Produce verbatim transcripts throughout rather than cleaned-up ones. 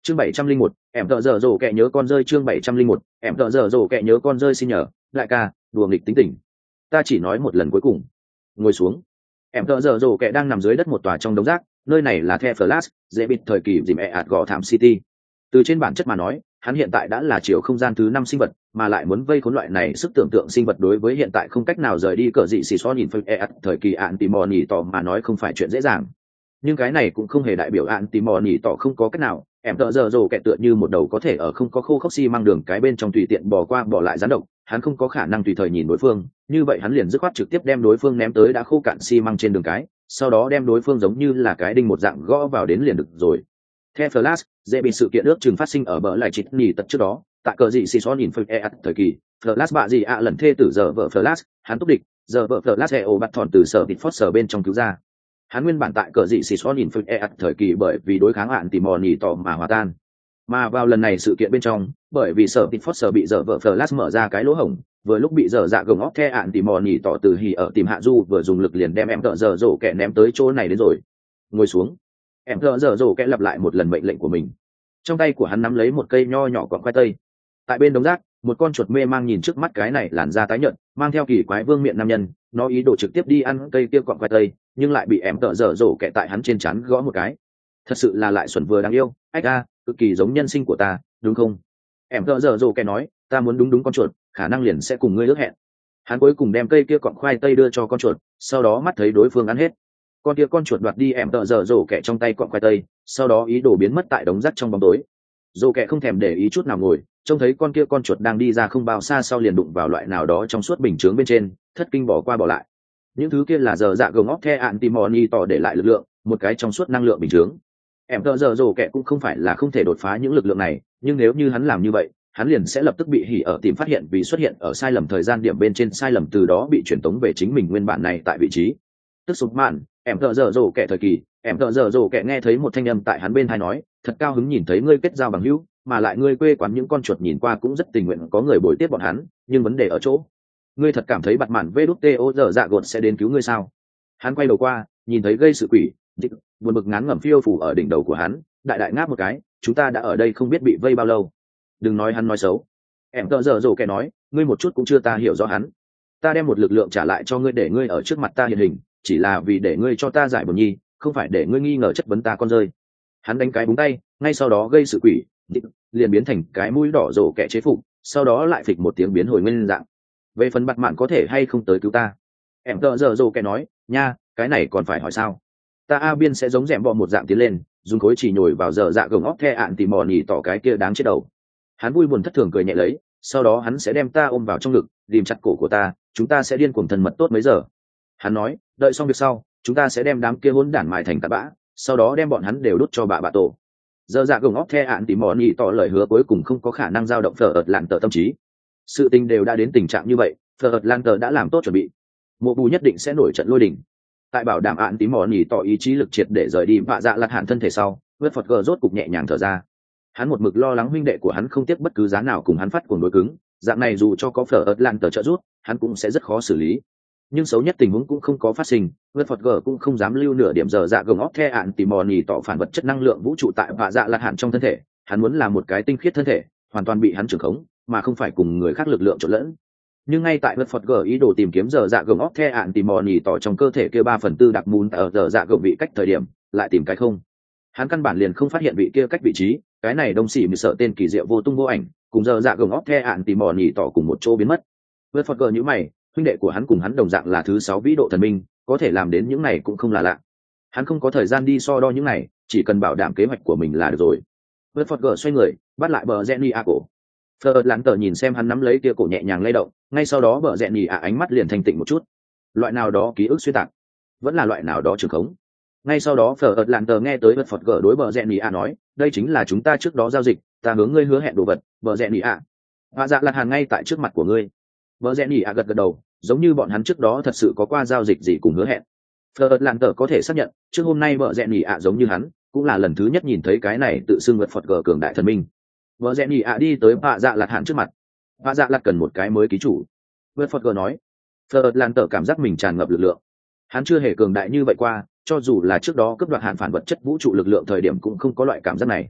chương bảy trăm linh một em tợ dở dỗ kẹ nhớ con rơi. Chương bảy trăm linh một em tợ dở dỗ kẹ nhớ con rơi. Xin nhờ đại ca, đùa nghịch tính tình, ta chỉ nói một lần cuối cùng. Ngồi xuống. Em tợ dở dỗ kẹ đang nằm dưới đất một tòa trong đống rác, nơi này là The Flash, dễ bịt thời kỳ dìm ẹ ạt gò thảm city. Từ trên bản chất mà nói, hắn hiện tại đã là chiều không gian thứ năm sinh vật, mà lại muốn vây khốn loại này sức tưởng tượng sinh vật đối với hiện tại không cách nào rời đi cỡ dị xì xó nhìn phơi ẹ ạt thời kỳ ạn tỉ mò nhỉ tỏ mà nói không phải chuyện dễ dàng. Nhưng cái này cũng không hề đại biểu ạn tỉ mò nhỉ tỏ không có cách nào. Em tợ giờ rồ kẹ tựa như một đầu có thể ở không có khô khốc xi mang đường cái bên trong tùy tiện bỏ qua bỏ lại rắn độc, hắn không có khả năng tùy thời nhìn đối phương, như vậy hắn liền dứt khoát trực tiếp đem đối phương ném tới đã khô cạn xi măng trên đường cái, sau đó đem đối phương giống như là cái đinh một dạng gõ vào đến liền được rồi. Theo Flash, dễ bị sự kiện ước chừng phát sinh ở bờ lại chít nỉ tật trước đó, tại cờ dị xì xó nhìn phơi e thời kỳ, Flash bạ gì ạ lần thê tử giờ vợ Flash, hắn túc địch, giờ vợ Flash eo bắt thòn từ sở bịt phốt sở bên trong cứu ra. Hắn nguyên bản tại cờ dị xì xó nhìn phơi e thời kỳ bởi vì đối kháng ạn tỉ mò nhỉ tỏ mà hòa tan. Mà vào lần này sự kiện bên trong, bởi vì sở bịt phốt sở bị giờ vợ Flash mở ra cái lỗ hổng, vừa lúc bị dở dạ gồng óc the ạn tỉ mò nhỉ tỏ từ hỉ ở tìm hạ du vừa dùng lực liền đem em tợ giờ rổ kẹ ném tới chỗ này đến rồi. Ngồi xuống. Em tợ giờ rổ kẹ lặp lại một lần mệnh lệnh của mình. Trong tay của hắn nắm lấy một cây nho nhỏ quả khoai tây. Tại bên đống rác, một con chuột mê mang nhìn trước mắt cái này làn da tái nhợt, mang theo kỳ quái vương miện nam nhân, nó ý đồ trực tiếp đi ăn cây kia quả khoai tây, nhưng lại bị em tợ giờ rổ kẹ tại hắn trên trán gõ một cái. Thật sự là lại xuẩn vừa đáng yêu, ách a, cực kỳ giống nhân sinh của ta, đúng không? Em tợ giờ rổ kẹ nói, ta muốn đúng đúng con chuột, khả năng liền sẽ cùng ngươi ước hẹn. Hắn cuối cùng đem cây kia cọng khoai tây đưa cho con chuột, sau đó mắt thấy đối phương ăn hết, con kia con chuột đoạt đi em tợ giờ rổ kẹ trong tay cọng khoai tây, sau đó ý đồ biến mất tại đống rác trong bóng tối. Rổ kẹ không thèm để ý chút nào ngồi, trông thấy con kia con chuột đang đi ra không bao xa sau liền đụng vào loại nào đó trong suốt bình chướng bên trên, thất kinh bỏ qua bỏ lại. Những thứ kia là giờ dạ gồng óc the ạn tỉ mò nhỉ tỏ để lại lực lượng, một cái trong suốt năng lượng bình chướng. Em tợ giờ rổ kẹ cũng không phải là không thể đột phá những lực lượng này, nhưng nếu như hắn làm như vậy, hắn liền sẽ lập tức bị hỉ ở tìm phát hiện vì xuất hiện ở sai lầm thời gian điểm bên trên sai lầm, từ đó bị truyền tống về chính mình nguyên bản này tại vị trí. Tức sụp mạn, em tợ giờ rổ kẹ thời kỳ, em tợ giờ rổ kẹ nghe thấy một thanh âm tại hắn bên tai nói, thật cao hứng nhìn thấy ngươi kết giao bằng hữu, mà lại ngươi quê quán những con chuột nhìn qua cũng rất tình nguyện có người bồi tiếp bọn hắn, nhưng vấn đề ở chỗ, ngươi thật cảm thấy bặt mạn vê đút tê ô giờ dạ gột sẽ đến cứu ngươi sao? Hắn quay đầu qua, nhìn thấy gây sự quỷ, buồn bực ngán ngẩm phiêu phủ ở đỉnh đầu của hắn, đại đại ngáp một cái, chúng ta đã ở đây không biết bị vây bao lâu. Đừng nói hắn nói xấu. Em tợ giờ rổ kẹ nói, ngươi một chút cũng chưa ta hiểu rõ hắn. Ta đem một lực lượng trả lại cho ngươi để ngươi ở trước mặt ta hiện hình, chỉ là vì để ngươi cho ta giải buồn nhi, không phải để ngươi nghi ngờ chất vấn ta con rơi. Hắn đánh cái búng tay, ngay sau đó gây sự quỷ, liền biến thành cái mũi đỏ rổ kẹ chế phục, sau đó lại phịch một tiếng biến hồi nguyên dạng. Về phần bặt mạn có thể hay không tới cứu ta? Em tợ giờ rổ kẹ nói, nha, cái này còn phải hỏi sao? Ta a biên sẽ giống rèm bọ một dạng tiến lên, dùng khối chỉ nhồi vào giờ dạ gồng óc the ạn tỉ mò nhỉ tỏ cái kia đáng chết đầu. Hắn vui buồn thất thường cười nhẹ lấy, sau đó hắn sẽ đem ta ôm vào trong ngực, ghìm chặt cổ của ta, chúng ta sẽ điên cuồng thân mật tốt mấy giờ. Hắn nói, đợi xong việc sau, chúng ta sẽ đem đám kia hỗn đản mài thành tạt bã, sau đó đem bọn hắn đều đút cho bà bà tổ. Giờ dạ gồng óc the ạn tỉ mò nhỉ tỏ lời hứa cuối cùng không có khả năng dao động phở ợt lạn tờ tâm trí. Sự tình đều đã đến tình trạng như vậy, phở ợt lạn tờ đã làm tốt chuẩn bị. Mộ bù nhất định sẽ nổi trận lôi đình. Tại bảo đảm ạn tí mò nhỉ tỏ ý chí lực triệt để rời đi vạ dạ lạt hạn thân thể sau, vớt phật gờ rốt cục nhẹ nhàng thở ra. Hắn một mực lo lắng huynh đệ của hắn không tiếc bất cứ giá nào cùng hắn phát cuồng đối cứng, dạng này dù cho có phở ớt lan tờ trợ rút, hắn cũng sẽ rất khó xử lý. Nhưng xấu nhất tình huống cũng không có phát sinh, vớt phật gờ cũng không dám lưu nửa điểm giờ dạ gồng óc the ạn tí mò nhỉ tỏ phản vật chất năng lượng vũ trụ tại vạ dạ lạt hạn trong thân thể. Hắn muốn là một cái tinh khiết thân thể, hoàn toàn bị hắn trưởng khống, mà không phải cùng người khác lực lượng trộn lẫn. Nhưng ngay tại vật phật gờ ý đồ tìm kiếm giờ dạ gồng óc the ạn tìm mò nhì tỏ trong cơ thể kia ba phần tư đặc mùn ở giờ dạ gồng vị cách thời điểm lại tìm cái không, hắn căn bản liền không phát hiện vị kia cách vị trí, cái này đông xỉ mười sợ tên kỳ diệu vô tung vô ảnh cùng giờ dạ gồng óc the ạn tìm mò nhì tỏ cùng một chỗ biến mất. Vật phật gờ nhữ mày, huynh đệ của hắn cùng hắn đồng dạng là thứ sáu vĩ độ thần minh, có thể làm đến những này cũng không là lạ. Hắn không có thời gian đi so đo những này, chỉ cần bảo đảm kế hoạch của mình là được rồi. Vật phật gờ xoay người bắt lại bờ Jenny a cổ. Phờ lán tờ nhìn xem hắn nắm lấy kia cổ nhẹ nhàng lay động, ngay sau đó bờ rẽ nhì ạ ánh mắt liền thanh tịnh một chút. Loại nào đó ký ức xuyên tạc, vẫn là loại nào đó trường khống. Ngay sau đó phờ lán tờ nghe tới vật phật gỡ đối bờ rẽ nhì ạ nói, đây chính là chúng ta trước đó giao dịch, ta hướng ngươi hứa hẹn đồ vật, bờ rẽ nhì ạ. Và dạ lạt hàn ngay tại trước mặt của ngươi. Bờ rẽ nhì ạ gật gật đầu, giống như bọn hắn trước đó thật sự có qua giao dịch gì cùng hứa hẹn. Phờ lán tờ có thể xác nhận, trước hôm nay bờ rẽ nhì ạ giống như hắn, cũng là lần thứ nhất nhìn thấy cái này tự xưng vật phật gỡ cường đại thần minh. Vợ rẽ nhì ạ đi tới bạ dạ lạt hạn trước mặt. Bạ dạ lạt cần một cái mới ký chủ. Vượt phật gờ nói. Phật lan tờ cảm giác mình tràn ngập lực lượng. Hắn chưa hề cường đại như vậy qua, cho dù là trước đó cấp đoạt hạn phản vật chất vũ trụ lực lượng thời điểm cũng không có loại cảm giác này.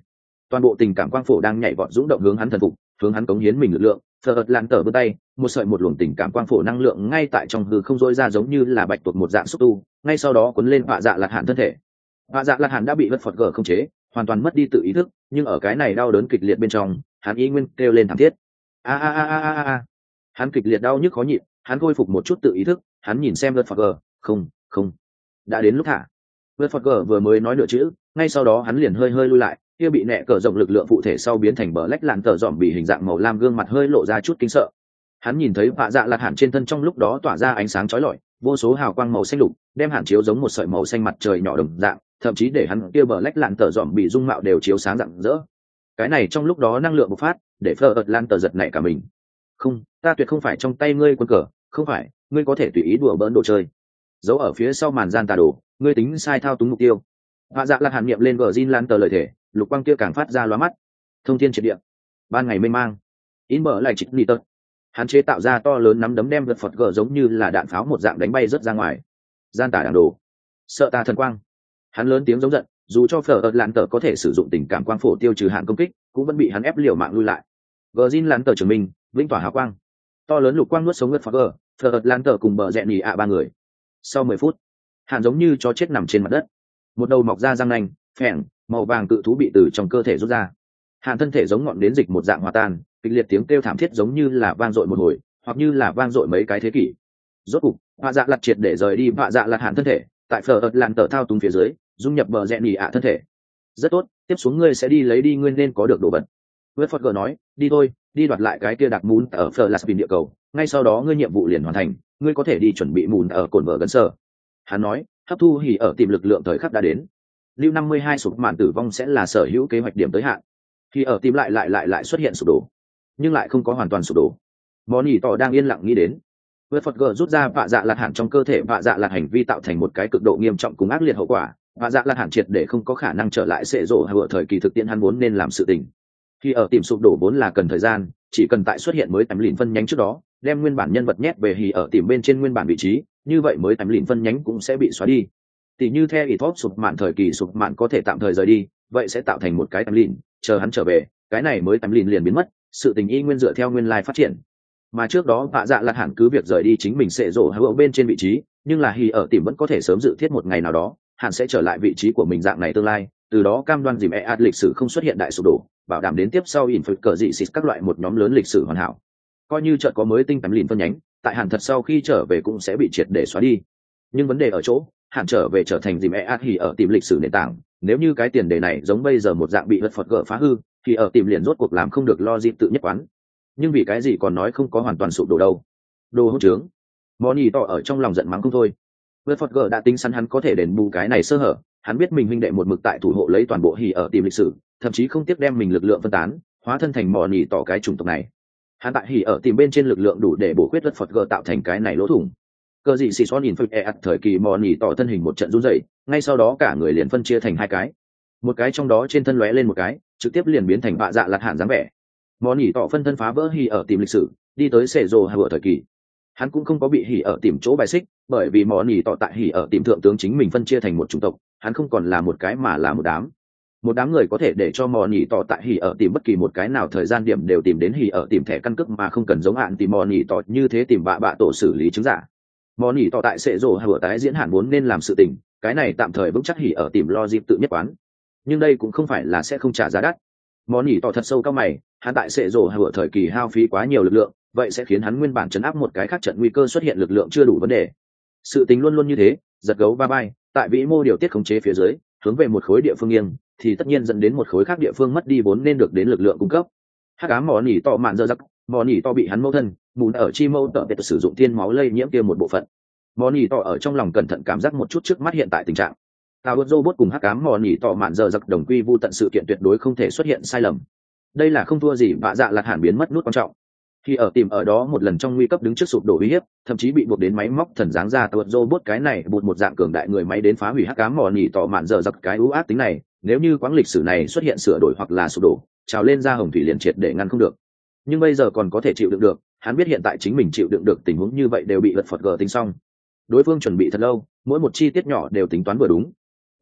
toàn bộ tình cảm quang phổ đang nhảy vọt dũng động hướng hắn thần phục, hướng hắn cống hiến mình lực lượng. Phở lạn tờ vươn tay, một sợi một luồng tình cảm quang phổ năng lượng ngay tại trong hư không dối ra giống như là bạch tuộc một dạng xúc tu, ngay sau đó cuốn lên họa dạ lạt hạn thân thể. Họa dạ lạt hạn đã bị vất phật gờ không chế, hoàn toàn mất đi tự ý thức, nhưng ở cái này đau đớn kịch liệt bên trong, hắn ý nguyên kêu lên thảm thiết. A a a a a a. Hắn kịch liệt đau nhức khó nhịn, hắn khôi phục một chút tự ý thức, hắn nhìn xem vất phật gờ, không, không, đã đến lúc thả. Vất phật gờ vừa mới nói nửa chữ, ngay sau đó hắn liền hơi hơi lui lại, kia bị nẹ cờ rộng lực lượng phụ thể sau biến thành bờ lách lạn tờ dòm bị hình dạng màu lam gương mặt hơi lộ ra chút kinh sợ. Hắn nhìn thấy vạ dạ lạt hạn trên thân trong lúc đó tỏa ra ánh sáng chói lọi, vô số hào quang màu xanh lục đem hạn chiếu giống một sợi màu xanh mặt trời nhỏ đồng dạng, thậm chí để hắn kia bờ lách lạn tờ dòm bị dung mạo đều chiếu sáng rạng rỡ. Cái này trong lúc đó năng lượng bộc phát, để phờ ợt lan tờ giật nảy cả mình. Không, ta tuyệt không phải trong tay ngươi quân cờ, không phải, ngươi có thể tùy ý đùa bỡn đồ chơi. Giấu ở phía sau màn gian tà đồ, ngươi tính sai thao túng mục tiêu. Vạ dạ lạt hạn niệm lên vờ Jin lan tờ lời thể, lục quang kia càng phát ra lóa mắt. Thông thiên triệt địa, ban ngày mê mang, in mở lại trịch nị tật. Hắn chế tạo ra to lớn nắm đấm đem vật phật gờ giống như là đạn pháo một dạng đánh bay rớt ra ngoài. Gian tà đảng đồ, sợ ta thần quang. Hắn lớn tiếng giống giận, dù cho phở ợt lạn tờ có thể sử dụng tình cảm quang phổ tiêu trừ hạn công kích, cũng vẫn bị hắn ép liều mạng lui lại. Virgin lạn tờ trưởng mình, vĩnh tỏa hào quang. To lớn lục quang nuốt sống vật phật gờ, phở ợt lạn tờ cùng bờ rẽ nhì ạ ba người. Sau mười phút, hạn giống như chó chết nằm trên mặt đất. Một đầu mọc ra răng nanh, phèn, màu vàng cự thú bị từ trong cơ thể rút ra. Hạn thân thể giống ngọn đến dịch một dạng hòa tan, kịch liệt tiếng kêu thảm thiết giống như là vang dội một hồi, hoặc như là vang dội mấy cái thế kỷ. Rốt cục, vạ dạ lạt triệt để rời đi vạ dạ lạt hạn thân thể, tại phở ợt lạn tờ thao túng phía dưới, dung nhập bờ rẽ nhì ạ thân thể. Rất tốt, tiếp xuống ngươi sẽ đi lấy đi ngươi nên có được đồ vật. Westford nói, đi thôi, đi đoạt lại cái kia đặc mún ở Flaspin địa cầu, ngay sau đó ngươi nhiệm vụ liền hoàn thành, ngươi có thể đi chuẩn bị mùn ở cồn vợ gần sở. Hắn nói, hấp thu hỉ ở tìm lực lượng thời khắc đã đến. Lưu năm mươi hai sụp mạn tử vong sẽ là sở hữu kế hoạch điểm tới hạn. Khi ở tìm lại lại lại lại xuất hiện sụp đổ, nhưng lại không có hoàn toàn sụp đổ. Moni tỏ đang yên lặng nghĩ đến. Westford rút ra vạ dạ lạt hạn trong cơ thể vạ dạ lạt hành vi tạo thành một cái cực độ nghiêm trọng cùng ác liệt hậu quả. Vạ dạ lạt hạn triệt để không có khả năng trở lại sệ rộ hay ở thời kỳ thực tiễn hắn muốn nên làm sự tình. Khi ở tìm sụp đổ vốn là cần thời gian, chỉ cần tại xuất hiện mới tầm lìn phân nhánh trước đó, đem nguyên bản nhân vật nhét về hì ở tìm bên trên nguyên bản vị trí, như vậy mới tầm lìn phân nhánh cũng sẽ bị xóa đi. Tỷ như theo ý thóp sụp mạn thời kỳ sụp mạn có thể tạm thời rời đi, vậy sẽ tạo thành một cái tầm lìn, chờ hắn trở về, cái này mới tầm lìn liền biến mất, sự tình y nguyên dựa theo nguyên lai phát triển. Mà trước đó vạ dạ lạt hạn cứ việc rời đi chính mình sẽ rộ hay ở bên trên vị trí, nhưng là hì ở tìm vẫn có thể sớm dự thiết một ngày nào đó, hạn sẽ trở lại vị trí của mình dạng này tương lai, từ đó cam đoan dìm e lịch sử không xuất hiện đại sụp đổ, bảo đảm đến tiếp sau in phật cờ dị xịt các loại một nhóm lớn lịch sử hoàn hảo. Coi như chợt có mới tinh tầm lìn phân nhánh, tại hạn thật sau khi trở về cũng sẽ bị triệt để xóa đi. Nhưng vấn đề ở chỗ, hạn trở về trở thành dìm e hì ở tìm lịch sử nền tảng, nếu như cái tiền đề này giống bây giờ một dạng bị vật phật gỡ phá hư, thì ở tìm liền rốt cuộc làm không được logic tự nhất quán. Nhưng vì cái gì còn nói không có hoàn toàn sụp đổ đâu? Đồ hỗn trướng. Moni to ở trong lòng giận mắng không thôi. Vật phật gỡ đã tính sẵn hắn có thể đền bù cái này sơ hở, hắn biết mình huynh đệ một mực tại thủ hộ lấy toàn bộ hì ở tìm lịch sử, thậm chí không tiếc đem mình lực lượng phân tán, hóa thân thành mò nỉ tỏ cái chủng tộc này. Hắn tại hì ở tìm bên trên lực lượng đủ để bổ khuyết vật phật gờ tạo thành cái này lỗ thủng. Cơ dị xì xoan nhìn phật e thời kỳ mò nỉ tỏ thân hình một trận run rẩy, ngay sau đó cả người liền phân chia thành hai cái, một cái trong đó trên thân lóe lên một cái, trực tiếp liền biến thành bạ dạ lạt hạn dáng vẻ. Mò nỉ tỏ phân thân phá vỡ hì ở tìm lịch sử, đi tới sệ rồ hay ở thời kỳ. Hắn cũng không có bị hỉ ở tìm chỗ bài xích, bởi vì mò nỉ tỏ tại hỉ ở tìm thượng tướng chính mình phân chia thành một chủng tộc, hắn không còn là một cái mà là một đám. Một đám người có thể để cho mò nỉ tỏ tại hỉ ở tìm bất kỳ một cái nào thời gian điểm đều tìm đến hỉ ở tìm thẻ căn cước mà không cần giống hạn tìm mò nỉ tỏ như thế tìm bạ bạ tổ xử lý chứng giả. Mò nỉ tỏ tại sệ rồ hay ở tái diễn hạn vốn nên làm sự tình, cái này tạm thời vững chắc hỉ ở tìm lo dịp tự nhất quán. Nhưng đây cũng không phải là sẽ không trả giá đắt. Mò nỉ tỏ thật sâu cao mày, hắn tại sệ rồ hay ở thời kỳ hao phí quá nhiều lực lượng, vậy sẽ khiến hắn nguyên bản chấn áp một cái khác trận nguy cơ xuất hiện lực lượng chưa đủ vấn đề. Sự tình luôn luôn như thế, giật gấu va bay, tại vĩ mô điều tiết khống chế phía dưới, hướng về một khối địa phương nghiêng, thì tất nhiên dẫn đến một khối khác địa phương mất đi vốn nên được đến lực lượng cung cấp. Hắc ám mỏ nỉ to mạn dơ giặc, mỏ nỉ to bị hắn mâu thân, mùn ở chi mâu tợ để sử dụng tiên máu lây nhiễm kia một bộ phận. Mỏ nỉ to ở trong lòng cẩn thận cảm giác một chút trước mắt hiện tại tình trạng. Tao vượt robot cùng hắc ám mỏ nỉ to mạn dơ giặc đồng quy vu tận sự kiện tuyệt đối không thể xuất hiện sai lầm. Đây là không thua gì vạ dạ lạt hẳn biến mất nút quan trọng. Khi ở tìm ở đó một lần trong nguy cấp đứng trước sụp đổ uy hiếp, thậm chí bị buộc đến máy móc thần dáng ra tàu robot cái này bụt một dạng cường đại người máy đến phá hủy hắc ám mỏ nỉ tỏ mạn dở giặc cái ưu ác tính này, nếu như quãng lịch sử này xuất hiện sửa đổi hoặc là sụp đổ, trào lên ra hồng thủy liền triệt để ngăn không được. Nhưng bây giờ còn có thể chịu đựng được, hắn biết hiện tại chính mình chịu đựng được tình huống như vậy đều bị vật phật gờ tính xong. Đối phương chuẩn bị thật lâu, mỗi một chi tiết nhỏ đều tính toán vừa đúng.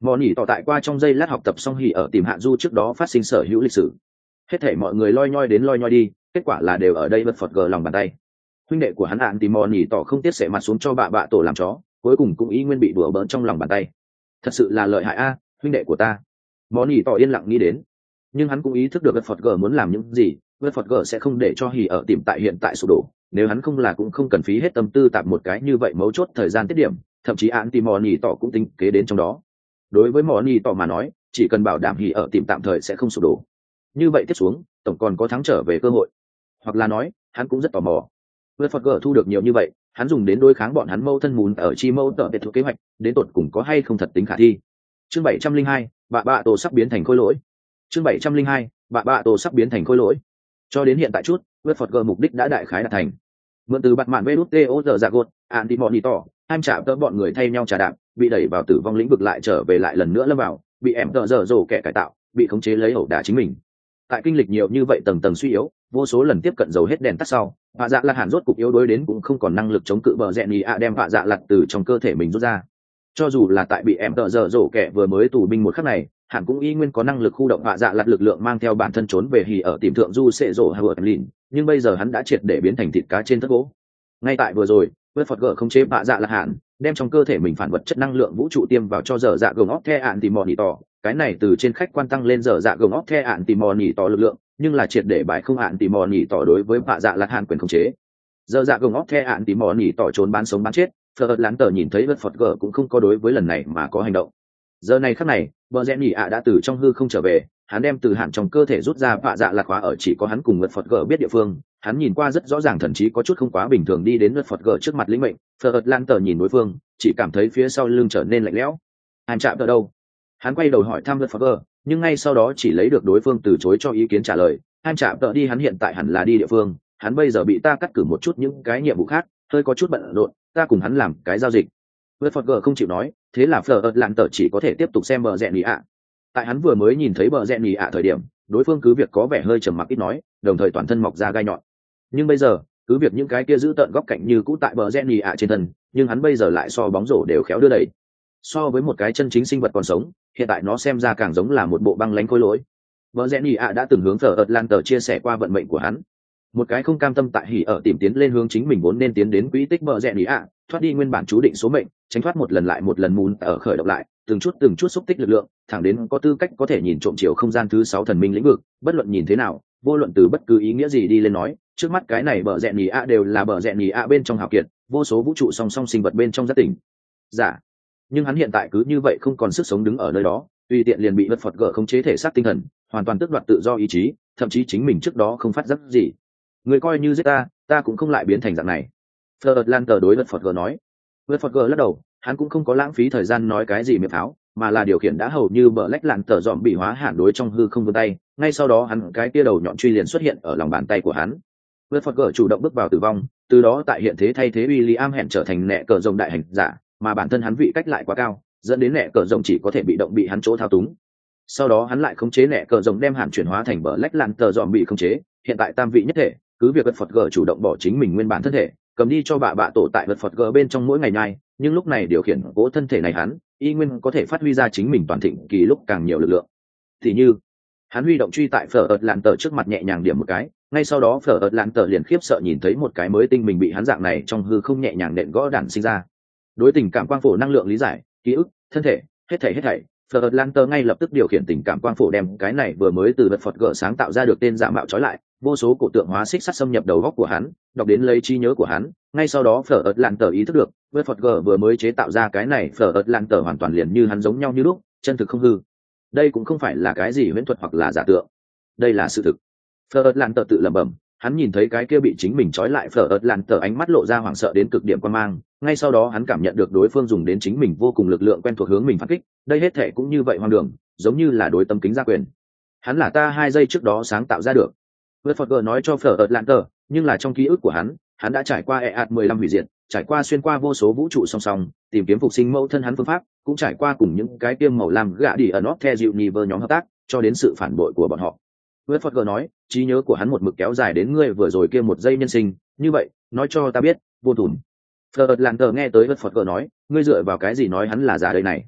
Mò nỉ tỏ tại qua trong giây lát học tập xong hỉ ở tìm hạ du trước đó phát sinh sở hữu lịch sử. Hết thể mọi người loi nhoi đến loi nhoi đi, kết quả là đều ở đây vật phật gờ lòng bàn tay. Huynh đệ của hắn ạn tìm mò nỉ tỏ không tiếc sẻ mặt xuống cho bạ bạ tổ làm chó, cuối cùng cũng ý nguyên bị đùa bỡn trong lòng bàn tay. Thật sự là lợi hại a, huynh đệ của ta. Mò nỉ tỏ yên lặng nghĩ đến, nhưng hắn cũng ý thức được vật phật gờ muốn làm những gì. Vật phật gờ sẽ không để cho hỉ ở tìm tại hiện tại sụp đổ, nếu hắn không là cũng không cần phí hết tâm tư tạp một cái như vậy mấu chốt thời gian tiết điểm, thậm chí ạn tìm mò nỉ tỏ cũng tính kế đến trong đó. Đối với mò nỉ tỏ mà nói, chỉ cần bảo đảm hỉ ở tìm tạm thời sẽ không sụp đổ, như vậy tiếp xuống tổng còn có thắng trở về cơ hội. Hoặc là nói hắn cũng rất tò mò, vượt phật gờ thu được nhiều như vậy, hắn dùng đến đối kháng bọn hắn mâu thân mùn ở chi mâu tợ biệt thuộc kế hoạch đến tột cùng có hay không thật tính khả thi. Chương bảy trăm linh hai, bạ bạ tổ sắp biến thành khôi lỗi. Chương bảy trăm linh hai, bạ bạ tổ sắp biến thành khôi lỗi. Cho đến hiện tại chút, vượt phật gờ mục đích đã đại khái đạt thành. Mượn từ bạt mạn vê đút tê ô giờ dạ gột anti-monitor, ham chạm tớ bọn người thay nhau trà đạp, bị đẩy vào tử vong lĩnh vực lại trở về lại lần nữa lâm vào, bị em tợ dở dồ kẻ cải tạo, bị khống chế lấy ẩu đả chính mình. Tại kinh lịch nhiều như vậy tầng tầng suy yếu, vô số lần tiếp cận dầu hết đèn tắt sau, vạ dạ lạt hẳn rốt cục yếu đuối đến cũng không còn năng lực chống cự bờ rẽ nhì ạ đem vạ dạ lạt từ trong cơ thể mình rút ra. Cho dù là tại bị em tợ dở dồ kẻ vừa mới tù binh một khắc này, hẳn cũng y nguyên có năng lực khu động vạ dạ lạt lực lượng mang theo bản thân trốn về hì ở tìm thượng du sệ rổ hờ lìn, nhưng bây giờ hắn đã triệt để biến thành thịt cá trên thất gỗ. Ngay tại vừa rồi, vượt phật gờ không chế vạ dạ lạt hạn, đem trong cơ thể mình phản vật chất năng lượng vũ trụ tiêm vào cho dở dạ gồng óc the ạn tìm mò nỉ tỏ, cái này từ trên khách quan tăng lên dở dạ gồng óc the ạn tìm mò nỉ tỏ lực lượng, nhưng là triệt để bại không ạn tìm mò nỉ tỏ đối với vạ dạ lạt hạn quyền khống chế. Dở dạ gồng óc the ạn tìm mò nỉ tỏ trốn bán sống bán chết, phật lán tờ nhìn thấy vượt phật gờ cũng không có đối với lần này mà có hành động. Giờ này khắc này, bờ rẽ nhì ạ đã từ trong hư không trở về, hắn đem từ hạn trong cơ thể rút ra vạ dạ lạt khóa ở chỉ có hắn cùng vượt phật gờ biết địa phương. Hắn nhìn qua rất rõ ràng, thậm chí có chút không quá bình thường đi đến vượt phật gờ trước mặt lĩnh mệnh. Phật lan tờ nhìn đối phương, chỉ cảm thấy phía sau lưng trở nên lạnh lẽo. Hàn chạm ở đâu? Hắn quay đầu hỏi thăm vượt phật gờ, nhưng ngay sau đó chỉ lấy được đối phương từ chối cho ý kiến trả lời. Hàn chạm tờ đi, hắn hiện tại hẳn là đi địa phương, hắn bây giờ bị ta cắt cử một chút những cái nhiệm vụ khác, hơi có chút bận rộn, ta cùng hắn làm cái giao dịch. Vượt phật gờ không chịu nói, thế là Phật lan tờ chỉ có thể tiếp tục xem bờ rẽ nhì ạ. Tại hắn vừa mới nhìn thấy bờ rẽ nhì ạ thời điểm, đối phương cứ việc có vẻ hơi trầm mặc ít nói, đồng thời toàn thân mọc ra gai nhọn. Nhưng bây giờ, cứ việc những cái kia giữ tợn góc cạnh như cũ tại bờ rẽ nhì ạ trên thân, nhưng hắn bây giờ lại so bóng rổ đều khéo đưa đẩy. So với một cái chân chính sinh vật còn sống, hiện tại nó xem ra càng giống là một bộ băng lãnh khối lỗi. Bờ rẽ nhì ạ đã từng hướng Phở lan tờ chia sẻ qua vận mệnh của hắn, một cái không cam tâm tại hỉ ở tìm tiến lên hướng chính mình vốn nên tiến đến quỹ tích bờ rẽ nhì ạ, thoát đi nguyên bản chú định số mệnh, tránh thoát một lần lại một lần mùn ở khởi động lại, từng chút từng chút xúc tích lực lượng, thẳng đến có tư cách có thể nhìn trộm chiều không gian thứ sáu thần minh lĩnh vực. Bất luận nhìn thế nào, vô luận từ bất cứ ý nghĩa gì đi lên nói, trước mắt cái này bờ rẽ nhì ạ đều là bờ rẽ nhì ạ bên trong hào kiệt, vô số vũ trụ song song sinh vật bên trong giác tỉnh. Dạ, nhưng hắn hiện tại cứ như vậy không còn sức sống đứng ở nơi đó, tùy tiện liền bị vật phật gỡ khống chế thể xác tinh thần, hoàn toàn tước đoạt tự do ý chí, thậm chí chính mình trước đó không phát giác gì. Người coi như giết ta, ta cũng không lại biến thành dạng này. Phật lan tờ đối vật phật gỡ nói. Vật phật gỡ lắc đầu, hắn cũng không có lãng phí thời gian nói cái gì miệng pháo, mà là điều khiển đã hầu như bờ lách lạn tờ dòm bị hóa hẳn đối trong hư không vươn tay, ngay sau đó hắn cái tia đầu nhọn truy liền xuất hiện ở lòng bàn tay của hắn. Vật phật gỡ chủ động bước vào tử vong, từ đó tại hiện thế thay thế William hẹn trở thành nẹ cờ rồng đại hành giả, mà bản thân hắn vị cách lại quá cao, dẫn đến nẹ cờ rồng chỉ có thể bị động bị hắn chỗ thao túng. Sau đó hắn lại khống chế nẹ cờ rồng đem hẳn chuyển hóa thành bờ lách lạn tờ dòm bị khống chế, hiện tại tam vị nhất thể, cứ việc vật phật gỡ chủ động bỏ chính mình nguyên bản thân thể, cầm đi cho bạ bạ tổ tại vật phật gỡ bên trong mỗi ngày nhai, nhưng lúc này điều khiển cố thân thể này hắn y nguyên có thể phát huy ra chính mình toàn thịnh kỳ lúc càng nhiều lực lượng. Thì như hắn huy động truy tại phở ợt lạn tờ trước mặt nhẹ nhàng điểm một cái, ngay sau đó phở ợt lạn tờ liền khiếp sợ nhìn thấy một cái mới tinh mình bị hắn dạng này trong hư không nhẹ nhàng nện gõ đản sinh ra. Đối tình cảm quang phổ năng lượng lý giải, ký ức, thân thể, hết thảy hết thảy, phở ợt lạn tờ ngay lập tức điều khiển tình cảm quang phổ đem cái này vừa mới từ vật phật gỡ sáng tạo ra được tên giả mạo trói lại, vô số cổ tượng hóa xích sắt xâm nhập đầu góc của hắn, đọc đến lấy trí nhớ của hắn. Ngay sau đó phở ợt lạn tờ ý thức được vật phật gỡ vừa mới chế tạo ra cái này phở ợt lạn tờ hoàn toàn liền như hắn giống nhau như lúc, chân thực không hư. Đây cũng không phải là cái gì huyễn thuật hoặc là giả tượng, đây là sự thực. Phở ợt lạn tờ tự lẩm bẩm, hắn nhìn thấy cái kia bị chính mình trói lại phở ợt lạn tờ ánh mắt lộ ra hoảng sợ đến cực điểm quan mang, ngay sau đó hắn cảm nhận được đối phương dùng đến chính mình vô cùng lực lượng quen thuộc hướng mình phản kích, đây hết thể cũng như vậy hoang đường, giống như là đối tâm kính gia quyền. Hắn là ta hai giây trước đó sáng tạo ra được. Vật phật gỡ nói cho phở ợt lạn tờ, nhưng là trong ký ức của hắn, hắn đã trải qua e ạt mười lăm hủy diệt, trải qua xuyên qua vô số vũ trụ song song, tìm kiếm phục sinh mẫu thân hắn phương pháp, cũng trải qua cùng những cái tiêm màu làm gạ đi ở nóc the dịu Niver nhóm hợp tác, cho đến sự phản bội của bọn họ. Vật phật gỡ nói, trí nhớ của hắn một mực kéo dài đến ngươi vừa rồi kia một giây nhân sinh, như vậy, nói cho ta biết, vô tùn. Phở ợt lạn tờ nghe tới vật phật gỡ nói, ngươi dựa vào cái gì nói hắn là giả đây này?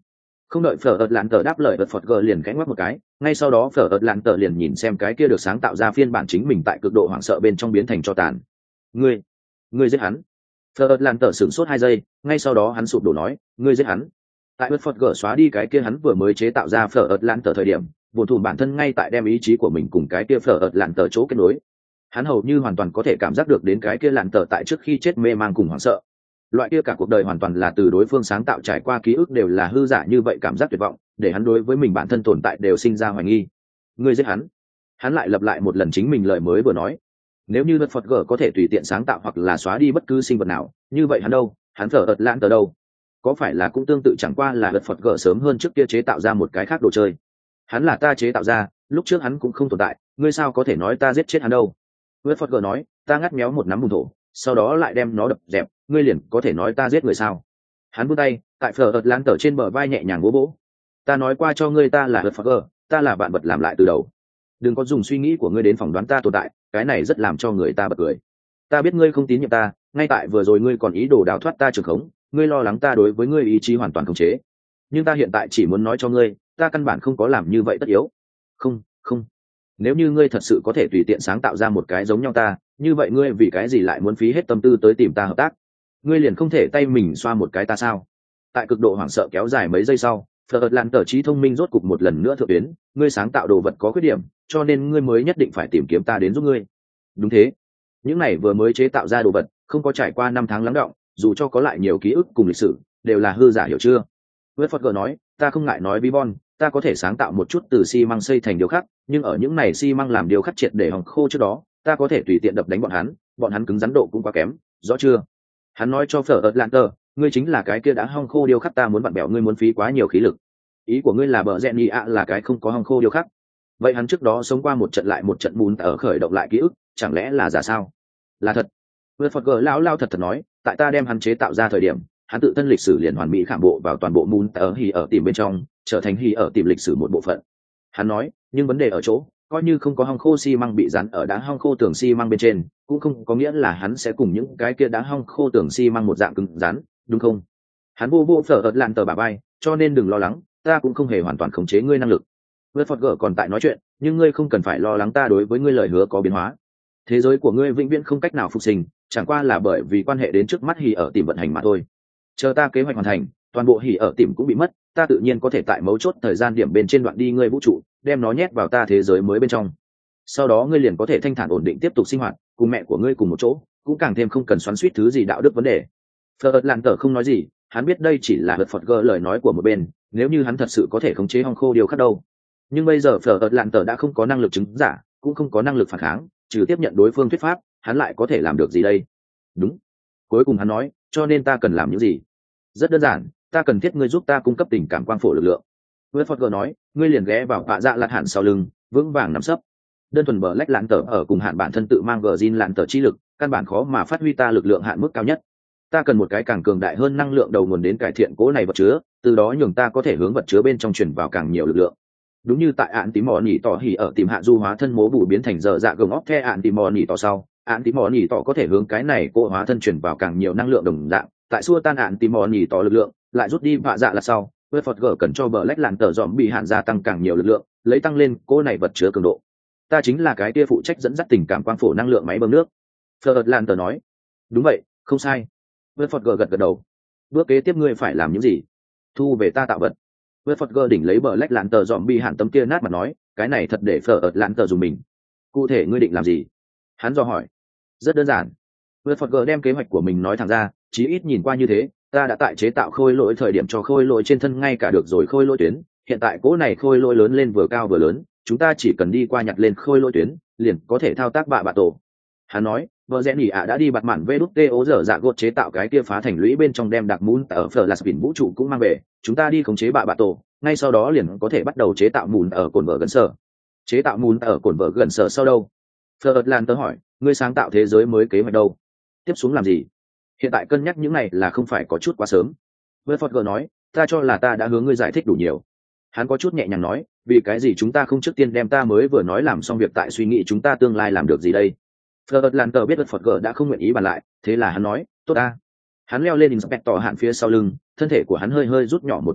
Không đợi phở ợt lạn tờ đáp lời, ợt phọt gờ liền cánh ngoắc một cái, ngay sau đó phở ợt lạn tờ liền nhìn xem cái kia được sáng tạo ra phiên bản chính mình tại cực độ hoảng sợ bên trong biến thành cho tàn. Ngươi, ngươi giết hắn. Phở ợt lạn tờ sửng sốt hai giây, ngay sau đó hắn sụp đổ nói, ngươi giết hắn. Tại ợt phọt gờ xóa đi cái kia hắn vừa mới chế tạo ra phở ợt lạn tờ thời điểm, bổn thủ bản thân ngay tại đem ý chí của mình cùng cái kia phở ợt lạn tờ chỗ kết nối. Hắn hầu như hoàn toàn có thể cảm giác được đến cái kia lạn tờ tại trước khi chết mê mang cùng hoảng sợ. Loại kia cả cuộc đời hoàn toàn là từ đối phương sáng tạo trải qua ký ức đều là hư giả như vậy, cảm giác tuyệt vọng để hắn đối với mình bản thân tồn tại đều sinh ra hoài nghi. Ngươi giết hắn. Hắn lại lặp lại một lần chính mình lời mới vừa nói. Nếu như luật Phật gở có thể tùy tiện sáng tạo hoặc là xóa đi bất cứ sinh vật nào, như vậy hắn đâu, hắn thở ợt lãn tờ đâu, có phải là cũng tương tự, chẳng qua là luật Phật gở sớm hơn trước kia chế tạo ra một cái khác đồ chơi. Hắn là ta chế tạo ra, lúc trước hắn cũng không tồn tại, ngươi sao có thể nói ta giết chết hắn đâu? Luật Phật gở nói, ta ngắt méo một nắm bùn thổ, sau đó lại đem nó đập dẹp, ngươi liền có thể nói ta giết người sao? Hắn vươn tay tại phở ợt lãn tờ trên bờ vai nhẹ nhàng vỗ vỗ. Ta nói qua cho ngươi, ta là luật Phật gở, ta là bạn vật làm lại từ đầu. Đừng có dùng suy nghĩ của ngươi đến phỏng đoán ta tồn tại, cái này rất làm cho người ta bật cười. Ta biết ngươi không tín nhiệm ta, ngay tại vừa rồi ngươi còn ý đồ đào thoát ta trường khống, ngươi lo lắng ta đối với ngươi ý chí hoàn toàn khống chế. Nhưng ta hiện tại chỉ muốn nói cho ngươi, ta căn bản không có làm như vậy tất yếu. Không, không. Nếu như ngươi thật sự có thể tùy tiện sáng tạo ra một cái giống nhau ta, như vậy ngươi vì cái gì lại muốn phí hết tâm tư tới tìm ta hợp tác? Ngươi liền không thể tay mình xoa một cái ta sao? Tại cực độ hoảng sợ kéo dài mấy giây sau, Phật Lan tờ trí thông minh rốt cục một lần nữa thượng tuyến, ngươi sáng tạo đồ vật có khuyết điểm, cho nên ngươi mới nhất định phải tìm kiếm ta đến giúp ngươi. Đúng thế. Những này vừa mới chế tạo ra đồ vật, không có trải qua năm tháng lắng đọng, dù cho có lại nhiều ký ức cùng lịch sử, đều là hư giả, hiểu chưa? Với Phật nói, ta không ngại nói bí bon, ta có thể sáng tạo một chút từ xi măng xây thành điều khắc, nhưng ở những này xi măng làm điều khắc triệt để hỏng khô trước đó, ta có thể tùy tiện đập đánh bọn hắn, bọn hắn cứng rắn độ cũng quá kém, rõ chưa? Hắn nói cho Phở Lan tờ, ngươi chính là cái kia đã hong khô điều khắc, ta muốn bạn bèo ngươi muốn phí quá nhiều khí lực. Ý của ngươi là bờ rẽ nhị ạ là cái không có hong khô điều khắc. Vậy hắn trước đó sống qua một trận lại một trận bùn ở khởi động lại ký ức, chẳng lẽ là giả sao? Là thật. Vượt Phật gờ lão lao thật thật nói, tại ta đem hắn chế tạo ra thời điểm, hắn tự thân lịch sử liền hoàn mỹ khảm bộ vào toàn bộ bùn ở hì ở tìm bên trong, trở thành hì ở tìm lịch sử một bộ phận. Hắn nói, nhưng vấn đề ở chỗ, coi như không có hong khô xi măng bị dán ở đá hong khô tường xi măng bên trên, cũng không có nghĩa là hắn sẽ cùng những cái kia đá hong khô tường xi măng một dạng cứng rắn, đúng không? Hắn vô vô Phở ợt lạn tờ bà bay, cho nên đừng lo lắng, ta cũng không hề hoàn toàn khống chế ngươi năng lực. Vượt Phật gở còn tại nói chuyện, nhưng ngươi không cần phải lo lắng ta đối với ngươi lời hứa có biến hóa. Thế giới của ngươi vĩnh viễn không cách nào phục sinh, chẳng qua là bởi vì quan hệ đến trước mắt hỉ ở tìm vận hành mà thôi. Chờ ta kế hoạch hoàn thành, toàn bộ hỉ ở tìm cũng bị mất, ta tự nhiên có thể tại mấu chốt thời gian điểm bên trên đoạn đi ngươi vũ trụ, đem nó nhét vào ta thế giới mới bên trong. Sau đó ngươi liền có thể thanh thản ổn định tiếp tục sinh hoạt, cùng mẹ của ngươi cùng một chỗ, cũng càng thêm không cần xoắn xuýt thứ gì đạo đức vấn đề. Phật Lan tờ không nói gì, hắn biết đây chỉ là Vượt Phật gỡ lời nói của một bên, nếu như hắn thật sự có thể khống chế hong khô điều khắc đâu. Nhưng bây giờ Phở Lạn tờ đã không có năng lực chứng giả, cũng không có năng lực phản kháng, trừ tiếp nhận đối phương thuyết pháp, hắn lại có thể làm được gì đây? Đúng. Cuối cùng hắn nói, cho nên ta cần làm những gì? Rất đơn giản, ta cần thiết ngươi giúp ta cung cấp tình cảm quang phổ lực lượng. Với Phật nói, ngươi liền ghé vào vạ dạ lạt hạn sau lưng, vững vàng nắm sấp. Đơn thuần bờ lách lạn tờ ở cùng hạn bản thân tự mang gờ zin lạn tờ chi lực, căn bản khó mà phát huy ta lực lượng hạn mức cao nhất. Ta cần một cái càng cường đại hơn năng lượng đầu nguồn đến cải thiện cố này vật chứa, từ đó nhường ta có thể hướng vật chứa bên trong chuyển vào càng nhiều lực lượng. Đúng như tại ạn tí mò nỉ tỏ hỉ ở tìm hạ du hóa thân mố bù biến thành giờ dạ gồng óc the ạn tí mò nỉ tỏ sau, ạn tí mò nỉ tỏ có thể hướng cái này cô hóa thân chuyển vào càng nhiều năng lượng đồng dạng, tại xua tan ạn tí mò nỉ tỏ lực lượng, lại rút đi vạ dạ là sau, với Phật gở cần cho bờ lách làn tờ dòm bị hạn gia tăng càng nhiều lực lượng, lấy tăng lên cô này vật chứa cường độ. Ta chính là cái kia phụ trách dẫn dắt tình cảm quang phổ năng lượng máy bơm nước. Phật làn tờ nói, đúng vậy, không sai. Với Phật gở gật gật đầu. Bước kế tiếp ngươi phải làm những gì? Thu về ta tạo vật. Với Phật gờ đỉnh lấy bờ lách lạn tờ dòm bị hạn tấm kia nát mặt nói, cái này thật để phở ợt lạn tờ dùng mình. Cụ thể ngươi định làm gì? Hắn dò hỏi. Rất đơn giản. Với Phật gờ đem kế hoạch của mình nói thẳng ra, chí ít nhìn qua như thế, ta đã tại chế tạo khôi lỗi thời điểm cho khôi lỗi trên thân ngay cả được rồi khôi lỗi tuyến, hiện tại cỗ này khôi lỗi lớn lên vừa cao vừa lớn, chúng ta chỉ cần đi qua nhặt lên khôi lỗi tuyến, liền có thể thao tác bạ bạ tổ. Hắn nói, vợ rẽ nỉ ạ đã đi bặt mạn vê đút tê ố dở dạ gột chế tạo cái kia phá thành lũy bên trong đem đặc mún ở phở là spin vũ trụ cũng mang về, chúng ta đi khống chế bạ bạ tổ, ngay sau đó liền có thể bắt đầu chế tạo mùn ở cồn vợ gần sở. Chế tạo mùn ở cồn vợ gần sở sau đâu? Phở lan tớ hỏi, ngươi sáng tạo thế giới mới kế hoạch đâu? Tiếp xuống làm gì? Hiện tại cân nhắc những này là không phải có chút quá sớm. Với Phật nói, ta cho là ta đã hướng ngươi giải thích đủ nhiều. Hắn có chút nhẹ nhàng nói, vì cái gì chúng ta không trước tiên đem ta mới vừa nói làm xong việc tại suy nghĩ chúng ta tương lai làm được gì đây? Phật Lan tờ biết Phật gờ đã không nguyện ý bàn lại, thế là hắn nói, tốt ta. Hắn leo lên Inspector hạn phía sau lưng, thân thể của hắn hơi hơi rút nhỏ một bộ phận,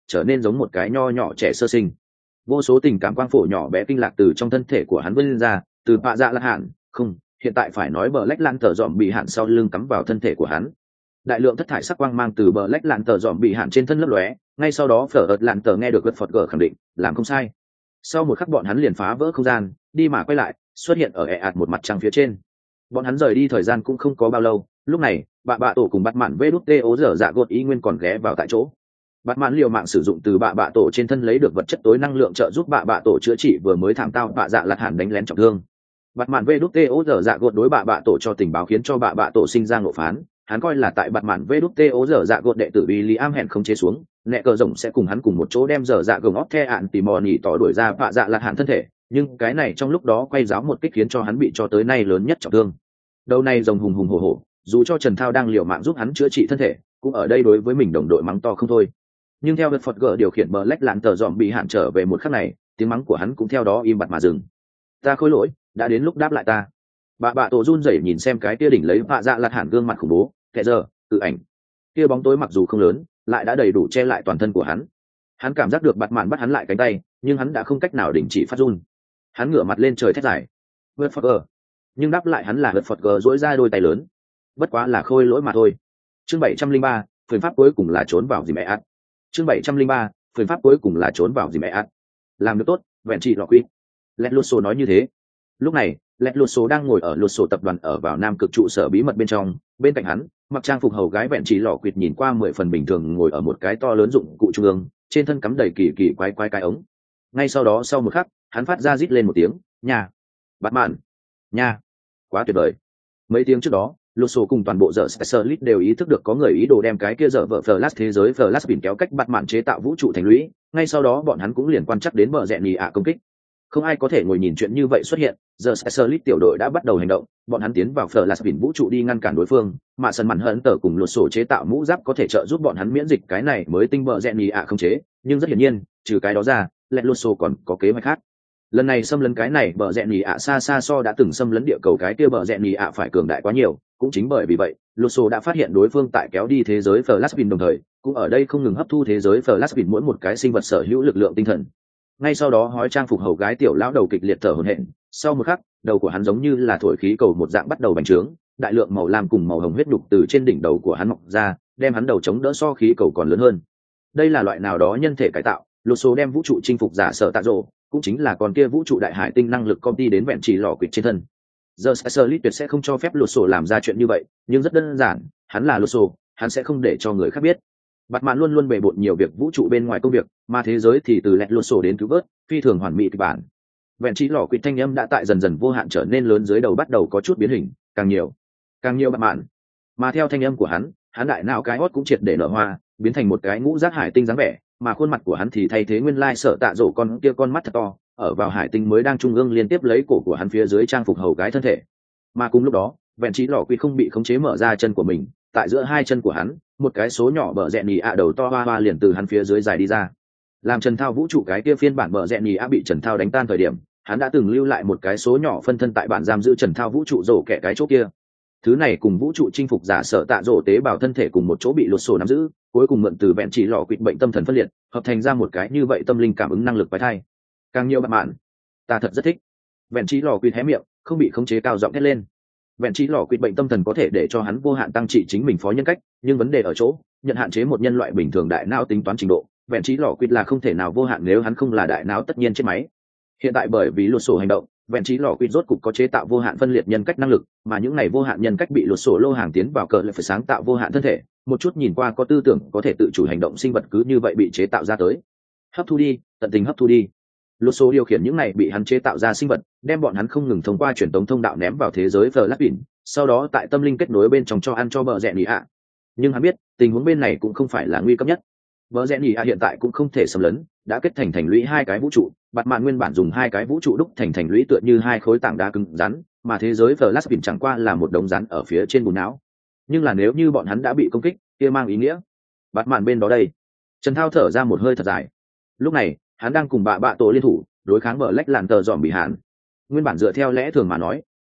trở nên giống một cái nho nhỏ trẻ sơ sinh. Vô số tình cảm quang phổ nhỏ bé kinh lạc từ trong thân thể của hắn vươn ra, từ bạ dạ lạt hạn, không, hiện tại phải nói bờ lách lan tờ dòm bị hạn sau lưng cắm vào thân thể của hắn. Đại lượng thất thải sắc quang mang từ bờ lách lan tờ dòm bị hạn trên thân lấp lóe, ngay sau đó phở ợt lạn tờ nghe được gật phật gờ khẳng định làm không sai. Sau một khắc bọn hắn liền phá vỡ không gian, đi mà quay lại, xuất hiện ở ẹ ạt một mặt trăng phía trên. Bọn hắn rời đi thời gian cũng không có bao lâu, lúc này bạ bạ tổ cùng bắt mạn vê đút tê ố dở dạ gột ý nguyên còn ghé vào tại chỗ. Bắt mạn liều mạng sử dụng từ bạ bạ tổ trên thân lấy được vật chất tối năng lượng trợ giúp bạ bạ tổ chữa trị vừa mới thảm tao bạ dạ lạt hẳn đánh lén trọng thương. Bắt mạn vê đút tê ố dở dạ gột đối bạ bạ tổ cho tình báo khiến cho bạ bạ tổ sinh ra ngộ phán. Hắn coi là tại bạt mạn vê đút tê ố dở dạ gột đệ tử William hẹn không chế xuống, nẹ cờ rồng sẽ cùng hắn cùng một chỗ đem dở dạ gồng óc the ạn tỉ mò nỉ tỏ đuổi ra bạ dạ lạt hẳn thân thể, nhưng cái này trong lúc đó quay giáo một kích khiến cho hắn bị cho tới nay lớn nhất trọng thương. Đầu này rồng hùng hùng hổ hổ, dù cho Trần Thao đang liều mạng giúp hắn chữa trị thân thể, cũng ở đây đối với mình đồng đội mắng to không thôi. Nhưng theo vật Phật gỡ điều khiển bờ lách lạn tờ dòm bị hạn trở về một khắc này, tiếng mắng của hắn cũng theo đó im bặt mà dừng. Ta khôi lỗi, đã đến lúc đáp lại ta. Bà bạ tổ run rẩy nhìn xem cái kia đỉnh lấy bạ dạ lạt hẳn gương mặt khủng bố, kệ giờ, tự ảnh. Kia bóng tối mặc dù không lớn, lại đã đầy đủ che lại toàn thân của hắn. Hắn cảm giác được bạt mạn bắt hắn lại cánh tay, nhưng hắn đã không cách nào đình chỉ phát run. Hắn ngửa mặt lên trời thét dài. Vật Phật gỡ. Nhưng đáp lại hắn là vật Phật gỡ duỗi ra đôi tay lớn. Bất quá là khôi lỗi mà thôi. Chương bảy trăm linh ba, phương pháp cuối cùng là trốn vào dìm ạt. Chương bảy trăm linh ba, phương pháp cuối cùng là trốn vào dìm ạt. Làm được tốt, vẹn trị lọ quýt. Lẹt lột sổ nói như thế. Lúc này, Lẹt lột sổ đang ngồi ở lột sổ tập đoàn ở vào nam cực trụ sở bí mật bên trong, bên cạnh hắn, mặc trang phục hầu gái vẹn trị lọ quýt nhìn qua mười phần bình thường ngồi ở một cái to lớn dụng cụ trung ương, trên thân cắm đầy kỳ kỳ quái quái cái ống. Ngay sau đó sau một khắc, hắn phát ra rít lên một tiếng, nhà, bắt mạn, nha, quá tuyệt vời. Mấy tiếng trước đó, lột sổ cùng toàn bộ giờ Specialist đều ý thức được có người ý đồ đem cái kia dở vợ Flash thế giới Flash biển kéo cách bắt mạn chế tạo vũ trụ thành lũy, ngay sau đó bọn hắn cũng liền quan chắc đến bờ rẽ nhì ạ công kích. Không ai có thể ngồi nhìn chuyện như vậy xuất hiện, giờ Specialist tiểu đội đã bắt đầu hành động, bọn hắn tiến vào Flash biển vũ trụ đi ngăn cản đối phương, mà sân màn hận tờ cùng lột sổ chế tạo mũ giáp có thể trợ giúp bọn hắn miễn dịch cái này mới tinh bờ rẽ nhì ạ không chế, nhưng rất hiển nhiên, trừ cái đó ra, lẹt lột sổ còn có kế hoạch khác. Lần này xâm lấn cái này bờ rẽ nhì ạ xa xa so đã từng xâm lấn địa cầu cái kia bờ rẽ nhì ạ phải cường đại quá nhiều, cũng chính bởi vì vậy lột sổ đã phát hiện đối phương tại kéo đi thế giới Flash đồng thời cũng ở đây không ngừng hấp thu thế giới Flash mỗi một cái sinh vật sở hữu lực lượng tinh thần. Ngay sau đó hói trang phục hầu gái tiểu lão đầu kịch liệt thở hổn hển, sau một khắc đầu của hắn giống như là thổi khí cầu một dạng bắt đầu bành trướng, đại lượng màu lam cùng màu hồng huyết đục từ trên đỉnh đầu của hắn mọc ra, đem hắn đầu chống đỡ so khí cầu còn lớn hơn. Đây là loại nào đó nhân thể cải tạo, lột sổ đem vũ trụ chinh phục giả sở tạ rộ, cũng chính là con kia vũ trụ đại hải tinh năng lực công ty đến vẹn chỉ lò quỵt trên thân. Giờ Specialist tuyệt sẽ không cho phép lột sổ làm ra chuyện như vậy, nhưng rất đơn giản, hắn là lột sổ, hắn sẽ không để cho người khác biết. Bạt mạn luôn luôn bề bộn nhiều việc vũ trụ bên ngoài công việc, mà thế giới thì từ lẹt lột sổ đến cứu vớt, phi thường hoàn mỹ kịch bản. Vẹn chỉ lò quỵt thanh âm đã tại dần dần vô hạn trở nên lớn dưới đầu bắt đầu có chút biến hình, càng nhiều, càng nhiều bạt mạn. Mà theo thanh âm của hắn, hắn đại não cái hót cũng triệt để nở hoa, biến thành một cái ngũ giác hải tinh dáng vẻ, mà khuôn mặt của hắn thì thay thế nguyên lai sở tạ rổ con kia con mắt thật to, ở vào hải tinh mới đang trung ương liên tiếp lấy cổ của hắn phía dưới trang phục hầu gái thân thể. Mà cùng lúc đó, vẹn trí lò quy không bị khống chế mở ra chân của mình, tại giữa hai chân của hắn, một cái số nhỏ bờ rẽ nhì ạ đầu to hoa hoa liền từ hắn phía dưới dài đi ra. Làm Trần Thao vũ trụ cái kia phiên bản bờ rẽ nhì ạ bị Trần Thao đánh tan thời điểm, hắn đã từng lưu lại một cái số nhỏ phân thân tại bản giam giữ Trần Thao vũ trụ rổ kẻ cái chỗ kia. Thứ này cùng vũ trụ chinh phục giả sở tạ rổ tế bào thân thể cùng một chỗ bị lột sổ nắm giữ, cuối cùng mượn từ vẹn chỉ lò quỵt bệnh tâm thần phân liệt, hợp thành ra một cái như vậy tâm linh cảm ứng năng lực quái thai. Càng nhiều bạn mạn, ta thật rất thích. Vẹn chỉ lò quỵt hé miệng, không bị khống chế cao giọng thét lên. Vẹn chỉ lò quỵt bệnh tâm thần có thể để cho hắn vô hạn tăng trị chính mình phó nhân cách, nhưng vấn đề ở chỗ, nhận hạn chế một nhân loại bình thường đại não tính toán trình độ, vẹn chỉ lò quỵt là không thể nào vô hạn nếu hắn không là đại não tất nhiên chết máy. Hiện tại bởi vì lột sổ hành động, vẹn trí lò quýt rốt cục có chế tạo vô hạn phân liệt nhân cách năng lực, mà những này vô hạn nhân cách bị lột sổ lô hàng tiến vào cờ lại phải sáng tạo vô hạn thân thể, một chút nhìn qua có tư tưởng có thể tự chủ hành động sinh vật cứ như vậy bị chế tạo ra tới. Hấp thu đi, tận tình hấp thu đi. Lột sổ điều khiển những này bị hắn chế tạo ra sinh vật, đem bọn hắn không ngừng thông qua truyền tống thông đạo ném vào thế giới Flash, sau đó tại tâm linh kết nối bên trong cho ăn cho bờ rẽ nhì ạ. Nhưng hắn biết, tình huống bên này cũng không phải là nguy cấp nhất. Bờ rẽ nhì ạ hiện tại cũng không thể xâm lấn, đã kết thành thành lũy hai cái vũ trụ, bạt mạn nguyên bản dùng hai cái vũ trụ đúc thành thành lũy tựa như hai khối tảng đá cứng rắn, mà thế giới Flash chẳng qua là một đống rắn ở phía trên bùn não. Nhưng là nếu như bọn hắn đã bị công kích, kia mang ý nghĩa bạt mạn bên đó đây. Trần Thao thở ra một hơi thật dài. Lúc này, hắn đang cùng bạ bạ tổ liên thủ, đối kháng bờ lách làn tờ dòm bị hạn. Nguyên bản dựa theo lẽ thường mà nói,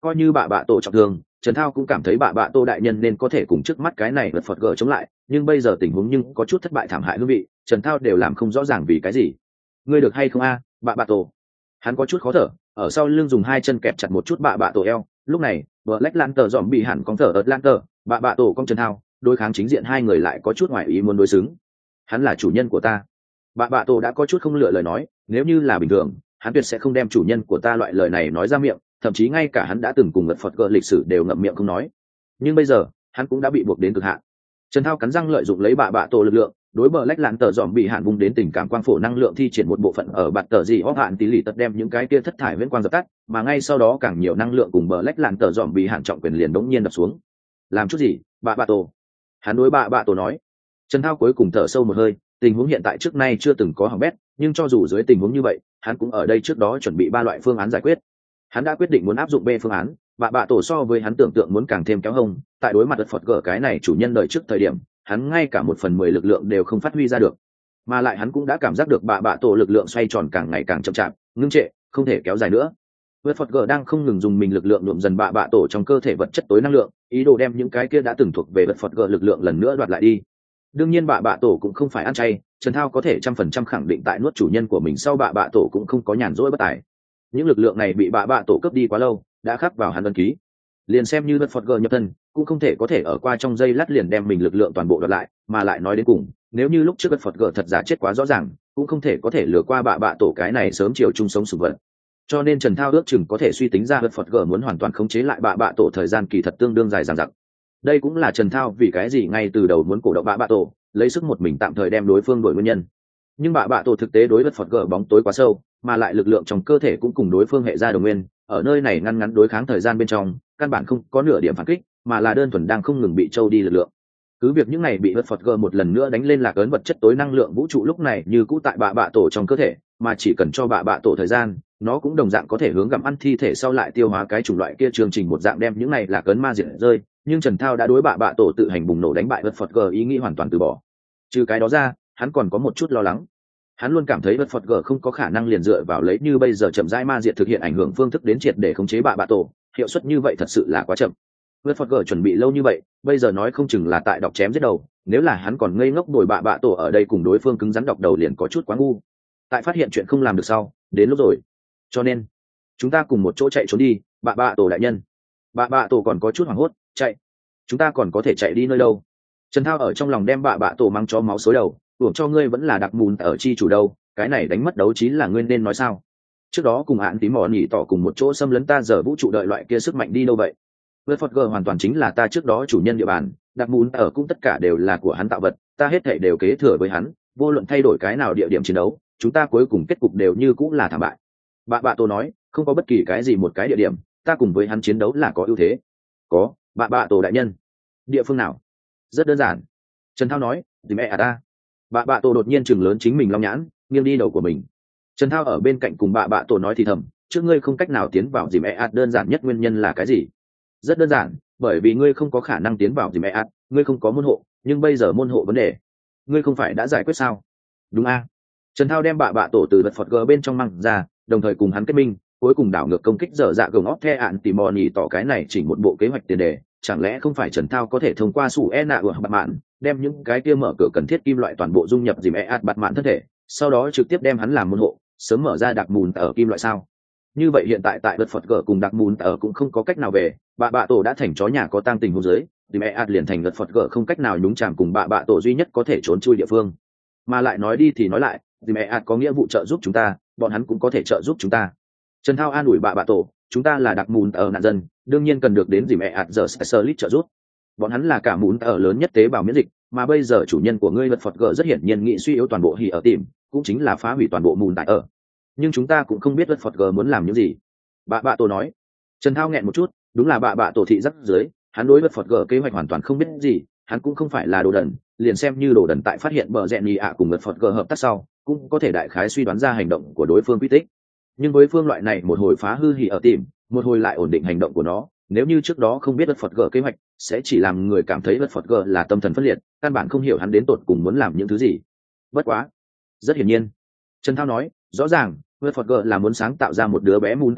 coi như bạ bạ tổ trọng thương, Trần Thao cũng cảm thấy bạ bạ tổ đại nhân nên có thể cùng trước mắt cái này vật phật gờ chống lại, nhưng bây giờ tình huống nhưng có chút thất bại thảm hại hương vị, Trần Thao đều làm không rõ ràng vì cái gì. Ngươi được hay không a, bạ bạ tổ? Hắn có chút khó thở, ở sau lưng dùng hai chân kẹp chặt một chút bạ bạ tổ eo. Lúc này, Black Lantern dòm bị hẳn cong thở ớt Lantern, bạ bạ tổ cong Trần Thao, đối kháng chính diện hai người lại có chút ngoài ý muốn đối xứng. Hắn là chủ nhân của ta. Bạ bạ tổ đã có chút không lựa lời nói, nếu như là bình thường, hắn tuyệt sẽ không đem chủ nhân của ta loại lời này nói ra miệng, thậm chí ngay cả hắn đã từng cùng vật phật gờ lịch sử đều ngậm miệng không nói. Nhưng bây giờ, hắn cũng đã bị buộc đến cực hạn. Trần Thao cắn răng lợi dụng lấy bạ bạ tổ lực lượng, đối bờ lách lạn tờ dòm bị hạn vùng đến tình cảm quang phổ năng lượng thi triển một bộ phận ở bạt tờ gì hóp hạn tí lì tật đem những cái kia thất thải viễn quang dập tắt, mà ngay sau đó càng nhiều năng lượng cùng bờ lách lạn tờ dòm bị hạn trọng quyền liền đống nhiên đập xuống. Làm chút gì, bạ bạ tổ? Hắn đối bạ bạ tổ nói. Trần Thao cuối cùng thở sâu một hơi, tình huống hiện tại trước nay chưa từng có hỏng bét, nhưng cho dù dưới tình huống như vậy, hắn cũng ở đây trước đó chuẩn bị ba loại phương án giải quyết. Hắn đã quyết định muốn áp dụng B phương án, bạ bạ tổ so với hắn tưởng tượng muốn càng thêm kéo hông, tại đối mặt đất phật gở cái này chủ nhân đời trước thời điểm, hắn ngay cả một phần mười lực lượng đều không phát huy ra được, mà lại hắn cũng đã cảm giác được bạ bạ tổ lực lượng xoay tròn càng ngày càng chậm chạp, ngưng trệ, không thể kéo dài nữa. Vật phật gở đang không ngừng dùng mình lực lượng nhuộm dần bạ bạ tổ trong cơ thể vật chất tối năng lượng, ý đồ đem những cái kia đã từng thuộc về vật phật gở lực lượng lần nữa đoạt lại đi. Đương nhiên bạ bạ tổ cũng không phải ăn chay, Trần Thao có thể trăm phần trăm khẳng định tại nuốt chủ nhân của mình sau bạ bạ tổ cũng không có nhàn rỗi bất tài. Những lực lượng này bị bạ bạ tổ cướp đi quá lâu, đã khắc vào hắn ấn ký. Liền xem như vật phật gở nhập thân, cũng không thể có thể ở qua trong giây lát liền đem mình lực lượng toàn bộ đoạt lại, mà lại nói đến cùng, nếu như lúc trước vật phật gở thật giả chết quá rõ ràng, cũng không thể có thể lừa qua bạ bạ tổ cái này sớm chiều chung sống sủng vật. Cho nên Trần Thao ước chừng có thể suy tính ra vật phật gở muốn hoàn toàn khống chế lại bạ bạ tổ thời gian kỳ thật tương đương dài dằng dặc. Đây cũng là Trần Thao vì cái gì ngay từ đầu muốn cổ động bạ bạ tổ, lấy sức một mình tạm thời đem đối phương đổi nguyên nhân. Nhưng bạ bạ tổ thực tế đối vật phật gở bóng tối quá sâu, mà lại lực lượng trong cơ thể cũng cùng đối phương hệ ra đồng nguyên, ở nơi này ngăn ngắn đối kháng thời gian bên trong, căn bản không có nửa điểm phản kích, mà là đơn thuần đang không ngừng bị trâu đi lực lượng. Cứ việc những này bị vật phật gở một lần nữa đánh lên lạc ấn vật chất tối năng lượng vũ trụ lúc này như cũ tại bạ bạ tổ trong cơ thể, mà chỉ cần cho bạ bạ tổ thời gian, nó cũng đồng dạng có thể hướng gặm ăn thi thể sau lại tiêu hóa cái chủng loại kia chương trình một dạng đem những này lạc ấn ma diệt rơi. Nhưng Trần Thao đã đối bạ bạ tổ tự hành bùng nổ đánh bại vật phật gở ý nghĩ hoàn toàn từ bỏ. Trừ cái đó ra, hắn còn có một chút lo lắng. Hắn luôn cảm thấy vật phật gở không có khả năng liền dựa vào lấy như bây giờ chậm rãi ma diệt thực hiện ảnh hưởng phương thức đến triệt để khống chế bạ bạ tổ, hiệu suất như vậy thật sự là quá chậm. Vật phật gở chuẩn bị lâu như vậy, bây giờ nói không chừng là tại đọc chém giết đầu, nếu là hắn còn ngây ngốc đồi bạ bạ tổ ở đây cùng đối phương cứng rắn đọc đầu liền có chút quá ngu. Tại phát hiện chuyện không làm được sau, đến lúc rồi. Cho nên, chúng ta cùng một chỗ chạy trốn đi, bạ bạ tổ đại nhân. Bạ bạ tổ còn có chút hoảng hốt, chạy. Chúng ta còn có thể chạy đi nơi đâu? Trần Thao ở trong lòng đem bạ bạ tổ mang cho máu xối đầu, uổng cho ngươi vẫn là đặc mùn ở chi chủ đâu, cái này đánh mất đấu trí là ngươi nên nói sao? Trước đó cùng án tí mò nhỉ tỏ cùng một chỗ xâm lấn ta giờ vũ trụ đợi loại kia sức mạnh đi đâu vậy? Vật phật gở hoàn toàn chính là ta trước đó chủ nhân địa bàn, đặc mùn ở cũng tất cả đều là của hắn tạo vật, ta hết thảy đều kế thừa với hắn, vô luận thay đổi cái nào địa điểm chiến đấu, chúng ta cuối cùng kết cục đều như cũng là thảm bại. Bạ bạ tổ nói, không có bất kỳ cái gì một cái địa điểm, ta cùng với hắn chiến đấu là có ưu thế. Có, bạ bạ tổ đại nhân. Địa phương nào? Rất đơn giản. Trần Thao nói, dì mẹ à ta. Bạ bạ tổ đột nhiên chừng lớn chính mình long nhãn, nghiêng đi đầu của mình. Trần Thao ở bên cạnh cùng bạ bạ tổ nói thì thầm, trước ngươi không cách nào tiến vào dì mẹ ạt đơn giản nhất nguyên nhân là cái gì? Rất đơn giản, bởi vì ngươi không có khả năng tiến vào dì mẹ ạt, ngươi không có môn hộ, nhưng bây giờ môn hộ vấn đề, ngươi không phải đã giải quyết sao? Đúng a. Trần Thao đem bạ bạ tổ từ vật phật gờ bên trong măng ra, đồng thời cùng hắn kết minh, cuối cùng đảo ngược công kích dở dạ gồng óc the ạn tỉ mò nhì tỏ cái này chỉnh một bộ kế hoạch tiền đề. Chẳng lẽ không phải Trần Thao có thể thông qua sủ e nạ của bạt mạn đem những cái kia mở cửa cần thiết kim loại toàn bộ dung nhập dìm e ạt bạt mạn thân thể, sau đó trực tiếp đem hắn làm môn hộ, sớm mở ra đặc mùn ở kim loại sao? Như vậy hiện tại tại vật phật gở cùng đặc mùn ở cũng không có cách nào về, bạ bạ tổ đã thành chó nhà có tang tình hôn giới, dìm e ạt liền thành vật phật gở không cách nào nhúng chàm cùng bạ bạ tổ duy nhất có thể trốn chui địa phương. Mà lại nói đi thì nói lại, dìm e ạt có nghĩa vụ trợ giúp chúng ta, bọn hắn cũng có thể trợ giúp chúng ta. Trần Thao an ủi bạ bạ tổ, chúng ta là đặc mùn ở nạn dân, đương nhiên cần được đến dìm e ạt giờ specialist trợ giúp. Bọn hắn là cả mùn ở lớn nhất tế bào miễn dịch, mà bây giờ chủ nhân của ngươi vật phật gở rất hiển nhiên nghị suy yếu toàn bộ hỉ ở tìm, cũng chính là phá hủy toàn bộ mùn tại ở. Nhưng chúng ta cũng không biết vật phật gở muốn làm những gì. Bạ bạ tổ nói. Trần Thao nghẹn một chút, đúng là bạ bạ tổ thị rất dưới, hắn đối vật phật gở kế hoạch hoàn toàn không biết gì, hắn cũng không phải là đồ đần, liền xem như đồ đần tại phát hiện bờ rẹn nhì ạ cùng vật phật gở hợp tác sau, cũng có thể đại khái suy đoán ra hành động của đối phương quy tích. Nhưng với phương loại này một hồi phá hư hỉ ở tìm, một hồi lại ổn định hành động của nó, nếu như trước đó không biết vật phật gở kế hoạch, sẽ chỉ làm người cảm thấy vật phật gở là tâm thần phân liệt, căn bản không hiểu hắn đến tột cùng muốn làm những thứ gì. Bất quá, rất hiển nhiên, Trần Thao nói, rõ ràng vật phật gở là muốn sáng tạo ra một đứa bé mùn tại ở,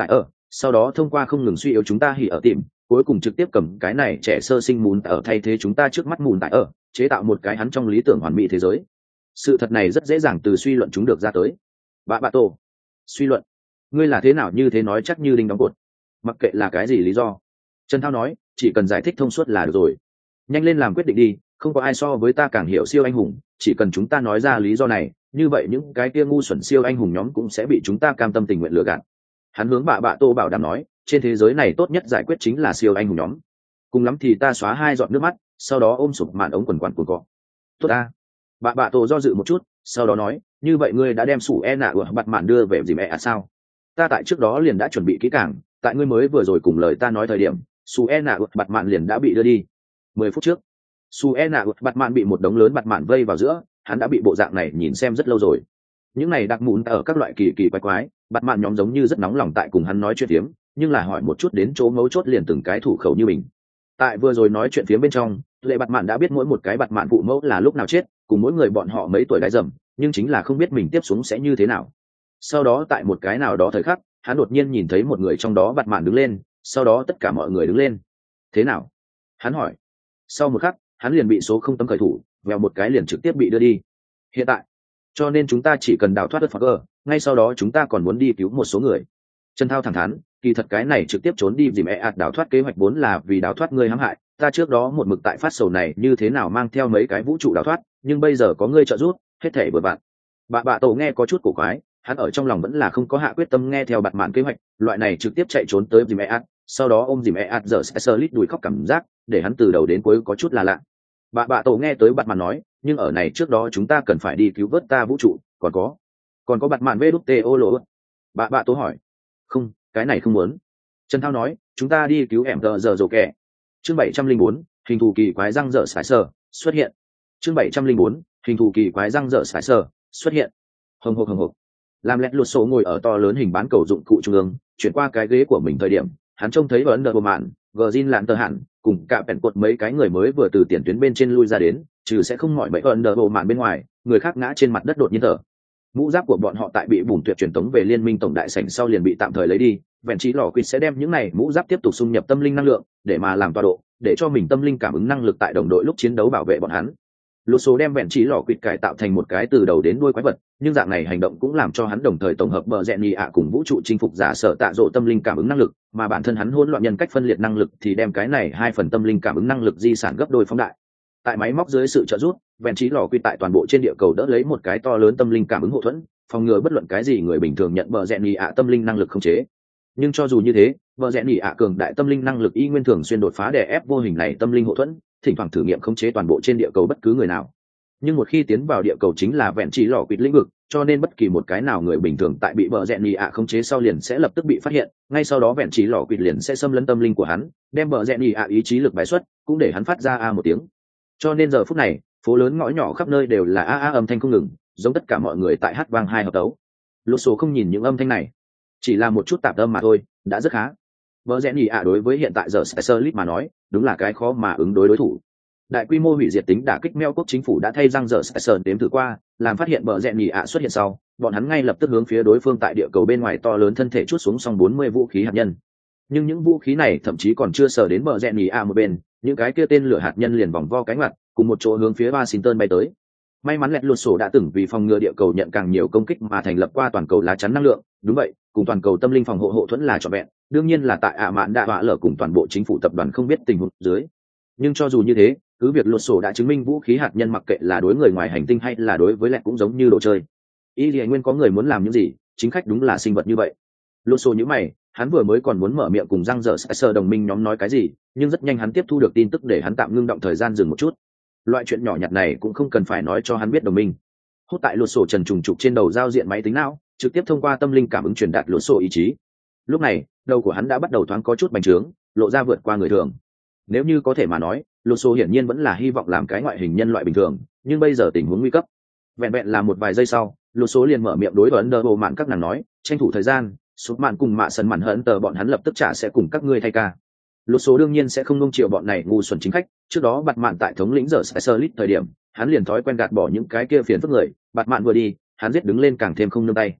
sau đó thông qua không ngừng suy yếu chúng ta hỉ ở tìm, cuối cùng trực tiếp cầm cái này trẻ sơ sinh mùn ở thay thế chúng ta trước mắt mùn tại ở, chế tạo một cái hắn trong lý tưởng hoàn mỹ thế giới. Sự thật này rất dễ dàng từ suy luận chúng được ra tới. Bạ bạ tổ, suy luận, ngươi là thế nào như thế nói chắc như đinh đóng cột. Mặc kệ là cái gì lý do, Trần Thao nói, chỉ cần giải thích thông suốt là được rồi. Nhanh lên làm quyết định đi, không có ai so với ta càng hiểu siêu anh hùng, chỉ cần chúng ta nói ra lý do này, như vậy những cái kia ngu xuẩn siêu anh hùng nhóm cũng sẽ bị chúng ta cam tâm tình nguyện lừa gạt. Hắn hướng bạ bạ tô bảo đảm nói, trên thế giới này tốt nhất giải quyết chính là siêu anh hùng nhóm. Cùng lắm thì ta xóa hai giọt nước mắt, sau đó ôm sụp màn ống quần quằn cuộn cọ. Tốt ta. Bạ bạ tô do dự một chút, sau đó nói, như vậy ngươi đã đem sủ e nạ của bạt mạn đưa về gì mẹ à sao? Ta tại trước đó liền đã chuẩn bị kỹ càng, tại ngươi mới vừa rồi cùng lời ta nói thời điểm, sủ e nạ của bạt mạn liền đã bị đưa đi. Mười phút trước, sủ e nạ của bạt mạn bị một đống lớn bạt mạn vây vào giữa, hắn đã bị bộ dạng này nhìn xem rất lâu rồi. Những này đặc mụn ở các loại kỳ kỳ quái quái, bạt mạn nhóm giống như rất nóng lòng tại cùng hắn nói chuyện phiếm, nhưng là hỏi một chút đến chỗ ngấu chốt liền từng cái thủ khẩu như mình. Tại vừa rồi nói chuyện phiếm bên trong, lệ bạt mạn đã biết mỗi một cái bạt mạn phụ mẫu là lúc nào chết, cùng mỗi người bọn họ mấy tuổi đái dầm, nhưng chính là không biết mình tiếp xuống sẽ như thế nào. Sau đó tại một cái nào đó thời khắc, hắn đột nhiên nhìn thấy một người trong đó bạt mạn đứng lên, sau đó tất cả mọi người đứng lên. Thế nào? Hắn hỏi. Sau một khắc, hắn liền bị số không tấm khởi thủ, vèo một cái liền trực tiếp bị đưa đi. Hiện tại, cho nên chúng ta chỉ cần đào thoát đất Phật, ngay sau đó chúng ta còn muốn đi cứu một số người. Trần Thao thẳng thắn, kỳ thật cái này trực tiếp trốn đi dìm ẹ ạt đào thoát kế hoạch vốn là vì đào thoát ngươi hãm hại, ta trước đó một mực tại phát sầu này như thế nào mang theo mấy cái vũ trụ đào thoát, nhưng bây giờ có ngươi trợ giúp, hết thảy bừa bộn. Bà bạ tổ nghe có chút cổ quái, hắn ở trong lòng vẫn là không có hạ quyết tâm nghe theo bạt mạn kế hoạch, loại này trực tiếp chạy trốn tới dìm ẹ ạt, sau đó ôm dìm ẹ ạt giờ sẽ sơ lít đùi khóc cảm giác, để hắn từ đầu đến cuối có chút là lạ. Bà bạ tổ nghe tới bạt mạn nói, nhưng ở này trước đó chúng ta cần phải đi cứu vớt ta vũ trụ, còn có, còn có bạt mạn vê đút tê ô lộ. Bà bạ tổ hỏi, không, cái này không muốn. Trần Thao nói, chúng ta đi cứu em tờ giờ rồ kẹ. Chương bảy trăm linh bốn, hình thù kỳ quái răng dở sải sờ xuất hiện. Chương bảy trăm linh bốn, hình thù kỳ quái răng dở sải sờ xuất hiện. Hồng hộc hồng hộc. Làm lẹt lụt số ngồi ở to lớn hình bán cầu dụng cụ trung ương, chuyển qua cái ghế của mình thời điểm, hắn trông thấy Ấn Độ Bộ Mạn, Gjin lạn tờ hạn, cùng cả bèn cột mấy cái người mới vừa từ tiền tuyến bên trên lui ra đến, trừ sẽ không mỏi bậy Ấn Độ Bộ Mạn bên ngoài, người khác ngã trên mặt đất đột nhiên thở. Mũ giáp của bọn họ tại bị bùn tuyệt truyền tống về liên minh tổng đại sảnh sau liền bị tạm thời lấy đi, vẹn trí lò quýt sẽ đem những này mũ giáp tiếp tục xung nhập tâm linh năng lượng để mà làm tọa độ, để cho mình tâm linh cảm ứng năng lực tại đồng đội lúc chiến đấu bảo vệ bọn hắn. Lô số đem vẹn trí lò quýt cải tạo thành một cái từ đầu đến đuôi quái vật, nhưng dạng này hành động cũng làm cho hắn đồng thời tổng hợp bờ rẹn nhì ạ cùng vũ trụ chinh phục giả sở tạ dỗ tâm linh cảm ứng năng lực, mà bản thân hắn hỗn loạn nhân cách phân liệt năng lực thì đem cái này hai phần tâm linh cảm ứng năng lực di sản gấp đôi phóng đại. Tại máy móc dưới sự trợ giúp, vẹn trí lò quýt tại toàn bộ trên địa cầu đỡ lấy một cái to lớn tâm linh cảm ứng hộ thuẫn, phòng ngừa bất luận cái gì người bình thường nhận bờ rẹn nhì ạ tâm linh năng lực không chế. Nhưng cho dù như thế, bờ rẹn nhì ạ cường đại tâm linh năng lực y nguyên thường xuyên đột phá đè ép vô hình này tâm linh hộ thuẫn, thỉnh thoảng thử nghiệm khống chế toàn bộ trên địa cầu bất cứ người nào. Nhưng một khi tiến vào địa cầu chính là vẹn trí lò quýt lĩnh vực, cho nên bất kỳ một cái nào người bình thường tại bị bờ rẹn nhì ạ khống chế sau liền sẽ lập tức bị phát hiện, ngay sau đó vẹn trí lò quýt liền sẽ xâm lấn tâm linh của hắn, đem bờ rẹn nhì ạ ý chí lực bài xuất, cũng để hắn phát ra a một tiếng. Cho nên giờ phút này, phố lớn ngõ nhỏ khắp nơi đều là a a âm thanh không ngừng, giống tất cả mọi người tại hát vang hai hợp tấu. Lô số không nhìn những âm thanh này, chỉ là một chút tạp âm mà thôi, đã rất khá. Bờ rẽn nhì ạ đối với hiện tại giờ Specialist mà nói, đúng là cái khó mà ứng đối đối thủ. Đại quy mô hủy diệt tính đả kích meo quốc chính phủ đã thay răng giờ Specialist đếm thử qua, làm phát hiện bờ rẽn nhì ạ xuất hiện sau, bọn hắn ngay lập tức hướng phía đối phương tại địa cầu bên ngoài to lớn thân thể chuốt xuống xong bốn mươi vũ khí hạt nhân. Nhưng những vũ khí này thậm chí còn chưa sờ đến bờ rẽn nhì ạ một bên, những cái kia tên lửa hạt nhân liền vòng vo cánh mặt, cùng một chỗ hướng phía Washington bay tới. May mắn lẹt lụt sổ đã từng vì phòng ngừa địa cầu nhận càng nhiều công kích mà thành lập qua toàn cầu lá chắn năng lượng, đúng vậy, cùng toàn cầu tâm linh phòng hộ hộ thuẫn là trọn vẹn, đương nhiên là tại ạ mạn đạ họa lở cùng toàn bộ chính phủ tập đoàn không biết tình huống dưới. Nhưng cho dù như thế, cứ việc lụt sổ đã chứng minh vũ khí hạt nhân mặc kệ là đối người ngoài hành tinh hay là đối với lẹt cũng giống như đồ chơi. Y thì nguyên có người muốn làm những gì, chính khách đúng là sinh vật như vậy. Lụt sổ như mày, hắn vừa mới còn muốn mở miệng cùng răng dở sơ đồng minh nhóm nói cái gì, nhưng rất nhanh hắn tiếp thu được tin tức để hắn tạm ngưng động thời gian dừng một chút. Loại chuyện nhỏ nhặt này cũng không cần phải nói cho hắn biết đồng minh. Hốt tại lột sổ trần trùng trục trên đầu giao diện máy tính não, trực tiếp thông qua tâm linh cảm ứng truyền đạt lột sổ ý chí. Lúc này, đầu của hắn đã bắt đầu thoáng có chút bành trướng, lộ ra vượt qua người thường. Nếu như có thể mà nói, lột sổ hiển nhiên vẫn là hy vọng làm cái ngoại hình nhân loại bình thường, nhưng bây giờ tình huống nguy cấp. Vẹn vẹn là một vài giây sau, lột sổ liền mở miệng đối với ấn độ mạn các nàng nói, tranh thủ thời gian, sụp mạn cùng mạ sần mạn hận tờ bọn hắn lập tức trả sẽ cùng các ngươi thay ca. Lột số đương nhiên sẽ không nung chiều bọn này ngu xuẩn chính khách, trước đó bạt mạn tại thống lĩnh giờ Specialist thời điểm, hắn liền thói quen gạt bỏ những cái kia phiền phức người, bạt mạn vừa đi, hắn giết đứng lên càng thêm không nương tay.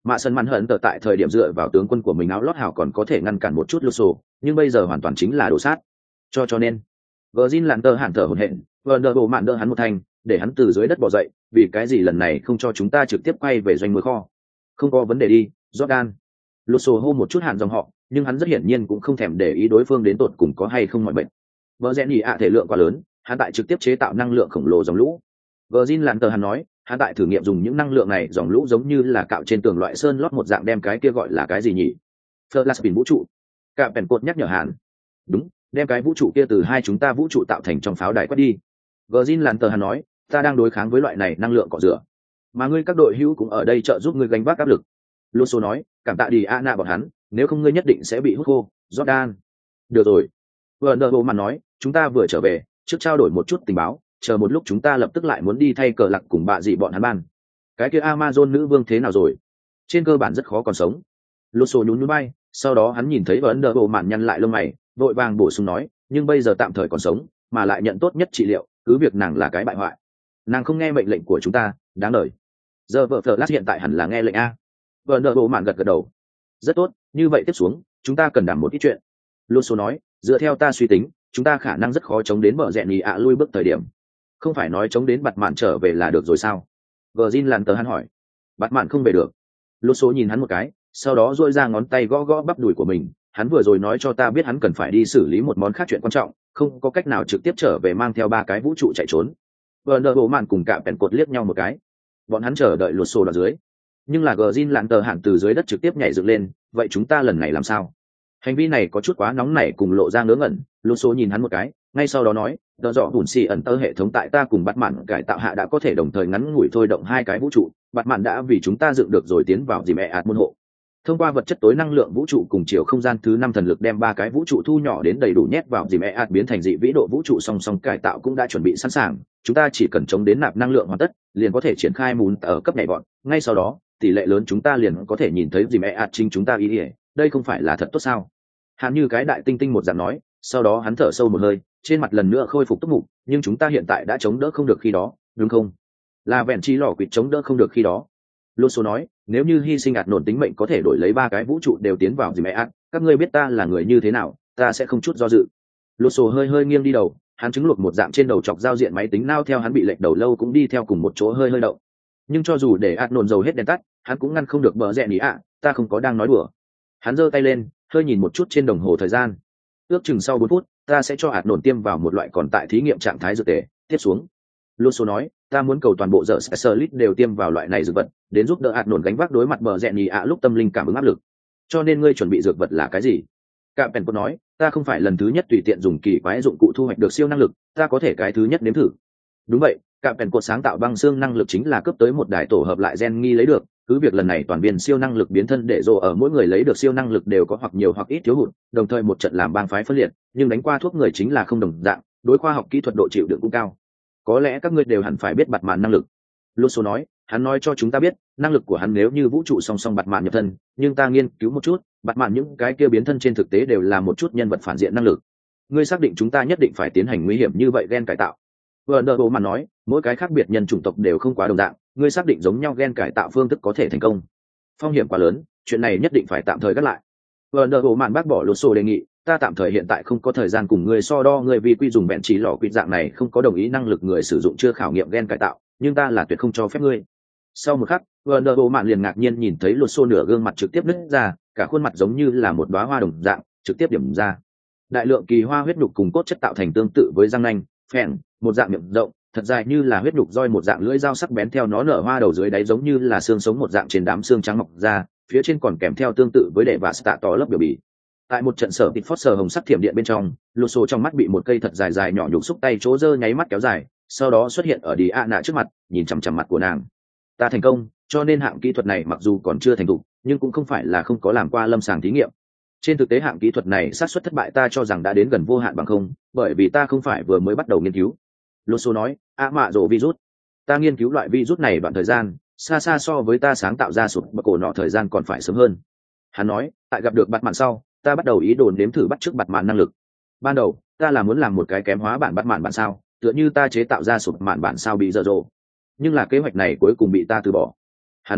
Mạ sân mắn hận tờ tại thời điểm dựa vào tướng quân của mình áo lót hào còn có thể ngăn cản một chút Lusso, nhưng bây giờ hoàn toàn chính là đổ sát. Cho cho nên, Virgin lặn tờ hẳn thở hổn hển, vờ đờ bộ mạn đỡ hắn một thanh, để hắn từ dưới đất bò dậy, vì cái gì lần này không cho chúng ta trực tiếp quay về doanh muối kho? Không có vấn đề đi, Jordan. Lusso hô một chút hạn dòng họ, nhưng hắn rất hiển nhiên cũng không thèm để ý đối phương đến tột cùng có hay không mọi bệnh. Vợ rẽ nhỉ ạ thể lượng quá lớn, hắn tại trực tiếp chế tạo năng lượng khổng lồ dòng lũ. Virgin lặn tờ hắn nói, hắn tại thử nghiệm dùng những năng lượng này dòng lũ giống như là cạo trên tường loại sơn lót một dạng đem cái kia gọi là cái gì nhỉ? Flaspin vũ trụ. Cả bèn cột nhắc nhở hắn. Đúng, đem cái vũ trụ kia từ hai chúng ta vũ trụ tạo thành trong pháo đài quét đi. Virgin lặn tờ hắn nói, ta đang đối kháng với loại này năng lượng cọ rửa, mà ngươi các đội hữu cũng ở đây trợ giúp ngươi gánh vác áp lực. Lusso nói, cảm tạ đi Ana bọn hắn, nếu không ngươi nhất định sẽ bị hút khô. Jordan. Được rồi. Werner bộ mặt nói, chúng ta vừa trở về, trước trao đổi một chút tình báo, chờ một lúc chúng ta lập tức lại muốn đi thay cờ lạc cùng bạ dị bọn hắn ban. Cái kia Amazon nữ vương thế nào rồi? Trên cơ bản rất khó còn sống. Lusso nhún nhún bay, sau đó hắn nhìn thấy Werner bộ mặt nhăn lại lông mày, vội vàng bổ sung nói, nhưng bây giờ tạm thời còn sống, mà lại nhận tốt nhất trị liệu, cứ việc nàng là cái bại hoại. Nàng không nghe mệnh lệnh của chúng ta, đáng đời. Giờ vợ Flash hiện tại hẳn là nghe lệnh a. Werner bộ mặt gật gật đầu. Rất tốt, như vậy tiếp xuống, chúng ta cần đảm một ít chuyện. Lusso nói, dựa theo ta suy tính, chúng ta khả năng rất khó chống đến bờ rẹn nhì ạ lui bước thời điểm. Không phải nói chống đến bạt mạn trở về là được rồi sao? Virgin lặn tờ hắn hỏi. Bạt mạn không về được. Lusso nhìn hắn một cái, sau đó duỗi ra ngón tay gõ gõ bắp đùi của mình. Hắn vừa rồi nói cho ta biết hắn cần phải đi xử lý một món khác chuyện quan trọng, không có cách nào trực tiếp trở về mang theo ba cái vũ trụ chạy trốn. Werner bộ mạn cùng cả bèn cột liếc nhau một cái. Bọn hắn chờ đợi Lusso ở dưới. Nhưng là Gjin lặn tờ hẳn từ dưới đất trực tiếp nhảy dựng lên, vậy chúng ta lần này làm sao? Hành vi này có chút quá nóng nảy cùng lộ ra ngớ ngẩn. Lusso nhìn hắn một cái, ngay sau đó nói, đỡ rõ bùn xì ẩn tơ hệ thống tại ta cùng bắt mạn cải tạo hạ đã có thể đồng thời ngắn ngủi thôi động hai cái vũ trụ, bắt mạn đã vì chúng ta dựng được rồi tiến vào dìm ẹ ạt môn hộ. Thông qua vật chất tối năng lượng vũ trụ cùng chiều không gian thứ năm thần lực đem ba cái vũ trụ thu nhỏ đến đầy đủ nhét vào dìm ẹ ạt biến thành dị vĩ độ vũ trụ song song cải tạo cũng đã chuẩn bị sẵn sàng, chúng ta chỉ cần chống đến nạp năng lượng hoàn tất, liền có thể triển khai mùn ở cấp nhảy bọn, ngay sau đó tỷ lệ lớn chúng ta liền có thể nhìn thấy dìm ẹ ạt chính chúng ta ý ỉa, đây không phải là thật tốt sao? Hắn như cái đại tinh tinh một dạng nói, sau đó hắn thở sâu một hơi, trên mặt lần nữa khôi phục túc mục, nhưng chúng ta hiện tại đã chống đỡ không được khi đó, đúng không? Là vẹn chi lò quỵt chống đỡ không được khi đó. Lusso nói, nếu như hy sinh ạt nổn tính mệnh có thể đổi lấy ba cái vũ trụ đều tiến vào dìm ẹ ạt, các ngươi biết ta là người như thế nào, ta sẽ không chút do dự. Lusso hơi hơi nghiêng đi đầu, hắn chứng luộc một dạng trên đầu chọc giao diện máy tính nao theo hắn bị lệch đầu lâu cũng đi theo cùng một chỗ hơi hơi động. Nhưng cho dù để ạt nổn dầu hết đèn tắt, hắn cũng ngăn không được bờ rẽ ý ạ, ta không có đang nói đùa. Hắn giơ tay lên, hơi nhìn một chút trên đồng hồ thời gian. Ước chừng sau bốn phút, ta sẽ cho ạt nổn tiêm vào một loại còn tại thí nghiệm trạng thái dược tề, tiếp xuống. Lusso nói, ta muốn cầu toàn bộ dở specialist đều tiêm vào loại này dược vật, đến giúp đỡ ạt nổn gánh vác đối mặt bờ rẽ nhì ạ lúc tâm linh cảm ứng áp lực. Cho nên ngươi chuẩn bị dược vật là cái gì? Cạm Penn có nói, ta không phải lần thứ nhất tùy tiện dùng kỳ quái dụng cụ thu hoạch được siêu năng lực, ta có thể cái thứ nhất nếm thử. Đúng vậy, Cạm Penn cột sáng tạo băng xương năng lực chính là cấp tới một đài tổ hợp lại gen nghi lấy được, cứ việc lần này toàn viên siêu năng lực biến thân để rồ ở mỗi người lấy được siêu năng lực đều có hoặc nhiều hoặc ít thiếu hụt, đồng thời một trận làm bang phái phân liệt, nhưng đánh qua thuốc người chính là không đồng dạng, đối khoa học kỹ thuật độ chịu đựng cũng cao. Có lẽ các ngươi đều hẳn phải biết bạt mạn năng lực. Lusso nói, hắn nói cho chúng ta biết, năng lực của hắn nếu như vũ trụ song song bạt mạn nhập thân, nhưng ta nghiên cứu một chút, bạt mạn những cái kia biến thân trên thực tế đều là một chút nhân vật phản diện năng lực. Ngươi xác định chúng ta nhất định phải tiến hành nguy hiểm như vậy gen cải tạo? Werner bộ mà nói, mỗi cái khác biệt nhân chủng tộc đều không quá đồng dạng, ngươi xác định giống nhau gen cải tạo phương thức có thể thành công? Phong hiểm quá lớn, chuyện này nhất định phải tạm thời gác lại. Werner bộ mạn bác bỏ Lusso đề nghị, ta tạm thời hiện tại không có thời gian cùng ngươi so đo người vì quy dùng bẹn chỉ lò quỵt dạng này không có đồng ý năng lực người sử dụng chưa khảo nghiệm gen cải tạo, nhưng ta là tuyệt không cho phép ngươi. Sau một khắc, Werner bộ mạn liền ngạc nhiên nhìn thấy Lusso nửa gương mặt trực tiếp nứt ra, cả khuôn mặt giống như là một đóa hoa đồng dạng, trực tiếp điểm ra. Đại lượng kỳ hoa huyết nhục cùng cốt chất tạo thành tương tự với răng nanh, phèn, một dạng miệng rộng, thật dài như là huyết nhục roi một dạng lưỡi dao sắc bén theo nó nở hoa đầu dưới đáy giống như là xương sống một dạng trên đám xương trắng mọc ra, phía trên còn kèm theo tương tự với đệ và tạ to lớp biểu bì. Tại một trận sở tịt phót sờ hồng sắc thiểm điện bên trong, Lusso trong mắt bị một cây thật dài dài nhỏ nhục xúc tay chỗ dơ nháy mắt kéo dài, sau đó xuất hiện ở đi a nạ trước mặt, nhìn chằm chằm mặt của nàng. Ta thành công, cho nên hạng kỹ thuật này mặc dù còn chưa thành thục, nhưng cũng không phải là không có làm qua lâm sàng thí nghiệm. Trên thực tế hạng kỹ thuật này xác suất thất bại ta cho rằng đã đến gần vô hạn bằng không, bởi vì ta không phải vừa mới bắt đầu nghiên cứu. Lusso nói, a mạ rồ virus. Ta nghiên cứu loại virus này đoạn thời gian, xa xa so với ta sáng tạo ra sụp bậc cổ nọ thời gian còn phải sớm hơn. Hắn nói, tại gặp được bạt mạn sau, ta bắt đầu ý đồ nếm thử bắt chước bạt mạn năng lực. Ban đầu, ta là muốn làm một cái kém hóa bản bạt mạn bản sao, tựa như ta chế tạo ra sụp mạn bản sao bị dở dộ. Nhưng là kế hoạch này cuối cùng bị ta từ bỏ. Hắn nói,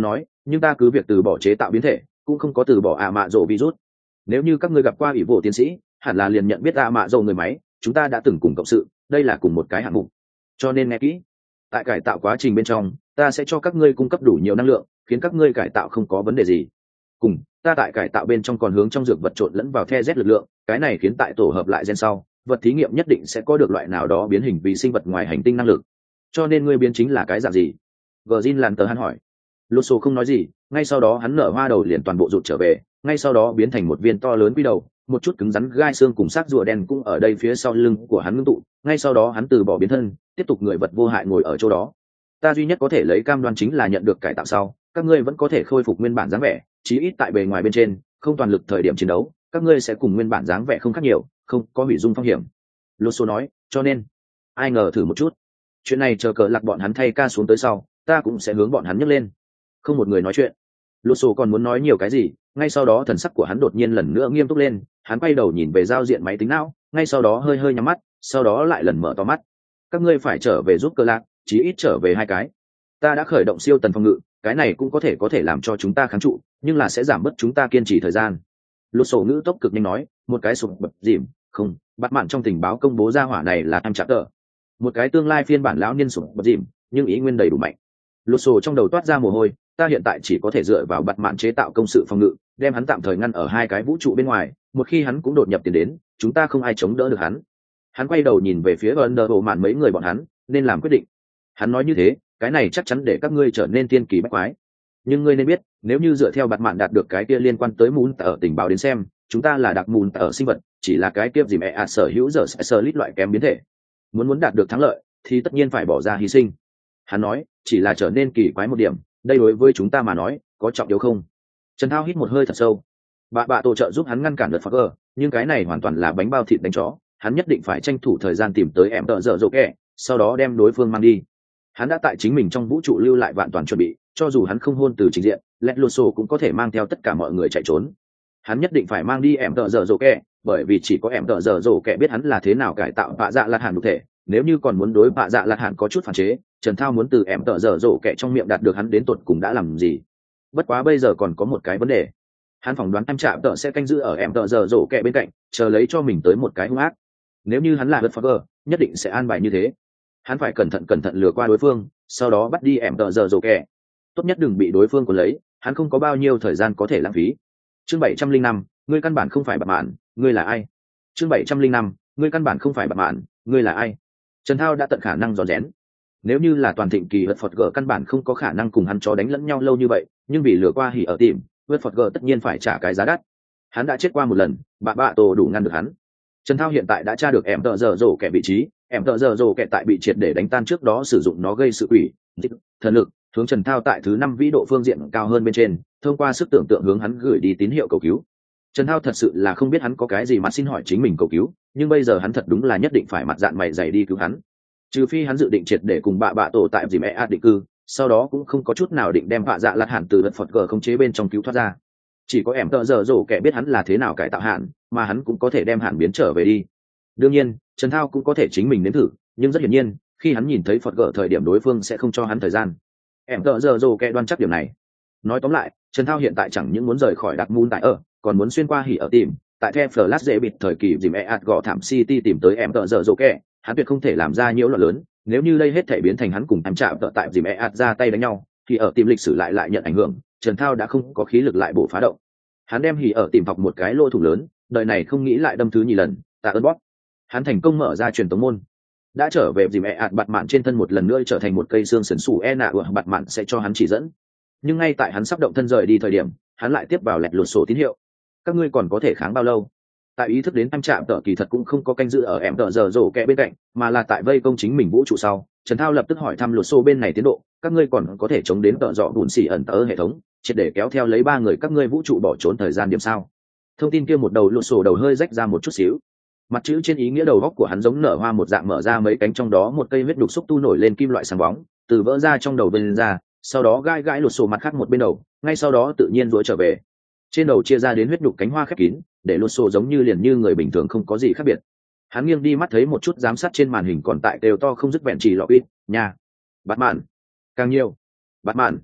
nhưng ta cứ việc từ bỏ chế tạo biến thể cũng không có từ bỏ ạ mạ rộ virus. Nếu như các ngươi gặp qua ủy vụ tiến sĩ hẳn là liền nhận biết ạ mạ rộ người máy, chúng ta đã từng cùng cộng sự, đây là cùng một cái hạng mục. Cho nên nghe kỹ, tại cải tạo quá trình bên trong ta sẽ cho các ngươi cung cấp đủ nhiều năng lượng, khiến các ngươi cải tạo không có vấn đề gì. Cùng ta tại cải tạo bên trong còn hướng trong dược vật trộn lẫn vào the z lực lượng, cái này khiến tại tổ hợp lại gen sau vật thí nghiệm nhất định sẽ có được loại nào đó biến hình vì sinh vật ngoài hành tinh năng lực. Cho nên ngươi biến chính là cái dạng gì? Virgin làn tờ hắn hỏi. Lusso không nói gì, ngay sau đó hắn nở hoa đầu liền toàn bộ rụt trở về, ngay sau đó biến thành một viên to lớn quy đầu, một chút cứng rắn gai xương cùng xác rùa đen cũng ở đây phía sau lưng của hắn ngưng tụ, ngay sau đó hắn từ bỏ biến thân, tiếp tục người vật vô hại ngồi ở chỗ đó. Ta duy nhất có thể lấy cam đoan chính là nhận được cải tạo sau, các ngươi vẫn có thể khôi phục nguyên bản dáng vẻ, chí ít tại bề ngoài bên trên, không toàn lực thời điểm chiến đấu, các ngươi sẽ cùng nguyên bản dáng vẻ không khác nhiều, không có hủy dung phong hiểm. Lusso nói, cho nên, ai ngờ thử một chút. Chuyện này chờ cờ lạc bọn hắn thay ca xuống tới sau, ta cũng sẽ hướng bọn hắn nhấc lên. Không một người nói chuyện. Lusso còn muốn nói nhiều cái gì, ngay sau đó thần sắc của hắn đột nhiên lần nữa nghiêm túc lên, hắn quay đầu nhìn về giao diện máy tính não, ngay sau đó hơi hơi nhắm mắt, sau đó lại lần mở to mắt. Các ngươi phải trở về giúp cờ lạc, chí ít trở về hai cái. Ta đã khởi động siêu tần phòng ngự, cái này cũng có thể có thể làm cho chúng ta kháng trụ, nhưng là sẽ giảm bớt chúng ta kiên trì thời gian. Lusso ngữ tốc cực nhanh nói, một cái sụp bập dìm, không, bắt mạn trong tình báo công bố ra hỏa này là em chặt tờ. Một cái tương lai phiên bản lão niên sụp bập dìm, nhưng ý nguyên đầy đủ mạnh. Lusso trong đầu toát ra mồ hôi, ta hiện tại chỉ có thể dựa vào bắt mạn chế tạo công sự phòng ngự, đem hắn tạm thời ngăn ở hai cái vũ trụ bên ngoài, một khi hắn cũng đột nhập tiền đến, chúng ta không ai chống đỡ được hắn. Hắn quay đầu nhìn về phía Under bộ mạn mấy người bọn hắn, nên làm quyết định. Hắn nói như thế, cái này chắc chắn để các ngươi trở nên tiên kỳ bách quái. Nhưng ngươi nên biết, nếu như dựa theo bạt mạn đạt được cái kia liên quan tới mún ở tình báo đến xem, chúng ta là đặc mún ở sinh vật, chỉ là cái kia gì mẹ ạ sở hữu giờ sẽ sở lít loại kém biến thể. Muốn muốn đạt được thắng lợi, thì tất nhiên phải bỏ ra hy sinh. Hắn nói, chỉ là trở nên kỳ quái một điểm, đây đối với chúng ta mà nói, có trọng yếu không? Trần Thao hít một hơi thật sâu. Bà bà tổ trợ giúp hắn ngăn cản đợt Fokker, nhưng cái này hoàn toàn là bánh bao thịt đánh chó, hắn nhất định phải tranh thủ thời gian tìm tới em tợ dở dỗ kẻ, sau đó đem đối phương mang đi. Hắn đã tại chính mình trong vũ trụ lưu lại vạn toàn chuẩn bị, cho dù hắn không hôn từ trình diện, Lẹt Lusso cũng có thể mang theo tất cả mọi người chạy trốn. Hắn nhất định phải mang đi em tợ dở dỗ kẻ, bởi vì chỉ có em tợ dở dỗ kẻ biết hắn là thế nào cải tạo bạ dạ lạt hàn đục thể. Nếu như còn muốn đối bạ dạ lạt hàn có chút phản chế, Trần Thao muốn từ em tợ dở dỗ kẻ trong miệng đạt được hắn đến tột cùng đã làm gì. Bất quá bây giờ còn có một cái vấn đề, hắn phỏng đoán em chạm tợ sẽ canh giữ ở em tợ dở dỗ kẻ bên cạnh, chờ lấy cho mình tới một cái hung ác. Nếu như hắn là Hất Fokker, nhất định sẽ an bài như thế. Hắn phải cẩn thận cẩn thận lừa qua đối phương, sau đó bắt đi em tợ dở dỗ kẻ. Tốt nhất đừng bị đối phương cuốn lấy, hắn không có bao nhiêu thời gian có thể lãng phí. Chương bảy trăm linh năm, ngươi căn bản không phải bạt mạn, ngươi là ai? Chương bảy trăm linh năm, ngươi căn bản không phải bạt mạn, ngươi là ai? Trần Thao đã tận khả năng rón rén. Nếu như là toàn thịnh kỳ Hất Fokker căn bản không có khả năng cùng hắn chó đánh lẫn nhau lâu như vậy, nhưng vì lừa qua hỉ ở tìm, Hất Fokker tất nhiên phải trả cái giá đắt. Hắn đã chết qua một lần, bạ bạ tổ đủ ngăn được hắn. Trần Thao hiện tại đã tra được em tợ dở dỗ kẻ vị trí, em tợ dở dỗ kẻ tại bị triệt để đánh tan trước đó sử dụng nó gây sự quỷ, thần lực, hướng Trần Thao tại thứ năm vĩ độ phương diện cao hơn bên trên, thông qua sức tưởng tượng hướng hắn gửi đi tín hiệu cầu cứu. Trần Thao thật sự là không biết hắn có cái gì mà xin hỏi chính mình cầu cứu, nhưng bây giờ hắn thật đúng là nhất định phải mặt dạn mày dày đi cứu hắn. Trừ phi hắn dự định triệt để cùng bạ bạ tổ tại dìm e định cư, sau đó cũng không có chút nào định đem bạ dạ lạt hẳn từ vật phật gờ không chế bên trong cứu thoát ra. Chỉ có em tợ dở dỗ kẻ biết hắn là thế nào cải tạo hạn, mà hắn cũng có thể đem hạn biến trở về đi. Đương nhiên, Trần Thao cũng có thể chính mình nếm thử, nhưng rất hiển nhiên, khi hắn nhìn thấy Phật gỡ thời điểm đối phương sẽ không cho hắn thời gian. Em tợ giờ dồ kẻ đoan chắc điểm này. Nói tóm lại, Trần Thao hiện tại chẳng những muốn rời khỏi đặc moon tại ở, còn muốn xuyên qua hỉ ở tìm, tại The Flash dễ bịt thời kỳ dìm e gõ thảm City tìm tới em tợ giờ dồ kẻ, hắn tuyệt không thể làm ra nhiễu loạn lớn. Nếu như đây hết thể biến thành hắn cùng em chạm tợ tại dìm e ra tay đánh nhau, thì ở tìm lịch sử lại lại nhận ảnh hưởng. Trần Thao đã không có khí lực lại bổ phá động. Hắn đem hỉ ở tìm học một cái lỗ thủng lớn, đời này không nghĩ lại đâm thứ nhì lần, tạ ơn bóp. Hắn thành công mở ra truyền tống môn, đã trở về dìm e bạt mạn trên thân một lần nữa trở thành một cây xương sườn sù e nạ của bạt mạn sẽ cho hắn chỉ dẫn. Nhưng ngay tại hắn sắp động thân rời đi thời điểm, hắn lại tiếp vào lẹt lột sổ tín hiệu. Các ngươi còn có thể kháng bao lâu? Tại ý thức đến em chạm tợ kỳ thật cũng không có canh giữ ở em tợ giờ rổ kẹ bên cạnh, mà là tại vây công chính mình vũ trụ sau. Trần Thao lập tức hỏi thăm lột sổ bên này tiến độ, các ngươi còn có thể chống đến tợ dọ bùn xỉ ẩn tớ hệ thống, triệt để kéo theo lấy ba người các ngươi vũ trụ bỏ trốn thời gian điểm sao? Thông tin kia một đầu lột sổ đầu hơi rách ra một chút xíu, mặt chữ trên ý nghĩa đầu góc của hắn giống nở hoa một dạng mở ra mấy cánh, trong đó một cây huyết đục xúc tu nổi lên kim loại sáng bóng từ vỡ ra trong đầu bên ra, sau đó gai gãi lột sổ mặt khác một bên đầu, ngay sau đó tự nhiên rối trở về. Trên đầu chia ra đến huyết đục cánh hoa khép kín, để lột sổ giống như liền như người bình thường không có gì khác biệt. Hắn nghiêng đi mắt thấy một chút giám sát trên màn hình còn tại đều to không dứt vẹn chỉ lọ ít nha. Bắt mạn càng nhiều. Bắt mạn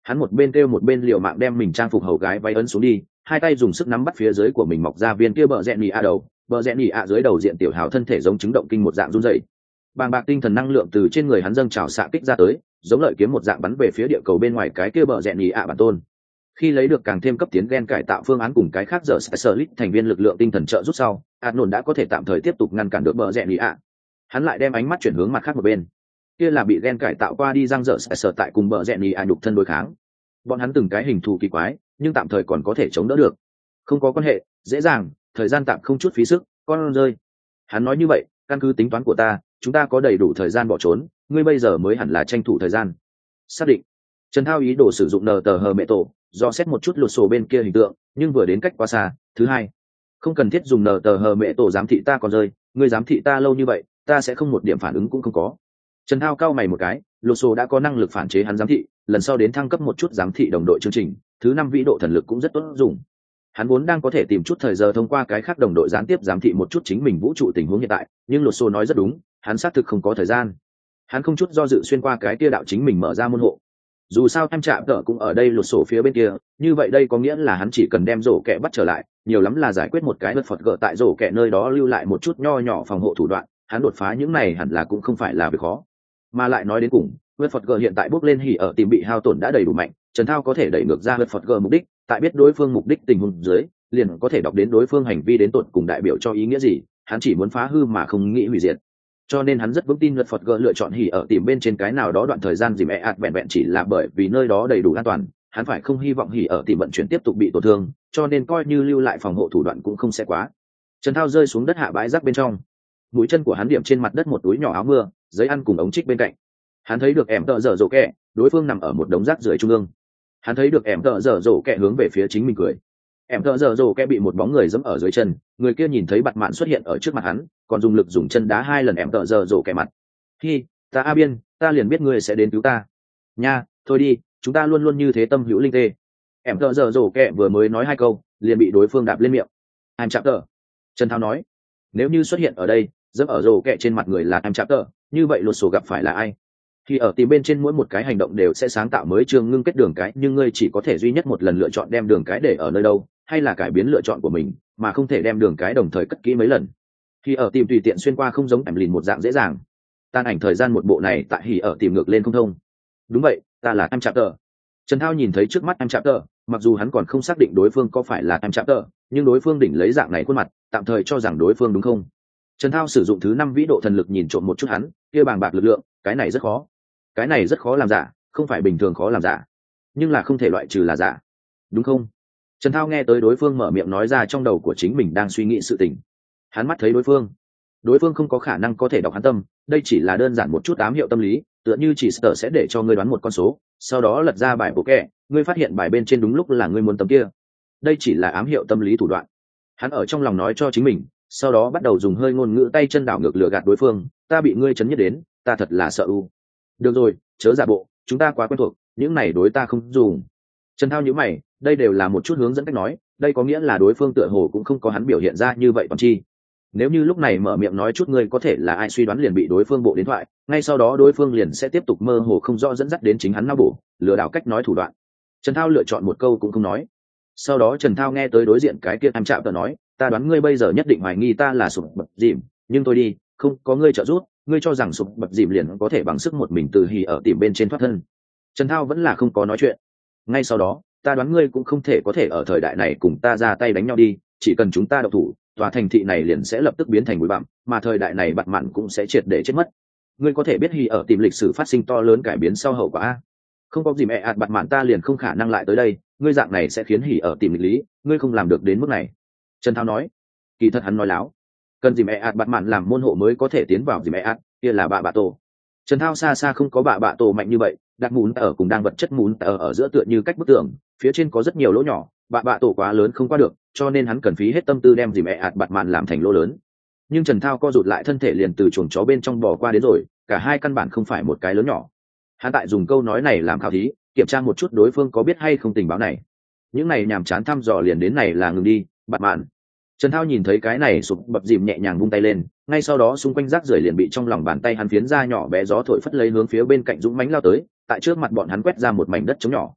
Hắn một bên kêu một bên liều mạng đem mình trang phục hầu gái váy ấn xuống đi, hai tay dùng sức nắm bắt phía dưới của mình mọc ra viên kia bờ rẽ nhì a đầu, bờ rẽ nhì a dưới đầu diện tiểu hào thân thể giống chứng động kinh một dạng run rẩy. Bàng bạc tinh thần năng lượng từ trên người hắn dâng trào xạ kích ra tới, giống lợi kiếm một dạng bắn về phía địa cầu bên ngoài cái kia bờ rẽ nhì a bản tôn. Khi lấy được càng thêm cấp tiến gen cải tạo phương án cùng cái khác giờ Specialist thành viên lực lượng tinh thần trợ rút sau, Arnold đã có thể tạm thời tiếp tục ngăn cản được bờ rẽ nhì a. Hắn lại đem ánh mắt chuyển hướng mặt khác một bên. Kia là bị gen cải tạo qua đi răng dở Special tại cùng bờ rẽ nhì a nhục thân đối kháng. Bọn hắn từng cái hình thù kỳ quái, nhưng tạm thời còn có thể chống đỡ được. Không có quan hệ, dễ dàng, thời gian tạm không chút phí sức, con rơi. Hắn nói như vậy, căn cứ tính toán của ta, chúng ta có đầy đủ thời gian bỏ trốn, ngươi bây giờ mới hẳn là tranh thủ thời gian. Xác định. Trần Thao ý đồ sử dụng nờ tờ hờ mẹ tổ, do xét một chút lột sổ bên kia hình tượng, nhưng vừa đến cách quá xa. Thứ hai, không cần thiết dùng nờ tờ hờ mẹ tổ giám thị ta còn rơi, ngươi giám thị ta lâu như vậy, ta sẽ không một điểm phản ứng cũng không có. Trần Thao cau mày một cái, lột sổ đã có năng lực phản chế hắn giám thị, lần sau đến thăng cấp một chút giám thị đồng đội chương trình, thứ năm vĩ độ thần lực cũng rất tốt dùng. Hắn vốn đang có thể tìm chút thời giờ thông qua cái khác đồng đội gián tiếp giám thị một chút chính mình vũ trụ tình huống hiện tại, nhưng lột sổ nói rất đúng, hắn xác thực không có thời gian. Hắn không chút do dự xuyên qua cái kia đạo chính mình mở ra môn hộ. Dù sao em chạm tợ cũng ở đây lột sổ phía bên kia, như vậy đây có nghĩa là hắn chỉ cần đem rổ kẹ bắt trở lại, nhiều lắm là giải quyết một cái vật phật gỡ tại rổ kẹ nơi đó lưu lại một chút nho nhỏ phòng hộ thủ đoạn, hắn đột phá những này hẳn là cũng không phải là việc khó. Mà lại nói đến cùng, vật phật gỡ hiện tại bước lên hỉ ở tìm bị hao tổn đã đầy đủ mạnh, Trần Thao có thể đẩy ngược ra vật phật gỡ mục đích, tại biết đối phương mục đích tình huống dưới, liền có thể đọc đến đối phương hành vi đến tột cùng đại biểu cho ý nghĩa gì, hắn chỉ muốn phá hư mà không nghĩ hủy diệt. Cho nên hắn rất vững tin luật Phật gỡ lựa chọn hỉ ở tìm bên trên cái nào đó đoạn thời gian dìm e ạt vẹn vẹn chỉ là bởi vì nơi đó đầy đủ an toàn, hắn phải không hy vọng hỉ ở tìm vận chuyển tiếp tục bị tổn thương, cho nên coi như lưu lại phòng hộ thủ đoạn cũng không sẽ quá. Trần Thao rơi xuống đất hạ bãi rác bên trong, mũi chân của hắn điểm trên mặt đất một túi nhỏ áo mưa, giấy ăn cùng ống trích bên cạnh. Hắn thấy được ẻm tợ dở dỗ kẹ, đối phương nằm ở một đống rác rưởi trung ương. Hắn thấy được ẻm tợ dở dỗ kẹ hướng về phía chính mình cười. Em tợ giờ rồ kẹ bị một bóng người giẫm ở dưới chân, người kia nhìn thấy bạt mạn xuất hiện ở trước mặt hắn, còn dùng lực dùng chân đá hai lần em tợ giờ rồ kẹ mặt. Hi, ta a biên, ta liền biết ngươi sẽ đến cứu ta. Nha, thôi đi, chúng ta luôn luôn như thế tâm hữu linh tê. Em tợ giờ rồ kẹ vừa mới nói hai câu, liền bị đối phương đạp lên miệng. Em chạm tợ. Trần Thao nói, nếu như xuất hiện ở đây, giẫm ở rồ kẹ trên mặt người là em chạm tợ, như vậy lột sổ gặp phải là ai? Thì ở tìm bên trên mỗi một cái hành động đều sẽ sáng tạo mới chương ngưng kết đường cái, nhưng ngươi chỉ có thể duy nhất một lần lựa chọn đem đường cái để ở nơi đâu, hay là cải biến lựa chọn của mình, mà không thể đem đường cái đồng thời cất kỹ mấy lần. Thì ở tìm tùy tiện xuyên qua không giống em lìn một dạng dễ dàng. Tan ảnh thời gian một bộ này tại hỉ ở tìm ngược lên không thông. Đúng vậy, ta là em chạm tờ. Trần Thao nhìn thấy trước mắt em chạm tờ, mặc dù hắn còn không xác định đối phương có phải là em chạm tờ, nhưng đối phương đỉnh lấy dạng này khuôn mặt, tạm thời cho rằng đối phương đúng không. Trần Thao sử dụng thứ năm vĩ độ thần lực nhìn trộm một chút hắn, kia bàng bạc lực lượng, cái này rất khó. Cái này rất khó làm giả, không phải bình thường khó làm giả, nhưng là không thể loại trừ là giả, đúng không? Trần Thao nghe tới đối phương mở miệng nói ra trong đầu của chính mình đang suy nghĩ sự tình. Hắn mắt thấy đối phương, đối phương không có khả năng có thể đọc hắn tâm, đây chỉ là đơn giản một chút ám hiệu tâm lý, tựa như chỉ sợ sẽ để cho ngươi đoán một con số, sau đó lật ra bài bộ kẹ, ngươi phát hiện bài bên trên đúng lúc là ngươi muốn tấm kia. Đây chỉ là ám hiệu tâm lý thủ đoạn. Hắn ở trong lòng nói cho chính mình, sau đó bắt đầu dùng hơi ngôn ngữ tay chân đảo ngược lừa gạt đối phương, ta bị ngươi chấn nhất đến, ta thật là sợ u. Được rồi, chớ giả bộ, chúng ta quá quen thuộc, những này đối ta không dùng. Trần Thao nhíu mày, đây đều là một chút hướng dẫn cách nói, đây có nghĩa là đối phương tựa hồ cũng không có hắn biểu hiện ra như vậy toàn chi. Nếu như lúc này mở miệng nói chút ngươi có thể là ai suy đoán liền bị đối phương bộ điện thoại, ngay sau đó đối phương liền sẽ tiếp tục mơ hồ không rõ dẫn dắt đến chính hắn não bổ, lừa đảo cách nói thủ đoạn. Trần Thao lựa chọn một câu cũng không nói. Sau đó Trần Thao nghe tới đối diện cái kia em chạm tờ nói, ta đoán ngươi bây giờ nhất định hoài nghi ta là sụp bập dìm, nhưng tôi đi, không có ngươi trợ giúp, ngươi cho rằng sụp bập dìm liền có thể bằng sức một mình từ hì ở tìm bên trên thoát thân. Trần Thao vẫn là không có nói chuyện. Ngay sau đó, ta đoán ngươi cũng không thể có thể ở thời đại này cùng ta ra tay đánh nhau đi, chỉ cần chúng ta độc thủ, tòa thành thị này liền sẽ lập tức biến thành bụi bặm, mà thời đại này bạt mạn cũng sẽ triệt để chết mất. Ngươi có thể biết hì ở tìm lịch sử phát sinh to lớn cải biến sau hậu quả a? Không có gì mẹ ạt bạt mạn ta liền không khả năng lại tới đây, ngươi dạng này sẽ khiến hì ở tìm lịch lý, ngươi không làm được đến mức này. Trần Thao nói. Kỳ thật hắn nói láo, cần dìm e ạt bạt mạn làm môn hộ mới có thể tiến vào dìm e ạt, kia là bạ bạ tổ. Trần Thao xa xa không có bạ bạ tổ mạnh như vậy, đặt mún ở cùng đang vật chất mún ở ở giữa tựa như cách bức tường, phía trên có rất nhiều lỗ nhỏ, bạ bạ tổ quá lớn không qua được, cho nên hắn cần phí hết tâm tư đem dìm e ạt bạt mạn làm thành lỗ lớn. Nhưng Trần Thao co rụt lại thân thể liền từ chuồng chó bên trong bò qua đến rồi, cả hai căn bản không phải một cái lớn nhỏ. Hắn tại dùng câu nói này làm khảo thí, kiểm tra một chút đối phương có biết hay không tình báo này. Những này nhàm chán thăm dò liền đến này là ngừng đi, bạt mạn. Trần Thao nhìn thấy cái này sụp bập dìm nhẹ nhàng vung tay lên, ngay sau đó xung quanh rác rưởi liền bị trong lòng bàn tay hắn phiến ra nhỏ bé gió thổi phất lấy hướng phía bên cạnh dũng mãnh lao tới, tại trước mặt bọn hắn quét ra một mảnh đất trống nhỏ.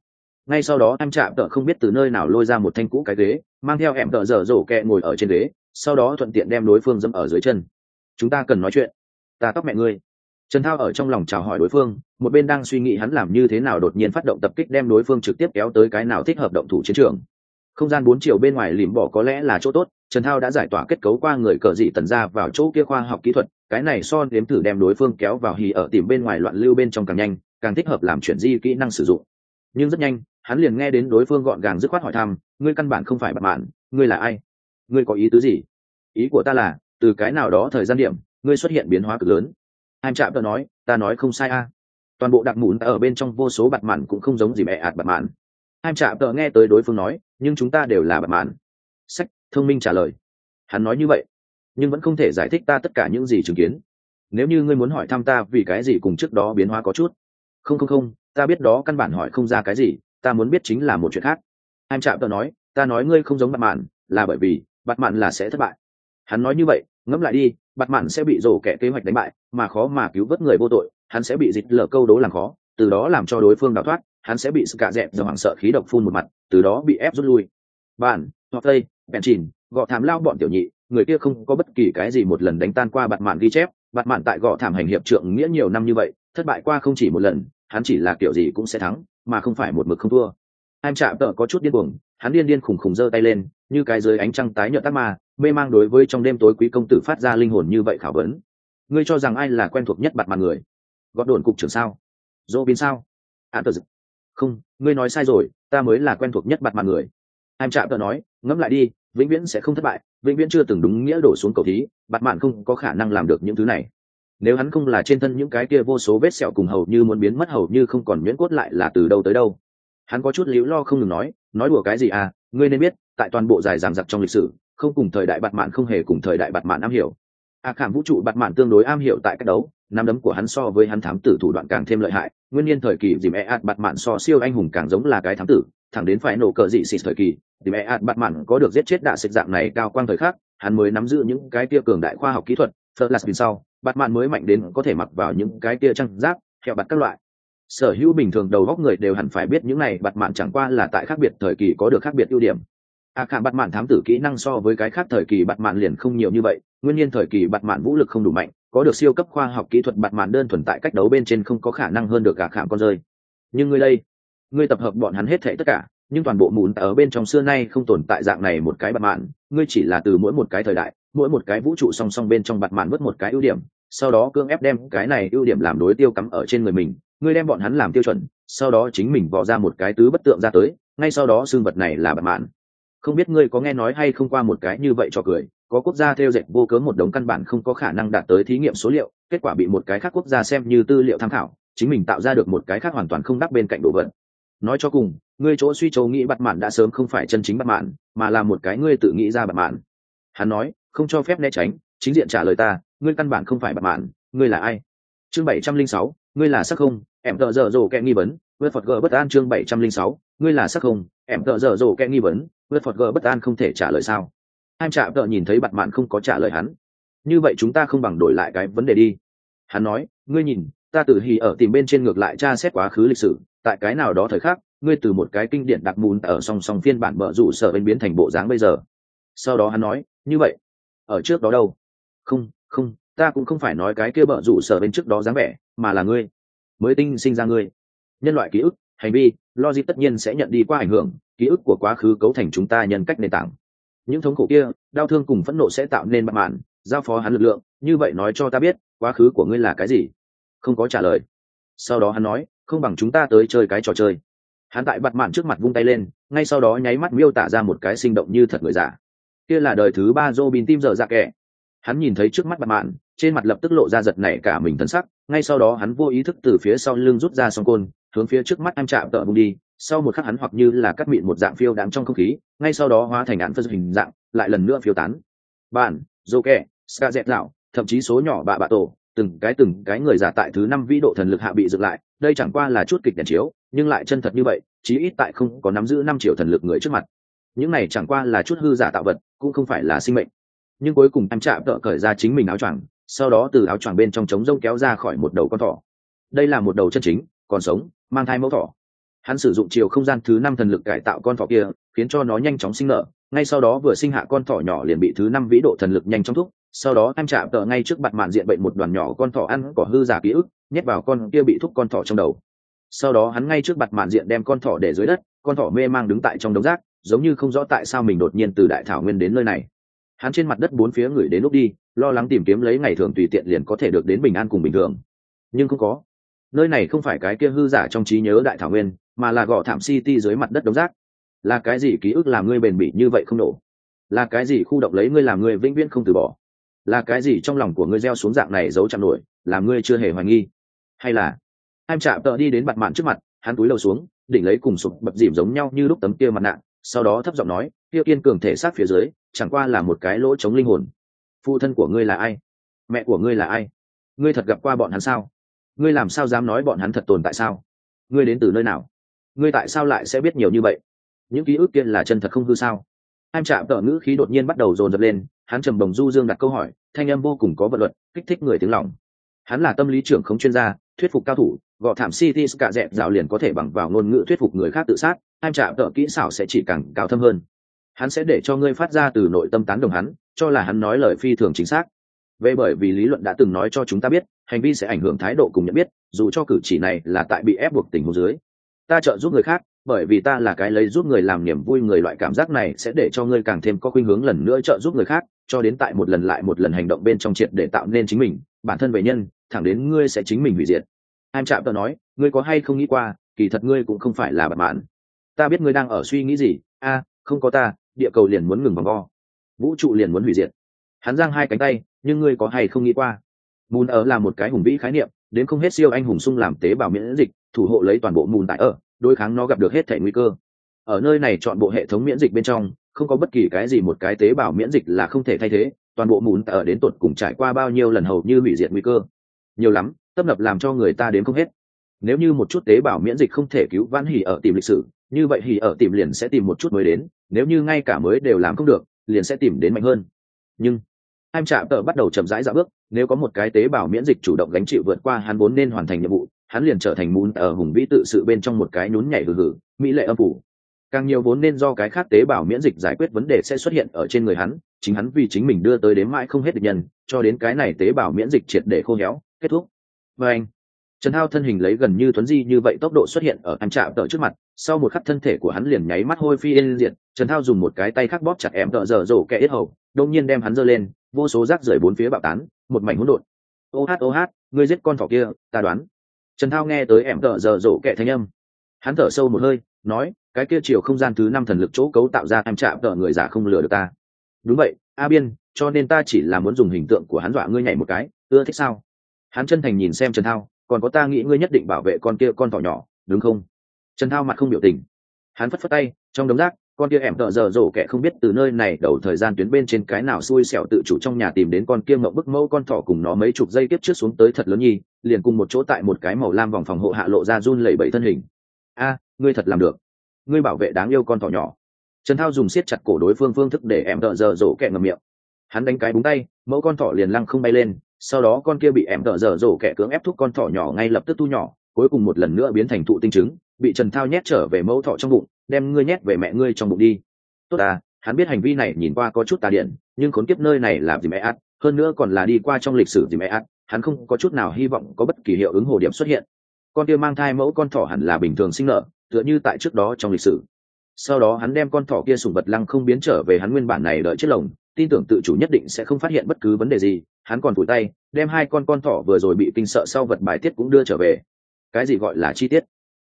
Ngay sau đó em chạm tợ không biết từ nơi nào lôi ra một thanh cũ cái ghế, mang theo em tợ dở dỗ kẹ ngồi ở trên ghế, sau đó thuận tiện đem đối phương dẫm ở dưới chân. Chúng ta cần nói chuyện. Ta tóc mẹ ngươi. Trần Thao ở trong lòng chào hỏi đối phương, một bên đang suy nghĩ hắn làm như thế nào đột nhiên phát động tập kích đem đối phương trực tiếp kéo tới cái nào thích hợp động thủ chiến trường. Không gian bốn chiều bên ngoài lìm bỏ có lẽ là chỗ tốt, Trần Thao đã giải tỏa kết cấu qua người cờ dị tần ra vào chỗ kia khoa học kỹ thuật, cái này so đếm thử đem đối phương kéo vào hì ở tìm bên ngoài loạn lưu bên trong càng nhanh, càng thích hợp làm chuyển di kỹ năng sử dụng. Nhưng rất nhanh, hắn liền nghe đến đối phương gọn gàng dứt khoát hỏi thăm, ngươi căn bản không phải bạn bạn, ngươi là ai? Ngươi có ý tứ gì? Ý của ta là, từ cái nào đó thời gian điểm, ngươi xuất hiện biến hóa cực lớn. Anh chạm tớ nói, ta nói không sai a. Toàn bộ đặc mụn ở bên trong vô số bạt mạn cũng không giống gì mẹ ạt bạt mạn. Anh chạm tớ nghe tới đối phương nói, nhưng chúng ta đều là bạt mạn. Sách, thông minh trả lời. Hắn nói như vậy, nhưng vẫn không thể giải thích ta tất cả những gì chứng kiến. Nếu như ngươi muốn hỏi thăm ta vì cái gì cùng trước đó biến hóa có chút. Không không không, ta biết đó căn bản hỏi không ra cái gì, ta muốn biết chính là một chuyện khác. Anh chạm tớ nói, ta nói ngươi không giống bạt mạn, là bởi vì, bạt mạn là sẽ thất bại. Hắn nói như vậy, ngẫm lại đi, bạt mạn sẽ bị rổ kẻ kế hoạch đánh bại, mà khó mà cứu vớt người vô tội, hắn sẽ bị dịch lở câu đố làm khó, từ đó làm cho đối phương đào thoát, hắn sẽ bị sự cạ dẹp do hoảng sợ khí độc phun một mặt, từ đó bị ép rút lui. Bạn, hoặc tây, bèn chìn, gọ thảm lao bọn tiểu nhị, người kia không có bất kỳ cái gì một lần đánh tan qua bạt mạn ghi chép, bạt mạn tại gọ thảm hành hiệp trượng nghĩa nhiều năm như vậy, thất bại qua không chỉ một lần, hắn chỉ là kiểu gì cũng sẽ thắng, mà không phải một mực không thua. Anh chạm tợ có chút điên cuồng, hắn điên điên khùng khùng giơ tay lên, như cái dưới ánh trăng tái nhợt tắt ma, mê mang đối với trong đêm tối quý công tử phát ra linh hồn như vậy khảo vấn. Ngươi cho rằng ai là quen thuộc nhất bạt mạn người? Gót đồn cục trưởng sao? Dỗ biến sao? À tờ không, ngươi nói sai rồi, ta mới là quen thuộc nhất bạt mạn người. Anh chạm tợ nói, ngẫm lại đi, vĩnh viễn sẽ không thất bại, vĩnh viễn chưa từng đúng nghĩa đổ xuống cầu thí, bạt mạn không có khả năng làm được những thứ này. Nếu hắn không là trên thân những cái kia vô số vết sẹo cùng hầu như muốn biến mất hầu như không còn nhuyễn cốt lại là từ đâu tới đâu. Hắn có chút liễu lo không ngừng nói, nói đùa cái gì à, ngươi nên biết, tại toàn bộ dài dằng dặc trong lịch sử, không cùng thời đại bạt mạn không hề cùng thời đại bạt mạn am hiểu. A khảm vũ trụ bạt mạn tương đối am hiểu tại cách đấu, nắm đấm của hắn so với hắn thám tử thủ đoạn càng thêm lợi hại, nguyên nhiên thời kỳ dìm e ạt bạt mạn so siêu anh hùng càng giống là cái thám tử, thẳng đến phải nổ cờ dị xịt thời kỳ, dìm e ạt bạt mạn có được giết chết đạ xịt dạng này cao quang thời khắc, hắn mới nắm giữ những cái kia cường đại khoa học kỹ thuật, Flash sau, bạt mạn mới mạnh đến có thể mặc vào những cái kia trang giáp, theo bạt các loại. Sở hữu bình thường đầu góc người đều hẳn phải biết những này bạt mạn chẳng qua là tại khác biệt thời kỳ có được khác biệt ưu điểm. A khảm bạt mạn thám tử kỹ năng so với cái khác thời kỳ bạt mạn liền không nhiều như vậy, nguyên nhiên thời kỳ bạt mạn vũ lực không đủ mạnh, có được siêu cấp khoa học kỹ thuật bạt mạn đơn thuần tại cách đấu bên trên không có khả năng hơn được A khảm con rơi. Nhưng ngươi đây, ngươi tập hợp bọn hắn hết thảy tất cả, nhưng toàn bộ mụn ở bên trong xưa nay không tồn tại dạng này một cái bạt mạn, ngươi chỉ là từ mỗi một cái thời đại, mỗi một cái vũ trụ song song bên trong bạt mạn vớt một cái ưu điểm, sau đó cưỡng ép đem cái này ưu điểm làm đối tiêu cắm ở trên người mình, ngươi đem bọn hắn làm tiêu chuẩn, sau đó chính mình vò ra một cái tứ bất tượng ra tới, ngay sau đó xương vật này là bạt mạn. Không biết ngươi có nghe nói hay không qua một cái như vậy cho cười, có quốc gia theo dệt vô cớ một đống căn bản không có khả năng đạt tới thí nghiệm số liệu, kết quả bị một cái khác quốc gia xem như tư liệu tham khảo, chính mình tạo ra được một cái khác hoàn toàn không đáp bên cạnh đồ vật. Nói cho cùng, ngươi chỗ suy chỗ nghĩ bạt mạn đã sớm không phải chân chính bạt mạn, mà là một cái ngươi tự nghĩ ra bạt mạn. Hắn nói, không cho phép né tránh, chính diện trả lời ta, ngươi căn bản không phải bạt mạn, ngươi là ai? Chương bảy trăm linh sáu, ngươi là sắc không? Em tợ dở dồ kẹ nghi vấn, vượt phật gờ bất an. Chương bảy trăm linh sáu, ngươi là sắc không? Em tợ dở dồ kẹ nghi vấn, vượt phật gờ bất an không thể trả lời sao? Anh chạm tợ nhìn thấy bạt mạn không có trả lời hắn, như vậy chúng ta không bằng đổi lại cái vấn đề đi. Hắn nói, ngươi nhìn, ta tự hì ở tìm bên trên ngược lại tra xét quá khứ lịch sử, tại cái nào đó thời khắc, ngươi từ một cái kinh điển đặc mùn ở song song phiên bản bợ rủ sở bên biến thành bộ dáng bây giờ. Sau đó hắn nói, như vậy, ở trước đó đâu? Không, không, ta cũng không phải nói cái kia bợ rủ sở bên trước đó dáng vẻ, mà là ngươi mới tinh sinh ra ngươi. Nhân loại ký ức, hành vi, logic tất nhiên sẽ nhận đi qua ảnh hưởng, ký ức của quá khứ cấu thành chúng ta nhân cách nền tảng. Những thống khổ kia, đau thương cùng phẫn nộ sẽ tạo nên bạt mạn, giao phó hắn lực lượng, như vậy nói cho ta biết, quá khứ của ngươi là cái gì? Không có trả lời. Sau đó hắn nói, không bằng chúng ta tới chơi cái trò chơi. Hắn tại bạt mạn trước mặt vung tay lên, ngay sau đó nháy mắt miêu tả ra một cái sinh động như thật người giả. Kia là đời thứ ba Robin tim giờ dạ kẻ. Hắn nhìn thấy trước mắt bạt mạn, trên mặt lập tức lộ ra giật nảy cả mình thân sắc, ngay sau đó hắn vô ý thức từ phía sau lưng rút ra song côn, hướng phía trước mắt em chạm tợ bung đi. Sau một khắc hắn hoặc như là cắt mịn một dạng phiêu đáng trong không khí, ngay sau đó hóa thành án phân hình dạng, lại lần nữa phiêu tán. Bạn, Joker, Skazet lão, thậm chí số nhỏ bạ bạ tổ, từng cái từng cái người giả tại thứ năm vĩ độ thần lực hạ bị dựng lại, đây chẳng qua là chút kịch đèn chiếu, nhưng lại chân thật như vậy, chí ít tại không có nắm giữ năm triệu thần lực người trước mặt. Những này chẳng qua là chút hư giả tạo vật, cũng không phải là sinh mệnh. Nhưng cuối cùng em chạm tợ cởi ra chính mình áo choàng, sau đó từ áo choàng bên trong trống rông kéo ra khỏi một đầu con thỏ. Đây là một đầu chân chính, còn sống, mang thai mẫu thỏ. Hắn sử dụng chiều không gian thứ năm thần lực cải tạo con thỏ kia, khiến cho nó nhanh chóng sinh nở, ngay sau đó vừa sinh hạ con thỏ nhỏ liền bị thứ năm vĩ độ thần lực nhanh chóng thúc, sau đó em chạm tợ ngay trước mặt mạn diện bệnh một đoàn nhỏ con thỏ ăn cỏ hư giả ký ức, nhét vào con kia bị thúc con thỏ trong đầu. Sau đó hắn ngay trước mặt mạn diện đem con thỏ để dưới đất, con thỏ mê mang đứng tại trong đống rác, giống như không rõ tại sao mình đột nhiên từ đại thảo nguyên đến nơi này. Hắn trên mặt đất bốn phía người đến lúc đi, lo lắng tìm kiếm lấy ngày thường tùy tiện liền có thể được đến bình an cùng bình thường, nhưng không có. Nơi này không phải cái kia hư giả trong trí nhớ đại thảo nguyên, mà là gò thảm city dưới mặt đất đống rác. Là cái gì ký ức làm ngươi bền bỉ như vậy không nổ? Là cái gì khu động lấy ngươi làm ngươi vĩnh viễn không từ bỏ? Là cái gì trong lòng của ngươi gieo xuống dạng này giấu chạm nổi, làm ngươi chưa hề hoài nghi? Hay là em chạm tợ đi đến bạt mạn trước mặt, hắn túi đầu xuống, đỉnh lấy cùng sụp bập dìm giống nhau như lúc tấm kia mặt nạ, sau đó thấp giọng nói, kia kiên cường thể xác phía dưới chẳng qua là một cái lỗ chống linh hồn. Phụ thân của ngươi là ai? Mẹ của ngươi là ai? Ngươi thật gặp qua bọn hắn sao? Ngươi làm sao dám nói bọn hắn thật tồn tại sao? Ngươi đến từ nơi nào? Ngươi tại sao lại sẽ biết nhiều như vậy? Những ký ức kia là chân thật không hư sao? Em chạm tợ ngữ khí đột nhiên bắt đầu dồn dập lên, hắn trầm bồng du dương đặt câu hỏi, thanh âm vô cùng có vận luật, kích thích người tiếng lòng. Hắn là tâm lý trưởng không chuyên gia, thuyết phục cao thủ, gọ thảm city cả dẹp dạo liền có thể bằng vào ngôn ngữ thuyết phục người khác tự sát. Em chạm tợ kỹ xảo sẽ chỉ càng cao thâm hơn. Hắn sẽ để cho ngươi phát ra từ nội tâm tán đồng hắn, cho là hắn nói lời phi thường chính xác. Về bởi vì lý luận đã từng nói cho chúng ta biết, hành vi sẽ ảnh hưởng thái độ cùng nhận biết, dù cho cử chỉ này là tại bị ép buộc tình huống dưới. Ta trợ giúp người khác, bởi vì ta là cái lấy giúp người làm niềm vui người, loại cảm giác này sẽ để cho ngươi càng thêm có khuynh hướng lần nữa trợ giúp người khác, cho đến tại một lần lại một lần hành động bên trong triệt để tạo nên chính mình, bản thân về nhân, thẳng đến ngươi sẽ chính mình hủy diệt. Em chạm tớ nói, ngươi có hay không nghĩ qua, kỳ thật ngươi cũng không phải là bạn mạn. Ta biết ngươi đang ở suy nghĩ gì, a, không có ta, địa cầu liền muốn ngừng vòng vo, vũ trụ liền muốn hủy diệt. Hắn giang hai cánh tay, nhưng ngươi có hay không nghĩ qua, mùn ở là một cái hùng vĩ khái niệm, đến không hết siêu anh hùng sung làm tế bào miễn dịch, thủ hộ lấy toàn bộ mùn tại ở, đối kháng nó gặp được hết thể nguy cơ. Ở nơi này chọn bộ hệ thống miễn dịch bên trong, không có bất kỳ cái gì một cái tế bào miễn dịch là không thể thay thế, toàn bộ mùn tại ở đến tột cùng trải qua bao nhiêu lần hầu như hủy diệt nguy cơ, nhiều lắm, tấp nập làm cho người ta đến không hết. Nếu như một chút tế bào miễn dịch không thể cứu vãn hỉ ở tìm lịch sử, như vậy hỉ ở tìm liền sẽ tìm một chút mới đến, nếu như ngay cả mới đều làm không được, liền sẽ tìm đến mạnh hơn. Nhưng em chạm tợ bắt đầu chậm rãi dạo bước, nếu có một cái tế bào miễn dịch chủ động gánh chịu vượt qua hắn vốn nên hoàn thành nhiệm vụ, hắn liền trở thành mún ở hùng vĩ tự sự bên trong một cái nhún nhảy hừ hừ mỹ lệ âm phủ. Càng nhiều vốn nên do cái khác tế bào miễn dịch giải quyết vấn đề sẽ xuất hiện ở trên người hắn, chính hắn vì chính mình đưa tới đến mãi không hết địch nhân, cho đến cái này tế bào miễn dịch triệt để khô héo kết thúc. Và anh Trần Thao thân hình lấy gần như thuấn di như vậy tốc độ xuất hiện ở em chạm tợ trước mặt, sau một khắc thân thể của hắn liền nháy mắt hôi phi yên diệt. Trần Thao dùng một cái tay khác bóp chặt em tợ dở dỗ kẻ ít hầu, đông nhiên đem hắn giơ lên, vô số rác rưởi bốn phía bạo tán, một mảnh hỗn độn. Ô hát ô hát, ngươi giết con thỏ kia, ta đoán. Trần Thao nghe tới em tợ dở dỗ kẻ thanh âm, hắn thở sâu một hơi, nói, cái kia chiều không gian thứ năm thần lực chỗ cấu tạo ra em chạm tợ người giả không lừa được ta. Đúng vậy, A Biên, cho nên ta chỉ là muốn dùng hình tượng của hắn dọa ngươi nhảy một cái, ưa thích sao? Hắn chân thành nhìn xem Trần Thao, còn có ta nghĩ ngươi nhất định bảo vệ con kia con thỏ nhỏ, đúng không? Trần Thao mặt không biểu tình, hắn phất phất tay, trong đống rác, con kia em tợ giờ rổ kẻ không biết từ nơi này đầu thời gian tuyến bên trên cái nào xui xẻo tự chủ trong nhà tìm đến con kia ngậm bức mẫu con thỏ cùng nó mấy chục giây tiếp trước xuống tới thật lớn nhi, liền cùng một chỗ tại một cái màu lam vòng phòng hộ hạ lộ ra run lẩy bẩy thân hình. A, ngươi thật làm được, ngươi bảo vệ đáng yêu con thỏ nhỏ. Trần Thao dùng siết chặt cổ đối phương phương thức để em tợ giờ rổ kẻ ngậm miệng. Hắn đánh cái búng tay, mẫu con thỏ liền lăng không bay lên, sau đó con kia bị em tợ dở dỗ kẻ cưỡng ép thúc con thỏ nhỏ ngay lập tức thu nhỏ, cuối cùng một lần nữa biến thành thụ tinh trứng, bị Trần Thao nhét trở về mẫu thỏ trong bụng, đem ngươi nhét về mẹ ngươi trong bụng đi. Tốt à, hắn biết hành vi này nhìn qua có chút tà điện, nhưng khốn kiếp nơi này là gì mẹ ác, hơn nữa còn là đi qua trong lịch sử gì mẹ ác, hắn không có chút nào hy vọng có bất kỳ hiệu ứng hồ điểm xuất hiện. Con kia mang thai mẫu con thỏ hẳn là bình thường sinh nở, tựa như tại trước đó trong lịch sử. Sau đó hắn đem con thỏ kia sùng vật lăng không biến trở về hắn nguyên bản này đợi chiếc lồng, tin tưởng tự chủ nhất định sẽ không phát hiện bất cứ vấn đề gì. Hắn còn vùi tay đem hai con con thỏ vừa rồi bị kinh sợ sau vật bài tiết cũng đưa trở về. Cái gì gọi là chi tiết?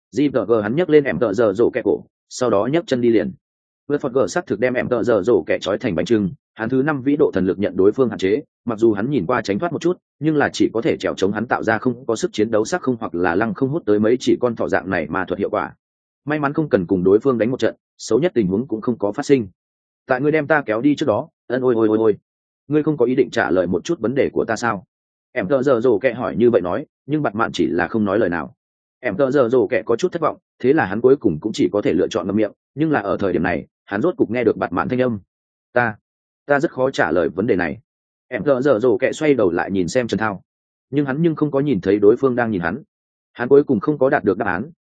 G hắn nhấc lên em tợ giờ rổ kẹ cổ, sau đó nhấc chân đi liền. Vượt phật gờ sắc thực đem em tợ giờ rổ kẹ trói thành bánh trưng. Hắn thứ năm vĩ độ thần lực nhận đối phương hạn chế, mặc dù hắn nhìn qua tránh thoát một chút, nhưng là chỉ có thể trèo chống hắn tạo ra không có sức chiến đấu sắc không hoặc là lăng không hút tới mấy chỉ con thỏ dạng này mà thuật hiệu quả. May mắn không cần cùng đối phương đánh một trận, xấu nhất tình huống cũng không có phát sinh. Tại ngươi đem ta kéo đi trước đó, ân ôi ôi ôi ôi, ngươi không có ý định trả lời một chút vấn đề của ta sao? Em tợ giờ rồ kẹ hỏi như vậy nói, nhưng bặt mạn chỉ là không nói lời nào. Em tợ giờ rồ kẹ có chút thất vọng, thế là hắn cuối cùng cũng chỉ có thể lựa chọn ngậm miệng, nhưng là ở thời điểm này, hắn rốt cục nghe được bặt mạn thanh âm. Ta, ta rất khó trả lời vấn đề này. Em tợ giờ rồ kẹ xoay đầu lại nhìn xem Trần Thao, nhưng hắn nhưng không có nhìn thấy đối phương đang nhìn hắn. Hắn cuối cùng không có đạt được đáp án,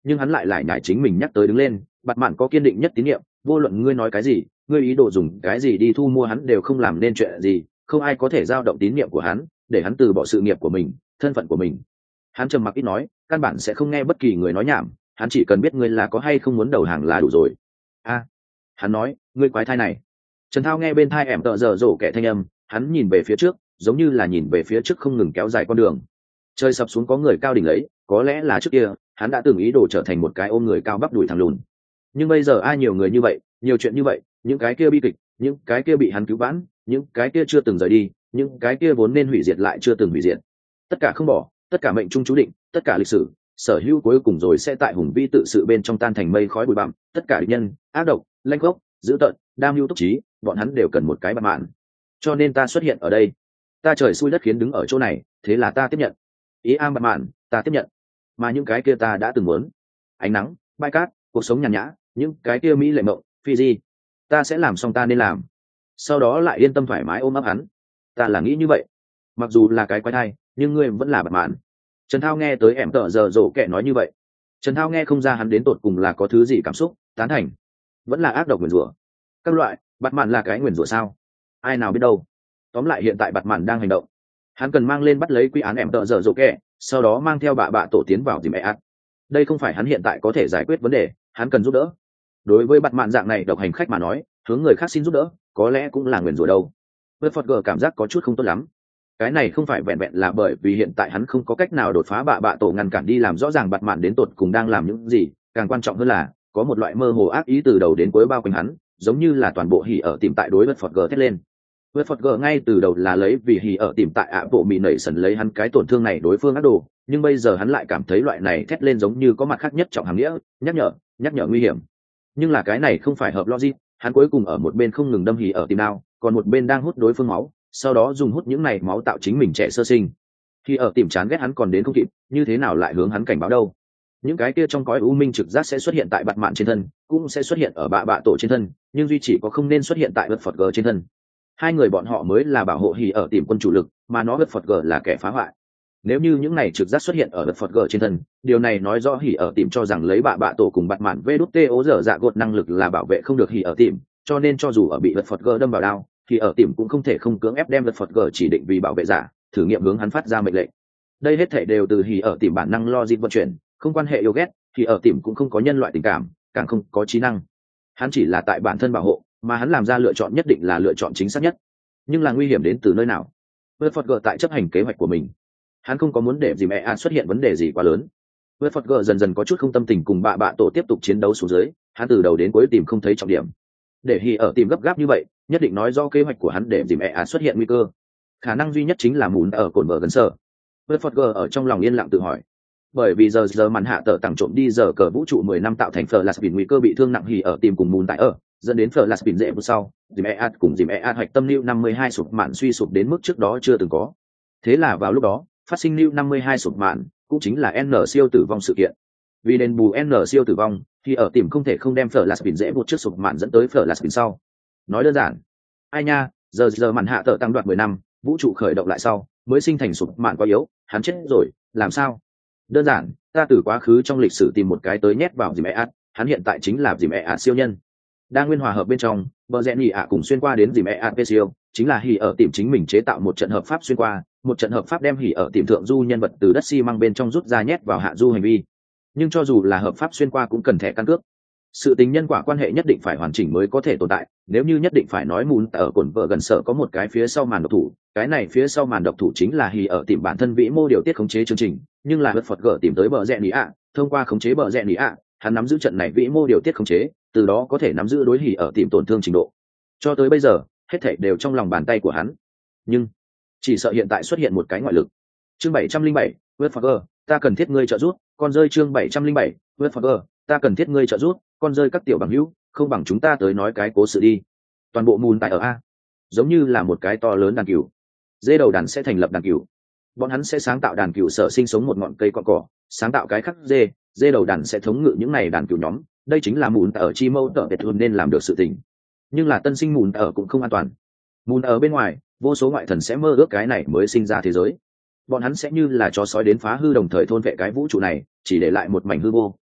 nhưng hắn lại lại nhải chính mình nhắc tới đứng lên. Bạt mạn có kiên định nhất tín nhiệm, vô luận ngươi nói cái gì, ngươi ý đồ dùng cái gì đi thu mua hắn đều không làm nên chuyện gì, không ai có thể giao động tín nhiệm của hắn, để hắn từ bỏ sự nghiệp của mình, thân phận của mình. Hắn trầm mặc ít nói, căn bản sẽ không nghe bất kỳ người nói nhảm, hắn chỉ cần biết ngươi là có hay không muốn đầu hàng là đủ rồi. A, hắn nói, ngươi quái thai này. Trần Thao nghe bên thai ẻm tợ dở dỗ kẻ thanh âm, hắn nhìn về phía trước, giống như là nhìn về phía trước không ngừng kéo dài con đường. Trời sập xuống có người cao đỉnh lấy, có lẽ là trước kia hắn đã từng ý đồ trở thành một cái ôm người cao bắp đuổi thằng lùn, nhưng bây giờ ai nhiều người như vậy, nhiều chuyện như vậy, những cái kia bi kịch, những cái kia bị hắn cứu vãn, những cái kia chưa từng rời đi, những cái kia vốn nên hủy diệt lại chưa từng hủy diệt, tất cả không bỏ, tất cả mệnh trung chú định, tất cả lịch sử sở hữu cuối cùng rồi sẽ tại hùng vi tự sự bên trong tan thành mây khói bụi bặm. Tất cả địch nhân, ác độc, lanh gốc, dữ tợn, đam mưu túc trí, bọn hắn đều cần một cái bạt mạn. Cho nên ta xuất hiện ở đây, ta trời xui đất khiến đứng ở chỗ này, thế là ta tiếp nhận ý am bạt mạn, ta tiếp nhận. Mà những cái kia ta đã từng muốn, ánh nắng, bãi cát, cuộc sống nhàn nhã, những cái kia mỹ lệ mộng, Fiji, ta sẽ làm xong ta nên làm, sau đó lại yên tâm thoải mái ôm ấp hắn. Ta là nghĩ như vậy, mặc dù là cái quái thai, nhưng ngươi vẫn là bạt mạn. Trần Thao nghe tới ẻm tợ giờ rổ kẹ nói như vậy, Trần Thao nghe không ra hắn đến tột cùng là có thứ gì cảm xúc, tán thành, vẫn là ác độc nguyền rủa. Các loại, bạt mạn là cái nguyền rủa sao? Ai nào biết đâu. Tóm lại hiện tại bạt mạn đang hành động, hắn cần mang lên bắt lấy quy án ẻm tợ giờ rổ kẹ, sau đó mang theo bạ bạ tổ tiến vào dìm ạt. Đây không phải hắn hiện tại có thể giải quyết vấn đề, hắn cần giúp đỡ. Đối với bạt mạn dạng này độc hành khách mà nói, hướng người khác xin giúp đỡ có lẽ cũng là nguyền rủa đâu. Với Phật gờ cảm giác có chút không tốt lắm. Cái này không phải vẹn vẹn là bởi vì hiện tại hắn không có cách nào đột phá bạ bạ tổ ngăn cản đi làm rõ ràng bạt mạn đến tột cùng đang làm những gì, càng quan trọng hơn là có một loại mơ hồ ác ý từ đầu đến cuối bao quanh hắn, giống như là toàn bộ hỉ ở tìm tại đối với Phật gờ thét lên. Với Phật gờ ngay từ đầu là lấy vì hỉ ở tìm tại ạ bộ mì nảy sần lấy hắn cái tổn thương này đối phương ác đồ, nhưng bây giờ hắn lại cảm thấy loại này thét lên giống như có mặt khác nhất trọng hàm nghĩa, nhắc nhở, nhắc nhở nguy hiểm. Nhưng là cái này không phải hợp logic, hắn cuối cùng ở một bên không ngừng đâm hỉ ở tìm nào, còn một bên đang hút đối phương máu, sau đó dùng hút những này máu tạo chính mình trẻ sơ sinh. Khi ở tìm chán ghét hắn còn đến không kịp, như thế nào lại hướng hắn cảnh báo đâu? Những cái kia trong cõi u minh trực giác sẽ xuất hiện tại bạt mạn trên thân, cũng sẽ xuất hiện ở bạ bạ tổ trên thân, nhưng duy chỉ có không nên xuất hiện tại vật Phật gờ trên thân. Hai người bọn họ mới là bảo hộ hỉ ở tìm quân chủ lực, mà nó vật Phật gờ là kẻ phá hoại. Nếu như những này trực giác xuất hiện ở vật Phật gờ trên thân, điều này nói rõ hỉ ở tìm cho rằng lấy bạ bạ tổ cùng bạt mạn vê đút tê ố dở dạ gột năng lực là bảo vệ không được hỉ ở tìm, cho nên cho dù ở bị vật Phật gờ đâm vào đao, thì ở tìm cũng không thể không cưỡng ép đem vật Phật gờ chỉ định vì bảo vệ giả, thử nghiệm hướng hắn phát ra mệnh lệnh. Đây hết thể đều từ hỉ ở tìm bản năng logic vận chuyển, không quan hệ yêu ghét, thì ở tìm cũng không có nhân loại tình cảm, càng không có trí năng. Hắn chỉ là tại bản thân bảo hộ, mà hắn làm ra lựa chọn nhất định là lựa chọn chính xác nhất. Nhưng là nguy hiểm đến từ nơi nào? Vật Phật gờ tại chấp hành kế hoạch của mình, hắn không có muốn để gì mẹ an xuất hiện vấn đề gì quá lớn. Vật Phật gờ dần dần có chút không tâm tình cùng bạ bạ tổ tiếp tục chiến đấu xuống dưới, hắn từ đầu đến cuối tìm không thấy trọng điểm. Để hỉ ở tìm gấp gáp như vậy, nhất định nói do kế hoạch của hắn để dìm ẹ xuất hiện nguy cơ. Khả năng duy nhất chính là mùn ở cồn vợ gần sở. Với Phật gờ ở trong lòng yên lặng tự hỏi, bởi vì giờ giờ màn hạ tờ tặng trộm đi giờ cờ vũ trụ mười năm tạo thành Flaspin nguy cơ bị thương nặng hỉ ở tìm cùng mùn tại ở, dẫn đến Flaspin dễ bước sau, dìm ẹ cùng dìm ẹ hoạch tâm lưu năm mươi hai sụp mạn suy sụp đến mức trước đó chưa từng có. Thế là vào lúc đó, phát sinh lưu năm mươi hai sụp mạn, cũng chính là N siêu tử vong sự kiện. Vì đền bù N siêu tử vong, thì ở tìm không thể không đem Flaspin dễ buộc trước sụp mạn dẫn tới Flaspin sau. Nói đơn giản, ai nha, giờ giờ màn hạ tờ tăng đoạt mười năm, vũ trụ khởi động lại sau, mới sinh thành sụp mạn quá yếu, hắn chết rồi, làm sao? Đơn giản, ta từ quá khứ trong lịch sử tìm một cái tới nhét vào dìm ẹ, hắn hiện tại chính là dìm ẹ siêu nhân. Đang nguyên hòa hợp bên trong, bờ rẽ nhị ạ cùng xuyên qua đến dìm ẹ siêu, chính là hỉ ở tìm chính mình chế tạo một trận hợp pháp xuyên qua, một trận hợp pháp đem hỉ ở tìm thượng du nhân vật từ đất xi măng bên trong rút ra nhét vào hạ du hành vi. Nhưng cho dù là hợp pháp xuyên qua cũng cần thẻ căn cước. Sự tình nhân quả quan hệ nhất định phải hoàn chỉnh mới có thể tồn tại, nếu như nhất định phải nói mùn ở cồn vợ gần sở có một cái phía sau màn độc thủ, cái này phía sau màn độc thủ chính là hỉ ở tìm bản thân vĩ mô điều tiết khống chế chương trình, nhưng là vật Phật gỡ tìm tới bờ rẽ nỉ ạ, thông qua khống chế bờ rẽ nỉ ạ, hắn nắm giữ trận này vĩ mô điều tiết khống chế, từ đó có thể nắm giữ đối hỉ ở tìm tổn thương trình độ. Cho tới bây giờ, hết thảy đều trong lòng bàn tay của hắn. Nhưng chỉ sợ hiện tại xuất hiện một cái ngoại lực. Chương bảy trăm linh bảy, Vật Phật gỡ, ta cần thiết ngươi trợ giúp, con rơi chương bảy trăm linh bảy, Vật Phật gỡ, ta cần thiết ngươi trợ giúp, con rơi các tiểu bằng hữu, không bằng chúng ta tới nói cái cố sự đi. Toàn bộ mùn tại ở a, giống như là một cái to lớn đàn cừu. Dê đầu đàn sẽ thành lập đàn cừu, bọn hắn sẽ sáng tạo đàn cừu sở sinh sống một ngọn cây con cỏ, sáng tạo cái khắc dê, dê đầu đàn sẽ thống ngự những này đàn cừu nhóm. Đây chính là mùn ở chi mâu tợ biệt luôn nên làm được sự tình. Nhưng là tân sinh mùn ở cũng không an toàn. Mùn ở bên ngoài, vô số ngoại thần sẽ mơ ước cái này mới sinh ra thế giới. Bọn hắn sẽ như là chó sói đến phá hư đồng thời thôn vệ cái vũ trụ này, chỉ để lại một mảnh hư vô,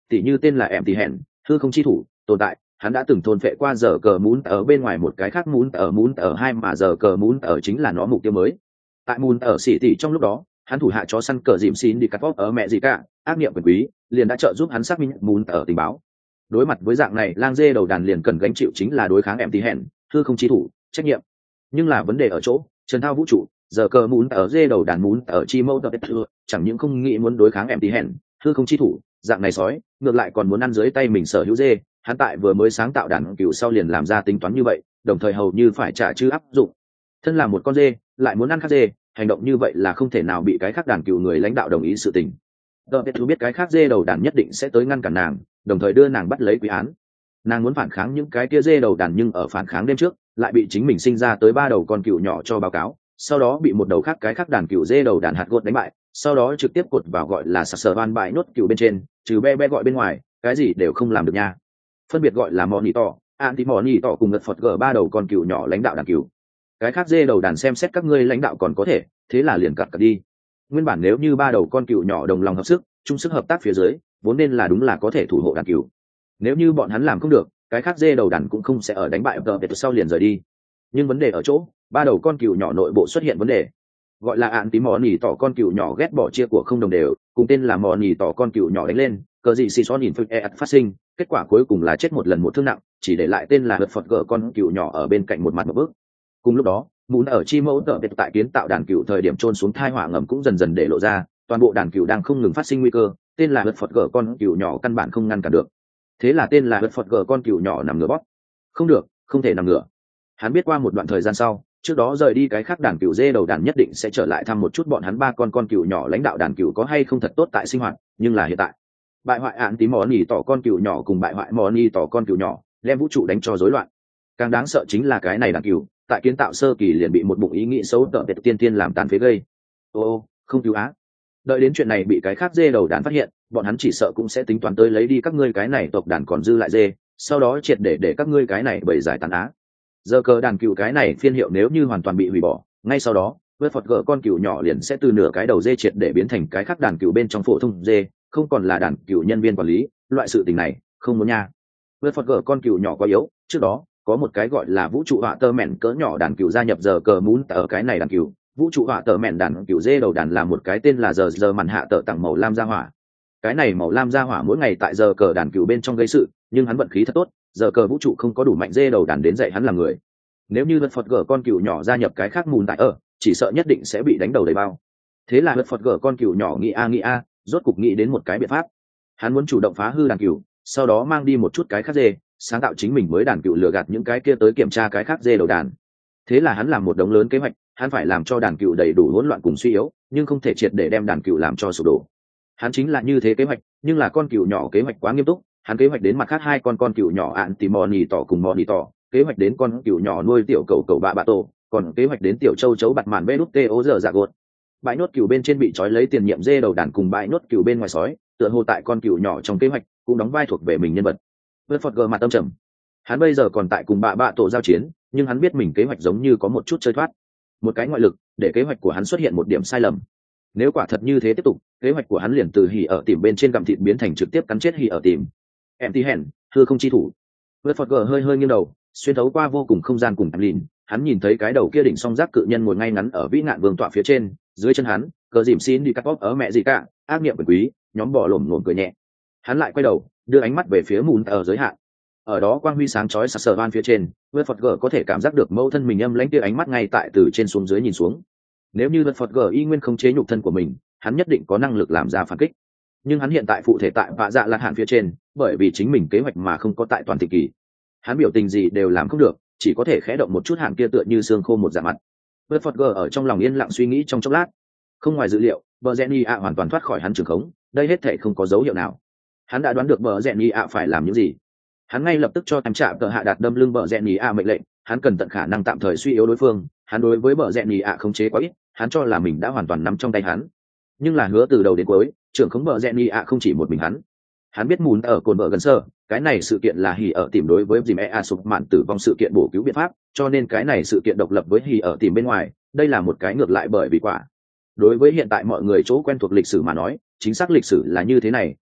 tỉ như tên là em tỉ hẹn hư không chi thủ tồn tại, hắn đã từng thôn phệ qua giờ cờ muốn ở bên ngoài một cái khác muốn ở muốn ở hai mà giờ cờ muốn ở chính là nó mục tiêu mới. Tại muốn ở xỉ tỉ trong lúc đó, hắn thủ hạ chó săn cờ dìm xin đi cắt vót ở mẹ gì cả ác niệm quyền quý liền đã trợ giúp hắn xác minh muốn ở tình báo. Đối mặt với dạng này, lang dê đầu đàn liền cần gánh chịu chính là đối kháng em tí hẹn hư không chi thủ trách nhiệm. Nhưng là vấn đề ở chỗ trần thao vũ trụ giờ cờ muốn ở dê đầu đàn muốn ở chi mâu tập chẳng những không nghĩ muốn đối kháng em tí hẹn hư không chi thủ dạng này sói, ngược lại còn muốn ăn dưới tay mình sở hữu dê. Hắn tại vừa mới sáng tạo đàn cừu sau liền làm ra tính toán như vậy, đồng thời hầu như phải trả chư áp dụng. Thân là một con dê lại muốn ăn khác dê, hành động như vậy là không thể nào bị cái khác đàn cừu người lãnh đạo đồng ý sự tình. Tờ biết biết cái khác dê đầu đàn nhất định sẽ tới ngăn cản nàng, đồng thời đưa nàng bắt lấy quý án. Nàng muốn phản kháng những cái kia dê đầu đàn, nhưng ở phản kháng đêm trước lại bị chính mình sinh ra tới ba đầu con cừu nhỏ cho báo cáo, sau đó bị một đầu khác cái khác đàn cừu dê đầu đàn hạt gột đánh bại, sau đó trực tiếp cột vào gọi là sặc sờ van bại nốt cừu bên trên, trừ be be gọi bên ngoài cái gì đều không làm được nha. Phân biệt gọi là mò nỉ tỏ anti mò nỉ tỏ cùng ngật phật g ba đầu con cừu nhỏ lãnh đạo đàn cừu. Cái khác dê đầu đàn xem xét các ngươi lãnh đạo còn có thể, thế là liền cặt cặt đi. Nguyên bản nếu như ba đầu con cừu nhỏ đồng lòng hợp sức chung sức hợp tác phía dưới, vốn nên là đúng là có thể thủ hộ đàn cừu. Nếu như bọn hắn làm không được, cái khác dê đầu đàn cũng không sẽ ở đánh bại tờ biệt sau liền rời đi. Nhưng vấn đề ở chỗ ba đầu con cừu nhỏ nội bộ xuất hiện vấn đề, gọi là ạn tí mò nỉ tỏ con cừu nhỏ ghét bỏ chia của không đồng đều, cùng tên là mò nỉ tỏ con cừu nhỏ đánh lên, cờ gì xì xó nhìn phơi e phát sinh, kết quả cuối cùng là chết một lần một thương nặng, chỉ để lại tên là hật phật gở con cừu nhỏ ở bên cạnh một mặt một bước. Cùng lúc đó, muốn ở chi mẫu tờ biệt tại kiến tạo đàn cừu thời điểm trôn xuống thai hỏa ngầm cũng dần dần để lộ ra, toàn bộ đàn cừu đang không ngừng phát sinh nguy cơ, tên là hật phật gở con cừu nhỏ căn bản không ngăn cản được. Thế là tên là hật phật gở con cừu nhỏ nằm ngửa bóp. Không được, không thể nằm ngửa. Hắn biết qua một đoạn thời gian sau, trước đó rời đi cái khác đàn cừu dê đầu đàn nhất định sẽ trở lại thăm một chút bọn hắn ba con con cừu nhỏ lãnh đạo đàn cừu có hay không thật tốt tại sinh hoạt, nhưng là hiện tại bại hoại án tí mò nỉ tỏ con cừu nhỏ cùng bại hoại mò nỉ tỏ con cừu nhỏ đem vũ trụ đánh cho rối loạn. Càng đáng sợ chính là cái này đàn cừu tại kiến tạo sơ kỳ liền bị một bụng ý nghĩ xấu tợ biệt tiên tiên làm tàn phế gây. Ô không cứu á. Đợi đến chuyện này bị cái khác dê đầu đàn phát hiện, bọn hắn chỉ sợ cũng sẽ tính toán tới lấy đi các ngươi cái này tộc đàn còn dư lại dê, sau đó triệt để để các ngươi cái này bầy giải tàn á. Giờ cờ đàn cừu cái này phiên hiệu nếu như hoàn toàn bị hủy bỏ, ngay sau đó vớt phật gỡ con cừu nhỏ liền sẽ từ nửa cái đầu dê triệt để biến thành cái khác đàn cừu bên trong phổ thông dê, không còn là đàn cừu nhân viên quản lý. Loại sự tình này không muốn nha. Vớt phật gỡ con cừu nhỏ quá yếu, trước đó có một cái gọi là vũ trụ họa tơ mẹn cỡ nhỏ đàn cừu gia nhập giờ cờ muốn ở cái này đàn cừu. Vũ trụ họa tơ mẹn đàn cừu dê đầu đàn là một cái tên là giờ giờ màn hạ tờ tặng màu lam gia hỏa. Cái này màu lam gia hỏa mỗi ngày tại giờ cờ đàn cừu bên trong gây sự, nhưng hắn vận khí thật tốt, giờ cờ vũ trụ không có đủ mạnh dê đầu đàn đến dạy hắn làm người. Nếu như vật phật gở con cừu nhỏ gia nhập cái khác mùn tại ở, chỉ sợ nhất định sẽ bị đánh đầu đầy bao. Thế là vật phật gở con cừu nhỏ nghĩ a nghĩ a, rốt cục nghĩ đến một cái biện pháp. Hắn muốn chủ động phá hư đàn cừu, sau đó mang đi một chút cái khác dê, sáng tạo chính mình mới đàn cừu lừa gạt những cái kia tới kiểm tra cái khác dê đầu đàn. Thế là hắn làm một đống lớn kế hoạch, hắn phải làm cho đàn cừu đầy đủ hỗn loạn cùng suy yếu, nhưng không thể triệt để đem đàn cừu làm cho sụp đổ. Hắn chính là như thế kế hoạch, nhưng là con cừu nhỏ kế hoạch quá nghiêm túc, hắn kế hoạch đến mặt khác hai con con cừu nhỏ ạn tỉ mò nỉ tỏ cùng mò nỉ tỏ, kế hoạch đến con cừu nhỏ nuôi tiểu cầu cầu bạ bạ tổ, còn kế hoạch đến tiểu châu chấu bặt màn bê đút tê ố giờ dạ gột. Bãi nốt cừu bên trên bị trói lấy tiền nhiệm dê đầu đàn cùng bãi nốt cừu bên ngoài sói, tựa hồ tại con cừu nhỏ trong kế hoạch cũng đóng vai thuộc về mình nhân vật. Vớt phật gờ mặt tâm trầm, hắn bây giờ còn tại cùng bạ bạ tổ giao chiến, nhưng hắn biết mình kế hoạch giống như có một chút chơi thoát, một cái ngoại lực để kế hoạch của hắn xuất hiện một điểm sai lầm. Nếu quả thật như thế tiếp tục, kế hoạch của hắn liền từ hỉ ở tìm bên trên gặm thịt biến thành trực tiếp cắn chết hỉ ở tìm. Em tí hèn thưa không chi thủ. Vớt phật gờ hơi hơi nghiêng đầu, xuyên thấu qua vô cùng không gian cùng lìn, hắn nhìn thấy cái đầu kia đỉnh song giác cự nhân ngồi ngay ngắn ở vĩ ngạn vương tọa phía trên, dưới chân hắn cờ dìm xin đi cắt bóp ở mẹ gì cả ác niệm quyền quý nhóm bỏ lổm lổm cười nhẹ. Hắn lại quay đầu đưa ánh mắt về phía mùn ở giới hạn, ở đó quang huy sáng chói sặc sờ van phía trên, vớt phật gờ có thể cảm giác được mẫu thân mình âm lãnh kia ánh mắt ngay tại từ trên xuống dưới nhìn xuống. Nếu như vớt phật gờ y nguyên không chế nhục thân của mình, hắn nhất định có năng lực làm ra phản kích, nhưng hắn hiện tại phụ thể tại vạ dạ lạc hạn phía trên, bởi vì chính mình kế hoạch mà không có tại toàn thị kỳ, hắn biểu tình gì đều làm không được, chỉ có thể khẽ động một chút hạn kia tựa như xương khô một dạ mặt. Vớt phật gờ ở trong lòng yên lặng suy nghĩ trong chốc lát, không ngoài dự liệu bờ rẽ ni ạ hoàn toàn thoát khỏi hắn trường khống, đây hết thể không có dấu hiệu nào. Hắn đã đoán được bờ rẽ ni ạ phải làm những gì. Hắn ngay lập tức cho em chạm tờ hạ đạt đâm lưng bờ rẽ ni ạ mệnh lệnh, hắn cần tận khả năng tạm thời suy yếu đối phương. Hắn đối với bờ rẽ ni ạ khống chế quá ít, hắn cho là mình đã hoàn toàn nắm trong tay hắn, nhưng là hứa từ đầu đến cuối trưởng khống bờ rẽ ni ạ không chỉ một mình hắn. Hắn biết mùn ở cồn bờ gần sơ, cái này sự kiện là hỉ ở tìm đối với dìm e a sụp mạn tử vong sự kiện bổ cứu biện pháp, cho nên cái này sự kiện độc lập với hỉ ở tìm bên ngoài, đây là một cái ngược lại bởi vì quả. Đối với hiện tại mọi người chỗ quen thuộc lịch sử mà nói, chính xác lịch sử là như thế này,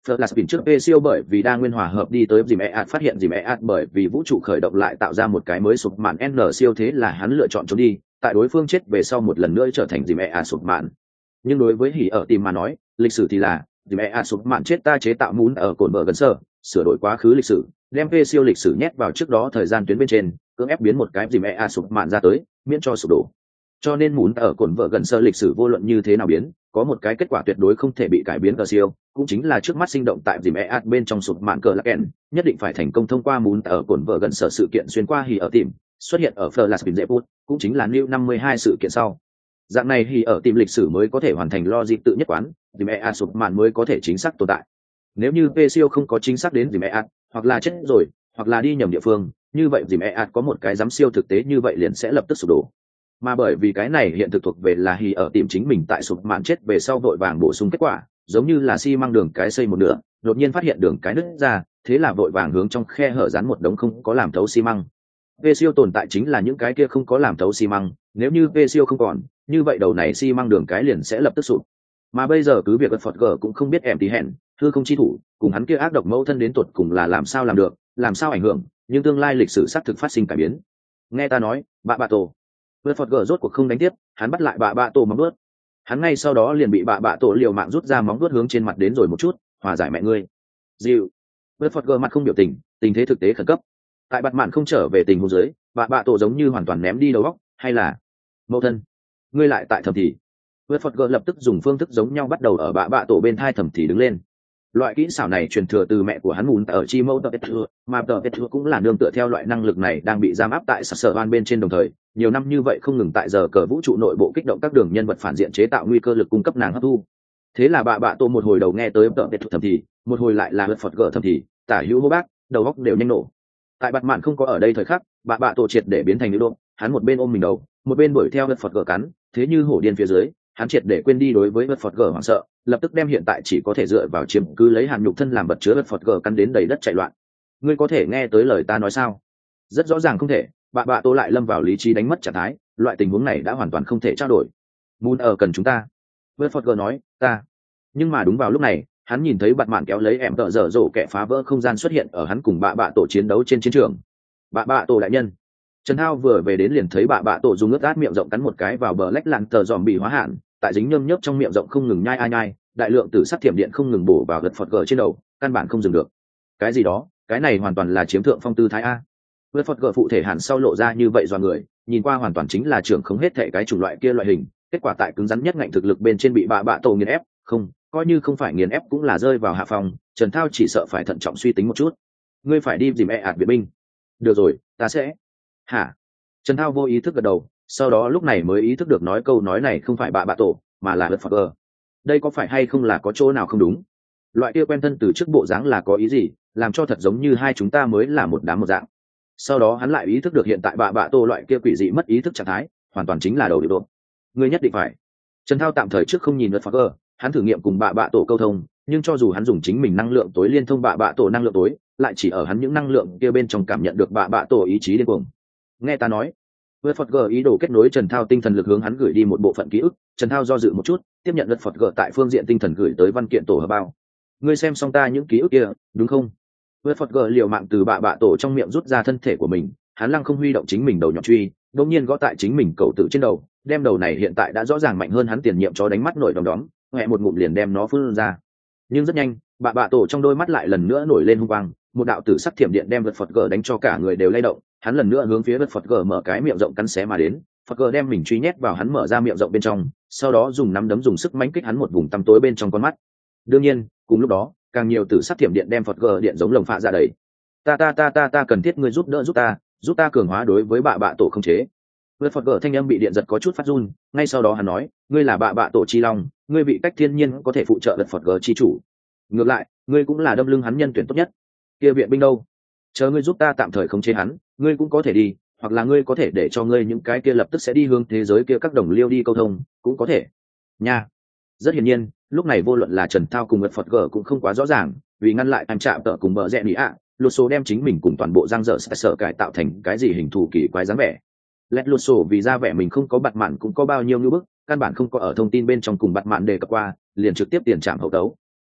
Flash trước p siêu bởi vì đa nguyên hòa hợp đi tới dìm e phát hiện dìm e bởi vì vũ trụ khởi động lại tạo ra một cái mới sụp mạn n siêu, thế là hắn lựa chọn trốn đi, tại đối phương chết về sau một lần nữa trở thành dìm e sụp mạn. Nhưng đối với hỉ ở tìm mà nói, lịch sử thì là dìm e sụp mạn chết ta chế tạo muốn ở cồn bờ gần sơ, sửa đổi quá khứ lịch sử, đem p siêu lịch sử nhét vào trước đó thời gian tuyến bên trên, cưỡng ép biến một cái dìm e sụp mạn ra tới, miễn cho sụp đổ. Cho nên muốn ở cồn vợ gần sơ lịch sử vô luận như thế nào biến, có một cái kết quả tuyệt đối không thể bị cải biến cờ siêu, cũng chính là trước mắt sinh động tại dìm e bên trong sụp mạn cờ lạc kèn, nhất định phải thành công thông qua muốn ở cồn vợ gần sở sự kiện xuyên qua hỉ ở tìm, xuất hiện ở Flash dễ phút, cũng chính là New năm mươi hai sự kiện sau. Dạng này hỉ ở tìm lịch sử mới có thể hoàn thành logic tự nhất quán, dìm e sụp mạn mới có thể chính xác tồn tại. Nếu như p siêu không có chính xác đến dìm e, hoặc là chết rồi, hoặc là đi nhầm địa phương, như vậy dìm e có một cái giám siêu thực tế như vậy liền sẽ lập tức sụp đổ. Mà bởi vì cái này hiện thực thuộc về là hỉ ở tìm chính mình tại sụp mạn chết về sau vội vàng bổ sung kết quả, giống như là xi măng đường cái xây một nửa, đột nhiên phát hiện đường cái nứt ra, thế là vội vàng hướng trong khe hở dán một đống không có làm thấu xi măng. p siêu tồn tại chính là những cái kia không có làm thấu xi măng, nếu như p siêu không còn, như vậy đầu này xi măng đường cái liền sẽ lập tức sụp. Mà bây giờ cứ việc Phật gở cũng không biết em tí hẹn, hư không chi thủ, cùng hắn kia ác độc mẫu thân đến tuột cùng là làm sao làm được, làm sao ảnh hưởng, nhưng tương lai lịch sử xác thực phát sinh cải biến. Nghe ta nói, bà bà tổ. Với Phật gở rốt cuộc không đánh tiếp, hắn bắt lại bà bà tổ móng vuốt. Hắn ngay sau đó liền bị bà bà tổ liều mạng rút ra móng vuốt hướng trên mặt đến rồi một chút, hòa giải mẹ ngươi. Dịu. Với Phật gở mặt không biểu tình, tình thế thực tế khẩn cấp. Tại bạt mạn không trở về tình huống dưới, bà bà tổ giống như hoàn toàn ném đi đầu óc, hay là mẫu thân, ngươi lại tại thầm thì. Với Phật gỡ lập tức dùng phương thức giống nhau bắt đầu ở bạ bạ tổ bên thai thầm thì đứng lên. Loại kỹ xảo này truyền thừa từ mẹ của hắn muốn ở chi mẫu tờ Petrua, mà tờ Petrua cũng là nương tựa theo loại năng lực này đang bị giam áp tại sở ban bên trên đồng thời, nhiều năm như vậy không ngừng tại giờ cờ vũ trụ nội bộ kích động các đường nhân vật phản diện chế tạo nguy cơ lực cung cấp nàng hấp thu. Thế là bạ bạ tổ một hồi đầu nghe tới tờ Petrua thầm thì, một hồi lại là Với Phật gỡ thầm thì, tả hữu hô bác, đầu óc đều nhanh nổ. Tại bạt mạn không có ở đây thời khắc, bạ bạ tổ triệt để biến thành nữ độ, hắn một bên ôm mình đầu, một bên đuổi theo Với Phật gỡ cắn, thế như hổ điên phía dưới. Hắn triệt để quên đi đối với vật Phật gở hoảng sợ, lập tức đem hiện tại chỉ có thể dựa vào chiếm cứ lấy hàn nhục thân làm vật chứa vật Phật gở cắn đến đầy đất chạy loạn. Ngươi có thể nghe tới lời ta nói sao? Rất rõ ràng không thể. Bạ bạ tô lại lâm vào lý trí đánh mất trạng thái, loại tình huống này đã hoàn toàn không thể trao đổi. Moon ở cần chúng ta. Vật Phật gở nói, ta. Nhưng mà đúng vào lúc này, hắn nhìn thấy bạt mạn kéo lấy em tợ dở dỗ kẻ phá vỡ không gian xuất hiện ở hắn cùng bạ bạ tổ chiến đấu trên chiến trường. Bạ bạ tổ đại nhân. Trần Hao vừa về đến liền thấy bạ bạ tổ dùng ướt át miệng rộng cắn một cái vào bờ lách làn tờ dòm bị hóa hạn, tại dính nhơm nhớp trong miệng rộng không ngừng nhai ai nhai, đại lượng tử sắc thiểm điện không ngừng bổ vào gật Phật gờ trên đầu, căn bản không dừng được. Cái gì đó, cái này hoàn toàn là chiếm thượng phong tư thái a. Gật Phật gờ phụ thể hạn sau lộ ra như vậy do người, nhìn qua hoàn toàn chính là trưởng không hết thể cái chủng loại kia loại hình, kết quả tại cứng rắn nhất ngạnh thực lực bên trên bị bạ bạ tổ nghiền ép, không, coi như không phải nghiền ép cũng là rơi vào hạ phòng, Trần Thao chỉ sợ phải thận trọng suy tính một chút. Ngươi phải đi dìm e ạt viện binh. Được rồi, ta sẽ. Hả? Trần Thao vô ý thức gật đầu, sau đó lúc này mới ý thức được nói câu nói này không phải bạ bạ tổ, mà là Phật gờ. Đây có phải hay không là có chỗ nào không đúng? Loại kia quen thân từ trước bộ dáng là có ý gì, làm cho thật giống như hai chúng ta mới là một đám một dạng. Sau đó hắn lại ý thức được hiện tại bạ bạ tổ loại kia quỷ dị mất ý thức trạng thái, hoàn toàn chính là đầu điệu độ. Ngươi nhất định phải. Trần Thao tạm thời trước không nhìn Phật gờ, hắn thử nghiệm cùng bạ bạ tổ câu thông, nhưng cho dù hắn dùng chính mình năng lượng tối liên thông bạ bạ tổ năng lượng tối, lại chỉ ở hắn những năng lượng kia bên trong cảm nhận được bạ bạ tổ ý chí điên cuồng. Nghe ta nói. Với Phật gờ ý đồ kết nối Trần Thao tinh thần lực hướng hắn gửi đi một bộ phận ký ức, Trần Thao do dự một chút, tiếp nhận Luật Phật gờ tại phương diện tinh thần gửi tới văn kiện tổ hợp bao. Ngươi xem xong ta những ký ức kia, đúng không? Với Phật gờ liều mạng từ bạ bạ tổ trong miệng rút ra thân thể của mình, hắn lăng không huy động chính mình đầu nhọn truy, đột nhiên gõ tại chính mình cầu tự trên đầu, đem đầu này hiện tại đã rõ ràng mạnh hơn hắn tiền nhiệm chó đánh mắt nổi đom đóm, hẹ một ngụm liền đem nó phun ra. Nhưng rất nhanh, bạ bạ tổ trong đôi mắt lại lần nữa nổi lên hung quang, một đạo tử sắc thiểm điện đem Luật Phật gờ đánh cho cả người đều lay động. Hắn lần nữa hướng phía Luật Phật gờ mở cái miệng rộng cắn xé mà đến, Phật gờ đem mình truy nhét vào hắn mở ra miệng rộng bên trong, sau đó dùng nắm đấm dùng sức mãnh kích hắn một vùng tăm tối bên trong con mắt. Đương nhiên, cùng lúc đó, càng nhiều tử sắc thiểm điện đem Phật gờ điện giống lồng phạ ra đầy. Ta ta ta ta ta cần thiết ngươi giúp đỡ giúp ta, giúp ta cường hóa đối với bạ bạ tổ không chế. Luật Phật gờ thanh âm bị điện giật có chút phát run, ngay sau đó hắn nói, ngươi là bạ bạ tổ chi long, ngươi vị cách thiên nhiên có thể phụ trợ Luật Phật gờ chi chủ. Ngược lại, ngươi cũng là đâm lưng hắn nhân tuyển tốt nhất. Kia viện binh đâu? Chờ ngươi giúp ta tạm thời khống chế hắn, ngươi cũng có thể đi, hoặc là ngươi có thể để cho ngươi những cái kia lập tức sẽ đi hướng thế giới kia các đồng liêu đi câu thông, cũng có thể. Nha. Rất hiển nhiên, lúc này vô luận là Trần Thao cùng Luật Phật gờ cũng không quá rõ ràng, vì ngăn lại em chạm tợ cùng bờ rẽ nỉ ạ, Lột Số đem chính mình cùng toàn bộ giang dở sẽ sợ cải tạo thành cái gì hình thù kỳ quái dáng vẻ. Lẹt Lột Số vì ra vẻ mình không có bặt mạn cũng có bao nhiêu như bức, căn bản không có ở thông tin bên trong cùng bặt mạn đề cập qua, liền trực tiếp tiền trảm hậu tấu.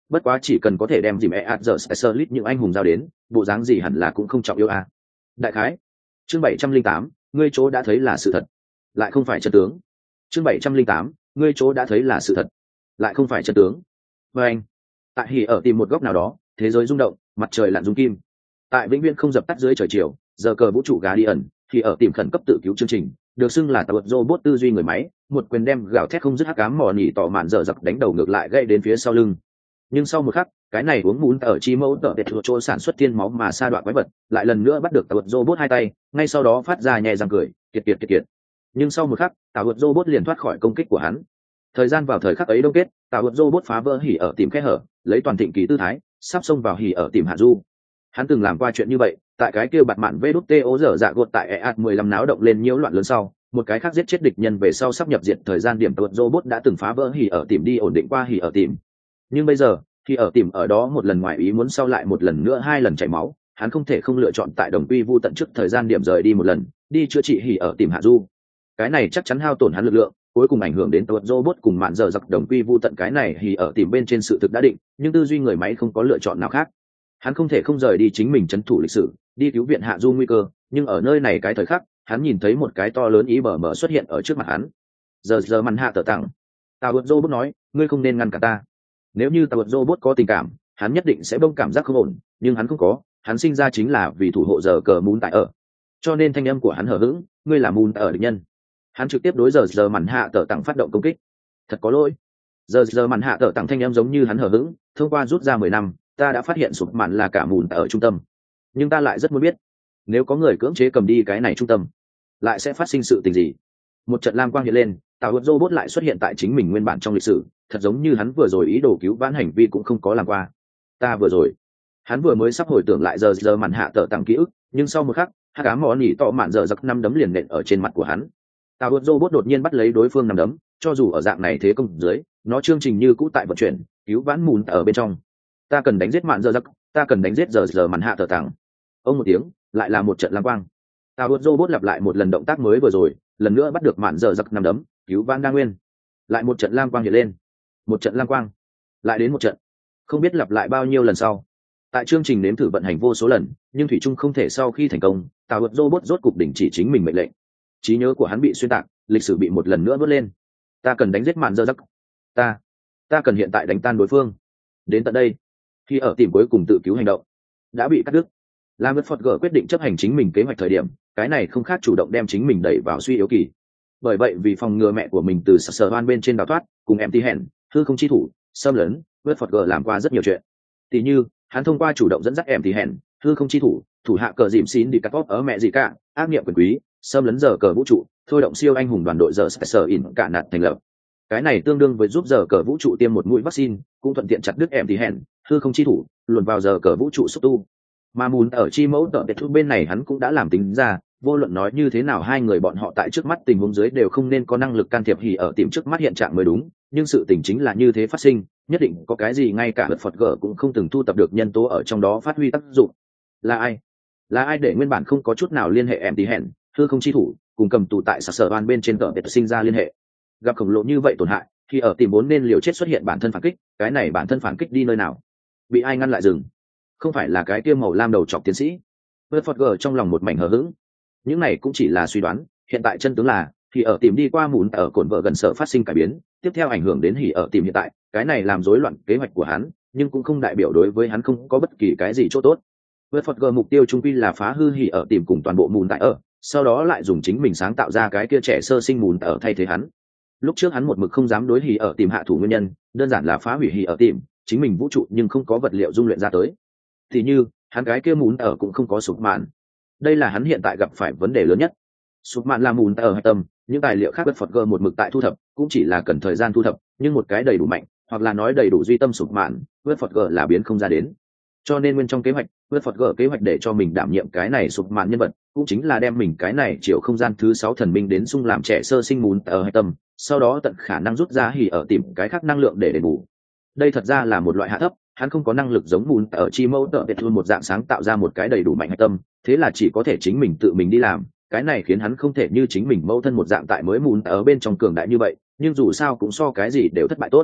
bất quá chỉ cần có thể đem dìm e ạt giờ specialist những anh hùng giao đến, bộ dáng gì hẳn là cũng không trọng yêu a. Đại khái chương bảy trăm linh tám, ngươi chỗ đã thấy là sự thật, lại không phải chân tướng. Chương bảy trăm linh tám, ngươi chỗ đã thấy là sự thật, lại không phải chân tướng. Và anh tại hỉ ở tìm một góc nào đó, thế giới rung động, mặt trời lặn rung kim. Tại vĩnh viễn không dập tắt dưới trời chiều, giờ cờ vũ trụ gà đi ẩn thì ở tìm khẩn cấp tự cứu chương trình, được xưng là tàu robot tư duy người máy, một quyền đem gào thét không dứt hắc ám mò nhỉ tỏ mạn dở dập đánh đầu ngược lại gây đến phía sau lưng. Nhưng sau một khắc, cái này uống muốn ở chi mẫu tợ biệt chỗ sản xuất tiên máu mà sa đoạn quái vật, lại lần nữa bắt được tàu robot hai tay, ngay sau đó phát ra nhẹ răng cười, kiệt kiệt kiệt kiệt. Nhưng sau một khắc, tàu robot liền thoát khỏi công kích của hắn. Thời gian vào thời khắc ấy đông kết, tàu robot phá vỡ hỉ ở tìm khe hở, lấy toàn thịnh kỳ tư thái, sắp xông vào hỉ ở tìm hạ du. Hắn từng làm qua chuyện như vậy, tại cái kia bạt mạn vê đút tê ố dở dạ gột tại e a t mười lăm náo động lên nhiễu loạn lớn sau, một cái khác giết chết địch nhân về sau sắp nhập diện thời gian điểm tàu robot đã từng phá vỡ hỉ ở tìm đi ổn định qua hỉ ở tìm. Nhưng bây giờ, khi ở tìm ở đó một lần ngoài ý muốn sau lại một lần nữa hai lần chảy máu, hắn không thể không lựa chọn tại đồng quy vu tận trước thời gian điểm rời đi một lần, đi chữa trị hỉ ở tìm hạ du. Cái này chắc chắn hao tổn hắn lực lượng, cuối cùng ảnh hưởng đến tàu robot cùng mạn giờ giặc đồng quy vu tận. Cái này hỉ ở tìm bên trên sự thực đã định, nhưng tư duy người máy không có lựa chọn nào khác. Hắn không thể không rời đi chính mình trấn thủ lịch sử, đi cứu viện hạ du nguy cơ, nhưng ở nơi này cái thời khắc, hắn nhìn thấy một cái to lớn ý bờ mở xuất hiện ở trước mặt hắn. Giờ giờ màn hạ tờ tặng. Tàu robot nói, ngươi không nên ngăn cả ta. Nếu như tàu robot có tình cảm, hắn nhất định sẽ bông cảm giác không ổn, nhưng hắn không có, hắn sinh ra chính là vì thủ hộ giờ cờ muốn tại ở. Cho nên thanh âm của hắn hờ hững, ngươi là muốn ở địch nhân. Hắn trực tiếp đối giờ giờ màn hạ tờ tặng phát động công kích. Thật có lỗi. Giờ giờ màn hạ tờ tặng thanh âm giống như hắn hờ hững, thông qua rút ra mười năm, ta đã phát hiện sụp màn là cả mùn ở trung tâm. Nhưng ta lại rất muốn biết, nếu có người cưỡng chế cầm đi cái này trung tâm, lại sẽ phát sinh sự tình gì? Một trận lam quang hiện lên, tàu robot lại xuất hiện tại chính mình nguyên bản trong lịch sử, thật giống như hắn vừa rồi ý đồ cứu vãn hành vi cũng không có làm qua. Ta vừa rồi, hắn vừa mới sắp hồi tưởng lại giờ giờ màn hạ tờ tặng ký ức, nhưng sau một khắc, hắc ám mỏ nỉ to mạn giờ giặc năm đấm liền nện ở trên mặt của hắn. Tàu robot đột nhiên bắt lấy đối phương năm đấm, cho dù ở dạng này thế công dưới, nó chương trình như cũ tại vận chuyển, cứu vãn mùn ở bên trong. Ta cần đánh giết mạn giờ giặc, ta cần đánh giết giờ giờ màn hạ tờ tặng. Ông một tiếng, lại là một trận lam quang. Tàu robot lặp lại một lần động tác mới vừa rồi, lần nữa bắt được mạn giờ giặc năm đấm, cứu vãn đa nguyên. Lại một trận lam quang hiện lên, một trận lam quang, lại đến một trận, không biết lặp lại bao nhiêu lần sau. Tại chương trình nếm thử vận hành vô số lần, nhưng thủy trung không thể sau khi thành công, tàu vật robot rốt cục đình chỉ chính mình mệnh lệnh. Trí nhớ của hắn bị xuyên tạc, lịch sử bị một lần nữa vớt lên. Ta cần đánh giết mạn dơ giặc, ta ta cần hiện tại đánh tan đối phương. Đến tận đây, khi ở tìm cuối cùng tự cứu hành động đã bị cắt đứt. Làm Phật gỡ quyết định chấp hành chính mình kế hoạch thời điểm, cái này không khác chủ động đem chính mình đẩy vào suy yếu kỳ. Bởi vậy vì phòng ngừa mẹ của mình từ sở hoan bên trên đào thoát, cùng em tí hẹn hư không chi thủ xâm lấn, vớt Phật gỡ làm qua rất nhiều chuyện. Tỷ như hắn thông qua chủ động dẫn dắt em tí hẹn hư không chi thủ thủ hạ cờ dìm xín đi cắt bóp ở mẹ gì cả, ác nghiệm quyền quý, xâm lấn giờ cờ vũ trụ, thôi động siêu anh hùng đoàn đội giờ sở in cả nạt thành lập. Cái này tương đương với giúp giờ cờ vũ trụ tiêm một mũi vaccine, cũng thuận tiện chặt đứt em tí hẹn hư không chi thủ luồn vào giờ cờ vũ trụ xúc tu. Mà mùn ở chi mẫu tợ biệt thu bên này hắn cũng đã làm tính ra, vô luận nói như thế nào hai người bọn họ tại trước mắt tình huống dưới đều không nên có năng lực can thiệp hỉ ở tìm trước mắt hiện trạng mới đúng, nhưng sự tình chính là như thế phát sinh, nhất định có cái gì ngay cả vật Phật gở cũng không từng thu tập được nhân tố ở trong đó phát huy tác dụng. Là ai? Là ai để nguyên bản không có chút nào liên hệ em tí hẹn hư không chi thủ cùng cầm tù tại sạc sở ban bên trên tợ biệt sinh ra liên hệ? Gặp khổng lồ như vậy tổn hại, thì ở tìm vốn nên liều chết xuất hiện bản thân phản kích, cái này bản thân phản kích đi nơi nào? Bị ai ngăn lại dừng? Không phải là cái kia màu lam đầu chọc tiến sĩ? Vật Phật gở trong lòng một mảnh hờ hững. Những này cũng chỉ là suy đoán, hiện tại chân tướng là thì ở tìm đi qua mùn ở cồn vợ gần sở phát sinh cải biến, tiếp theo ảnh hưởng đến hỉ ở tìm hiện tại, cái này làm rối loạn kế hoạch của hắn, nhưng cũng không đại biểu đối với hắn không có bất kỳ cái gì chỗ tốt. Với Phật G mục tiêu trung quy là phá hư hỉ ở tìm cùng toàn bộ mùn tại ở, sau đó lại dùng chính mình sáng tạo ra cái kia trẻ sơ sinh mùn ở thay thế hắn. Lúc trước hắn một mực không dám đối hỉ ở tìm hạ thủ nguyên nhân, đơn giản là phá hủy hỉ ở tìm, chính mình vũ trụ nhưng không có vật liệu dung luyện ra tới. Thì như, hắn cái kia mùn ở cũng không có sụp màn. Đây là hắn hiện tại gặp phải vấn đề lớn nhất. Sụp mạn là mùn ở hạch tâm, những tài liệu khác bất Phật G một mực tại thu thập, cũng chỉ là cần thời gian thu thập, nhưng một cái đầy đủ mạnh, hoặc là nói đầy đủ duy tâm sụp mạn, bất Phật G là biến không ra đến. Cho nên nguyên trong kế hoạch, bất Phật G kế hoạch để cho mình đảm nhiệm cái này sụp mạn nhân vật, cũng chính là đem mình cái này chiều không gian thứ sáu thần minh đến xung làm trẻ sơ sinh mùn ở hạch tâm, sau đó tận khả năng rút ra hỉ ở tìm cái khác năng lượng để đền bù. Đây thật ra là một loại hạ thấp, hắn không có năng lực giống mùn ở chi mẫu tợ biệt luôn một dạng sáng tạo ra một cái đầy đủ mạnh hạch tâm, thế là chỉ có thể chính mình tự mình đi làm. Cái này khiến hắn không thể như chính mình mẫu thân một dạng tại mới mùn ở bên trong cường đại như vậy, nhưng dù sao cũng so cái gì đều thất bại tốt.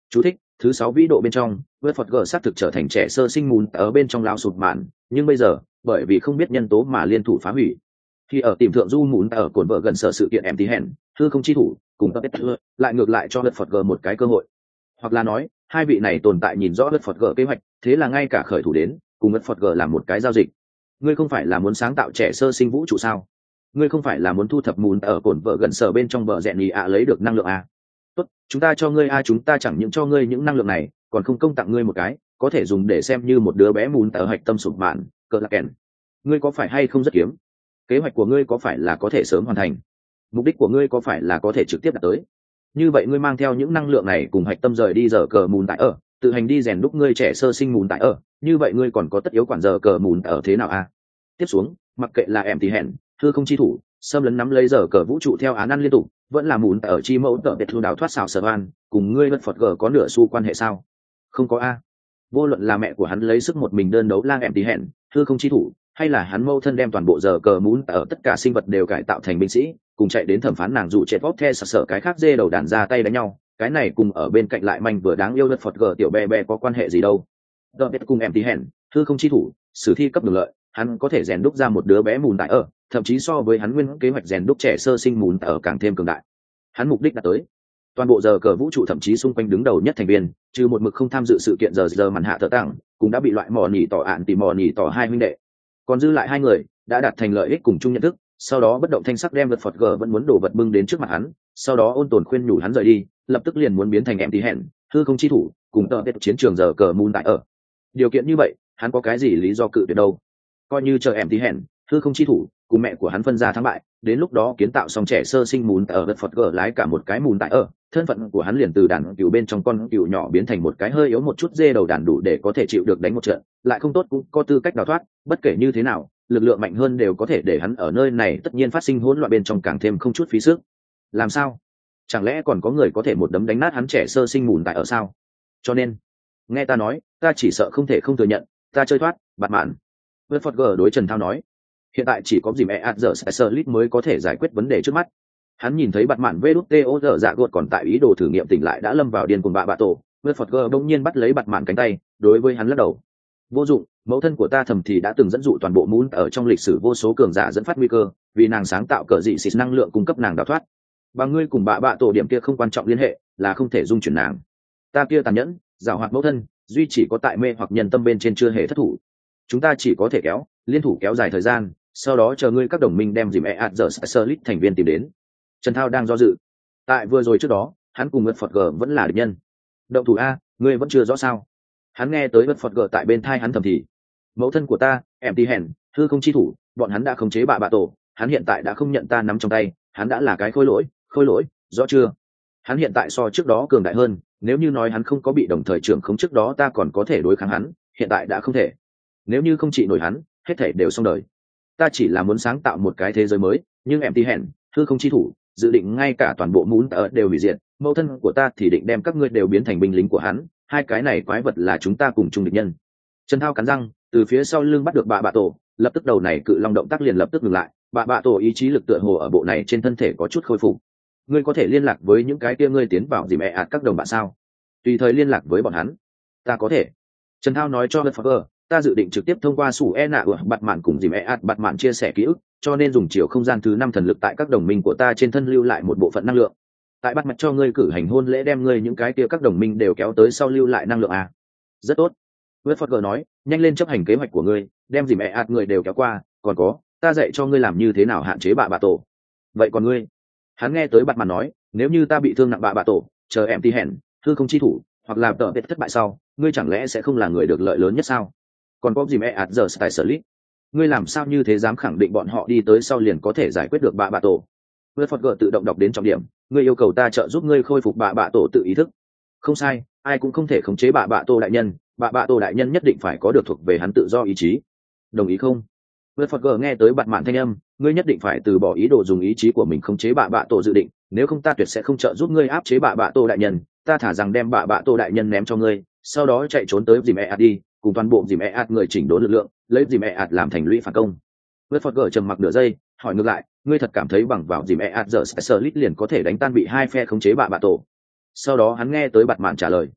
Chú thích: thứ sáu vĩ độ bên trong, vượt Phật gờ xác thực trở thành trẻ sơ sinh mùn ở bên trong lao sụt mạn, nhưng bây giờ bởi vì không biết nhân tố mà liên thủ phá hủy. Khi ở tìm thượng du mùn ở cồn vợ gần sở sự kiện em tí hẹn, hư không chi thủ cùng tập lại ngược lại cho vượt Phật gờ một cái cơ hội, hoặc là nói hai vị này tồn tại nhìn rõ vượt Phật gờ kế hoạch, thế là ngay cả khởi thủ đến cùng vượt Phật gờ làm một cái giao dịch. Ngươi không phải là muốn sáng tạo trẻ sơ sinh vũ trụ sao? Ngươi không phải là muốn thu thập mùn ở cồn vợ gần sở bên trong bờ rẹn nhì ạ lấy được năng lượng à? Tốt, chúng ta cho ngươi a chúng ta chẳng những cho ngươi những năng lượng này, còn không công tặng ngươi một cái có thể dùng để xem như một đứa bé mùn ở hạch tâm sụp mạn cỡ là kèn. Ngươi có phải hay không rất kiếm? Kế hoạch của ngươi có phải là có thể sớm hoàn thành? Mục đích của ngươi có phải là có thể trực tiếp đạt tới? Như vậy ngươi mang theo những năng lượng này cùng hạch tâm rời đi giờ cờ mùn tại ở, tự hành đi rèn đúc ngươi trẻ sơ sinh mùn tại ở, như vậy ngươi còn có tất yếu quản giờ cờ mùn ở thế nào a? Tiếp xuống, mặc kệ là em thì hẹn, thưa không chi thủ, xâm lấn nắm lấy giờ cờ vũ trụ theo án ăn liên tục, vẫn là mùn ở chi mẫu tợ biệt thu đáo thoát xào sở van, cùng ngươi vật Phật gờ có nửa xu quan hệ sao? Không có a. Vô luận là mẹ của hắn lấy sức một mình đơn đấu lang em tí hẹn, thưa không chi thủ, hay là hắn mâu thân đem toàn bộ giờ cờ mún ở tất cả sinh vật đều cải tạo thành binh sĩ, cùng chạy đến thẩm phán nàng dụ chết vót the sợ sợ cái khác dê đầu đàn ra tay đánh nhau, cái này cùng ở bên cạnh lại manh vừa đáng yêu vật Phật gờ tiểu bé bé có quan hệ gì đâu? Đợt biết cùng em tí hẹn, thưa không chi thủ, sử thi cấp đường lợi, hắn có thể rèn đúc ra một đứa bé mùn tại ở, thậm chí so với hắn nguyên kế hoạch rèn đúc trẻ sơ sinh mùn ở càng thêm cường đại. Hắn mục đích đã tới. Toàn bộ giờ cờ vũ trụ thậm chí xung quanh đứng đầu nhất thành viên, trừ một mực không tham dự sự kiện giờ giờ màn hạ thợ tặng, cũng đã bị loại mò nhỉ tỏ ạn tìm mò nhỉ tỏ hai huynh đệ. Còn dư lại hai người đã đạt thành lợi ích cùng chung nhận thức, sau đó bất động thanh sắc đem vật Phật gờ vẫn muốn đổ vật bưng đến trước mặt hắn, sau đó ôn tồn khuyên nhủ hắn rời đi, lập tức liền muốn biến thành em tí hẹn, hư không chi thủ, cùng tợ chiến trường giờ cờ mùn tại ở. Điều kiện như vậy, hắn có cái gì lý do cự tuyệt đâu? Coi như chờ em tí hẹn, hư không chi thủ cùng mẹ của hắn phân ra thắng bại, đến lúc đó kiến tạo xong trẻ sơ sinh mùn ở vật Phật gờ lái cả một cái mùn tại ở, thân phận của hắn liền từ đàn cừu bên trong con cừu nhỏ biến thành một cái hơi yếu một chút dê đầu đàn đủ để có thể chịu được đánh một trận, lại không tốt cũng có tư cách đào thoát. Bất kể như thế nào, lực lượng mạnh hơn đều có thể để hắn ở nơi này tất nhiên phát sinh hỗn loạn bên trong càng thêm không chút phí sức. Làm sao? Chẳng lẽ còn có người có thể một đấm đánh nát hắn trẻ sơ sinh mùn tại ở sao? Cho nên, nghe ta nói, ta chỉ sợ không thể không thừa nhận, ta chơi thoát, bạt mạn. Với Phật gờ đối Trần Thao nói, hiện tại chỉ có dìm e ạt giờ sơ lít mới có thể giải quyết vấn đề trước mắt. Hắn nhìn thấy bạt mạn vê đút tê ô dở dạ gột còn tại ý đồ thử nghiệm tỉnh lại đã lâm vào điên cuồng bạ bạ tổ, với Phật gờ bỗng nhiên bắt lấy bạt mạn cánh tay, đối với hắn lắc đầu. Vô dụng, mẫu thân của ta thầm thì đã từng dẫn dụ toàn bộ mún ở trong lịch sử vô số cường giả dẫn phát nguy cơ, vì nàng sáng tạo cờ dị xịt năng lượng cung cấp nàng đào thoát. Và ngươi cùng bạ bạ tổ điểm kia không quan trọng liên hệ, là không thể dung chuyển nàng. Ta kia tàn nhẫn, giảo hoạt mẫu thân, duy chỉ có tại mê hoặc nhân tâm bên trên chưa hề thất thủ. Chúng ta chỉ có thể kéo, liên thủ kéo dài thời gian, sau đó chờ ngươi các đồng minh đem dìm e ạt giờ sơ lít thành viên tìm đến. Trần Thao đang do dự. Tại vừa rồi trước đó, hắn cùng Ngất Phật G vẫn là địch nhân. Động thủ a, ngươi vẫn chưa rõ sao? Hắn nghe tới Ngất Phật G tại bên thai hắn thầm thì. Mẫu thân của ta, em tí hèn, hư không chi thủ, bọn hắn đã khống chế bạ bạ tổ, hắn hiện tại đã không nhận ta nắm trong tay, hắn đã là cái khôi lỗi, khôi lỗi, rõ chưa? Hắn hiện tại so trước đó cường đại hơn, nếu như nói hắn không có bị đồng thời trưởng khống trước đó ta còn có thể đối kháng hắn, hiện tại đã không thể. Nếu như không trị nổi hắn, hết thảy đều xong đời. Ta chỉ là muốn sáng tạo một cái thế giới mới, nhưng em tí hèn, hư không chi thủ, dự định ngay cả toàn bộ mún ở đều hủy diệt, mẫu thân của ta thì định đem các ngươi đều biến thành binh lính của hắn, hai cái này quái vật là chúng ta cùng chung địch nhân. Trần Thao cắn răng, từ phía sau lưng bắt được bạ bạ tổ, lập tức đầu này cự long động tác liền lập tức ngừng lại, bạ bạ tổ ý chí lực tựa hồ ở bộ này trên thân thể có chút khôi phục. Ngươi có thể liên lạc với những cái kia ngươi tiến vào dìm ẹ ạt các đồng bạn sao? Tùy thời liên lạc với bọn hắn. Ta có thể. Trần Thao nói cho Lutfer, ta dự định trực tiếp thông qua sủ e nạ của bạt mạn cùng dìm ẹ ạt bạt mạn chia sẻ ký ức, cho nên dùng chiều không gian thứ năm thần lực tại các đồng minh của ta trên thân lưu lại một bộ phận năng lượng. Tại bắt mặt cho ngươi cử hành hôn lễ đem ngươi những cái kia các đồng minh đều kéo tới sau lưu lại năng lượng à? Rất tốt. Lutfer nói, nhanh lên chấp hành kế hoạch của ngươi, đem dìm ẹ ạt người đều kéo qua, còn có, ta dạy cho ngươi làm như thế nào hạn chế bạ bạ tổ. Vậy còn ngươi? Hắn nghe tới bạt mạn nói, nếu như ta bị thương nặng bạ bạ tổ, chờ em tí hèn, hư không chi thủ, hoặc là tờ biệt thất bại sau, ngươi chẳng lẽ sẽ không là người được lợi lớn nhất sao? Còn có gì mẹ ạt giờ tại sở lít, ngươi làm sao như thế dám khẳng định bọn họ đi tới sau liền có thể giải quyết được bạ bạ tổ? Với Phật gờ tự động đọc đến trọng điểm, ngươi yêu cầu ta trợ giúp ngươi khôi phục bạ bạ tổ tự ý thức. Không sai, ai cũng không thể khống chế bạ bạ tổ đại nhân, bạ bạ tổ đại nhân nhất định phải có được thuộc về hắn tự do ý chí. Đồng ý không? Với Phật gờ nghe tới bạt mạn thanh âm, ngươi nhất định phải từ bỏ ý đồ dùng ý chí của mình khống chế bạ bạ tổ dự định, nếu không ta tuyệt sẽ không trợ giúp ngươi áp chế bạ bạ tổ đại nhân, ta thả rằng đem bạ bạ tổ đại nhân ném cho ngươi, sau đó chạy trốn tới dìm e ạt đi, cùng toàn bộ dìm e ạt người chỉnh đốn lực lượng, lấy dìm e ạt làm thành lũy phản công. Với Phật gờ trầm mặc nửa giây, hỏi ngược lại, ngươi thật cảm thấy bằng vào dìm e ạt giờ Slit liền có thể đánh tan bị hai phe khống chế bạ bạ tổ? Sau đó hắn nghe tới bạt mạn trả lời,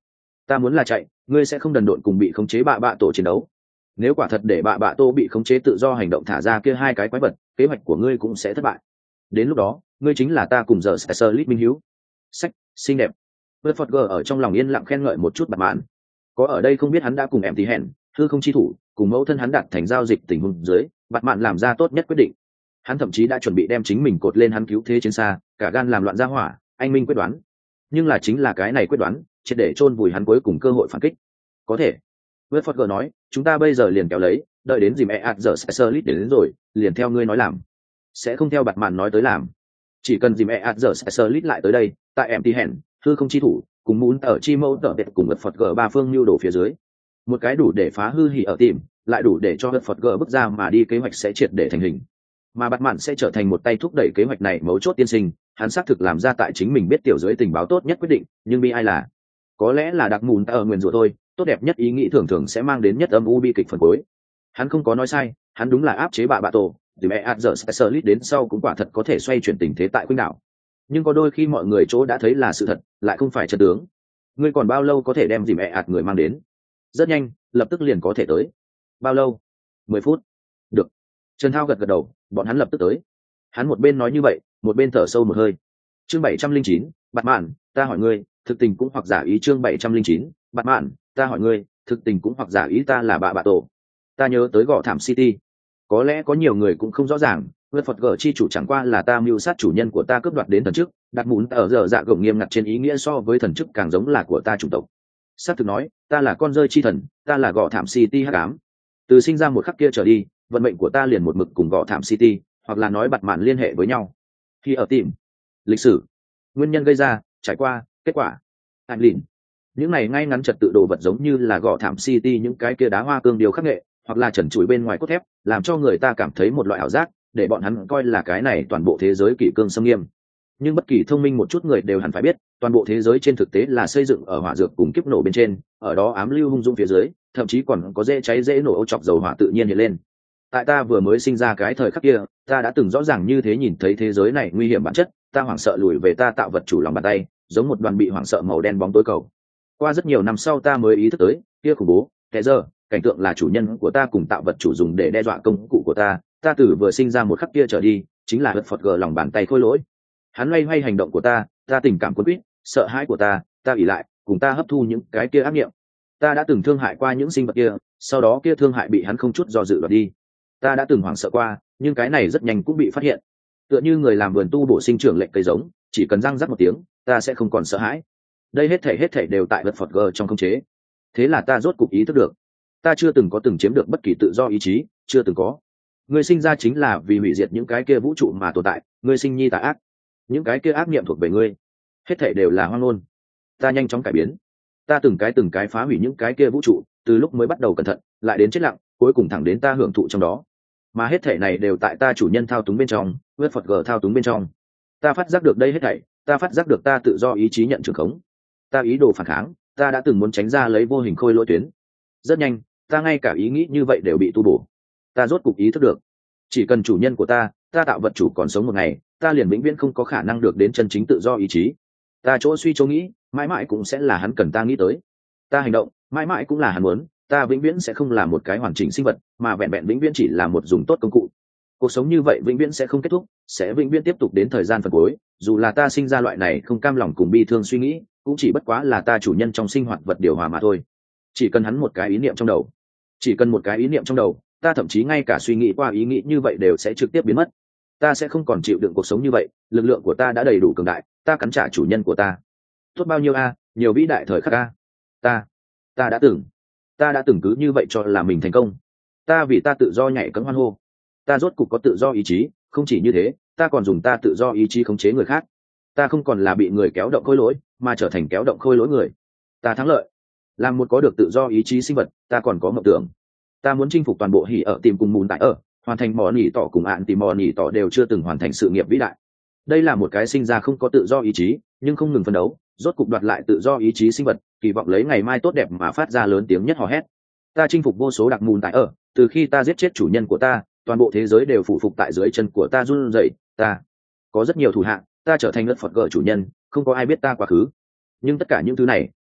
Ta muốn là chạy, ngươi sẽ không đần độn cùng bị khống chế bạ bạ tổ chiến đấu. Nếu quả thật để bạ bạ tổ bị khống chế tự do hành động thả ra kia hai cái quái vật, kế hoạch của ngươi cũng sẽ thất bại. Đến lúc đó, ngươi chính là ta cùng giờ Specialist minh hiếu. Sách, xinh đẹp. Bedford ở trong lòng yên lặng khen ngợi một chút bạt mạn. Có ở đây không biết hắn đã cùng em tí hẹn, hư không chi thủ, cùng mẫu thân hắn đặt thành giao dịch tình huống dưới, bạt mạn làm ra tốt nhất quyết định. Hắn thậm chí đã chuẩn bị đem chính mình cột lên hắn cứu thế chiến xa, cả gan làm loạn ra hỏa, anh minh quyết đoán. Nhưng là chính là cái này quyết đoán, triệt để chôn vùi hắn cuối cùng cơ hội phản kích. Có thể. Bedford nói, chúng ta bây giờ liền kéo lấy, đợi đến dìm e ạt giờ Specialist đến, đến rồi, liền theo ngươi nói làm. Sẽ không theo bạt mạn nói tới làm. Chỉ cần dìm e ạt giờ Specialist lại tới đây, tại em tí hẹn, hư không chi thủ, cùng muốn ở chi mẫu tở đẹp cùng vật phật g ba phương lưu đổ phía dưới, một cái đủ để phá hư hỉ ở tìm, lại đủ để cho vật phật g bước ra mà đi kế hoạch sẽ triệt để thành hình, mà bắt mạn sẽ trở thành một tay thúc đẩy kế hoạch này mấu chốt tiên sinh. Hắn xác thực làm ra tại chính mình biết tiểu dưới tình báo tốt nhất quyết định, nhưng bi ai là có lẽ là đặc mùn ở nguyền rủa thôi, tốt đẹp nhất ý nghĩ thường thường sẽ mang đến nhất âm u bi kịch phần cuối. Hắn không có nói sai, hắn đúng là áp chế bạ bạ tổ, từ mẹ ạt giờ Specialist đến sau cũng quả thật có thể xoay chuyển tình thế tại khuynh đảo. Nhưng có đôi khi mọi người chỗ đã thấy là sự thật, lại không phải chân tướng. Ngươi còn bao lâu có thể đem dìm ẹ ạt người mang đến? Rất nhanh, lập tức liền có thể tới. Bao lâu? Mười phút. Được. Trần Thao gật gật đầu, bọn hắn lập tức tới. Hắn một bên nói như vậy, một bên thở sâu một hơi. Chương bảy trăm linh chín, Bạt Mạn, ta hỏi ngươi, thực tình cũng hoặc giả ý. Chương bảy trăm linh chín, Bạt Mạn, ta hỏi ngươi, thực tình cũng hoặc giả ý. Ta là bạ bạ tổ. Ta nhớ tới Gò Thảm City. Có lẽ có nhiều người cũng không rõ ràng, vượt Phật gở chi chủ chẳng qua là ta mưu sát chủ nhân của ta cướp đoạt đến thần chức, đặt mún ở giờ dạ gồng nghiêm ngặt trên ý nghĩa so với thần chức càng giống là của ta chủng tộc. Sát thực nói, ta là con rơi chi thần, ta là Gò Thảm City hắc ám. Từ sinh ra một khắc kia trở đi, vận mệnh của ta liền một mực cùng Gò Thảm City, hoặc là nói bạt mạn liên hệ với nhau. Khi ở tìm lịch sử, nguyên nhân gây ra, trải qua, kết quả, anh lìn, những này ngay ngắn trật tự đồ vật giống như là Gò Thảm City những cái kia đá hoa cương điều khắc nghệ, hoặc là trần trụi bên ngoài cốt thép, làm cho người ta cảm thấy một loại ảo giác, để bọn hắn coi là cái này toàn bộ thế giới kỷ cương xâm nghiêm. Nhưng bất kỳ thông minh một chút người đều hẳn phải biết, toàn bộ thế giới trên thực tế là xây dựng ở hỏa dược cùng kiếp nổ bên trên, ở đó ám lưu hung dung phía dưới, thậm chí còn có dễ cháy dễ nổ ô chọc dầu hỏa tự nhiên hiện lên. Tại ta vừa mới sinh ra cái thời khắc kia, ta đã từng rõ ràng như thế nhìn thấy thế giới này nguy hiểm bản chất, ta hoảng sợ lùi về ta tạo vật chủ lòng bàn tay, giống một đoàn bị hoảng sợ màu đen bóng tối cầu. Qua rất nhiều năm sau ta mới ý thức tới, kia khủng bố, kẻ giờ, cảnh tượng là chủ nhân của ta cùng tạo vật chủ dùng để đe dọa công cụ của ta, ta từ vừa sinh ra một khắc kia trở đi, chính là vật phật gờ lòng bàn tay khôi lỗi. Hắn loay hoay hành động của ta, ta tình cảm cuốn quýt, sợ hãi của ta, ta ỷ lại, cùng ta hấp thu những cái kia ác nghiệm. Ta đã từng thương hại qua những sinh vật kia, sau đó kia thương hại bị hắn không chút do dự đoạt đi. Ta đã từng hoảng sợ qua, nhưng cái này rất nhanh cũng bị phát hiện. Tựa như người làm vườn tu bổ sinh trưởng lệnh cây giống, chỉ cần răng rắc một tiếng, ta sẽ không còn sợ hãi. Đây hết thảy hết thảy đều tại vật phật gờ trong khống chế. Thế là ta rốt cục ý thức được, ta chưa từng có từng chiếm được bất kỳ tự do ý chí, chưa từng có. Ngươi sinh ra chính là vì hủy diệt những cái kia vũ trụ mà tồn tại, ngươi sinh nhi tà ác, những cái kia ác niệm thuộc về ngươi, hết thảy đều là hoang ngôn. Ta nhanh chóng cải biến, ta từng cái từng cái phá hủy những cái kia vũ trụ, từ lúc mới bắt đầu cẩn thận, lại đến chết lặng, cuối cùng thẳng đến ta hưởng thụ trong đó. Mà hết thảy này đều tại ta chủ nhân thao túng bên trong, huyết Phật gờ thao túng bên trong. Ta phát giác được đây hết thảy, ta phát giác được ta tự do ý chí nhận trường khống. Ta ý đồ phản kháng, ta đã từng muốn tránh ra lấy vô hình khôi lỗi tuyến. Rất nhanh, ta ngay cả ý nghĩ như vậy đều bị tu bổ. Ta rốt cục ý thức được, chỉ cần chủ nhân của ta, ta tạo vật chủ còn sống một ngày, ta liền vĩnh viễn không có khả năng được đến chân chính tự do ý chí. Ta chỗ suy chỗ nghĩ, mãi mãi cũng sẽ là hắn cần ta nghĩ tới. Ta hành động, mãi mãi cũng là hắn muốn. Ta vĩnh viễn sẽ không là một cái hoàn chỉnh sinh vật, mà vẹn vẹn vĩnh viễn chỉ là một dùng tốt công cụ. Cuộc sống như vậy vĩnh viễn sẽ không kết thúc, sẽ vĩnh viễn tiếp tục đến thời gian phần cuối. Dù là ta sinh ra loại này không cam lòng cùng bi thương suy nghĩ, cũng chỉ bất quá là ta chủ nhân trong sinh hoạt vật điều hòa mà thôi. Chỉ cần hắn một cái ý niệm trong đầu, chỉ cần một cái ý niệm trong đầu, ta thậm chí ngay cả suy nghĩ qua ý nghĩ như vậy đều sẽ trực tiếp biến mất. Ta sẽ không còn chịu đựng cuộc sống như vậy, lực lượng của ta đã đầy đủ cường đại, ta cắn trả chủ nhân của ta. Tốt bao nhiêu a, nhiều vĩ đại thời khắc a. Ta, ta đã từng, ta đã từng cứ như vậy cho là mình thành công. Ta vì ta tự do nhảy cẫng hoan hô. Ta rốt cục có tự do ý chí, không chỉ như thế, ta còn dùng ta tự do ý chí khống chế người khác. Ta không còn là bị người kéo động khôi lỗi, mà trở thành kéo động khôi lỗi người. Ta thắng lợi. Làm một có được tự do ý chí sinh vật, ta còn có mộng tưởng. Ta muốn chinh phục toàn bộ hỉ ở tìm cùng mùn tại ở, hoàn thành mò nỉ tỏ cùng ạn tìm mò nỉ tỏ đều chưa từng hoàn thành sự nghiệp vĩ đại. Đây là một cái sinh ra không có tự do ý chí, nhưng không ngừng phấn đấu, rốt cục đoạt lại tự do ý chí sinh vật, kỳ vọng lấy ngày mai tốt đẹp mà phát ra lớn tiếng nhất hò hét. Ta chinh phục vô số đặc mùn tại ở, từ khi ta giết chết chủ nhân của ta, toàn bộ thế giới đều phụ phục tại dưới chân của ta run rẩy. Ta có rất nhiều thủ hạ, ta trở thành ngất phật gở chủ nhân, không có ai biết ta quá khứ. Nhưng tất cả những thứ này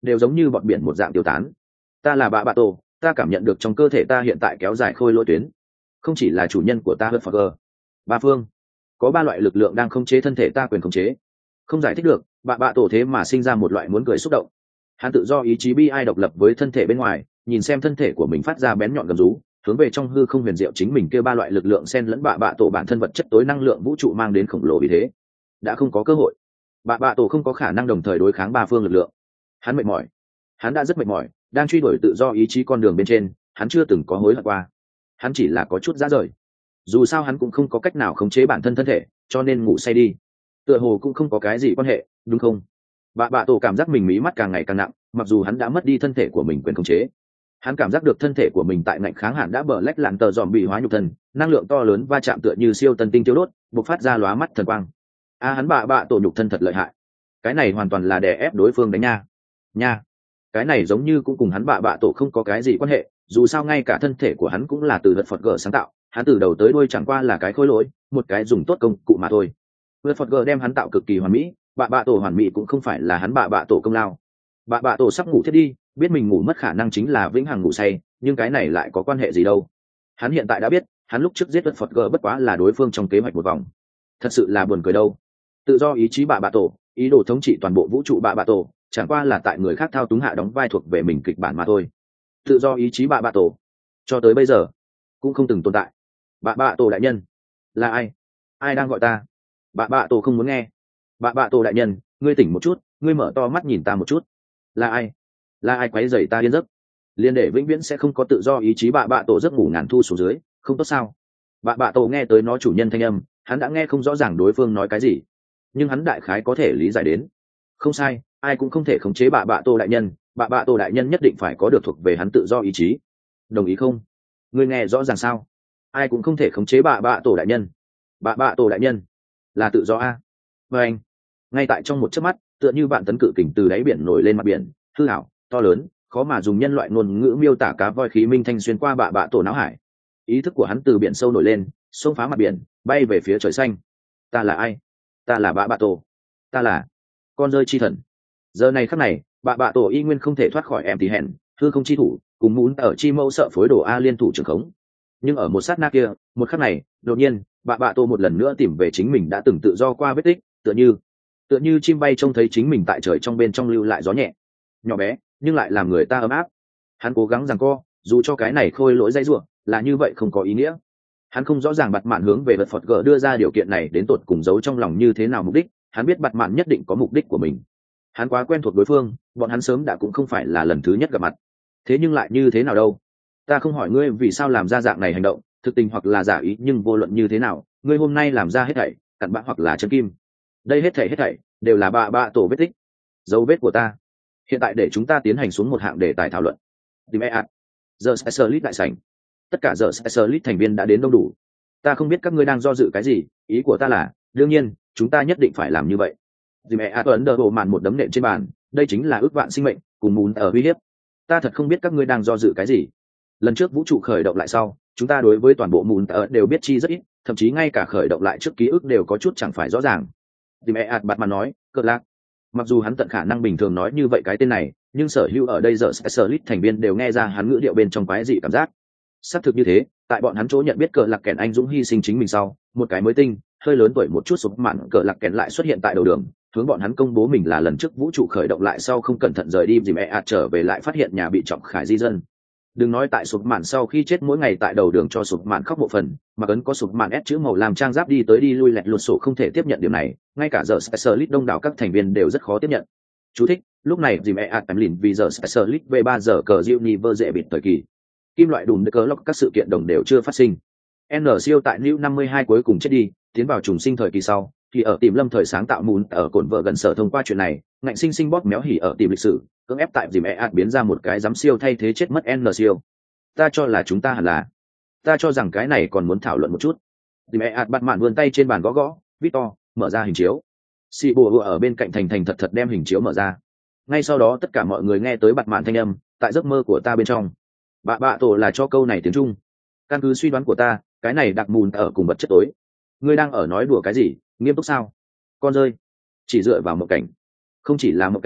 đều giống như bọn biển một dạng tiêu tán. Ta là bạ bạ tổ, ta cảm nhận được trong cơ thể ta hiện tại kéo dài khôi lỗi tuyến, không chỉ là chủ nhân của ta hơn Phật. Ba phương có ba loại lực lượng đang khống chế thân thể ta quyền khống chế. Không giải thích được, bạ bạ tổ thế mà sinh ra một loại muốn cười xúc động. Hắn tự do ý chí bi ai độc lập với thân thể bên ngoài, nhìn xem thân thể của mình phát ra bén nhọn gầm rú, hướng về trong hư không huyền diệu chính mình kêu ba loại lực lượng xen lẫn bạ bạ tổ bản thân vật chất tối năng lượng vũ trụ mang đến khổng lồ vì thế đã không có cơ hội. Bạ bạ tổ không có khả năng đồng thời đối kháng ba phương lực lượng. Hắn mệt mỏi, hắn đã rất mệt mỏi, đang truy đuổi tự do ý chí con đường bên trên, hắn chưa từng có hối hận qua. Hắn chỉ là có chút rã rời. Dù sao hắn cũng không có cách nào khống chế bản thân thân thể, cho nên ngủ say đi. Tựa hồ cũng không có cái gì quan hệ, đúng không? Bạ bạ tổ cảm giác mình mí mắt càng ngày càng nặng, mặc dù hắn đã mất đi thân thể của mình quyền khống chế. Hắn cảm giác được thân thể của mình tại ngạnh kháng hạn đã bờ lách lặn tờ dòm bị hóa nhục thân, năng lượng to lớn va chạm tựa như siêu tân tinh tiêu đốt, bộc phát ra lóa mắt thần quang. A à, hắn bạ bạ tổ nhục thân thật lợi hại. Cái này hoàn toàn là đè ép đối phương đánh nha. Nha. Cái này giống như cũng cùng hắn bạ bạ tổ không có cái gì quan hệ, dù sao ngay cả thân thể của hắn cũng là từ vật Phật gở sáng tạo, hắn từ đầu tới đuôi chẳng qua là cái khối lỗi, một cái dùng tốt công cụ mà thôi. Vật Phật gở đem hắn tạo cực kỳ hoàn mỹ, bạ bạ tổ hoàn mỹ cũng không phải là hắn bạ bạ tổ công lao. Bạ bạ tổ sắp ngủ thiết đi, biết mình ngủ mất khả năng chính là vĩnh hằng ngủ say, nhưng cái này lại có quan hệ gì đâu. Hắn hiện tại đã biết, hắn lúc trước giết vật Phật gở bất quá là đối phương trong kế hoạch một vòng. Thật sự là buồn cười đâu. Tự do ý chí bạ bạ tổ, ý đồ thống trị toàn bộ vũ trụ bạ bạ tổ, chẳng qua là tại người khác thao túng hạ đóng vai thuộc về mình kịch bản mà thôi. Tự do ý chí bạ bạ tổ cho tới bây giờ cũng không từng tồn tại. Bạ bạ tổ đại nhân, là ai? Ai đang gọi ta? Bạ bạ tổ không muốn nghe. Bạ bạ tổ đại nhân, ngươi tỉnh một chút, ngươi mở to mắt nhìn ta một chút. Là ai? Là ai quấy rầy ta yên giấc? Liên để vĩnh viễn sẽ không có tự do ý chí bạ bạ tổ giấc ngủ ngàn thu xuống dưới, không tốt sao? Bạ bạ tổ nghe tới nó chủ nhân thanh âm, hắn đã nghe không rõ ràng đối phương nói cái gì, nhưng hắn đại khái có thể lý giải đến. Không sai, ai cũng không thể khống chế bạ bạ tổ đại nhân, bạ bạ tổ đại nhân nhất định phải có được thuộc về hắn tự do ý chí. Đồng ý không? Ngươi nghe rõ ràng sao? Ai cũng không thể khống chế bạ bạ tổ đại nhân. Bạ bạ tổ đại nhân là tự do a. Và anh, ngay tại trong một chớp mắt, tựa như vạn tấn cự kình từ đáy biển nổi lên mặt biển, hư ảo, to lớn, khó mà dùng nhân loại ngôn ngữ miêu tả cá voi khí minh thanh xuyên qua bạ bạ tổ não hải. Ý thức của hắn từ biển sâu nổi lên, xông phá mặt biển, bay về phía trời xanh. Ta là ai? Ta là bạ bạ tổ. Ta là con rơi chi thần. Giờ này khắc này, bạ bạ tổ y nguyên không thể thoát khỏi em tí hèn, hư không chi thủ, cùng muốn ở chi mâu sợ phối đồ a liên thủ trường khống. Nhưng ở một sát na kia, một khắc này, đột nhiên, bạ bạ tổ một lần nữa tìm về chính mình đã từng tự do qua vết tích, tựa như tựa như chim bay trông thấy chính mình tại trời trong bên trong lưu lại gió nhẹ, nhỏ bé, nhưng lại làm người ta ấm áp. Hắn cố gắng giằng co, dù cho cái này khôi lỗi dây rủa, là như vậy không có ý nghĩa. Hắn không rõ ràng bặt mạn hướng về vật Phật gở đưa ra điều kiện này đến tột cùng giấu trong lòng như thế nào mục đích, hắn biết bặt mạn nhất định có mục đích của mình. Hắn quá quen thuộc đối phương, bọn hắn sớm đã cũng không phải là lần thứ nhất gặp mặt. Thế nhưng lại như thế nào đâu? Ta không hỏi ngươi vì sao làm ra dạng này hành động, thực tình hoặc là giả ý, nhưng vô luận như thế nào, ngươi hôm nay làm ra hết thảy, cặn bã hoặc là chân kim. Đây hết thảy hết thảy đều là bạ bạ tổ vết tích, dấu vết của ta. Hiện tại để chúng ta tiến hành xuống một hạng đề tài thảo luận. Tìm e giờ specialist đại sảnh. Tất cả giờ specialist thành viên đã đến đông đủ. Ta không biết các ngươi đang do dự cái gì, ý của ta là, đương nhiên, chúng ta nhất định phải làm như vậy. Dì mẹ a tuấn đờ bộ màn một đấm nện trên bàn, đây chính là ước vạn sinh mệnh cùng mùn ở uy hiếp. Ta thật không biết các ngươi đang do dự cái gì. Lần trước vũ trụ khởi động lại sau, chúng ta đối với toàn bộ mùn ở đều biết chi rất ít, thậm chí ngay cả khởi động lại trước ký ức đều có chút chẳng phải rõ ràng. Dì mẹ ạt bạt mà nói, cợt lạc. Mặc dù hắn tận khả năng bình thường nói như vậy cái tên này, nhưng sở hữu ở đây giờ specialist thành viên đều nghe ra hắn ngữ điệu bên trong quái dị cảm giác. Xác thực như thế, tại bọn hắn chỗ nhận biết cờ lạc kèn anh dũng hy sinh chính mình sau, một cái mới tinh, hơi lớn tuổi một chút sụp mạn cờ lạc kèn lại xuất hiện tại đầu đường, hướng bọn hắn công bố mình là lần trước vũ trụ khởi động lại sau không cẩn thận rời đi dìm e ạt trở về lại phát hiện nhà bị trọng khải di dân. Đừng nói tại sụp mạn sau khi chết mỗi ngày tại đầu đường cho sụp mạn khóc một phần, mà ấn có sụp mạn ép chữ màu làm trang giáp đi tới đi lui lẹt lụt sổ không thể tiếp nhận điểm này, ngay cả giờ specialist đông đảo các thành viên đều rất khó tiếp nhận. Chú thích: lúc này dìm e ạt tầm lìn vì giờ specialist v ba giờ cờ Universe dễ bịt thời kỳ. Kim loại đùm cờ lốc các sự kiện đồng đều chưa phát sinh. N siêu tại New năm mươi hai cuối cùng chết đi, tiến vào trùng sinh thời kỳ sau, thì ở tìm lâm thời sáng tạo mùn ở cồn vợ gần sở thông qua chuyện này, ngạnh sinh sinh bóp méo hỉ ở tìm lịch sử, cưỡng ép tại dìm e ạt biến ra một cái giám siêu thay thế chết mất N siêu. Ta cho là chúng ta hẳn là, ta cho rằng cái này còn muốn thảo luận một chút. Dìm e ạt bắt mạn vươn tay trên bàn gõ gõ, Victor, mở ra hình chiếu. Sĩ bùa ở bên cạnh thành thành thật thật đem hình chiếu mở ra. Ngay sau đó tất cả mọi người nghe tới bặt mạn thanh âm, tại giấc mơ của ta bên trong. Bạ bạ tổ là cho câu này tiếng Trung. Căn cứ suy đoán của ta, cái này đặc mùn ở cùng vật chất tối. Ngươi đang ở nói đùa cái gì, nghiêm túc sao? Con rơi chỉ dựa vào mộng cảnh, không chỉ là mộng cảnh,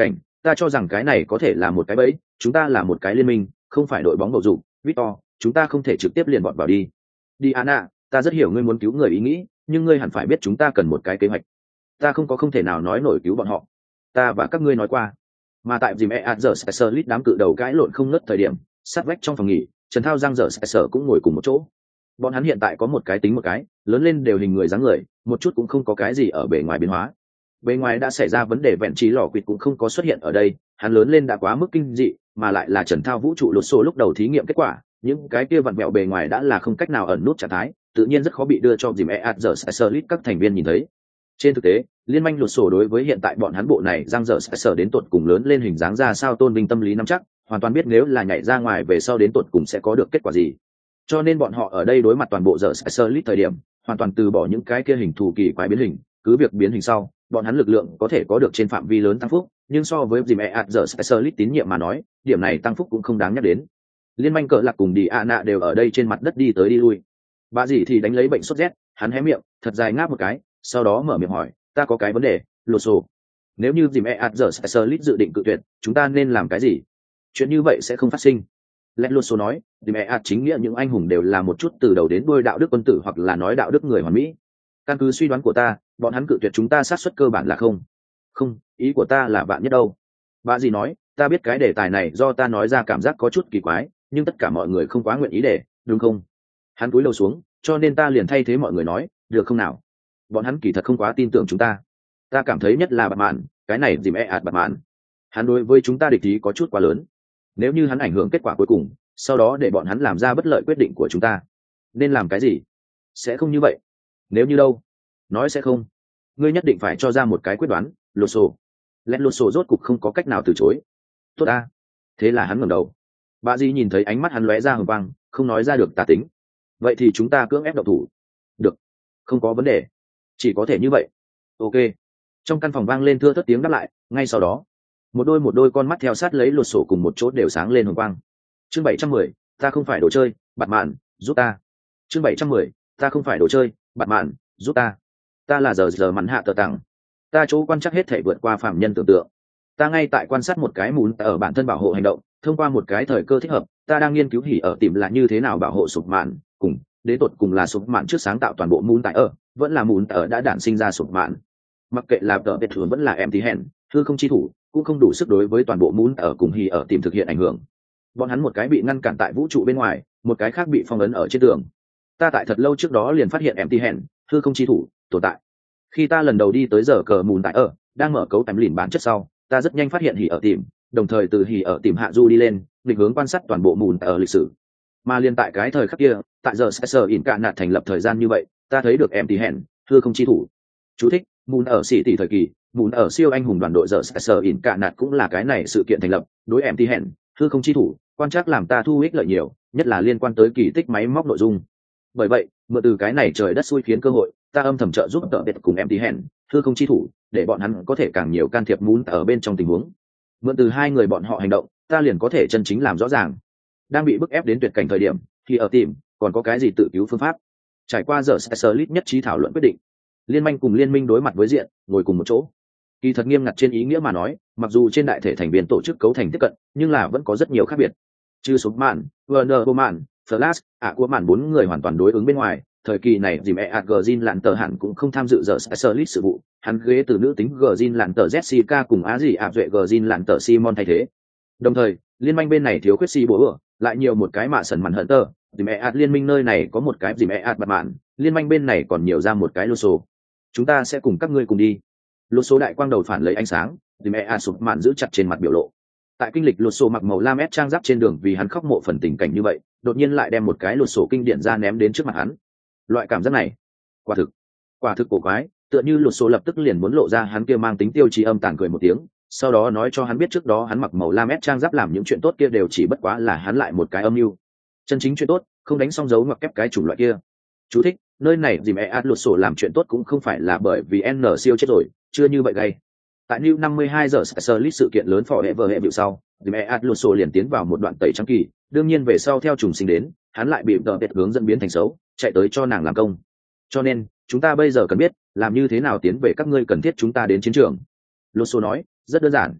ta cho rằng cái này có thể là một cái bẫy, chúng ta là một cái liên minh, không phải đội bóng bầu dục. Victor, chúng ta không thể trực tiếp liền bọn vào đi. Diana, ta rất hiểu ngươi muốn cứu người ý nghĩ, nhưng ngươi hẳn phải biết chúng ta cần một cái kế hoạch. Ta không có không thể nào nói nổi cứu bọn họ. Ta và các ngươi nói qua. Mà tại dìm e giờ Specialist đám cự đầu cãi lộn không ngớt thời điểm, sát vách trong phòng nghỉ, Trần Thao Giang giờ Special cũng ngồi cùng một chỗ. Bọn hắn hiện tại có một cái tính một cái, lớn lên đều hình người dáng người, một chút cũng không có cái gì ở bề ngoài biến hóa. Bề ngoài đã xảy ra vấn đề, vẹn trí lò quỵt cũng không có xuất hiện ở đây, hắn lớn lên đã quá mức kinh dị, mà lại là Trần Thao vũ trụ lột số lúc đầu thí nghiệm kết quả, những cái kia vặn vẹo bề ngoài đã là không cách nào ẩn nút trạng thái, tự nhiên rất khó bị đưa cho dìm e giờ Specialist các thành viên nhìn thấy. Trên thực tế, liên minh lột sổ đối với hiện tại bọn hắn bộ này giang dở sẽ sở đến tột cùng lớn lên hình dáng ra sao tôn vinh tâm lý nắm chắc, hoàn toàn biết nếu là nhảy ra ngoài về sau đến tột cùng sẽ có được kết quả gì. Cho nên bọn họ ở đây đối mặt toàn bộ dở sẽ sở lít thời điểm, hoàn toàn từ bỏ những cái kia hình thù kỳ quái biến hình, cứ việc biến hình sau, bọn hắn lực lượng có thể có được trên phạm vi lớn tăng phúc, nhưng so với dìm e giờ sẽ sở lít tín nhiệm mà nói, điểm này tăng phúc cũng không đáng nhắc đến. Liên minh cỡ lạc cùng đi a nạ đều ở đây trên mặt đất đi tới đi lui. Bà dì thì đánh lấy bệnh sốt rét, hắn hé miệng, thật dài ngáp một cái, sau đó mở miệng hỏi, ta có cái vấn đề, lột sổ. Nếu như dìm e giờ Specialist dự định cự tuyệt, chúng ta nên làm cái gì? Chuyện như vậy sẽ không phát sinh. Lẹt lột sổ nói, dìm e chính nghĩa những anh hùng đều là một chút từ đầu đến đuôi đạo đức quân tử hoặc là nói đạo đức người hoàn mỹ. Căn cứ suy đoán của ta, bọn hắn cự tuyệt chúng ta xác suất cơ bản là không. Không, ý của ta là bạn nhất đâu. Bà gì nói, ta biết cái đề tài này do ta nói ra cảm giác có chút kỳ quái, nhưng tất cả mọi người không quá nguyện ý để, đúng không? Hắn cúi đầu xuống, cho nên ta liền thay thế mọi người nói, được không nào? Bọn hắn kỳ thật không quá tin tưởng chúng ta. Ta cảm thấy nhất là bạn mạn, cái này dìm e ạt bạn mạn. Hắn đối với chúng ta địch ý có chút quá lớn. Nếu như hắn ảnh hưởng kết quả cuối cùng, sau đó để bọn hắn làm ra bất lợi quyết định của chúng ta, nên làm cái gì? Sẽ không như vậy. Nếu như đâu? Nói sẽ không. Ngươi nhất định phải cho ra một cái quyết đoán, lột sổ. Lẹt lột sổ rốt cục không có cách nào từ chối. Tốt a. Thế là hắn ngẩng đầu. Bà Di nhìn thấy ánh mắt hắn lóe ra hừng quang, không nói ra được tà tính. Vậy thì chúng ta cưỡng ép động thủ. Được. Không có vấn đề. Chỉ có thể như vậy. Ok. Trong căn phòng vang lên thưa thớt tiếng đáp lại, ngay sau đó một đôi một đôi con mắt theo sát lấy lột sổ cùng một chỗ đều sáng lên hồng quang. Chương bảy trăm mười, ta không phải đồ chơi, bạn mạn, giúp ta. Chương bảy trăm mười, ta không phải đồ chơi, bạn mạn, giúp ta. Ta là giờ giờ mắn hạ tờ tặng. Ta chỗ quan chắc hết thể vượt qua phạm nhân tưởng tượng. Ta ngay tại quan sát một cái mún ở bản thân bảo hộ hành động, thông qua một cái thời cơ thích hợp, ta đang nghiên cứu hỉ ở tìm là như thế nào bảo hộ sụp mạn, cùng đến tột cùng là sụp mạn trước sáng tạo toàn bộ mún tại ở, vẫn là mún ở đã đản sinh ra sụp mạn. Mặc kệ là tờ biệt thường vẫn là em tí hèn, hư không chi thủ, cũng không đủ sức đối với toàn bộ mún ở cùng hỉ ở tìm thực hiện ảnh hưởng. Bọn hắn một cái bị ngăn cản tại vũ trụ bên ngoài, một cái khác bị phong ấn ở trên tường. Ta tại thật lâu trước đó liền phát hiện em tí hèn, hư không chi thủ tồn tại. Khi ta lần đầu đi tới giờ cờ mùn tại ở, đang mở cấu tầm lìn bản chất sau, ta rất nhanh phát hiện hỉ ở tìm, đồng thời từ hỉ ở tìm hạ du đi lên, định hướng quan sát toàn bộ mùn ở lịch sử. Mà liên tại cái thời khắc kia, tại giờ sẽ sở ỉn cạn nạt thành lập thời gian như vậy, ta thấy được em tí hèn, hư không chi thủ. Chú thích: mùn ở sĩ tỷ thời kỳ, mùn ở siêu anh hùng đoàn đội giờ sẽ sở ỉn cạn nạt cũng là cái này sự kiện thành lập. Đối em tí hèn, hư không chi thủ, quan trắc làm ta thu ích lợi nhiều, nhất là liên quan tới kỳ tích máy móc nội dung. Bởi vậy, mượn từ cái này trời đất xui khiến cơ hội, ta âm thầm trợ giúp tợ biệt cùng em tí hèn, hư không chi thủ, để bọn hắn có thể càng nhiều can thiệp mún ở bên trong tình huống. Mượn từ hai người bọn họ hành động, ta liền có thể chân chính làm rõ ràng. Đang bị bức ép đến tuyệt cảnh thời điểm, thì ở tìm, còn có cái gì tự cứu phương pháp. Trải qua giờ Specialist nhất trí thảo luận quyết định, liên minh cùng liên minh đối mặt với diện, ngồi cùng một chỗ. Kỳ thật nghiêm ngặt trên ý nghĩa mà nói, mặc dù trên đại thể thành viên tổ chức cấu thành tiếp cận, nhưng là vẫn có rất nhiều khác biệt. Trừ số mạn, Werner Bowman, Flash, ạ của mạn bốn người hoàn toàn đối ứng bên ngoài. Thời kỳ này dìm e ạt Gjin lạn tờ hẳn cũng không tham dự giờ Specialist sự vụ, hắn ghế từ nữ tính Gjin lạn tờ Jessica cùng á gì áp duệ Gjin lạn tờ Simon thay thế. Đồng thời, liên minh bên này thiếu khuyết si bố lại nhiều một cái mạ sần mặn hận tờ, dìm e ạt liên minh nơi này có một cái dìm e ạt bạt mạn, liên minh bên này còn nhiều ra một cái lô số. Chúng ta sẽ cùng các ngươi cùng đi. Lô số đại quang đầu phản lấy ánh sáng, dìm e ạt sụp mạn giữ chặt trên mặt biểu lộ. Tại kinh lịch lột sổ mặc màu lam ép trang giáp trên đường vì hắn khóc mộ phần tình cảnh như vậy, đột nhiên lại đem một cái lột sổ kinh điển ra ném đến trước mặt hắn. Loại cảm giác này, quả thực, quả thực cổ quái, tựa như lột sổ lập tức liền muốn lộ ra hắn kia mang tính tiêu chí âm tàn cười một tiếng, sau đó nói cho hắn biết trước đó hắn mặc màu lam ép trang giáp làm những chuyện tốt kia đều chỉ bất quá là hắn lại một cái âm mưu. Chân chính chuyện tốt, không đánh xong dấu ngoặc kép cái chủng loại kia. Chú thích: nơi này dìm e ạt lột sổ làm chuyện tốt cũng không phải là bởi vì N siêu chết rồi, chưa như vậy gay. Tại New năm mươi hai giờ Specialist sự kiện lớn phò hệ vợ hệ biểu sau, dìm e ạt lột sổ liền tiến vào một đoạn tẩy trắng kỳ, đương nhiên về sau theo trùng sinh đến, hắn lại bị đợt hướng dẫn biến thành xấu, chạy tới cho nàng làm công. Cho nên, chúng ta bây giờ cần biết, làm như thế nào tiến về các ngươi cần thiết chúng ta đến chiến trường. Lột sổ nói, rất đơn giản.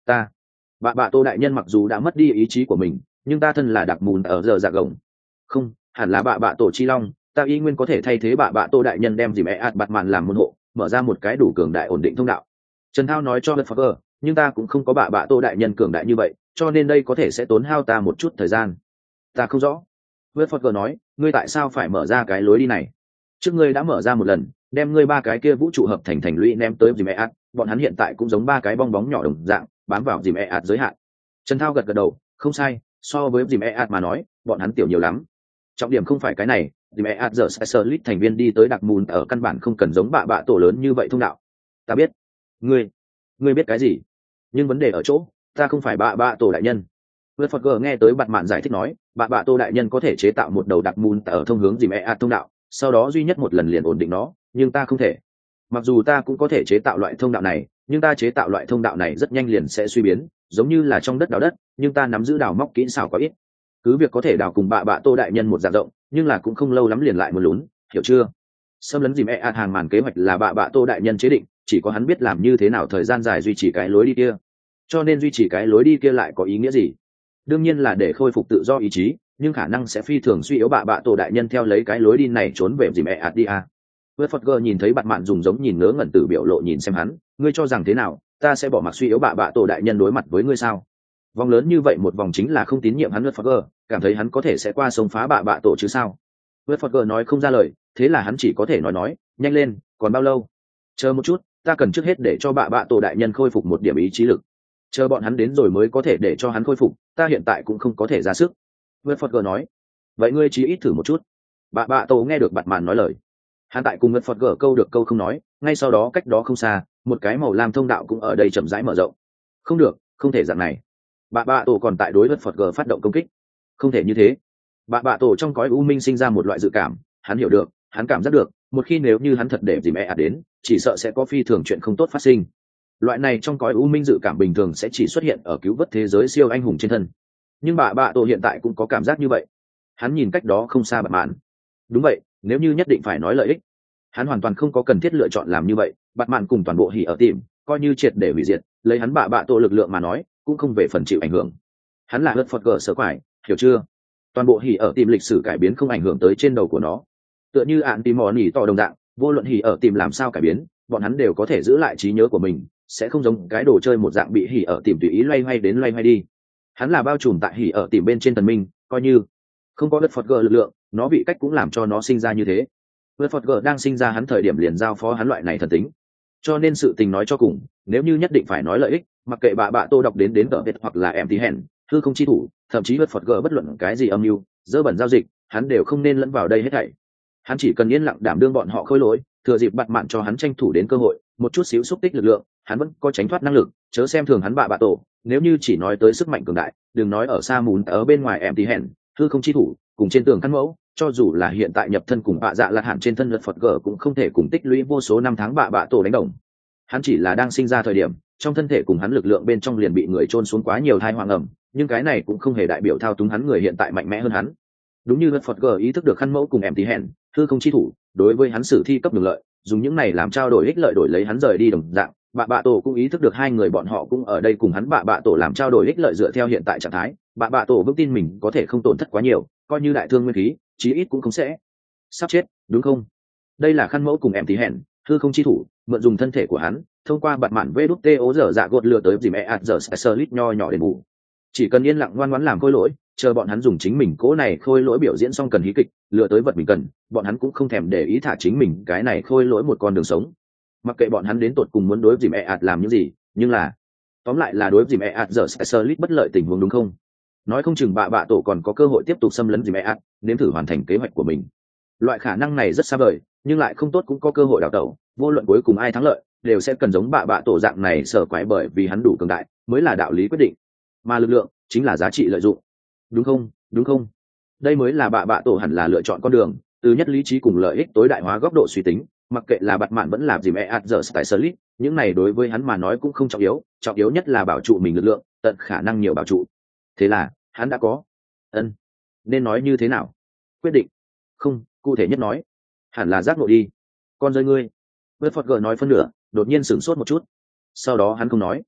Ta, bạ bạ tô đại nhân mặc dù đã mất đi ý chí của mình, nhưng ta thân là đặc mùn ở giờ dạ gồng. Không, hẳn là bạ bạ tổ chi long, ta y nguyên có thể thay thế bạ bạ tô đại nhân đem dìm e ạt bạt mạn làm môn hộ, mở ra một cái đủ cường đại ổn định thông đạo. Trần Thao nói cho Hất, nhưng ta cũng không có bạ bạ tô đại nhân cường đại như vậy, cho nên đây có thể sẽ tốn hao ta một chút thời gian. Ta không rõ. Hất nói, ngươi tại sao phải mở ra cái lối đi này? Trước ngươi đã mở ra một lần, đem ngươi ba cái kia vũ trụ hợp thành thành lũy ném tới dìm e ạt, bọn hắn hiện tại cũng giống ba cái bong bóng nhỏ đồng dạng, bám vào dìm e ạt giới hạn. Trần Thao gật gật đầu, không sai, so với dìm e ạt mà nói, bọn hắn tiểu nhiều lắm. Trọng điểm không phải cái này, dìm e ạt giờ sẽ lít thành viên đi tới đặc mùn ở căn bản không cần giống bạ bạ tổ lớn như vậy thông đạo. Ta biết. Ngươi, ngươi biết cái gì? Nhưng vấn đề ở chỗ, ta không phải bạ bạ tổ đại nhân. Phật nghe tới bạt mạn giải thích nói, bạ bạ tô đại nhân có thể chế tạo một đầu đặc mùn ở thông hướng dìm e ạt thông đạo, sau đó duy nhất một lần liền ổn định nó, nhưng ta không thể. Mặc dù ta cũng có thể chế tạo loại thông đạo này, nhưng ta chế tạo loại thông đạo này rất nhanh liền sẽ suy biến, giống như là trong đất đào đất, nhưng ta nắm giữ đào móc kỹ xảo có ít. Cứ việc có thể đào cùng bạ bạ tô đại nhân một dạng rộng, nhưng là cũng không lâu lắm liền lại một lún, hiểu chưa? Xâm lấn dìm e ạt hàng màn kế hoạch là bạ bạ tô đại nhân chế định, chỉ có hắn biết làm như thế nào thời gian dài duy trì cái lối đi kia. Cho nên duy trì cái lối đi kia lại có ý nghĩa gì? Đương nhiên là để khôi phục tự do ý chí, nhưng khả năng sẽ phi thường suy yếu bạ bạ tổ đại nhân theo lấy cái lối đi này trốn về dìm e ạt đi à. Phật nhìn thấy bạn mạn dùng giống nhìn ngớ ngẩn từ biểu lộ nhìn xem hắn, ngươi cho rằng thế nào, ta sẽ bỏ mặc suy yếu bạ bạ tổ đại nhân đối mặt với ngươi sao? Vòng lớn như vậy một vòng chính là không tín nhiệm hắn. Phật cảm thấy hắn có thể sẽ qua sông phá bạ bạ tổ chứ sao? Phật nói không ra lời, thế là hắn chỉ có thể nói nói, nhanh lên, còn bao lâu? Chờ một chút, ta cần trước hết để cho bạ bạ tổ đại nhân khôi phục một điểm ý chí lực. Chờ bọn hắn đến rồi mới có thể để cho hắn khôi phục, ta hiện tại cũng không có thể ra sức. Phật nói, vậy ngươi chí ít thử một chút. Bạ bạ tổ nghe được bạn mạn nói lời, hắn tại cùng Phật câu được câu không nói, ngay sau đó cách đó không xa, một cái màu lam thông đạo cũng ở đây chậm rãi mở rộng. Không được, không thể dạng này. Bạ bạ tổ còn tại đối với Phật phát động công kích. Không thể như thế. Bạ bạ tổ trong cõi u minh sinh ra một loại dự cảm, hắn hiểu được, hắn cảm giác được, một khi nếu như hắn thật để dìm e ạt đến, chỉ sợ sẽ có phi thường chuyện không tốt phát sinh. Loại này trong cõi u minh dự cảm bình thường sẽ chỉ xuất hiện ở cứu vớt thế giới siêu anh hùng trên thân. Nhưng bạ bạ tổ hiện tại cũng có cảm giác như vậy. Hắn nhìn cách đó không xa bạn mạn. Đúng vậy, nếu như nhất định phải nói lợi ích, hắn hoàn toàn không có cần thiết lựa chọn làm như vậy. Bạn mạn cùng toàn bộ hỉ ở tìm, coi như triệt để hủy diệt, lấy hắn bạ bạ tổ lực lượng mà nói, cũng không về phần chịu ảnh hưởng. Hắn là hớt Phật gờ sở quải, hiểu chưa? Toàn bộ hỉ ở tìm lịch sử cải biến không ảnh hưởng tới trên đầu của nó. Tựa như ạn tìm mò nỉ to đồng dạng, vô luận hỉ ở tìm làm sao cải biến, bọn hắn đều có thể giữ lại trí nhớ của mình, sẽ không giống cái đồ chơi một dạng bị hỉ ở tìm tùy ý loay hoay đến loay hoay đi. Hắn là bao trùm tại hỉ ở tìm bên trên thần minh, coi như không có đất Phật gờ lực lượng, nó bị cách cũng làm cho nó sinh ra như thế. Đất Phật gờ đang sinh ra hắn thời điểm liền giao phó hắn loại này thần tính. Cho nên sự tình nói cho cùng, nếu như nhất định phải nói lợi ích, mặc kệ bạ bạ tô đọc đến đến tờ việt hoặc là em tí hèn, hư không chi thủ, thậm chí đất Phật gờ bất luận cái gì âm mưu, dơ bẩn giao dịch, hắn đều không nên lẫn vào đây hết thảy. Hắn chỉ cần yên lặng đảm đương bọn họ khôi lỗi, thừa dịp bạt mạn cho hắn tranh thủ đến cơ hội, một chút xíu xúc tích lực lượng, hắn vẫn có tránh thoát năng lực, chớ xem thường hắn bạ bạ tổ. Nếu như chỉ nói tới sức mạnh cường đại, đừng nói ở xa mùn ở bên ngoài em tí hèn, hư không chi thủ, cùng trên tường căn mẫu, cho dù là hiện tại nhập thân cùng bạ dạ lạc hạn trên thân luật Phật gở cũng không thể cùng tích lũy vô số năm tháng bạ bạ tổ đánh đồng. Hắn chỉ là đang sinh ra thời điểm, trong thân thể cùng hắn lực lượng bên trong liền bị người trôn xuống quá nhiều thai hoàng ẩm, nhưng cái này cũng không hề đại biểu thao túng hắn người hiện tại mạnh mẽ hơn hắn. Đúng như luật Phật gở ý thức được khăn mẫu cùng em tí hèn, hư không chi thủ, đối với hắn sử thi cấp đường lợi, dùng những này làm trao đổi ích lợi đổi lấy hắn rời đi đồng dạng. Bạ bạ tổ cũng ý thức được hai người bọn họ cũng ở đây cùng hắn bạ bạ tổ làm trao đổi ích lợi dựa theo hiện tại trạng thái. Bạ bạ tổ vững tin mình có thể không tổn thất quá nhiều, coi như đại thương nguyên khí, chí ít cũng không sẽ sắp chết, đúng không? Đây là khăn mẫu cùng em tí hèn, hư không chi thủ, mượn dùng thân thể của hắn, thông qua bạt mạn vê đút tê ố dở dạ gột lừa tới dìm e ạt giờ sơ lít nho nhỏ đền bù. Chỉ cần yên lặng ngoan ngoãn làm khôi lỗi, chờ bọn hắn dùng chính mình cố này khôi lỗi biểu diễn xong cần hí kịch, lừa tới vật mình cần, bọn hắn cũng không thèm để ý thả chính mình cái này khôi lỗi một con đường sống. Mặc kệ bọn hắn đến tột cùng muốn đối dìm e ạt làm những gì, nhưng là tóm lại là đối dìm e ạt giờ sơ lít bất lợi tình huống, đúng không? Nói không chừng bạ bạ tổ còn có cơ hội tiếp tục xâm lấn dìm e ạt, nếm thử hoàn thành kế hoạch của mình. Loại khả năng này rất xa vời, nhưng lại không tốt cũng có cơ hội đào tẩu. Vô luận cuối cùng ai thắng lợi, đều sẽ cần giống bạ bạ tổ dạng này sở quái, bởi vì hắn đủ cường đại mới là đạo lý quyết định, mà lực lượng chính là giá trị lợi dụng, đúng không? Đúng không? Đây mới là bạ bạ tổ hẳn là lựa chọn con đường, từ nhất lý trí cùng lợi ích tối đại hóa góc độ suy tính. Mặc kệ là bạt mạn vẫn là dìm e ạt giờ tại sơ lít, những này đối với hắn mà nói cũng không trọng yếu, trọng yếu nhất là bảo trụ mình lực lượng, tận khả năng nhiều bảo trụ. Thế là hắn đã có ân nên nói như thế nào quyết định, không cụ thể nhất nói hẳn là giác ngộ đi. Con rơi ngươi, với Phật gờ nói phân nửa, đột nhiên sửng sốt một chút, sau đó hắn không nói.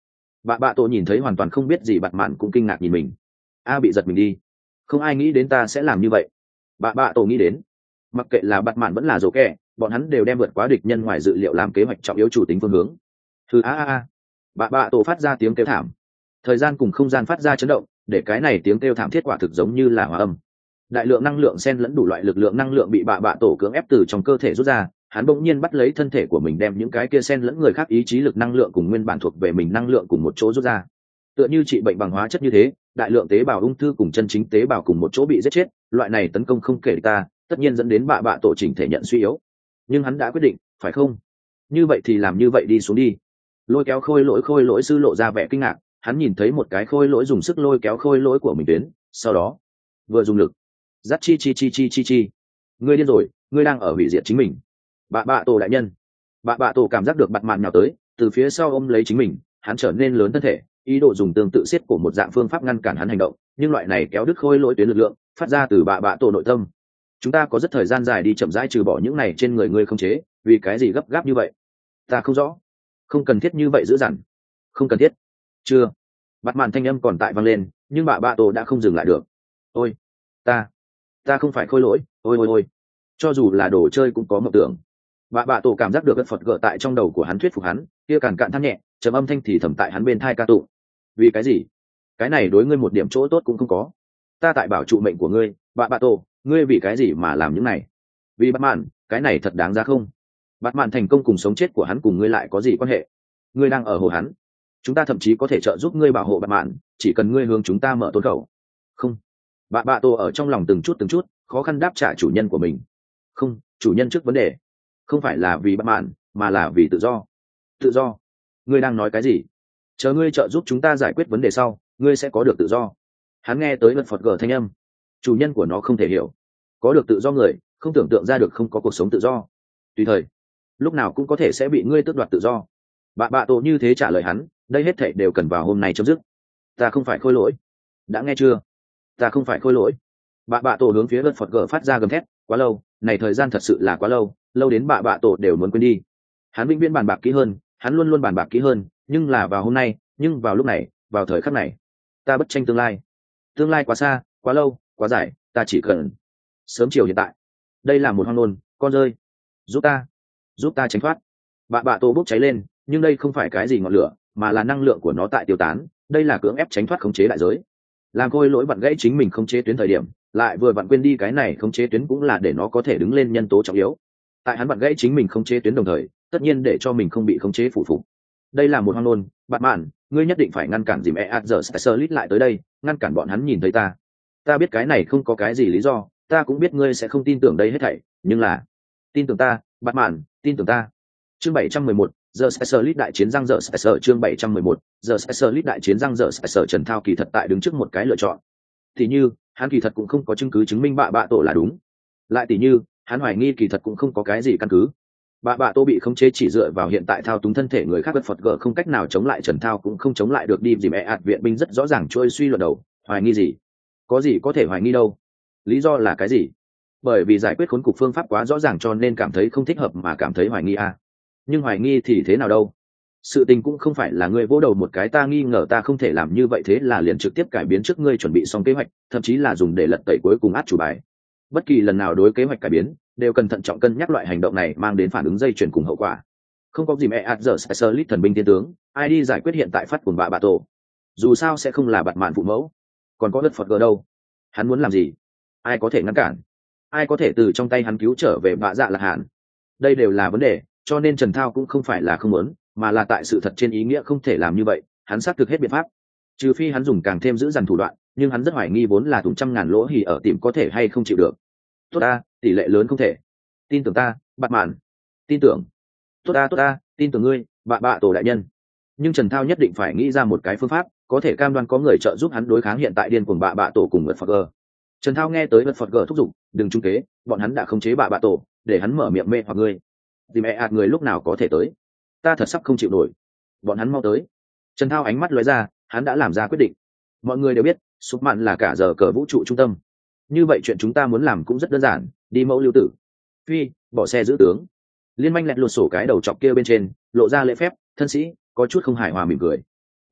Bà bạ tổ nhìn thấy hoàn toàn không biết gì bạt mạn cũng kinh ngạc nhìn mình. A bị giật mình đi. Không ai nghĩ đến ta sẽ làm như vậy. Bà bạ tổ nghĩ đến. Mặc kệ là bạt mạn vẫn là rổ kẹ, bọn hắn đều đem vượt quá địch nhân ngoài dự liệu làm kế hoạch trọng yếu chủ tính phương hướng. Thứ a a a. Bà bạ tổ phát ra tiếng kêu thảm. Thời gian cùng không gian phát ra chấn động, để cái này tiếng kêu thảm thiết quả thực giống như là hòa âm. Đại lượng năng lượng xen lẫn đủ loại lực lượng năng lượng bị bà bạ tổ cưỡng ép từ trong cơ thể rút ra, hắn bỗng nhiên bắt lấy thân thể của mình, đem những cái kia xen lẫn người khác ý chí lực năng lượng cùng nguyên bản thuộc về mình năng lượng cùng một chỗ rút ra. Tựa như trị bệnh bằng hóa chất như thế, đại lượng tế bào ung thư cùng chân chính tế bào cùng một chỗ bị giết chết, loại này tấn công không kể ta, tất nhiên dẫn đến bà bạ tổ chỉnh thể nhận suy yếu. Nhưng hắn đã quyết định, phải không? Như vậy thì làm như vậy đi xuống đi. Lôi kéo khôi lỗi khôi lỗi sư lộ ra vẻ kinh ngạc, hắn nhìn thấy một cái khôi lỗi dùng sức lôi kéo khôi lỗi của mình đến, sau đó vừa dùng lực dắt chi chi chi chi chi chi. Ngươi điên rồi, ngươi đang ở hủy diệt chính mình. Bà bạ tổ đại nhân. Bà bạ tổ cảm giác được bạt mạn nhào tới, từ phía sau ôm lấy chính mình, hắn trở nên lớn thân thể, ý đồ dùng tương tự siết của một dạng phương pháp ngăn cản hắn hành động, nhưng loại này kéo đứt khôi lỗi tuyến lực lượng phát ra từ bà bạ tổ nội tâm. Chúng ta có rất thời gian dài đi chậm rãi trừ bỏ những này trên người ngươi không chế, vì cái gì gấp gáp như vậy? Ta không rõ. Không cần thiết như vậy dữ dằn. Không cần thiết. Chưa. Bạt mạn thanh âm còn tại vang lên, nhưng bà bạ tổ đã không dừng lại được. Ôi, ta, ta không phải khôi lỗi, ôi ôi ôi. Cho dù là đồ chơi cũng có mộng tưởng. Bà bạ tổ cảm giác được ất phật gỡ tại trong đầu của hắn thuyết phục hắn, kia càn cạn than nhẹ, trầm âm thanh thì thầm tại hắn bên thai ca tụng. Vì cái gì? Cái này đối ngươi một điểm chỗ tốt cũng không có. Ta tại bảo trụ mệnh của ngươi, bà bạ tổ, ngươi vì cái gì mà làm những này? Vì Bạt mạn, cái này thật đáng giá không? Bạt mạn thành công cùng sống chết của hắn cùng ngươi lại có gì quan hệ? Ngươi đang ở hồ hắn. Chúng ta thậm chí có thể trợ giúp ngươi bảo hộ Bạt mạn, chỉ cần ngươi hướng chúng ta mở tôn khẩu. Không. Bà bạ tổ ở trong lòng từng chút từng chút khó khăn đáp trả chủ nhân của mình. Không, chủ nhân trước vấn đề không phải là vì Bạt mạn, mà là vì tự do. Tự do? Ngươi đang nói cái gì? Chờ ngươi trợ giúp chúng ta giải quyết vấn đề sau, ngươi sẽ có được tự do. Hắn nghe tới lật phật gờ thanh âm. Chủ nhân của nó không thể hiểu. Có được tự do người không tưởng tượng ra được không có cuộc sống tự do. Tùy thời lúc nào cũng có thể sẽ bị ngươi tước đoạt tự do. Bà bạ tổ như thế trả lời hắn, đây hết thảy đều cần vào hôm nay chấm dứt. Ta không phải khôi lỗi. Đã nghe chưa? Ta không phải khôi lỗi. Bà bạ tổ hướng phía lật phật gờ phát ra gầm thét. Quá lâu, này thời gian thật sự là quá lâu, lâu đến bà bạ tổ đều muốn quên đi. Hắn vĩnh viễn bàn bạc kỹ hơn, hắn luôn luôn bàn bạc kỹ hơn, nhưng là vào hôm nay, nhưng vào lúc này, vào thời khắc này, ta bất tranh tương lai. Tương lai quá xa, quá lâu, quá dài, ta chỉ cần sớm chiều hiện tại. Đây là một hoang nôn, con rơi, giúp ta, giúp ta tránh thoát. Bà bạ tổ bốc cháy lên, nhưng đây không phải cái gì ngọn lửa, mà là năng lượng của nó tại tiêu tán. Đây là cưỡng ép tránh thoát khống chế đại giới. Làm khôi lỗi vặn gãy chính mình khống chế tuyến thời điểm, lại vừa vặn quên đi cái này khống chế tuyến cũng là để nó có thể đứng lên nhân tố trọng yếu. Tại hắn vặn gãy chính mình khống chế tuyến đồng thời, tất nhiên để cho mình không bị khống chế phụ phục. Đây là một hoang nôn, Bạt mạn, ngươi nhất định phải ngăn cản dìm e giờ Specialist lại tới đây, ngăn cản bọn hắn nhìn thấy ta. Ta biết cái này không có cái gì lý do, ta cũng biết ngươi sẽ không tin tưởng đây hết thảy, nhưng là tin tưởng ta, Bạt mạn, tin tưởng ta. Chương bảy trăm mười một, giờ Specialist đại chiến răng giờ Specialist, chương bảy trăm mười một, giờ Specialist đại chiến răng giờ Specialist. Trần Thao kỳ thật tại đứng trước một cái lựa chọn. Thì như, hắn kỳ thật cũng không có chứng cứ chứng minh bạ bạ tổ là đúng. Lại tỷ như, hắn hoài nghi kỳ thật cũng không có cái gì căn cứ. Bà bạ tô bị khống chế chỉ dựa vào hiện tại thao túng thân thể người khác bất phật gở không cách nào chống lại Trần Thao cũng không chống lại được đi dìm e ạt viện binh rất rõ ràng trôi suy luận đầu. Hoài nghi gì? Có gì có thể hoài nghi đâu? Lý do là cái gì? Bởi vì giải quyết khốn cục phương pháp quá rõ ràng cho nên cảm thấy không thích hợp mà cảm thấy hoài nghi à. Nhưng hoài nghi thì thế nào đâu? Sự tình cũng không phải là ngươi vỗ đầu một cái ta nghi ngờ ta không thể làm như vậy thế là liền trực tiếp cải biến trước ngươi chuẩn bị xong kế hoạch, thậm chí là dùng để lật tẩy cuối cùng át chủ bài. Bất kỳ lần nào đối kế hoạch cải biến đều cần thận trọng cân nhắc loại hành động này mang đến phản ứng dây chuyền cùng hậu quả. Không có gì mẹ ạt giờ Specialist thần binh tiên tướng, ai đi giải quyết hiện tại phát cuồng bạ bạ tổ. Dù sao sẽ không là bạt mạn phụ mẫu. Còn có đất Phật gờ đâu? Hắn muốn làm gì? Ai có thể ngăn cản? Ai có thể từ trong tay hắn cứu trở về bạ dạ lạc hạn? Đây đều là vấn đề, cho nên Trần Thao cũng không phải là không muốn, mà là tại sự thật trên ý nghĩa không thể làm như vậy, hắn xác thực hết biện pháp. Trừ phi hắn dùng càng thêm giữ dằn thủ đoạn, nhưng hắn rất hoài nghi vốn là thùng trăm ngàn lỗ hì ở tìm có thể hay không chịu được. Tốt ta, tỷ lệ lớn không thể. Tin tưởng ta, bạt mạn. Tin tưởng. Tốt ta, tốt ta, tin tưởng ngươi, bạ bạ tổ đại nhân. Nhưng Trần Thao nhất định phải nghĩ ra một cái phương pháp, có thể cam đoan có người trợ giúp hắn đối kháng hiện tại điên cuồng bạ bạ tổ cùng vật Phật gờ. Trần Thao nghe tới vật Phật gờ thúc giục, đừng trung kế, bọn hắn đã khống chế bạ bạ tổ, để hắn mở miệng mê hoặc ngươi. Thì mẹ ạt người lúc nào có thể tới? Ta thật sắp không chịu nổi. Bọn hắn mau tới. Trần Thao ánh mắt lóe ra, hắn đã làm ra quyết định. Mọi người đều biết, súp mạn là cả giờ cờ vũ trụ trung tâm. Như vậy chuyện chúng ta muốn làm cũng rất đơn giản, đi mẫu lưu tử. Phi, bỏ xe giữ tướng. Liên Minh lẹt lột sổ cái đầu chọc kia bên trên, lộ ra lễ phép, thân sĩ, có chút không hài hòa mỉm cười.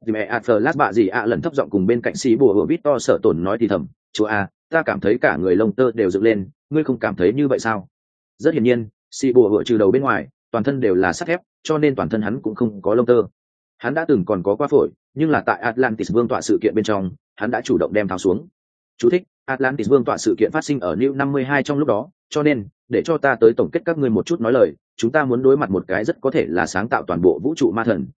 Dì mẹ ạt lát bạ gì ạ lần thấp giọng cùng bên cạnh xì bùa hựa vít to sợ tổn nói thì thầm, chúa a, ta cảm thấy cả người lông tơ đều dựng lên, ngươi không cảm thấy như vậy sao? Rất hiển nhiên, xì bùa hựa trừ đầu bên ngoài, toàn thân đều là sắt thép, cho nên toàn thân hắn cũng không có lông tơ. Hắn đã từng còn có qua phổi, nhưng là tại Atlantis vương tọa sự kiện bên trong, hắn đã chủ động đem tháo xuống. Chú thích: Atlantis vương tọa sự kiện phát sinh ở New năm mươi hai trong lúc đó, cho nên, để cho ta tới tổng kết các ngươi một chút nói lời, chúng ta muốn đối mặt một cái rất có thể là sáng tạo toàn bộ vũ trụ ma thần,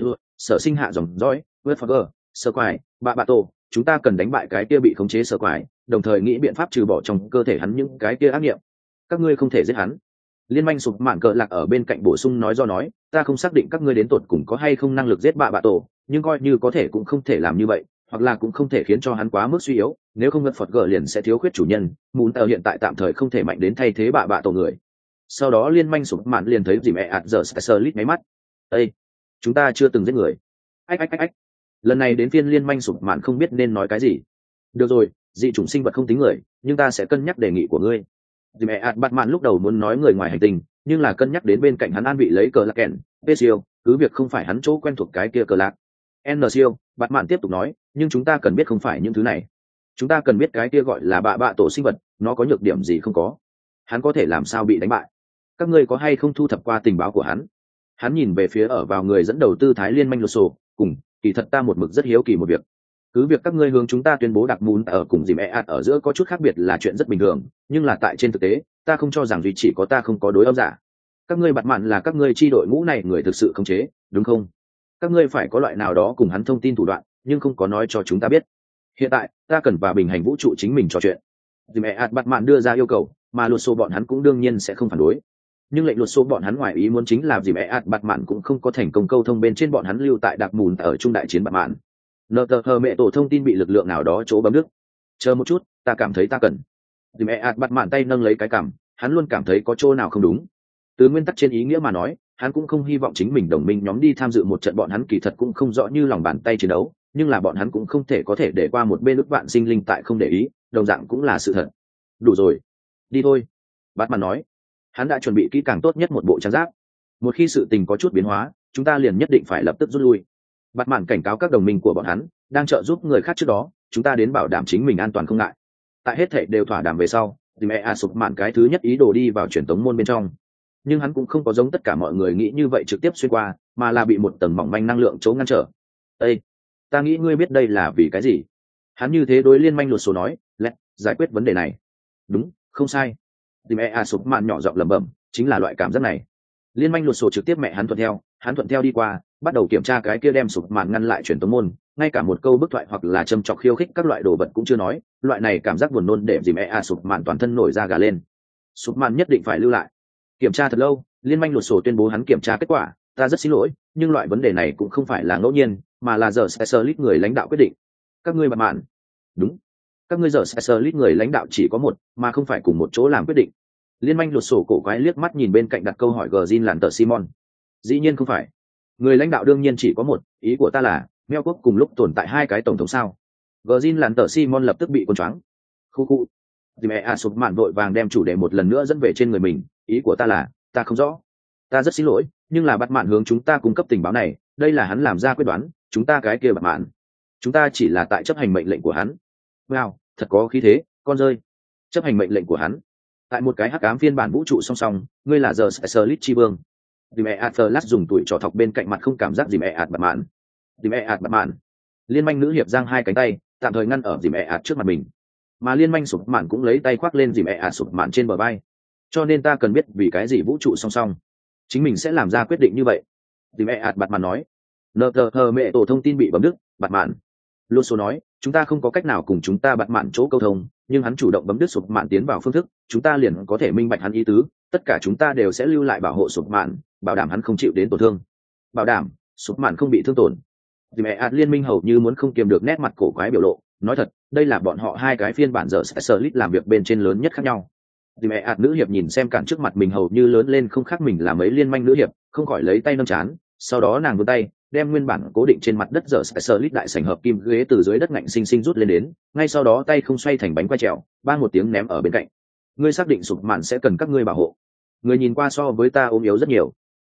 sở sinh hạ dòng dõi, Westfager, sơ quái, bạ bạ tổ, chúng ta cần đánh bại cái kia bị khống chế sơ quái, đồng thời nghĩ biện pháp trừ bỏ trong cơ thể hắn những cái kia ác nghiệm. Các ngươi không thể giết hắn. Liên minh sụp mạn cờ lạc ở bên cạnh bổ sung nói do nói, ta không xác định các ngươi đến tột cùng có hay không năng lực giết bạ bạ tổ, nhưng coi như có thể cũng không thể làm như vậy, hoặc là cũng không thể khiến cho hắn quá mức suy yếu, nếu không ngân phật gờ liền sẽ thiếu khuyết chủ nhân, muốn tờ hiện tại tạm thời không thể mạnh đến thay thế bạ bạ tổ người. Sau đó liên minh sụp mạn liền thấy gì mẹ ạt giờ sờ lít máy mắt. Ê, chúng ta chưa từng giết người. Ách ách ách ách. Lần này đến phiên liên minh sụp mạn không biết nên nói cái gì. Được rồi, dị chủng sinh vật không tính người, nhưng ta sẽ cân nhắc đề nghị của ngươi. Dì mẹ ạt bạt mạn lúc đầu muốn nói người ngoài hành tinh, nhưng là cân nhắc đến bên cạnh hắn an bị lấy cờ lạc kèn, Pesio, cứ việc không phải hắn chỗ quen thuộc cái kia cờ lạc. N siêu, bạt mạn tiếp tục nói, nhưng chúng ta cần biết không phải những thứ này. Chúng ta cần biết cái kia gọi là bạ bạ tổ sinh vật, nó có nhược điểm gì không có. Hắn có thể làm sao bị đánh bại. Các ngươi có hay không thu thập qua tình báo của hắn? Hắn nhìn về phía ở vào người dẫn đầu tư thái liên minh lột sổ, cùng, kỳ thật ta một mực rất hiếu kỳ một việc. Cứ việc các ngươi hướng chúng ta tuyên bố đặc mún ở cùng dì mẹ ạt ở giữa có chút khác biệt là chuyện rất bình thường, nhưng là tại trên thực tế ta không cho rằng duy chỉ có ta không có đối âm giả. Các ngươi bặt mạn là các ngươi chi đội ngũ này người thực sự khống chế, đúng không? Các ngươi phải có loại nào đó cùng hắn thông tin thủ đoạn, nhưng không có nói cho chúng ta biết. Hiện tại ta cần và bình hành vũ trụ chính mình trò chuyện. Dì mẹ ạt bặt mạn đưa ra yêu cầu, mà luật số bọn hắn cũng đương nhiên sẽ không phản đối. Nhưng lệnh luật số bọn hắn ngoài ý muốn chính là dì mẹ ạt bặt mạn cũng không có thành công câu thông bên trên bọn hắn lưu tại đặc mùn ở trung đại chiến bặt mạn. Nợ tờ hờ mẹ tổ thông tin bị lực lượng nào đó chỗ bấm đứt. Chờ một chút, ta cảm thấy ta cần. Dì mẹ ạt bặt mạn tay nâng lấy cái cằm, hắn luôn cảm thấy có chỗ nào không đúng. Từ nguyên tắc trên ý nghĩa mà nói, hắn cũng không hy vọng chính mình đồng minh nhóm đi tham dự một trận bọn hắn kỳ thật cũng không rõ như lòng bàn tay chiến đấu, nhưng là bọn hắn cũng không thể có thể để qua một bên ức vạn sinh linh tại không để ý, đồng dạng cũng là sự thật. Đủ rồi, đi thôi. Bát Mạn nói, hắn đã chuẩn bị kỹ càng tốt nhất một bộ trang giáp. Một khi sự tình có chút biến hóa, chúng ta liền nhất định phải lập tức rút lui. Bát Mạn cảnh cáo các đồng minh của bọn hắn, đang trợ giúp người khác trước đó, chúng ta đến bảo đảm chính mình an toàn không ngại. Tại hết thảy đều thỏa đàm về sau, thì mẹ a sụp mạn cái thứ nhất ý đồ đi vào truyền tống môn bên trong. Nhưng hắn cũng không có giống tất cả mọi người nghĩ như vậy trực tiếp xuyên qua, mà là bị một tầng mỏng manh năng lượng chỗ ngăn trở. Ê, ta nghĩ ngươi biết đây là vì cái gì? Hắn như thế đối liên minh luật số nói, lẹ, giải quyết vấn đề này. Đúng, không sai. Thì mẹ a sụp mạn nhỏ giọng lẩm bẩm, chính là loại cảm giác này. Liên minh luật số trực tiếp mẹ hắn thuận theo, hắn thuận theo đi qua, bắt đầu kiểm tra cái kia đem sụp mạn ngăn lại truyền tống môn, ngay cả một câu bức thoại hoặc là châm chọc khiêu khích các loại đồ vật cũng chưa nói, loại này cảm giác buồn nôn để dì mẹ a sụp mạn toàn thân nổi da gà lên. Sụp mạn nhất định phải lưu lại. Kiểm tra thật lâu, liên minh luật sổ tuyên bố hắn kiểm tra kết quả, ta rất xin lỗi, nhưng loại vấn đề này cũng không phải là ngẫu nhiên, mà là giờ specialist người lãnh đạo quyết định. Các ngươi bạt mạn. Đúng. Các ngươi giờ specialist người lãnh đạo chỉ có một, mà không phải cùng một chỗ làm quyết định. Liên minh luật sổ cổ quái liếc mắt nhìn bên cạnh đặt câu hỏi Gjin làn tờ Simon. Dĩ nhiên không phải. Người lãnh đạo đương nhiên chỉ có một, ý của ta là, Meo quốc cùng lúc tồn tại hai cái tổng thống sao? Gjin làn tờ Simon lập tức bị cuốn choáng. Khu khu. Dì mẹ a sụp mạn vội vàng đem chủ đề một lần nữa dẫn về trên người mình, ý của ta là, ta không rõ. Ta rất xin lỗi, nhưng là Bạt Mạn hướng chúng ta cung cấp tình báo này, đây là hắn làm ra quyết đoán, chúng ta cái kia Bạt Mạn. Chúng ta chỉ là tại chấp hành mệnh lệnh của hắn. Wow, thật có khí thế, con rơi. Chấp hành mệnh lệnh của hắn. Tại một cái hắc ám phiên bản vũ trụ song song, ngươi là giờ Specialist chi vương. Dì mẹ Atlas dùng tuổi trò thọc bên cạnh mặt không cảm giác dì mẹ At Bạt Mạn. Dì mẹ At Bạt Mạn. Liên minh nữ hiệp giang hai cánh tay, tạm thời ngăn ở dì mẹ At trước mặt mình. Mà liên minh sụp mạn cũng lấy tay khoác lên dì mẹ At sụp mạn trên bờ vai. Cho nên ta cần biết vì cái gì vũ trụ song song chính mình sẽ làm ra quyết định như vậy. Dì mẹ ạt bạt mạn nói, nợ tờ hờ mẹ tổ thông tin bị bấm đứt. Bạt mạn lô số nói, chúng ta không có cách nào cùng chúng ta bạt mạn chỗ câu thông, nhưng hắn chủ động bấm đứt sụp mạn tiến vào phương thức, chúng ta liền có thể minh bạch hắn ý tứ, tất cả chúng ta đều sẽ lưu lại bảo hộ sụp mạn, bảo đảm hắn không chịu đến tổn thương, bảo đảm sụp mạn không bị thương tổn. Dì mẹ ạt liên minh hầu như muốn không kiềm được nét mặt cổ quái biểu lộ, nói thật, đây là bọn họ hai cái phiên bản giờ sẽ sở lít làm việc bên trên lớn nhất khác nhau. Dì mẹ ạt nữ hiệp nhìn xem cản trước mặt mình hầu như lớn lên không khác mình là mấy liên minh nữ hiệp, không khỏi lấy tay nâng chán, sau đó nàng vươn tay đem nguyên bản cố định trên mặt đất giờ specialist đại sảnh hợp kim ghế từ dưới đất ngạnh sinh sinh rút lên đến, ngay sau đó tay không xoay thành bánh quay trèo, ba một tiếng ném ở bên cạnh. Ngươi xác định sụp mạn sẽ cần các ngươi bảo hộ. Ngươi nhìn qua so với ta ốm yếu rất nhiều.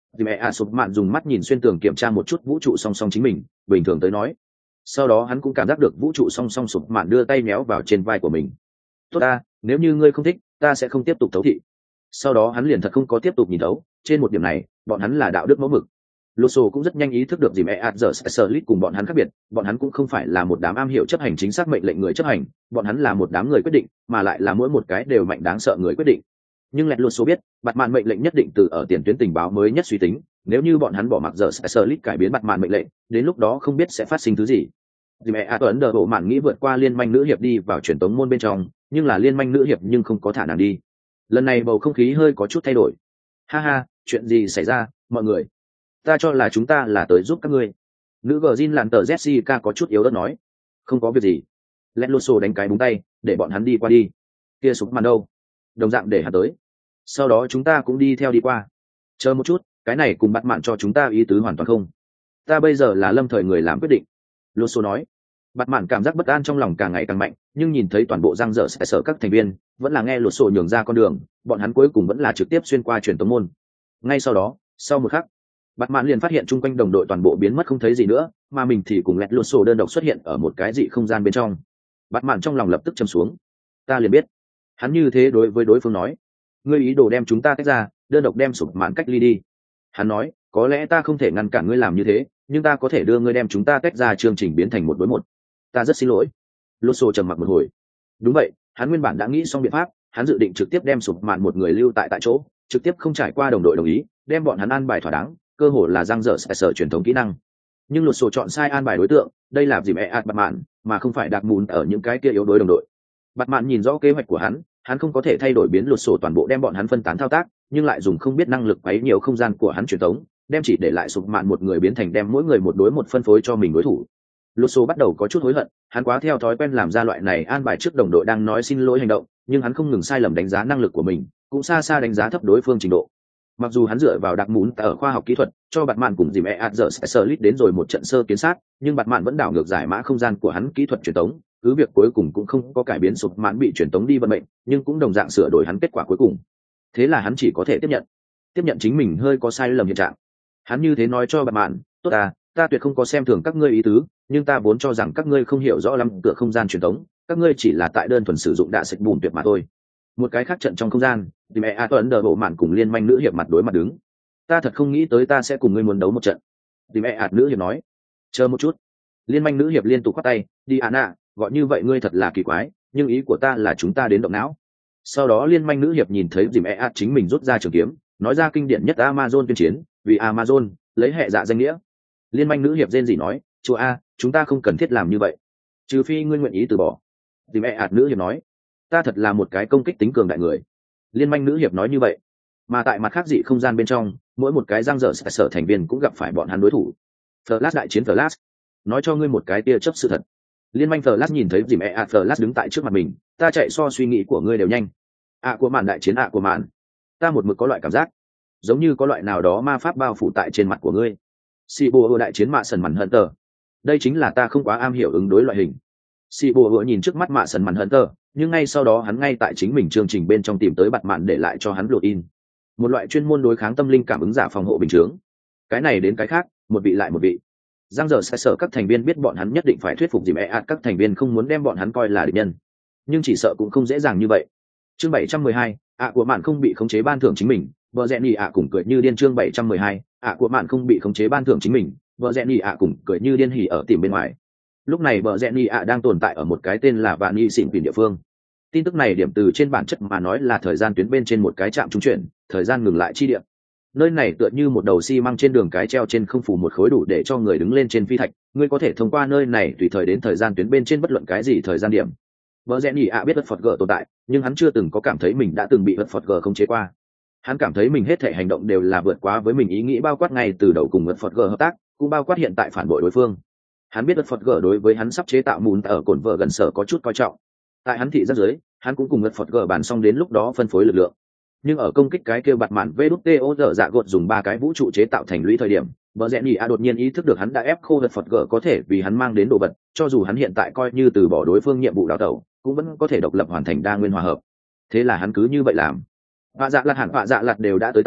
Dì mẹ ạ sụp mạn dùng mắt nhìn xuyên tường kiểm tra một chút vũ trụ song song chính mình, bình thường tới nói. Sau đó hắn cũng cảm giác được vũ trụ song song sụp mạn đưa tay méo vào trên vai của mình. Tốt ta, nếu như ngươi không thích, ta sẽ không tiếp tục thấu thị. Sau đó hắn liền thật không có tiếp tục nhìn thấu, trên một điểm này, bọn hắn là đạo đức mẫu mực. Lusso cũng rất nhanh ý thức được gì mẹ ạt giờ Slit cùng bọn hắn khác biệt, bọn hắn cũng không phải là một đám am hiểu chấp hành chính xác mệnh lệnh người chấp hành, bọn hắn là một đám người quyết định, mà lại là mỗi một cái đều mạnh đáng sợ người quyết định. Nhưng lẹt Lusso biết, bạt mạn mệnh lệnh nhất định từ ở tiền tuyến tình báo mới nhất suy tính, nếu như bọn hắn bỏ mặc giờ Slit cải biến bạt mạn mệnh lệnh, đến lúc đó không biết sẽ phát sinh thứ gì. Dì mẹ ạt ấn đờ bộ mạn nghĩ vượt qua liên minh nữ hiệp đi vào truyền tống môn bên trong, nhưng là liên minh nữ hiệp nhưng không có thả nàng đi. Lần này bầu không khí hơi có chút thay đổi. Ha ha, chuyện gì xảy ra, mọi người? Ta cho là chúng ta là tới giúp các ngươi. Nữ vợ Jin làn tờ Jessica có chút yếu ớt nói. Không có việc gì. Lẹt Lusso đánh cái búng tay, để bọn hắn đi qua đi. Kia sụp màn đâu? Đồng dạng để hắn tới. Sau đó chúng ta cũng đi theo đi qua. Chờ một chút, cái này cùng bắt mạn cho chúng ta ý tứ hoàn toàn không. Ta bây giờ là lâm thời người làm quyết định. Lusso nói. Bắt mạn cảm giác bất an trong lòng càng ngày càng mạnh, nhưng nhìn thấy toàn bộ răng dở sẽ sợ các thành viên, vẫn là nghe Lusso nhường ra con đường, bọn hắn cuối cùng vẫn là trực tiếp xuyên qua truyền tống môn. Ngay sau đó, sau một khắc, Bạt Mạn liền phát hiện chung quanh đồng đội toàn bộ biến mất không thấy gì nữa, mà mình thì cùng lẹt Lusso đơn độc xuất hiện ở một cái dị không gian bên trong. Bạt Mạn trong lòng lập tức trầm xuống. Ta liền biết. Hắn như thế đối với đối phương nói. Ngươi ý đồ đem chúng ta tách ra, đơn độc đem sụp mạn cách ly đi. Hắn nói, có lẽ ta không thể ngăn cản ngươi làm như thế, nhưng ta có thể đưa ngươi đem chúng ta tách ra chương trình biến thành một đối một. Ta rất xin lỗi. Lusso trầm mặc một hồi. Đúng vậy, hắn nguyên bản đã nghĩ xong biện pháp, hắn dự định trực tiếp đem sụp mạn một người lưu tại tại chỗ, trực tiếp không trải qua đồng đội đồng ý, đem bọn hắn an bài thỏa đáng, cơ hội là răng dở sẽ sở truyền thống kỹ năng. Nhưng luật sổ chọn sai an bài đối tượng, đây là dìm e ạt bạt mạn, mà không phải đặc mùn ở những cái kia yếu đối đồng đội. Bạt mạn nhìn rõ kế hoạch của hắn, hắn không có thể thay đổi biến luật sổ toàn bộ đem bọn hắn phân tán thao tác, nhưng lại dùng không biết năng lực quấy nhiều không gian của hắn truyền thống, đem chỉ để lại sụp mạn một người biến thành đem mỗi người một đối một phân phối cho mình đối thủ. Luật sổ bắt đầu có chút hối hận, hắn quá theo thói quen làm ra loại này an bài trước đồng đội đang nói xin lỗi hành động, nhưng hắn không ngừng sai lầm đánh giá năng lực của mình, cũng xa xa đánh giá thấp đối phương trình độ. Mặc dù hắn dựa vào đặc mún ở khoa học kỹ thuật cho bạt mạn cùng dìm e ạt giờ sẽ lít đến rồi một trận sơ kiến sát, nhưng bạt mạn vẫn đảo ngược giải mã không gian của hắn kỹ thuật truyền tống, cứ việc cuối cùng cũng không có cải biến sụp mạn bị truyền tống đi vận mệnh, nhưng cũng đồng dạng sửa đổi hắn kết quả cuối cùng. Thế là hắn chỉ có thể tiếp nhận tiếp nhận chính mình hơi có sai lầm hiện trạng. Hắn như thế nói cho bạt mạn, tốt à, ta tuyệt không có xem thường các ngươi ý tứ, nhưng ta vốn cho rằng các ngươi không hiểu rõ lắm cửa không gian truyền tống, các ngươi chỉ là tại đơn thuần sử dụng đạ sạch bùn tuyệt mà thôi. Một cái khác trận trong không gian, thì mẹ a tuấn đờ bộ mạn cùng liên minh nữ hiệp mặt đối mặt đứng. Ta thật không nghĩ tới ta sẽ cùng ngươi muốn đấu một trận. Thì mẹ ạt nữ hiệp nói. Chờ một chút. Liên minh nữ hiệp liên tục khoát tay, đi Anna, gọi như vậy ngươi thật là kỳ quái, nhưng ý của ta là chúng ta đến động não. Sau đó liên minh nữ hiệp nhìn thấy dìm e ạt chính mình rút ra trường kiếm, nói ra kinh điển nhất Amazon tuyên chiến, vì Amazon lấy hệ dạ danh nghĩa. Liên minh nữ hiệp rên gì nói, chúa a, chúng ta không cần thiết làm như vậy, trừ phi ngươi nguyện ý từ bỏ. Dìm e ạt nữ hiệp nói, ta thật là một cái công kích tính cường đại người. Liên minh nữ hiệp nói như vậy, mà tại mặt khác dị không gian bên trong, mỗi một cái răng dở sẽ sở thành viên cũng gặp phải bọn hắn đối thủ. Flash đại chiến Flash, nói cho ngươi một cái tia chấp sự thật. Liên minh Flash nhìn thấy dìm e ạt Flash đứng tại trước mặt mình, ta chạy so suy nghĩ của ngươi đều nhanh. ạ của màn đại chiến ạ của màn, ta một mực có loại cảm giác giống như có loại nào đó ma pháp bao phủ tại trên mặt của ngươi. Si bùa đại chiến mạ sần mằn hận tờ, đây chính là ta không quá am hiểu ứng đối loại hình. Si bùa nhìn trước mắt mạ sần mằn hận tờ, nhưng ngay sau đó hắn ngay tại chính mình chương trình bên trong tìm tới bạt mạn để lại cho hắn lộ in, một loại chuyên môn đối kháng tâm linh cảm ứng giả phòng hộ bình chướng. Cái này đến cái khác, một vị lại một vị. Giang giờ sẽ sợ các thành viên biết bọn hắn nhất định phải thuyết phục dìm e ạt các thành viên không muốn đem bọn hắn coi là địch nhân, nhưng chỉ sợ cũng không dễ dàng như vậy. Chương bảy trăm mười hai, ạ của mạn không bị khống chế ban thưởng chính mình, vợ rẽ nhì ạ cùng cười như điên. Chương bảy trăm mười hai, ạ của mạn không bị khống chế ban thưởng chính mình, vợ rẽ nhì ạ cùng cười như điên hỉ ở tìm bên ngoài. Lúc này vợ rẽ nhì ạ đang tồn tại ở một cái tên là vạn nhì xỉn tìm địa phương. Tin tức này điểm từ trên bản chất mà nói là thời gian tuyến bên trên một cái trạm trung chuyển, thời gian ngừng lại chi điểm. Nơi này tựa như một đầu xi măng trên đường cái treo trên không phủ một khối đủ để cho người đứng lên trên phi thạch, ngươi có thể thông qua nơi này tùy thời đến thời gian tuyến bên trên bất luận cái gì thời gian điểm. Vợ rẽ nhì ạ biết vật Phật gở tồn tại, nhưng hắn chưa từng có cảm thấy mình đã từng bị vật Phật gở khống chế qua. Hắn cảm thấy mình hết thể hành động đều là vượt quá với mình ý nghĩ, bao quát ngay từ đầu cùng vật Phật gở hợp tác, cũng bao quát hiện tại phản bội đối phương. Hắn biết vật Phật gở đối với hắn sắp chế tạo mùn ở cồn vợ gần sở có chút coi trọng. Tại hắn thị giác dưới, hắn cũng cùng vật Phật gở bàn xong đến lúc đó phân phối lực lượng. Nhưng ở công kích cái kêu bạt mạn vê đút tê ô dở dạ gột dùng ba cái vũ trụ chế tạo thành lũy thời điểm, vợ rẽ nhì a đột nhiên ý thức được hắn đã ép khô vật Phật gở có thể vì hắn mang đến đồ vật, cho dù hắn hiện tại coi như từ bỏ đối phương nhiệm vụ đào tẩu, cũng vẫn có thể độc lập hoàn thành đa nguyên hòa hợp. Thế là hắn cứ như vậy làm. Vạ dạ lạt hẳn vạ dạ lạt đều đã tới tay,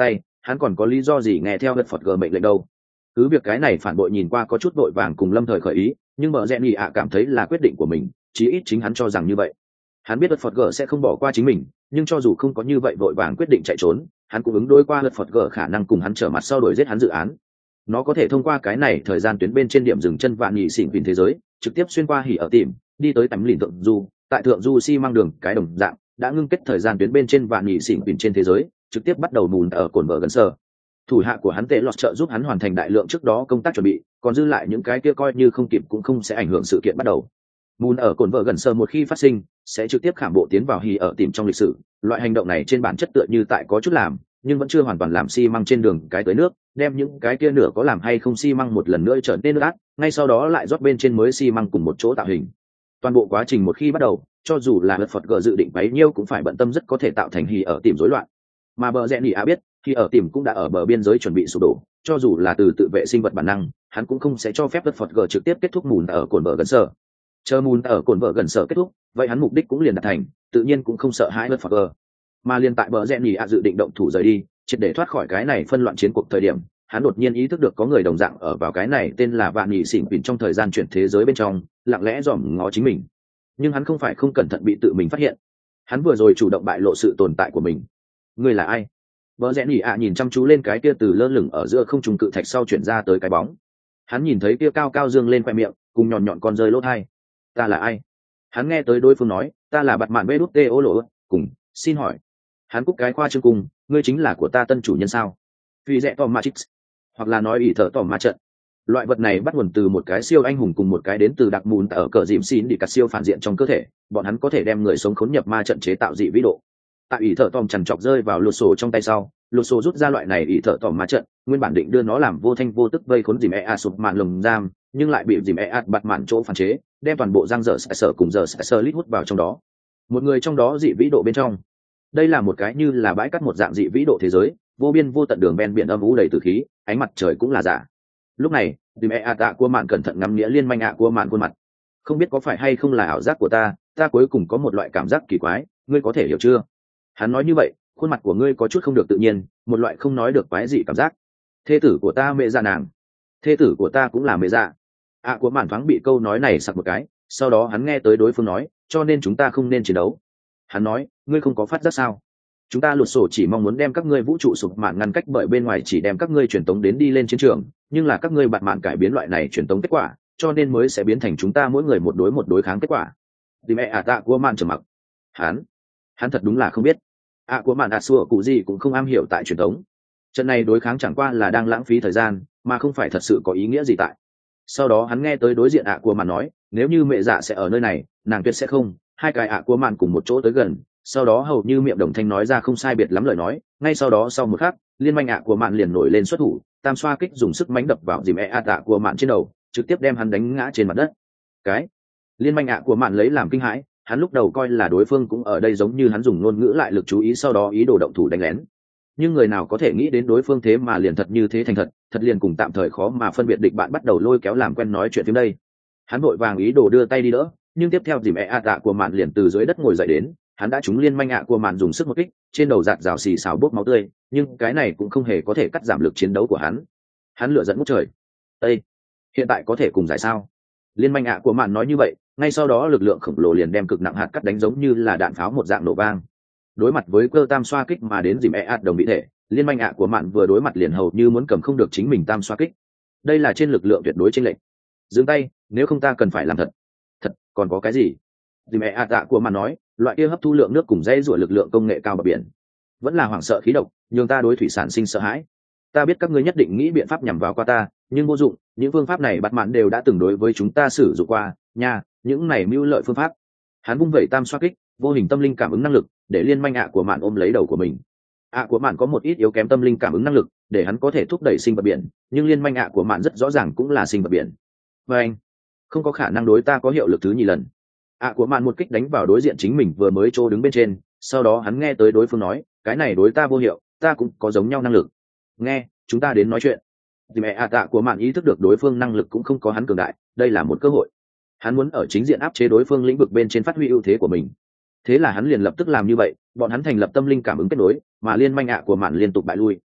hắn còn có lý do gì nghe theo vật phật g mệnh lệnh đâu. Cứ việc cái này phản bội nhìn qua có chút vội vàng cùng lâm thời khởi ý, nhưng bờ rẽ nhì ạ cảm thấy là quyết định của mình, chí ít chính hắn cho rằng như vậy. Hắn biết vật phật g sẽ không bỏ qua chính mình, nhưng cho dù không có như vậy vội vàng quyết định chạy trốn, hắn cũng ứng đối qua vật phật g khả năng cùng hắn trở mặt sau đuổi giết hắn dự án. Nó có thể thông qua cái này thời gian tuyến bên trên điểm dừng chân vạn nhị xỉn vìn thế giới, trực tiếp xuyên qua hỉ ở tìm đi tới tấm lìn thượng du, tại thượng du xi mang đường cái đồng dạng đã ngưng kết thời gian tuyến bên trên vạn nhị xỉn vìn trên thế giới, trực tiếp bắt đầu mùn ở cồn vợ gần sơ. Thủ hạ của hắn tệ lọt trợ giúp hắn hoàn thành đại lượng trước đó công tác chuẩn bị, còn dư lại những cái kia coi như không kịp cũng không sẽ ảnh hưởng sự kiện bắt đầu. Mùn ở cồn vợ gần sơ một khi phát sinh sẽ trực tiếp khảm bộ tiến vào hỉ ở tìm trong lịch sử. Loại hành động này trên bản chất tựa như tại có chút làm, nhưng vẫn chưa hoàn toàn làm xi măng trên đường cái tới nước, đem những cái kia nửa có làm hay không xi măng một lần nữa trở nên nước át, ngay sau đó lại rót bên trên mới xi măng cùng một chỗ tạo hình. Toàn bộ quá trình một khi bắt đầu, cho dù là lật phật gờ dự định bấy nhiêu cũng phải bận tâm rất có thể tạo thành hì ở tìm rối loạn. Mà bờ rẽ nỉ á biết hì ở tìm cũng đã ở bờ biên giới chuẩn bị sụp đổ, cho dù là từ tự vệ sinh vật bản năng, hắn cũng không sẽ cho phép lật phật gờ trực tiếp kết thúc mùn ở cồn bờ gần sở. Chờ mùn ở cồn bờ gần sở kết thúc, vậy hắn mục đích cũng liền đạt thành, tự nhiên cũng không sợ hãi lật phật gờ. Mà liên tại bờ rẽ nỉ á dự định động thủ rời đi, triệt để thoát khỏi cái này phân loạn chiến cuộc thời điểm, hắn đột nhiên ý thức được có người đồng dạng ở vào cái này tên là vạn nhị xỉn vìn trong thời gian chuyển thế giới bên trong, lặng lẽ dòm ngó chính mình. Nhưng hắn không phải không cẩn thận bị tự mình phát hiện, hắn vừa rồi chủ động bại lộ sự tồn tại của mình. Ngươi là ai? Bờ rẽ nỉ ạ nhìn chăm chú lên cái kia từ lơ lửng ở giữa không trung cự thạch sau chuyển ra tới cái bóng. Hắn nhìn thấy kia cao cao dương lên khoe miệng cùng nhọn nhọn con rơi lốt hai. Ta là ai? Hắn nghe tới đối phương nói, ta là bạt mạn vê đút tê ô lộ, cùng xin hỏi. Hắn cúc cái khoa trương cùng, ngươi chính là của ta tân chủ nhân sao? Vì rẽ tòm matrix, hoặc là nói ỷ thợ tòm ma trận. Loại vật này bắt nguồn từ một cái siêu anh hùng cùng một cái đến từ đặc mùn ở cờ dìm xin đi cắt siêu phản diện trong cơ thể, bọn hắn có thể đem người sống khốn nhập ma trận chế tạo dị vĩ độ. Tại ỷ thợ tòm chằn chọc rơi vào lột sổ trong tay sau, lột sổ rút ra loại này ỷ thợ tòm ma trận, nguyên bản định đưa nó làm vô thanh vô tức vây khốn dìm e a sụp mạn lồng giam, nhưng lại bị dìm e a bạt mạn chỗ phản chế, đem toàn bộ giang dở sở cùng dở sở lít hút vào trong đó. Một người trong đó dị vĩ độ bên trong. Đây là một cái như là bãi cát một dạng dị vĩ độ thế giới, vô biên vô tận đường ven biển âm u đầy tử khí, ánh mặt trời cũng là giả. Lúc này dìm e a tạ của mạn cẩn thận ngắm nghĩa liên manh ạ của mạn khuôn mặt. Không biết có phải hay không là ảo giác của ta, ta cuối cùng có một loại cảm giác kỳ quái, ngươi có thể hiểu chưa? Hắn nói như vậy, khuôn mặt của ngươi có chút không được tự nhiên, một loại không nói được quái dị cảm giác. Thê tử của ta mẹ già nàng, thê tử của ta cũng là mẹ già. ạ của mạn thoáng bị câu nói này sặc một cái, sau đó hắn nghe tới đối phương nói, cho nên chúng ta không nên chiến đấu. Hắn nói, ngươi không có phát giác sao? Chúng ta lột sổ chỉ mong muốn đem các ngươi vũ trụ sụp mạn ngăn cách bởi bên ngoài, chỉ đem các ngươi truyền tống đến đi lên chiến trường, nhưng là các ngươi bạt mạn cải biến loại này truyền tống kết quả, cho nên mới sẽ biến thành chúng ta mỗi người một đối một đối kháng kết quả. Thì mẹ ạ tạ của mạn trầm mặc. Hắn, hắn thật đúng là không biết. ạ của mạn ạ xua cụ gì cũng không am hiểu tại truyền tống. Trận này đối kháng chẳng qua là đang lãng phí thời gian, mà không phải thật sự có ý nghĩa gì tại. Sau đó hắn nghe tới đối diện ạ của mạn nói, nếu như mẹ dạ sẽ ở nơi này, nàng tuyệt sẽ không. Hai cái ạ của mạn cùng một chỗ tới gần, sau đó hầu như miệng đồng thanh nói ra không sai biệt lắm lời nói, ngay sau đó sau một khắc liên manh ạ của mạn liền nổi lên xuất thủ, tam xoa kích dùng sức mánh đập vào dìm e a tạ của mạn trên đầu, trực tiếp đem hắn đánh ngã trên mặt đất. Cái liên manh ạ của mạn lấy làm kinh hãi, hắn lúc đầu coi là đối phương cũng ở đây giống như hắn dùng ngôn ngữ lại lực chú ý, sau đó ý đồ động thủ đánh lén. Nhưng người nào có thể nghĩ đến đối phương thế mà liền thật như thế thành thật, thật liền cùng tạm thời khó mà phân biệt địch bạn bắt đầu lôi kéo làm quen nói chuyện phim đây. Hắn vội vàng ý đồ đưa tay đi đỡ, nhưng tiếp theo dìm e a tạ của mạn liền từ dưới đất ngồi dậy đến, hắn đã trúng liên manh ạ của mạn dùng sức một kích, trên đầu giạt rào xì xào bốc máu tươi, nhưng cái này cũng không hề có thể cắt giảm lực chiến đấu của hắn. Hắn lửa giận ngút trời. Ê, hiện tại có thể cùng giải sao? Liên manh ạ của mạn nói như vậy, ngay sau đó lực lượng khổng lồ liền đem cực nặng hạt cắt đánh giống như là đạn pháo một dạng nổ vang. Đối mặt với cơ tam xoa kích mà đến dìm e a đồng bị thể, liên manh ạ của mạn vừa đối mặt liền hầu như muốn cầm không được chính mình tam xoa kích. Đây là trên lực lượng tuyệt đối chênh lệch. Dừng tay, nếu không ta cần phải làm thật. Thật, còn có cái gì? Dì mẹ ạ tạ của mạn nói, loại kia hấp thu lượng nước cùng dây rủa lực lượng công nghệ cao bờ biển, vẫn là hoảng sợ khí độc, nhường ta đối thủy sản sinh sợ hãi. Ta biết các ngươi nhất định nghĩ biện pháp nhằm vào qua ta, nhưng vô dụng, những phương pháp này bắt mạn đều đã từng đối với chúng ta sử dụng qua, nha, những này mưu lợi phương pháp. Hắn vung vẩy tam xoa kích, vô hình tâm linh cảm ứng năng lực, để liên manh ạ của mạn ôm lấy đầu của mình. ạ của mạn có một ít yếu kém tâm linh cảm ứng năng lực, để hắn có thể thúc đẩy sinh vật biển, nhưng liên manh ạ của mạn rất rõ ràng cũng là sinh vật biển. Và anh, không có khả năng đối ta có hiệu lực thứ nhì lần. ạ của mạn một kích đánh vào đối diện chính mình vừa mới trô đứng bên trên, sau đó hắn nghe tới đối phương nói, cái này đối ta vô hiệu, ta cũng có giống nhau năng lực. Nghe, chúng ta đến nói chuyện. Thì mẹ ạ tạ của mạn ý thức được đối phương năng lực cũng không có hắn cường đại, đây là một cơ hội. Hắn muốn ở chính diện áp chế đối phương lĩnh vực bên trên phát huy ưu thế của mình. Thế là hắn liền lập tức làm như vậy, bọn hắn thành lập tâm linh cảm ứng kết nối, mà liên manh ạ của mạn liên tục bại lui.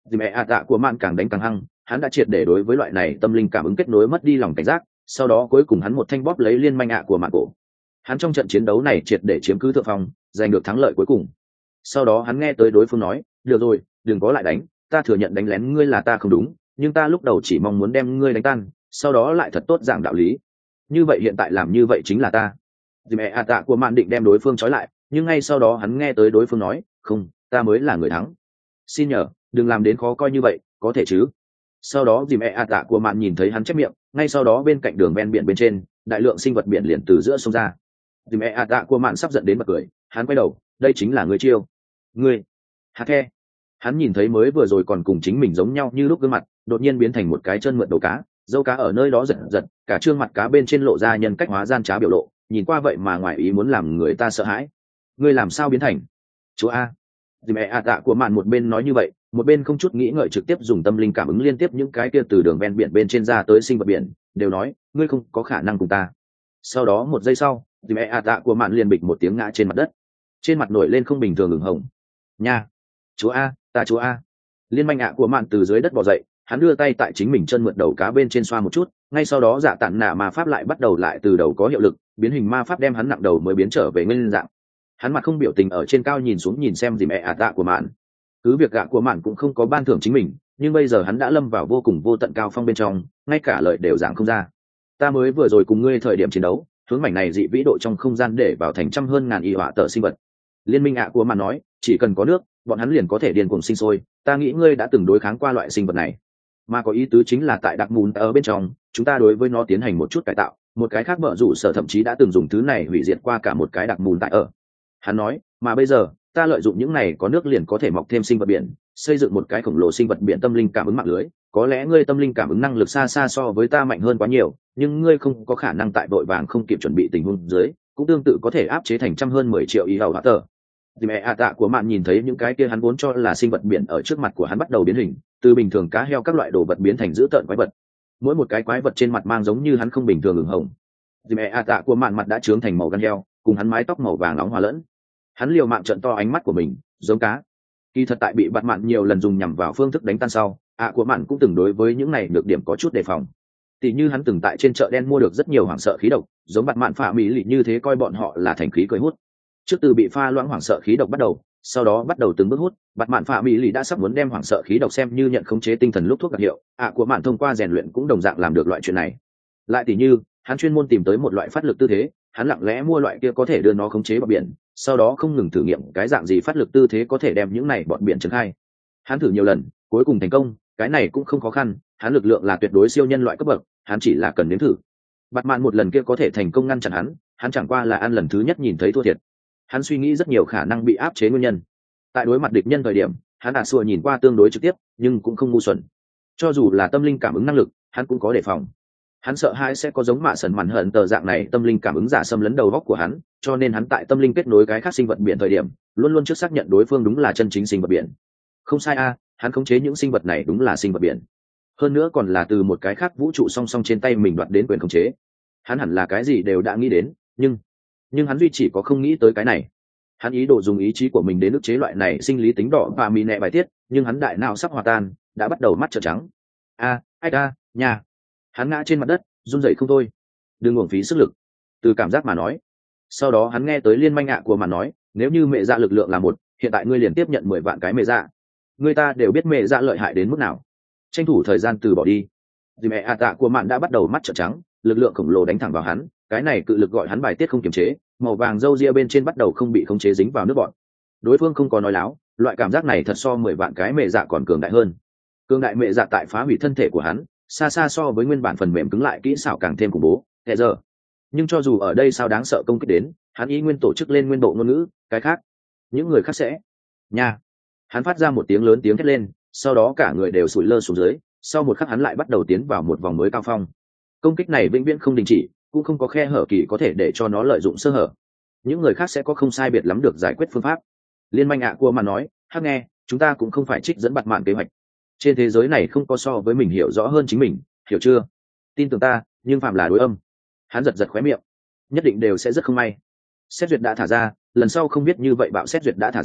dì mẹ ạ tạ của mạn càng đánh càng hăng, hắn đã triệt để đối với loại này tâm linh cảm ứng kết nối mất đi lòng cảnh giác. Sau đó cuối cùng hắn một thanh bóp lấy liên manh ạ của mạn cổ. Hắn trong trận chiến đấu này triệt để chiếm cứ thượng phong, giành được thắng lợi cuối cùng. Sau đó hắn nghe tới đối phương nói, được rồi, đừng có lại đánh, ta thừa nhận đánh lén ngươi là ta không đúng, nhưng ta lúc đầu chỉ mong muốn đem ngươi đánh tan, sau đó lại thật tốt giảng đạo lý. Như vậy hiện tại làm như vậy chính là ta. Dì mẹ ạ tạ của mạn định đem đối phương trói lại, nhưng ngay sau đó hắn nghe tới đối phương nói, không, ta mới là người thắng. Xin nhờ, đừng làm đến khó coi như vậy, có thể chứ? Sau đó dì mẹ ạ tạ của mạn nhìn thấy hắn chép miệng, ngay sau đó bên cạnh đường ven biển bên trên, đại lượng sinh vật biển liền từ giữa sông ra. Dì mẹ ạ tạ của mạn sắp giận đến bật cười, hắn quay đầu, đây chính là người chiêu. Ngươi, hạt the. Hắn nhìn thấy mới vừa rồi còn cùng chính mình giống nhau như lúc gương mặt, đột nhiên biến thành một cái chân mượn đầu cá, dâu cá ở nơi đó giật giật, cả trương mặt cá bên trên lộ ra nhân cách hóa gian trá biểu lộ, nhìn qua vậy mà ngoài ý muốn làm người ta sợ hãi. Ngươi làm sao biến thành? Chúa a. Dì mẹ ạ tạ của mạn một bên nói như vậy, một bên không chút nghĩ ngợi trực tiếp dùng tâm linh cảm ứng liên tiếp những cái kia từ đường ven biển bên trên ra tới sinh vật biển, đều nói, ngươi không có khả năng cùng ta. Sau đó một giây sau, dì mẹ ạ tạ của mạn liền bịch một tiếng ngã trên mặt đất, trên mặt nổi lên không bình thường ửng hồng. Nha, chúa a, ta chúa a. Liên manh ạ của mạn từ dưới đất bò dậy, hắn đưa tay tại chính mình chân mượn đầu cá bên trên xoa một chút, ngay sau đó dạ tản nạ ma pháp lại bắt đầu lại từ đầu có hiệu lực, biến hình ma pháp đem hắn nặng đầu mới biến trở về nguyên dạng. Hắn mặt không biểu tình ở trên cao nhìn xuống nhìn xem dì mẹ ạ tạ của mạn. Cứ việc gạ của mạn cũng không có ban thưởng chính mình, nhưng bây giờ hắn đã lâm vào vô cùng vô tận cao phong bên trong, ngay cả lời đều giảng không ra. Ta mới vừa rồi cùng ngươi thời điểm chiến đấu, hướng mảnh này dị vĩ độ trong không gian để vào thành trăm hơn ngàn y họa tờ sinh vật. Liên minh ạ của mạn nói, chỉ cần có nước, bọn hắn liền có thể điên cuồng sinh sôi. Ta nghĩ ngươi đã từng đối kháng qua loại sinh vật này, mà có ý tứ chính là tại đặc mùn ở bên trong, chúng ta đối với nó tiến hành một chút cải tạo. Một cái khác bợ rủ sở thậm chí đã từng dùng thứ này hủy diệt qua cả một cái đặc mùn tại ở. Hắn nói, mà bây giờ ta lợi dụng những này có nước liền có thể mọc thêm sinh vật biển, xây dựng một cái khổng lồ sinh vật biển tâm linh cảm ứng mạng lưới. Có lẽ ngươi tâm linh cảm ứng năng lực xa xa so với ta mạnh hơn quá nhiều, nhưng ngươi không có khả năng tại vội vàng không kịp chuẩn bị tình huống dưới, cũng tương tự có thể áp chế thành trăm hơn mười triệu ý hầu hóa tờ. Dì mẹ ạ tạ của mạn nhìn thấy những cái kia hắn vốn cho là sinh vật biển ở trước mặt của hắn bắt đầu biến hình, từ bình thường cá heo các loại đồ vật biến thành dữ tợn quái vật. Mỗi một cái quái vật trên mặt mang giống như hắn không bình thường ửng hồng. Dì mẹ ạ tạ của mạn mặt đã trướng thành màu gan heo, cùng hắn mái tóc màu vàng nóng hòa lẫn. Hắn liều mạng trợn to ánh mắt của mình, giống cá. Kỳ thật tại bị bạt mạn nhiều lần dùng nhằm vào phương thức đánh tan sau, ạ của mạn cũng từng đối với những này được điểm có chút đề phòng. Tỷ như hắn từng tại trên chợ đen mua được rất nhiều hoảng sợ khí độc, giống bạt mạn phả mỹ lì như thế coi bọn họ là thành khí cười hút. Trước từ bị pha loãng hoảng sợ khí độc bắt đầu, sau đó bắt đầu từng bước hút, bạt mạn phả mỹ lì đã sắp muốn đem hoảng sợ khí độc xem như nhận khống chế tinh thần lúc thuốc đặc hiệu. ạ của mạn thông qua rèn luyện cũng đồng dạng làm được loại chuyện này. Lại tỷ như hắn chuyên môn tìm tới một loại phát lực tư thế, hắn lặng lẽ mua loại kia có thể đưa nó khống chế bọt biển, sau đó không ngừng thử nghiệm cái dạng gì phát lực tư thế có thể đem những này bọt biển trấn khai. Hắn thử nhiều lần, cuối cùng thành công, cái này cũng không khó khăn, hắn lực lượng là tuyệt đối siêu nhân loại cấp bậc, hắn chỉ là cần nếm thử. Bạt mạn một lần kia có thể thành công ngăn chặn hắn, hắn chẳng qua là ăn lần thứ nhất nhìn thấy thua thiệt. Hắn suy nghĩ rất nhiều khả năng bị áp chế nguyên nhân. Tại đối mặt địch nhân thời điểm, hắn đã xua nhìn qua tương đối trực tiếp, nhưng cũng không ngu xuẩn. Cho dù là tâm linh cảm ứng năng lực, hắn cũng có đề phòng. Hắn sợ hãi sẽ có giống mạ sần mặn hận tờ dạng này tâm linh cảm ứng giả xâm lấn đầu góc của hắn, cho nên hắn tại tâm linh kết nối cái khác sinh vật biển thời điểm luôn luôn trước xác nhận đối phương đúng là chân chính sinh vật biển. Không sai a, hắn khống chế những sinh vật này đúng là sinh vật biển, hơn nữa còn là từ một cái khác vũ trụ song song trên tay mình đoạt đến quyền khống chế. Hắn hẳn là cái gì đều đã nghĩ đến, nhưng nhưng hắn duy chỉ có không nghĩ tới cái này. Hắn ý đồ dùng ý chí của mình đến ức chế loại này sinh lý tính đỏ và mì nẹ bài tiết, nhưng hắn đại não sắp hòa tan, đã bắt đầu mắt trợn trắng. A, ai a, nhà. Hắn ngã trên mặt đất, run rẩy không thôi. Đừng uổng phí sức lực. Từ cảm giác mà nói. Sau đó hắn nghe tới liên manh ạ của mà nói, nếu như mẹ dạ lực lượng là một, hiện tại ngươi liền tiếp nhận mười vạn cái mẹ dạ. Người ta đều biết mẹ dạ lợi hại đến mức nào. Tranh thủ thời gian từ bỏ đi. Vì mẹ ạ tạ của mạn đã bắt đầu mắt trợn trắng, lực lượng khổng lồ đánh thẳng vào hắn, cái này cự lực gọi hắn bài tiết không kiềm chế, màu vàng râu ria bên trên bắt đầu không bị khống chế dính vào nước bọt. Đối phương không có nói láo, loại cảm giác này thật so mười vạn cái mẹ dạ còn cường đại hơn. Cường đại mẹ dạ tại phá hủy thân thể của hắn, xa xa so với nguyên bản phần mềm cứng lại kỹ xảo càng thêm khủng bố. Hệ giờ, nhưng cho dù ở đây sao đáng sợ công kích đến, hắn ý nguyên tổ chức lên nguyên bộ ngôn ngữ, cái khác, những người khác sẽ, nha. Hắn phát ra một tiếng lớn tiếng thét lên, sau đó cả người đều sụi lơ xuống dưới. Sau một khắc hắn lại bắt đầu tiến vào một vòng mới cao phong. Công kích này vĩnh viễn không đình chỉ, cũng không có khe hở kỳ có thể để cho nó lợi dụng sơ hở. Những người khác sẽ có không sai biệt lắm được giải quyết phương pháp. Liên manh ạ của mà nói, hắc nghe, chúng ta cũng không phải trích dẫn bạt mạn kế hoạch. Trên thế giới này không có so với mình hiểu rõ hơn chính mình, hiểu chưa? Tin tưởng ta, nhưng phạm là đối âm. Hắn giật giật khóe miệng, nhất định đều sẽ rất không may. Xét duyệt đã thả ra, lần sau không biết như vậy bạo xét duyệt đã thả ra,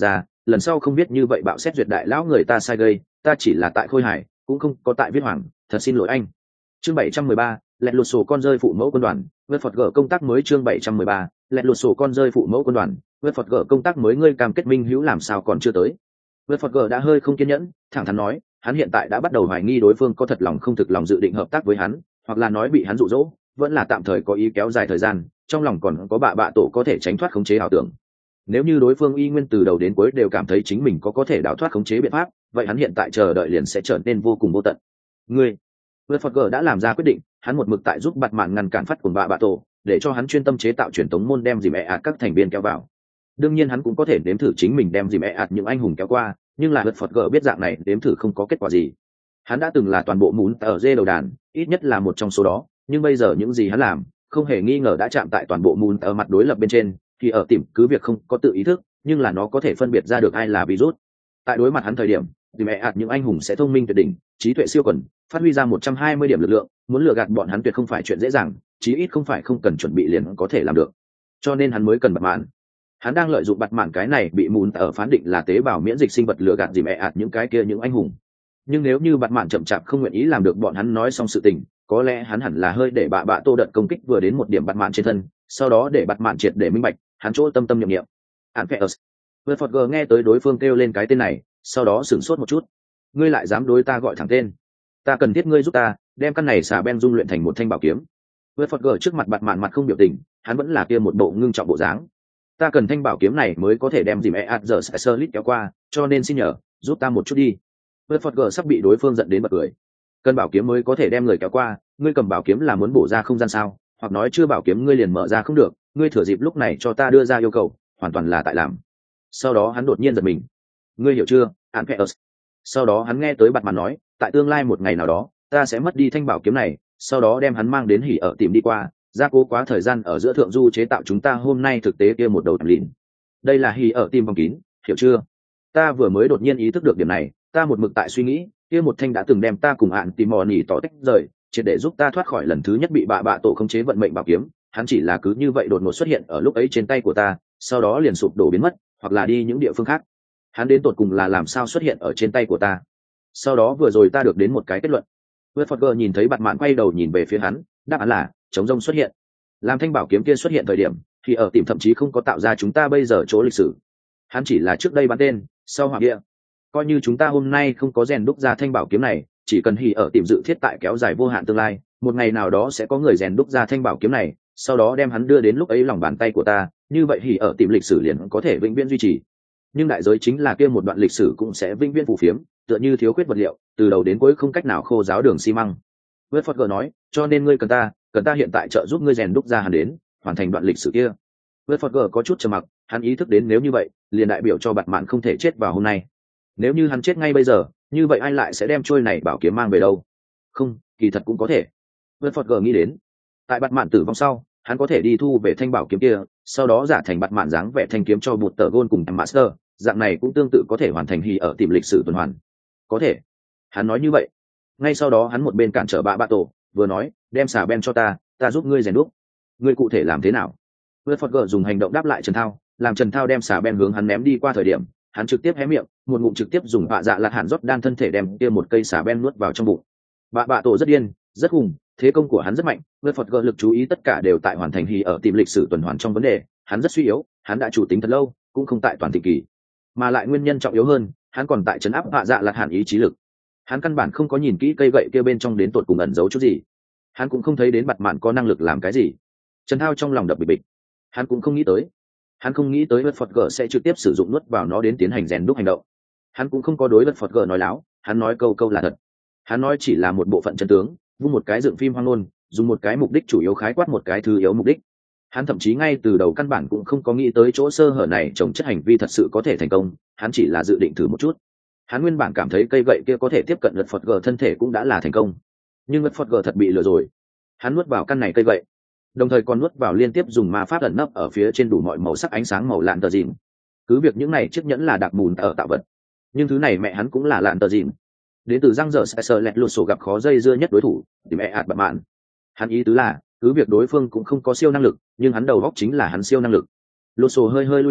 lần sau không biết như vậy bạo xét duyệt đại lão người ta sai gây, ta chỉ là tại khôi hài cũng không có tại viết hoàng, thật xin lỗi anh. Chương bảy trăm mười ba, lẹt lột sổ con rơi phụ mẫu quân đoàn, vượt phật gỡ công tác mới. Chương bảy trăm mười ba, lẹt lột sổ con rơi phụ mẫu quân đoàn, vượt phật gỡ công tác mới. Ngươi cam kết minh hữu làm sao còn chưa tới? Vượt phật gỡ đã hơi không kiên nhẫn, thẳng thắn nói, hắn hiện tại đã bắt đầu hoài nghi đối phương có thật lòng không thực lòng dự định hợp tác với hắn, hoặc là nói bị hắn dụ dỗ, vẫn là tạm thời có ý kéo dài thời gian, trong lòng còn có bạ bạ tổ có thể tránh thoát khống chế ảo tưởng. Nếu như đối phương y nguyên từ đầu đến cuối đều cảm thấy chính mình có có thể đào thoát khống chế biện pháp, vậy hắn hiện tại chờ đợi liền sẽ trở nên vô cùng vô tận. Ngươi, vượt phật gỡ đã làm ra quyết định, hắn một mực tại giúp bạt mạn ngăn cản phát của bạ bạ tổ, để cho hắn chuyên tâm chế tạo truyền tống môn đem dìm ẹ ạt các thành viên kéo vào. Đương nhiên hắn cũng có thể nếm thử chính mình đem dìm ẹ ạt những anh hùng kéo qua, nhưng là vượt phật gỡ biết dạng này nếm thử không có kết quả gì. Hắn đã từng là toàn bộ mún ở dê đầu đàn, ít nhất là một trong số đó, nhưng bây giờ những gì hắn làm không hề nghi ngờ đã chạm tại toàn bộ mún ở mặt đối lập bên trên, thì ở tìm cứ việc không có tự ý thức, nhưng là nó có thể phân biệt ra được ai là virus. Tại đối mặt hắn thời điểm, dìm ẹ ạt những anh hùng sẽ thông minh tuyệt đỉnh, trí tuệ siêu quần, phát huy ra một trăm hai mươi điểm lực lượng, muốn lừa gạt bọn hắn tuyệt không phải chuyện dễ dàng, chí ít không phải không cần chuẩn bị liền có thể làm được. Cho nên hắn mới cần bạt mạn. Hắn đang lợi dụng bạt mạn cái này bị mún ở phán định là tế bào miễn dịch sinh vật lừa gạt dìm ẹ ạt những cái kia những anh hùng. Nhưng nếu như bạt mạn chậm chạp không nguyện ý làm được bọn hắn nói xong sự tình, có lẽ hắn hẳn là hơi để bạ bạ tô đợt công kích vừa đến một điểm bạt mạn trên thân, sau đó để bạt mạn triệt để minh bạch hắn chỗ tâm tâm nhiệm nhiệm. Anpheus. Vượt phật gờ nghe tới đối phương kêu lên cái tên này, sau đó sửng sốt một chút. Ngươi lại dám đối ta gọi thẳng tên? Ta cần thiết ngươi giúp ta đem căn này xà ben dung luyện thành một thanh bảo kiếm. Vượt phật gờ trước mặt bạt mạn mặt không biểu tình, hắn vẫn là kia một bộ ngưng trọng bộ dáng. Ta cần thanh bảo kiếm này mới có thể đem dìm e ạt giờ sẽ sơ lít kéo qua, cho nên xin nhờ giúp ta một chút đi. Vượt phật gờ sắp bị đối phương giận đến bật cười. Cần bảo kiếm mới có thể đem người kéo qua, ngươi cầm bảo kiếm là muốn bổ ra không gian sao? Hoặc nói chưa bảo kiếm ngươi liền mở ra không được, ngươi thừa dịp lúc này cho ta đưa ra yêu cầu, hoàn toàn là tại làm. Sau đó hắn đột nhiên giật mình. Ngươi hiểu chưa, Anpheus? Sau đó hắn nghe tới bạt mạn nói, tại tương lai một ngày nào đó, ta sẽ mất đi thanh bảo kiếm này, sau đó đem hắn mang đến hỉ ở tìm đi qua, gia cố quá thời gian ở giữa thượng du chế tạo chúng ta hôm nay thực tế kia một đầu tầm lìn. Đây là hỉ ở tìm vòng kín, hiểu chưa? Ta vừa mới đột nhiên ý thức được điểm này, ta một mực tại suy nghĩ, kia một thanh đã từng đem ta cùng ạn tìm mò nỉ tỏ tách rời, triệt để giúp ta thoát khỏi lần thứ nhất bị bạ bạ tổ khống chế vận mệnh bảo kiếm, hắn chỉ là cứ như vậy đột ngột xuất hiện ở lúc ấy trên tay của ta, sau đó liền sụp đổ biến mất, hoặc là đi những địa phương khác. Hắn đến tột cùng là làm sao xuất hiện ở trên tay của ta? Sau đó vừa rồi ta được đến một cái kết luận. Woodford nhìn thấy bạt mạn quay đầu nhìn về phía hắn, đáp án là chống rông xuất hiện. Làm thanh bảo kiếm kia xuất hiện thời điểm, thì ở tìm thậm chí không có tạo ra chúng ta bây giờ chỗ lịch sử. Hắn chỉ là trước đây bán tên, sau hỏa địa. Coi như chúng ta hôm nay không có rèn đúc ra thanh bảo kiếm này, chỉ cần hỉ ở tìm dự thiết tại kéo dài vô hạn tương lai, một ngày nào đó sẽ có người rèn đúc ra thanh bảo kiếm này, sau đó đem hắn đưa đến lúc ấy lòng bàn tay của ta, như vậy hỉ ở tìm lịch sử liền có thể vĩnh viễn duy trì. Nhưng đại giới chính là kia một đoạn lịch sử cũng sẽ vĩnh viễn phù phiếm, tựa như thiếu khuyết vật liệu, từ đầu đến cuối không cách nào khô giáo đường xi măng. Woodford nói, cho nên ngươi cần ta, cần ta hiện tại trợ giúp ngươi rèn đúc ra hắn đến, hoàn thành đoạn lịch sử kia. Woodford có chút trầm mặc, hắn ý thức đến nếu như vậy, liền đại biểu cho bạt mạn không thể chết vào hôm nay. Nếu như hắn chết ngay bây giờ, như vậy ai lại sẽ đem trôi này bảo kiếm mang về đâu? Không, kỳ thật cũng có thể. Woodford nghĩ đến, tại bạt mạn tử vong sau, hắn có thể đi thu về thanh bảo kiếm kia, sau đó giả thành bạt mạn dáng vẻ thanh kiếm cho bụt tờ gôn cùng master, dạng này cũng tương tự có thể hoàn thành hỉ ở tìm lịch sử tuần hoàn. Có thể. Hắn nói như vậy. Ngay sau đó hắn một bên cản trở bạ bạ tổ, vừa nói, đem xà ben cho ta, ta giúp ngươi rèn đúc. Ngươi cụ thể làm thế nào? Woodford dùng hành động đáp lại Trần Thao, làm Trần Thao đem xà ben hướng hắn ném đi qua thời điểm, hắn trực tiếp hé miệng, một ngụm trực tiếp dùng bạ dạ lạt hẳn rót đan thân thể đem kia một cây xà ben nuốt vào trong bụng. Bạ bạ tổ rất điên, rất hùng, thế công của hắn rất mạnh, Woodford lực chú ý tất cả đều tại hoàn thành hỉ ở tìm lịch sử tuần hoàn trong vấn đề, hắn rất suy yếu, hắn đã chủ tính thật lâu, cũng không tại toàn thị kỳ. Mà lại nguyên nhân trọng yếu hơn, hắn còn tại trấn áp bạ dạ lạt hẳn ý chí lực. Hắn căn bản không có nhìn kỹ cây gậy kia bên trong đến tột cùng ẩn giấu chút gì, hắn cũng không thấy đến bạt mạn có năng lực làm cái gì. Trần Thao trong lòng đập bịch bịch, hắn cũng không nghĩ tới hắn không nghĩ tới Woodford sẽ trực tiếp sử dụng nuốt vào nó đến tiến hành rèn đúc hành động. Hắn cũng không có đối Woodford nói láo, hắn nói câu câu là thật. Hắn nói chỉ là một bộ phận chân tướng, vung một cái dựng phim hoang ngôn, dùng một cái mục đích chủ yếu khái quát một cái thứ yếu mục đích. Hắn thậm chí ngay từ đầu căn bản cũng không có nghĩ tới chỗ sơ hở này trồng chất hành vi thật sự có thể thành công, hắn chỉ là dự định thử một chút. Hắn nguyên bản cảm thấy cây gậy kia có thể tiếp cận Woodford thân thể cũng đã là thành công, nhưng Woodford thật bị lừa rồi. Hắn nuốt vào căn này cây gậy, đồng thời còn nuốt vào liên tiếp dùng ma pháp ẩn nấp ở phía trên đủ mọi màu sắc ánh sáng màu lạn tờ dìm. Cứ việc những này chiếc nhẫn là đặc mùn ở tạo vật, nhưng thứ này mẹ hắn cũng là lạn tờ dìm. Đến từ răng dở sẽ sờ lẹt lụt sổ gặp khó dây dưa nhất đối thủ thì mẹ ạt bạt mạn. Hắn ý tứ là cứ việc đối phương cũng không có siêu năng lực, nhưng hắn đầu góc chính là hắn siêu năng lực. Lụt sổ hơi hơi lui lại,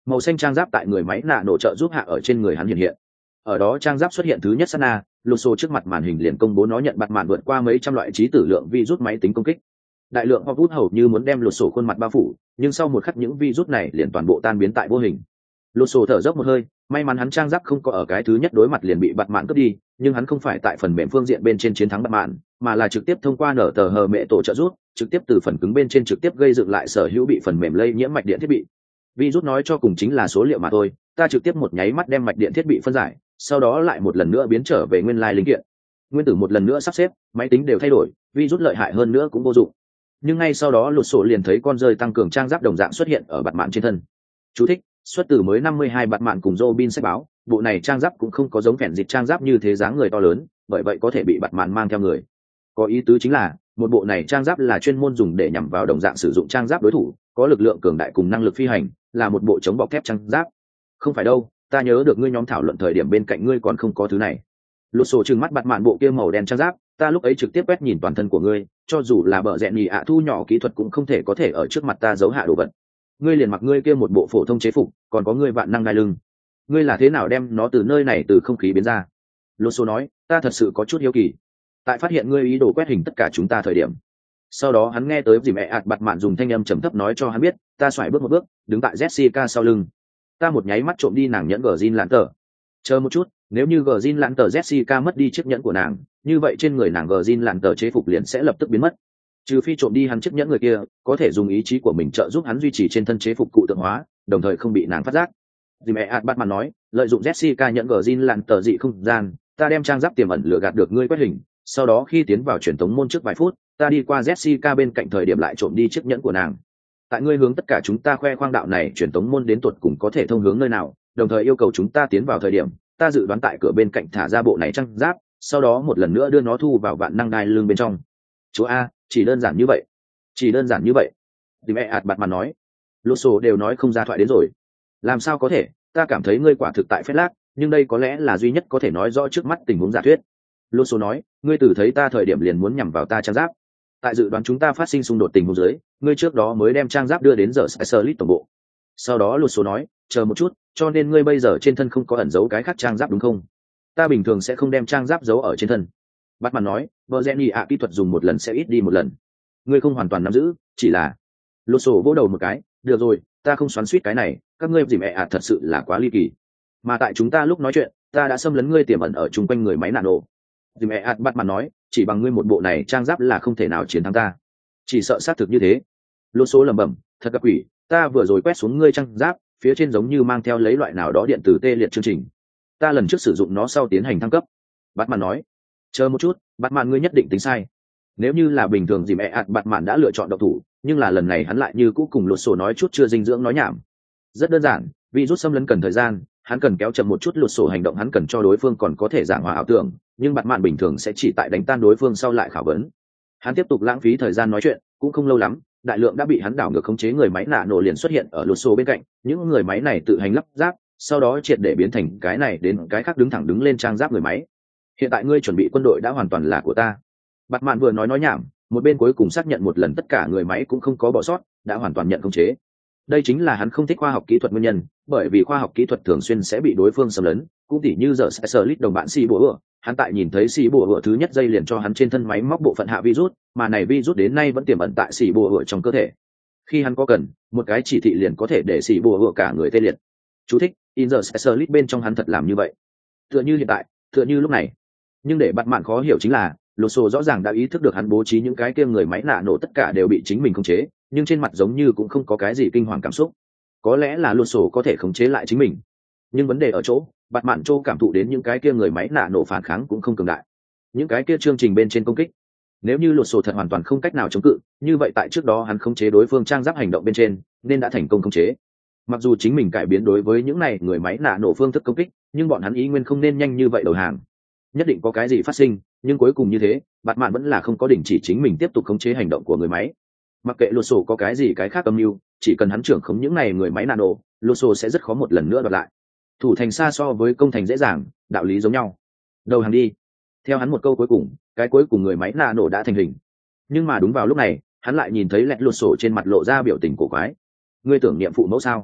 màu xanh trang giáp tại người máy nạ nổ trợ giúp hạ ở trên người hắn hiện hiện. Ở đó trang giáp xuất hiện thứ nhất sát na, lột sổ trước mặt màn hình liền công bố nó nhận bạt mạn vượt qua mấy trăm loại trí tử lượng virus máy tính công kích. Đại lượng virus hầu như muốn đem lột sổ khuôn mặt bao phủ, nhưng sau một khắc những virus này liền toàn bộ tan biến tại vô hình. Lột sổ thở dốc một hơi, may mắn hắn trang giáp không có ở cái thứ nhất đối mặt liền bị bạt mạn cướp đi, nhưng hắn không phải tại phần mềm phương diện bên trên chiến thắng bạt mạn, mà là trực tiếp thông qua nở tờ hờ mẹ tổ trợ giúp, trực tiếp từ phần cứng bên trên trực tiếp gây dựng lại sở hữu bị phần mềm lây nhiễm mạch điện thiết bị. Virus nói cho cùng chính là số liệu mà thôi, ta trực tiếp một nháy mắt đem mạch điện thiết bị phân giải, sau đó lại một lần nữa biến trở về nguyên lai linh kiện. Nguyên tử một lần nữa sắp xếp, máy tính đều thay đổi, virus lợi hại hơn nữa cũng vô dụng. Nhưng ngay sau đó lột sổ liền thấy con rơi tăng cường trang giáp đồng dạng xuất hiện ở bạt mạn trên thân. Chú thích: xuất từ mới năm mươi hai bạt mạn cùng Robin sách báo, bộ này trang giáp cũng không có giống phèn dịch trang giáp như thế dáng người to lớn, bởi vậy có thể bị bạt mạn mang theo người. Có ý tứ chính là, một bộ này trang giáp là chuyên môn dùng để nhằm vào đồng dạng sử dụng trang giáp đối thủ, có lực lượng cường đại cùng năng lực phi hành, là một bộ chống bọc thép trang giáp. Không phải đâu, ta nhớ được ngươi nhóm thảo luận thời điểm bên cạnh ngươi còn không có thứ này. Lột sổ trừng mắt bạt mạn bộ kia màu đen trang giáp, ta lúc ấy trực tiếp quét nhìn toàn thân của ngươi, cho dù là bờ rẽ nhì ạ thu nhỏ kỹ thuật cũng không thể có thể ở trước mặt ta giấu hạ đồ vật. Ngươi liền mặc ngươi kia một bộ phổ thông chế phục, còn có ngươi vạn năng đai lưng, ngươi là thế nào đem nó từ nơi này từ không khí biến ra? Lột sổ nói, ta thật sự có chút hiếu kỳ. Tại phát hiện ngươi ý đồ quét hình tất cả chúng ta thời điểm, sau đó hắn nghe tới dìm ẹ ạt bạt mạn dùng thanh âm trầm thấp nói cho hắn biết, ta xoài bước một bước, đứng tại Jessica sau lưng, ta một nháy mắt trộm đi nàng nhẫn gờ zin lạn tờ. Chờ một chút, nếu như gờ zin lạn tờ Jessica mất đi chiếc nhẫn của nàng, như vậy trên người nàng gờ zin lạn tờ chế phục liền sẽ lập tức biến mất. Trừ phi trộm đi hắn chiếc nhẫn người kia, có thể dùng ý chí của mình trợ giúp hắn duy trì trên thân chế phục cụ tượng hóa, đồng thời không bị nàng phát giác. Dìm ẹ ạt bạt mạn nói, lợi dụng Jessica nhẫn gờ zin lạn tờ dị không gian, ta đem trang giáp tiềm ẩn lừa gạt được ngươi quét hình, sau đó khi tiến vào truyền tống môn trước vài phút, ta đi qua Jessica bên cạnh thời điểm lại trộm đi chiếc nhẫn của nàng. Tại ngươi hướng tất cả chúng ta khoe khoang đạo này truyền tống môn đến tuột cùng có thể thông hướng nơi nào, đồng thời yêu cầu chúng ta tiến vào thời điểm, ta dự đoán tại cửa bên cạnh thả ra bộ này trang giáp, sau đó một lần nữa đưa nó thu vào vạn năng đai lưng bên trong. Chúa a, chỉ đơn giản như vậy, chỉ đơn giản như vậy. Dìm ẹ ạt bạt mạn nói, lô sổ đều nói không ra thoại đến rồi. Làm sao có thể, ta cảm thấy ngươi quả thực tại phép lác, nhưng đây có lẽ là duy nhất có thể nói rõ trước mắt tình huống giả thuyết. Lô sổ nói, ngươi từ thấy ta thời điểm liền muốn nhằm vào ta trang giáp. Tại dự đoán chúng ta phát sinh xung đột tình huống dưới, ngươi trước đó mới đem trang giáp đưa đến giờ Specialist tổng bộ. Sau đó lô sổ nói, chờ một chút, cho nên ngươi bây giờ trên thân không có ẩn giấu cái khác trang giáp đúng không? Ta bình thường sẽ không đem trang giáp giấu ở trên thân. Bắt mặt nói, vợ Jenny ạ kỹ thuật dùng một lần sẽ ít đi một lần. Ngươi không hoàn toàn nắm giữ, chỉ là lô sổ vỗ đầu một cái, được rồi, ta không xoắn suýt cái này, các ngươi dìm ẹ ạ thật sự là quá ly kỳ. Mà tại chúng ta lúc nói chuyện, ta đã xâm lấn ngươi tiềm ẩn ở chung quanh người máy nano. Dìm ẹ ạ bắt mặt nói, chỉ bằng ngươi một bộ này trang giáp là không thể nào chiến thắng ta. Chỉ sợ xác thực như thế. Lô số lẩm bẩm, thật gặp quỷ, ta vừa rồi quét xuống ngươi trang giáp, phía trên giống như mang theo lấy loại nào đó điện tử tê liệt chương trình. Ta lần trước sử dụng nó sau tiến hành thăng cấp. Bắt mặt nói, chờ một chút, bắt mặt ngươi nhất định tính sai. Nếu như là bình thường dìm ẹ ạt bắt mặt đã lựa chọn độc thủ, nhưng là lần này hắn lại như cũ cùng lột sổ nói chút chưa dinh dưỡng nói nhảm. Rất đơn giản, vì rút xâm lấn cần thời gian, hắn cần kéo chậm một chút lột sổ hành động, hắn cần cho đối phương còn có thể giảng hòa ảo tưởng, nhưng bạn mạn bình thường sẽ chỉ tại đánh tan đối phương sau lại khảo vấn. Hắn tiếp tục lãng phí thời gian nói chuyện, cũng không lâu lắm, đại lượng đã bị hắn đảo ngược khống chế người máy nạ nổ liền xuất hiện ở lột sổ bên cạnh, những người máy này tự hành lắp ráp, sau đó triệt để biến thành cái này đến cái khác đứng thẳng đứng lên trang giáp người máy. Hiện tại ngươi chuẩn bị quân đội đã hoàn toàn là của ta. Bạt mạn vừa nói nói nhảm, một bên cuối cùng xác nhận một lần tất cả người máy cũng không có bỏ sót, đã hoàn toàn nhận khống chế. Đây chính là hắn không thích khoa học kỹ thuật nguyên nhân, bởi vì khoa học kỹ thuật thường xuyên sẽ bị đối phương xâm lấn, cũng tỉ như giờ sẽ sở lít đồng bạn xì bùa, hắn tại nhìn thấy xì bùa thứ nhất giây liền cho hắn trên thân máy móc bộ phận hạ virus, mà này virus đến nay vẫn tiềm ẩn tại xì bùa trong cơ thể. Khi hắn có cần, một cái chỉ thị liền có thể để xì bùa cả người tê liệt. Chú thích: in giờ sẽ sở lít bên trong hắn thật làm như vậy, tựa như hiện tại, tựa như lúc này. Nhưng để bắt mạn khó hiểu chính là, lột sổ rõ ràng đã ý thức được hắn bố trí những cái kia người máy nạ nổ tất cả đều bị chính mình khống chế, nhưng trên mặt giống như cũng không có cái gì kinh hoàng cảm xúc. Có lẽ là lột sổ có thể khống chế lại chính mình, nhưng vấn đề ở chỗ bạt mạn châu cảm thụ đến những cái kia người máy nạ nổ phản kháng cũng không cường đại. Những cái kia chương trình bên trên công kích, nếu như lột sổ thật hoàn toàn không cách nào chống cự, như vậy tại trước đó hắn khống chế đối phương trang giáp hành động bên trên nên đã thành công khống chế. Mặc dù chính mình cải biến đối với những này người máy nạ nổ phương thức công kích, nhưng bọn hắn ý nguyên không nên nhanh như vậy đầu hàng. Nhất định có cái gì phát sinh, nhưng cuối cùng như thế, bạt mạn vẫn là không có đình chỉ chính mình tiếp tục khống chế hành động của người máy. Mặc kệ lột sổ có cái gì cái khác âm mưu, chỉ cần hắn trưởng khống những này người máy nano, lột sổ sẽ rất khó một lần nữa đoạt lại. Thủ thành xa so với công thành dễ dàng, đạo lý giống nhau. Đầu hàng đi. Theo hắn một câu cuối cùng, cái cuối cùng người máy nano đã thành hình. Nhưng mà đúng vào lúc này, hắn lại nhìn thấy lẹt lột sổ trên mặt lộ ra biểu tình cổ quái. Ngươi tưởng niệm phụ mẫu sao?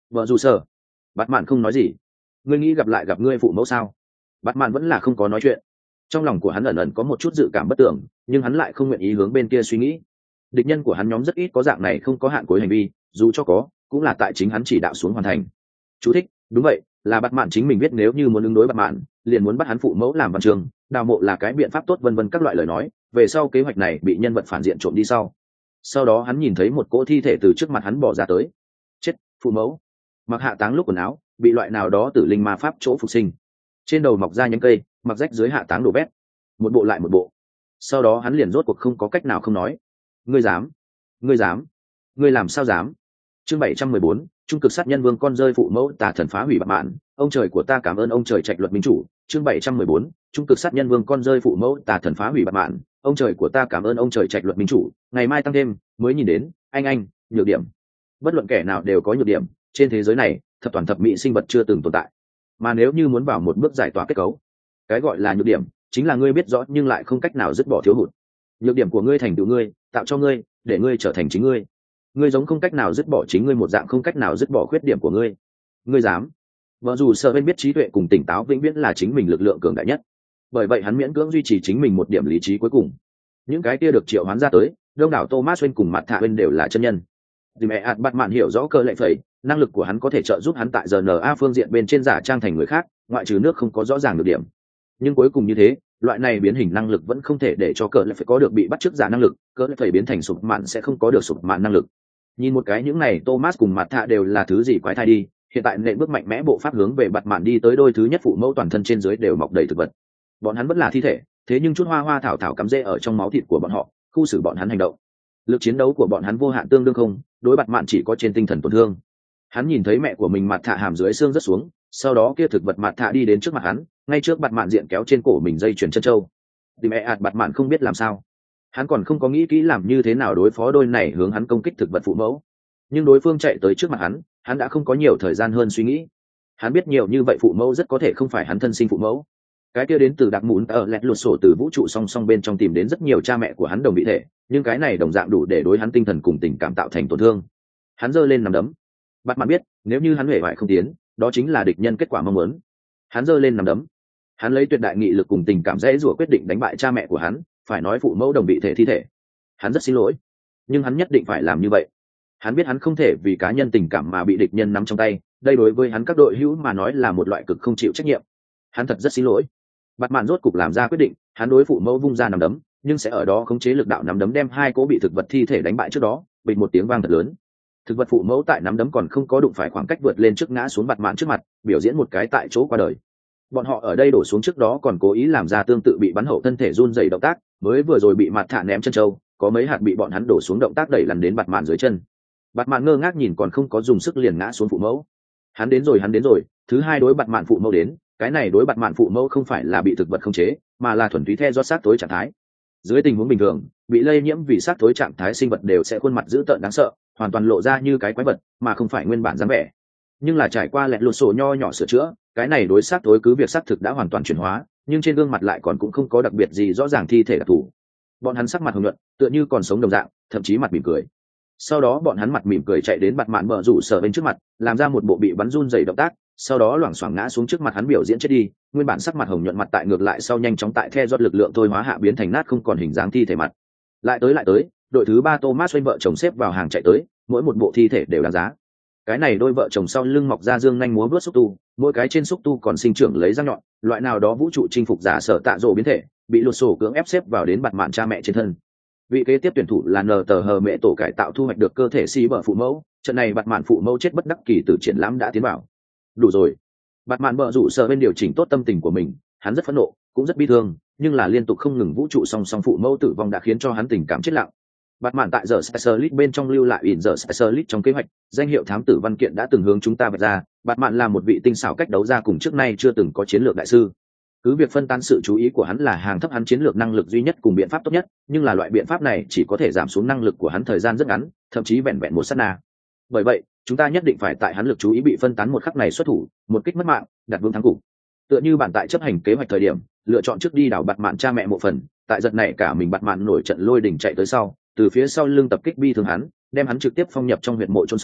vợ dù sở. Bạt mạn không nói gì. Ngươi nghĩ gặp lại gặp ngươi phụ mẫu sao? Bạt mạn vẫn là không có nói chuyện. Trong lòng của hắn ẩn ẩn có một chút dự cảm bất tưởng, nhưng hắn lại không nguyện ý hướng bên kia suy nghĩ. Địch nhân của hắn nhóm rất ít có dạng này không có hạn cuối hành vi, dù cho có cũng là tại chính hắn chỉ đạo xuống hoàn thành. Chú thích: đúng vậy, là Bạt mạn chính mình biết nếu như muốn ứng đối Bạt mạn, liền muốn bắt hắn phụ mẫu làm văn trường, đào mộ là cái biện pháp tốt, vân vân các loại lời nói. Về sau kế hoạch này bị nhân vật phản diện trộm đi sau. Sau đó hắn nhìn thấy một cỗ thi thể từ trước mặt hắn bỏ ra tới. Chết, phụ mẫu. Mặc hạ táng lúc quần áo bị loại nào đó tử linh ma pháp chỗ phục sinh, trên đầu mọc ra nhánh cây, mặc rách dưới hạ táng đổ bét, một bộ lại một bộ. Sau đó hắn liền rốt cuộc không có cách nào không nói. Ngươi dám? Ngươi dám? Ngươi làm sao dám? Chương bảy trăm mười bốn, trung cực sát nhân vương con rơi phụ mẫu tà thần phá hủy Bạt mạn, ông trời của ta cảm ơn ông trời trạch luật minh chủ. Chương bảy trăm mười bốn, trung cực sát nhân vương con rơi phụ mẫu tà thần phá hủy Bạt mạn, ông trời của ta cảm ơn ông trời trạch luật minh chủ. Ngày mai tăng thêm, mới nhìn đến, anh anh, nhược điểm. Bất luận kẻ nào đều có nhược điểm, trên thế giới này, thập toàn thập mỹ sinh vật chưa từng tồn tại. Mà nếu như muốn vào một bước giải tỏa kết cấu, cái gọi là nhược điểm chính là ngươi biết rõ nhưng lại không cách nào dứt bỏ thiếu hụt. Nhược điểm của ngươi thành tựu ngươi, tạo cho ngươi, để ngươi trở thành chính ngươi. Ngươi giống không cách nào dứt bỏ chính ngươi một dạng không cách nào dứt bỏ khuyết điểm của ngươi. Ngươi dám? Vợ dù sợ bên biết trí tuệ cùng tỉnh táo vĩnh viễn là chính mình lực lượng cường đại nhất, bởi vậy hắn miễn cưỡng duy trì chính mình một điểm lý trí cuối cùng. Những cái kia được triệu hoán ra tới, đông đảo Thomas Wayne cùng mặt thạ bên đều là chân nhân. Vì mẹ ạt Bạt mạn hiểu rõ cơ lệ phẩy, năng lực của hắn có thể trợ giúp hắn tại rờ en a phương diện bên trên giả trang thành người khác, ngoại trừ nước không có rõ ràng được điểm. Nhưng cuối cùng như thế, loại này biến hình năng lực vẫn không thể để cho cỡ lệ phải có được bị bắt chước giả năng lực, cỡ lệ phải biến thành sụp mạn sẽ không có được sụp mạn năng lực. Nhìn một cái những này Thomas cùng mặt thạ đều là thứ gì quái thai đi, hiện tại nện bước mạnh mẽ bộ pháp hướng về Bạt mạn đi tới, đôi thứ nhất phụ mẫu toàn thân trên dưới đều mọc đầy thực vật. Bọn hắn vẫn là thi thể, thế nhưng chút hoa hoa thảo thảo cắm rễ ở trong máu thịt của bọn họ, khu xử bọn hắn hành động. Lực chiến đấu của bọn hắn vô hạn tương đương không, đối Bạt mạn chỉ có trên tinh thần tổn thương. Hắn nhìn thấy mẹ của mình mặt thạ hàm dưới xương rất xuống, sau đó kia thực vật mặt thạ đi đến trước mặt hắn, ngay trước Bạt mạn diện kéo trên cổ mình dây chuyền chân châu. Thì mẹ ạt Bạt mạn không biết làm sao, hắn còn không có nghĩ kỹ làm như thế nào đối phó đôi này hướng hắn công kích thực vật phụ mẫu. Nhưng đối phương chạy tới trước mặt hắn, hắn đã không có nhiều thời gian hơn suy nghĩ. Hắn biết nhiều như vậy phụ mẫu rất có thể không phải hắn thân sinh phụ mẫu. Cái kia đến từ đặc mụn ở lẹt lụt sổ từ vũ trụ song song bên trong tìm đến rất nhiều cha mẹ của hắn đồng vị thể, nhưng cái này đồng dạng đủ để đối hắn tinh thần cùng tình cảm tạo thành tổn thương. Hắn giơ lên nắm đấm. Bạt mạn biết, nếu như hắn huệ vải không tiến, đó chính là địch nhân kết quả mong muốn. Hắn giơ lên nắm đấm. Hắn lấy tuyệt đại nghị lực cùng tình cảm dễ dùa quyết định đánh bại cha mẹ của hắn, phải nói phụ mẫu đồng vị thể thi thể. Hắn rất xin lỗi, nhưng hắn nhất định phải làm như vậy. Hắn biết hắn không thể vì cá nhân tình cảm mà bị địch nhân nắm trong tay, đây đối với hắn các đội hữu mà nói là một loại cực không chịu trách nhiệm. Hắn thật rất xin lỗi. Bạt mạn rốt cục làm ra quyết định, hắn đối phụ mẫu vung ra nắm đấm, nhưng sẽ ở đó khống chế lực đạo nắm đấm đem hai cố bị thực vật thi thể đánh bại trước đó, bịch một tiếng vang thật lớn. Thực vật phụ mẫu tại nắm đấm còn không có đụng phải khoảng cách vượt lên trước ngã xuống Bạt mạn trước mặt, biểu diễn một cái tại chỗ qua đời. Bọn họ ở đây đổ xuống trước đó còn cố ý làm ra tương tự bị bắn hậu thân thể run rẩy động tác, mới vừa rồi bị mặt thả ném chân châu, có mấy hạt bị bọn hắn đổ xuống động tác đẩy lăn đến Bạt mạn dưới chân. Bạt mạn ngơ ngác nhìn còn không có dùng sức liền ngã xuống phụ mẫu. Hắn đến rồi, hắn đến rồi, thứ hai đối Bạt mạn phụ mẫu đến, cái này đối Bạt mạn phụ mẫu không phải là bị thực vật khống chế, mà là thuần túy theo do xác tối trạng thái. Dưới tình huống bình thường, bị lây nhiễm vì xác tối trạng thái sinh vật đều sẽ khuôn mặt dữ tợn đáng sợ, hoàn toàn lộ ra như cái quái vật, mà không phải nguyên bản dáng vẻ. Nhưng là trải qua lẹt lột sổ nho nhỏ sửa chữa, cái này đối xác tối cứ việc xác thực đã hoàn toàn chuyển hóa, nhưng trên gương mặt lại còn cũng không có đặc biệt gì rõ ràng thi thể đặc thù. Bọn hắn sắc mặt hồng nhuận, tựa như còn sống đồng dạng, thậm chí mặt mỉm cười. Sau đó bọn hắn mặt mỉm cười chạy đến Bạt mạn bờ rủ sở bên trước mặt, làm ra một bộ bị bắn run rẩy động tác, sau đó loảng xoảng ngã xuống trước mặt hắn biểu diễn chết đi, nguyên bản sắc mặt hồng nhuận mặt tại ngược lại sau nhanh chóng tại the giọt lực lượng thôi hóa hạ biến thành nát không còn hình dáng thi thể mặt. Lại tới lại tới, đội thứ ba Thomas Wayne vợ chồng xếp vào hàng chạy tới, mỗi một bộ thi thể đều đáng giá. Cái này đôi vợ chồng sau lưng mọc ra dương nhanh múa vớt xúc tu, mỗi cái trên xúc tu còn sinh trưởng lấy răng nhọn, loại nào đó vũ trụ chinh phục giả sở tạ rồ biến thể, bị lột sổ cưỡng ép xếp vào đến Bạt mạn cha mẹ trên thân. Vị kế tiếp tuyển thủ là nờ tờ hờ mẹ tổ cải tạo thu hoạch được cơ thể xi bờ phụ mẫu, trận này Bạt mạn phụ mẫu chết bất đắc kỳ từ triển lãm đã tiến vào. Đủ rồi. Bạt mạn bợ rủ sở bên điều chỉnh tốt tâm tình của mình, hắn rất phẫn nộ, cũng rất bi thương, nhưng là liên tục không ngừng vũ trụ song song phụ mẫu tử vong đã khiến cho hắn tình cảm chết lặng. Bạt mạn tại giờ Specialist bên trong lưu lại in giờ Specialist trong kế hoạch, danh hiệu thám tử văn kiện đã từng hướng chúng ta vạch ra, Bạt mạn là một vị tinh xảo cách đấu ra cùng trước nay chưa từng có chiến lược đại sư. Cứ việc phân tán sự chú ý của hắn là hàng thấp hắn chiến lược năng lực duy nhất cùng biện pháp tốt nhất, nhưng là loại biện pháp này chỉ có thể giảm xuống năng lực của hắn thời gian rất ngắn, thậm chí vẹn vẹn một sát na. Bởi vậy, chúng ta nhất định phải tại hắn lực chú ý bị phân tán một khắc này xuất thủ, một kích mất mạng, đặt vững thắng cục. Tựa như bản tại chấp hành kế hoạch thời điểm, lựa chọn trước đi đảo Bạt mạn cha mẹ một phần, tại giật này cả mình Bạt mạn nổi trận lôi đình chạy tới sau, từ phía sau lưng tập kích bi thương hắn, đem hắn trực tiếp phong nhập trong huyệt mộ chôn sống,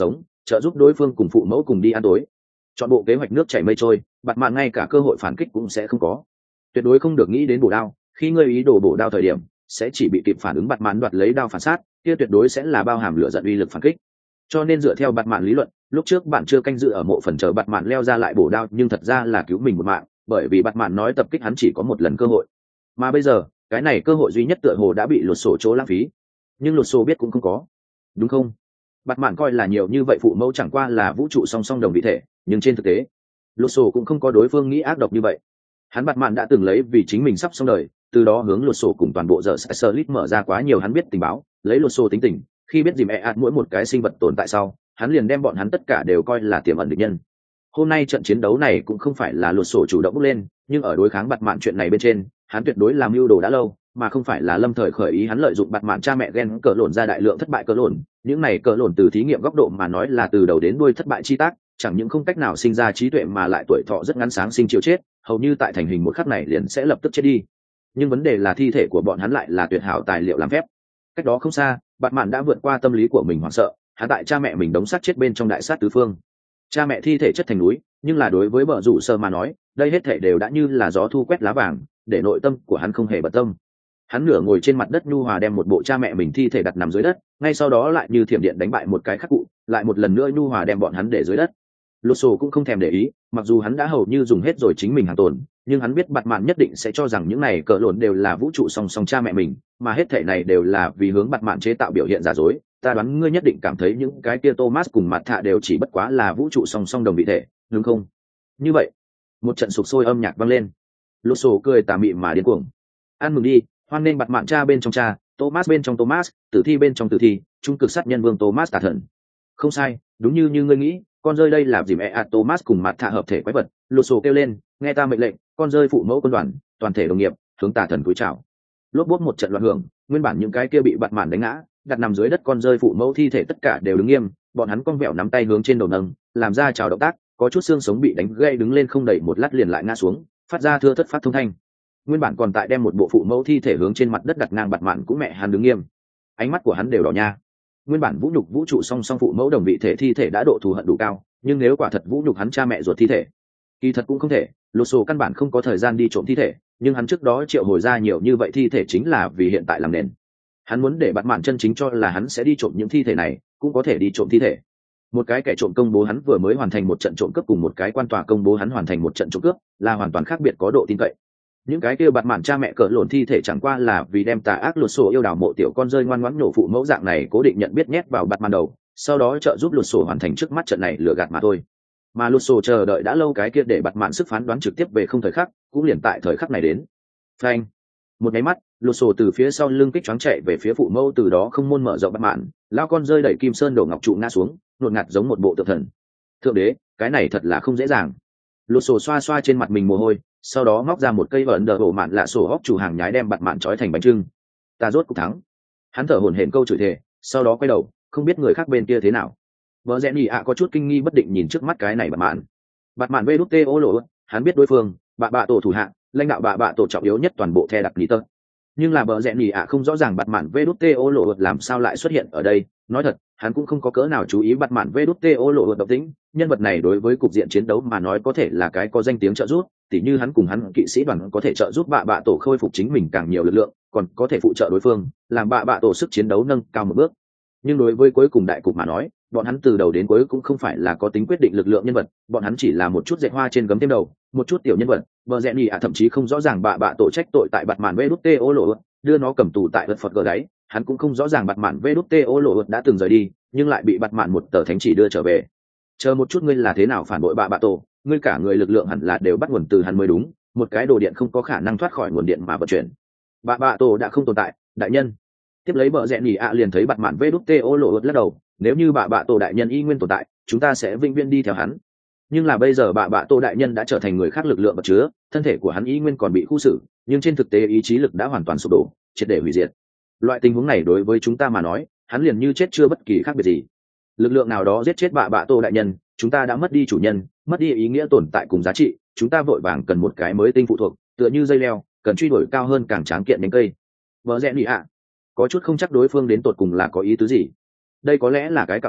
trợ giúp đối phương cùng phụ mẫu cùng đi ăn tối. Chọn bộ kế hoạch nước chảy mây trôi, bạt mạn ngay cả cơ hội phản kích cũng sẽ không có. Tuyệt đối không được nghĩ đến bổ đao, khi ngươi ý đồ bổ đao thời điểm sẽ chỉ bị kịp phản ứng bạt mạn đoạt lấy đao phản sát, kia tuyệt đối sẽ là bao hàm lửa giận uy lực phản kích. Cho nên dựa theo bạt mạn lý luận, lúc trước bạn chưa canh dự ở mộ phần chờ bạt mạn leo ra lại bổ đao, nhưng thật ra là cứu mình một mạng, bởi vì bạt mạn nói tập kích hắn chỉ có một lần cơ hội. Mà bây giờ, cái này cơ hội duy nhất tựa hồ đã bị lột sổ chỗ lãng phí. Nhưng lột sổ biết cũng không có, đúng không? Bạt mạn coi là nhiều như vậy phụ mẫu chẳng qua là vũ trụ song song đồng vị thể, nhưng trên thực tế, lột sổ cũng không có đối phương nghĩ ác độc như vậy. Hắn bạt mạn đã từng lấy vì chính mình sắp xong đời, từ đó hướng lột sổ cùng toàn bộ giờ sơ lít mở ra quá nhiều hắn biết tình báo, lấy lột sổ tính tình, khi biết dìm e ạt mỗi một cái sinh vật tồn tại sau, hắn liền đem bọn hắn tất cả đều coi là tiềm ẩn địch nhân. Hôm nay trận chiến đấu này cũng không phải là lột sổ chủ động bước lên, nhưng ở đối kháng bạt mạn chuyện này bên trên, hắn tuyệt đối làm mưu đồ đã lâu, mà không phải là lâm thời khởi ý. Hắn lợi dụng bạt mạn cha mẹ ghen cờ lộn ra đại lượng thất bại cờ lộn, những này cờ lộn từ thí nghiệm góc độ mà nói là từ đầu đến đuôi thất bại chi tác, chẳng những không cách nào sinh ra trí tuệ mà lại tuổi thọ rất ngắn, sáng sinh chiều chết, hầu như tại thành hình một khắc này liền sẽ lập tức chết đi. Nhưng vấn đề là thi thể của bọn hắn lại là tuyệt hảo tài liệu làm phép. Cách đó không xa, bạt mạn đã vượt qua tâm lý của mình hoảng sợ, hắn tại cha mẹ mình đống xác chết bên trong đại sát tứ phương. Cha mẹ thi thể chất thành núi, nhưng là đối với bờ rủ sơ mà nói, đây hết thể đều đã như là gió thu quét lá vàng, để nội tâm của hắn không hề bận tâm. Hắn nửa ngồi trên mặt đất nhu hòa đem một bộ cha mẹ mình thi thể đặt nằm dưới đất, ngay sau đó lại như thiểm điện đánh bại một cái khắc cụ, lại một lần nữa nhu hòa đem bọn hắn để dưới đất. Lột sổ cũng không thèm để ý, mặc dù hắn đã hầu như dùng hết rồi chính mình hàng tồn, nhưng hắn biết bạt mạn nhất định sẽ cho rằng những này cỡ lộn đều là vũ trụ song song cha mẹ mình, mà hết thể này đều là vì hướng bạt mạn chế tạo biểu hiện giả dối. Ta đoán ngươi nhất định cảm thấy những cái kia Thomas cùng mặt thạ đều chỉ bất quá là vũ trụ song song đồng vị thể, đúng không? Như vậy, một trận sục sôi âm nhạc vang lên. Lột sổ cười tà mị mà điên cuồng. Ăn mừng đi, hoan nên bạt mạn cha bên trong cha, Thomas bên trong Thomas, tử thi bên trong tử thi, trung cực sát nhân vương Thomas tà thần. Không sai, đúng như như ngươi nghĩ, con rơi đây là dìm e ạt Thomas cùng mặt thạ hợp thể quái vật. Lột sổ kêu lên, nghe ta mệnh lệnh, con rơi phụ mẫu quân đoàn, toàn thể đồng nghiệp, hướng tà thần cúi chào. Lốp bốp một trận loạn hưởng, nguyên bản những cái kia bị bạt mạn đánh ngã, đặt nằm dưới đất con rơi phụ mẫu thi thể tất cả đều đứng nghiêm, bọn hắn cong vẹo nắm tay hướng trên đầu nâng, làm ra chào động tác, có chút xương sống bị đánh gãy đứng lên không đầy một lát liền lại ngã xuống, phát ra thưa thất phát thông thanh. Nguyên bản còn tại đem một bộ phụ mẫu thi thể hướng trên mặt đất đặt ngang bạt mạn cũng mẹ hắn đứng nghiêm, ánh mắt của hắn đều đỏ nha. Nguyên bản vũ nhục vũ trụ song song phụ mẫu đồng vị thể thi thể đã độ thù hận đủ cao, nhưng nếu quả thật vũ nhục hắn cha mẹ ruột thi thể, kỳ thật cũng không thể. Lột sổ căn bản không có thời gian đi trộm thi thể, nhưng hắn trước đó triệu hồi ra nhiều như vậy thi thể chính là vì hiện tại làm nền. Hắn muốn để bạt mạn chân chính cho là hắn sẽ đi trộm những thi thể này, cũng có thể đi trộm thi thể. Một cái kẻ trộm công bố hắn vừa mới hoàn thành một trận trộm cướp, cùng một cái quan tòa công bố hắn hoàn thành một trận trộm cướp là hoàn toàn khác biệt, có độ tin cậy. Những cái kia bạt mạn cha mẹ cỡ lộn thi thể chẳng qua là vì đem tà ác lột sổ yêu đào mộ tiểu con rơi ngoan ngoãn nhổ phụ mẫu dạng này cố định nhận biết nhét vào bạt mạn đầu, sau đó trợ giúp lột sổ hoàn thành trước mắt trận này lừa gạt mà thôi. Mà lột sổ chờ đợi đã lâu cái kia để bạt mạn sức phán đoán trực tiếp về không thời khắc, cũng liền tại thời khắc này đến. Phanh! Một cái mắt, lột sổ từ phía sau lưng kích choáng chạy về phía phụ mẫu, từ đó không môn mở rộng bạt mạn, lao con rơi đẩy kim sơn đổ ngọc trụ ngã xuống, nuột ngạt giống một bộ tượng thần. Thượng đế, cái này thật là không dễ dàng. Lột sổ xoa xoa trên mặt mình mồ hôi, sau đó móc ra một cây vợn đờ hổ mạn lạ sổ hóc chủ hàng nhái đem bạt mạn trói thành bánh trưng. Ta rốt cuộc thắng. Hắn thở hổn hển câu chửi thề, sau đó quay đầu, không biết người khác bên kia thế nào. Vợ rẽ nhị ạ có chút kinh nghi bất định nhìn trước mắt cái này bạt mạn. Bạt mạn vê đút tê ô lộ, hắn biết đối phương, bạ bạ tổ thủ hạ, lãnh đạo bạ bạ tổ trọng yếu nhất toàn bộ the đặc lý tơ. Nhưng là bờ rẽ nhị ạ không rõ ràng bạt mạn vê đút tê ô lộ làm sao lại xuất hiện ở đây. Nói thật, hắn cũng không có cỡ nào chú ý bạt mạn vê đút tê ô lộ độc tính. Nhân vật này đối với cục diện chiến đấu mà nói có thể là cái có danh tiếng trợ giúp, tỉ như hắn cùng hắn kỵ sĩ đoàn có thể trợ giúp bạ bạ tổ khôi phục chính mình càng nhiều lực lượng, còn có thể phụ trợ đối phương, làm bạ bạ tổ sức chiến đấu nâng cao một bước. Nhưng đối với cuối cùng đại cục mà nói, bọn hắn từ đầu đến cuối cũng không phải là có tính quyết định lực lượng nhân vật, bọn hắn chỉ là một chút dệt hoa trên gấm thêm đầu, một chút tiểu nhân vật. Bờ rẽ nhị ạ thậm chí không rõ ràng bạ bạ tổ trách tội tại bạt mạn vê đút tê ô lộ, đưa nó cầm tù tại vật phật gờ đáy. Hắn cũng không rõ ràng bạt mạn vê đút tê ô lộ đã từng rời đi, nhưng lại bị bạt mạn một tờ thánh chỉ đưa trở về. Chờ một chút, ngươi là thế nào phản bội bạ bạ tổ? Ngươi cả người lực lượng hẳn là đều bắt nguồn từ hắn mới đúng, một cái đồ điện không có khả năng thoát khỏi nguồn điện mà vận chuyển. Bạ bạ tổ đã không tồn tại, đại nhân. Tiếp lấy bờ rẽ nhì ạ liền thấy bạt mạn vê đút tê ô lộ lắc đầu, nếu như bạ bạ tổ đại nhân y nguyên tồn tại, chúng ta sẽ vĩnh viễn đi theo hắn. Nhưng là bây giờ bạ bạ tổ đại nhân đã trở thành người khác lực lượng vật chứa, thân thể của hắn y nguyên còn bị khu xử, nhưng trên thực tế ý chí lực đã hoàn toàn sụp đổ, triệt để hủy diệt. Loại tình huống này đối với chúng ta mà nói, hắn liền như chết chưa bất kỳ khác biệt gì. Lực lượng nào đó giết chết bạ bạ tổ đại nhân, chúng ta đã mất đi chủ nhân, mất đi ý nghĩa tồn tại cùng giá trị, chúng ta vội vàng cần một cái mới tinh phụ thuộc, tựa như dây leo, cần truy đuổi cao hơn càng tráng kiện nhánh cây. Vợ rẽ nhị ạ có chút không chắc đối phương đến tột cùng là có ý tứ gì. Đây có lẽ là cái cạm bẫy,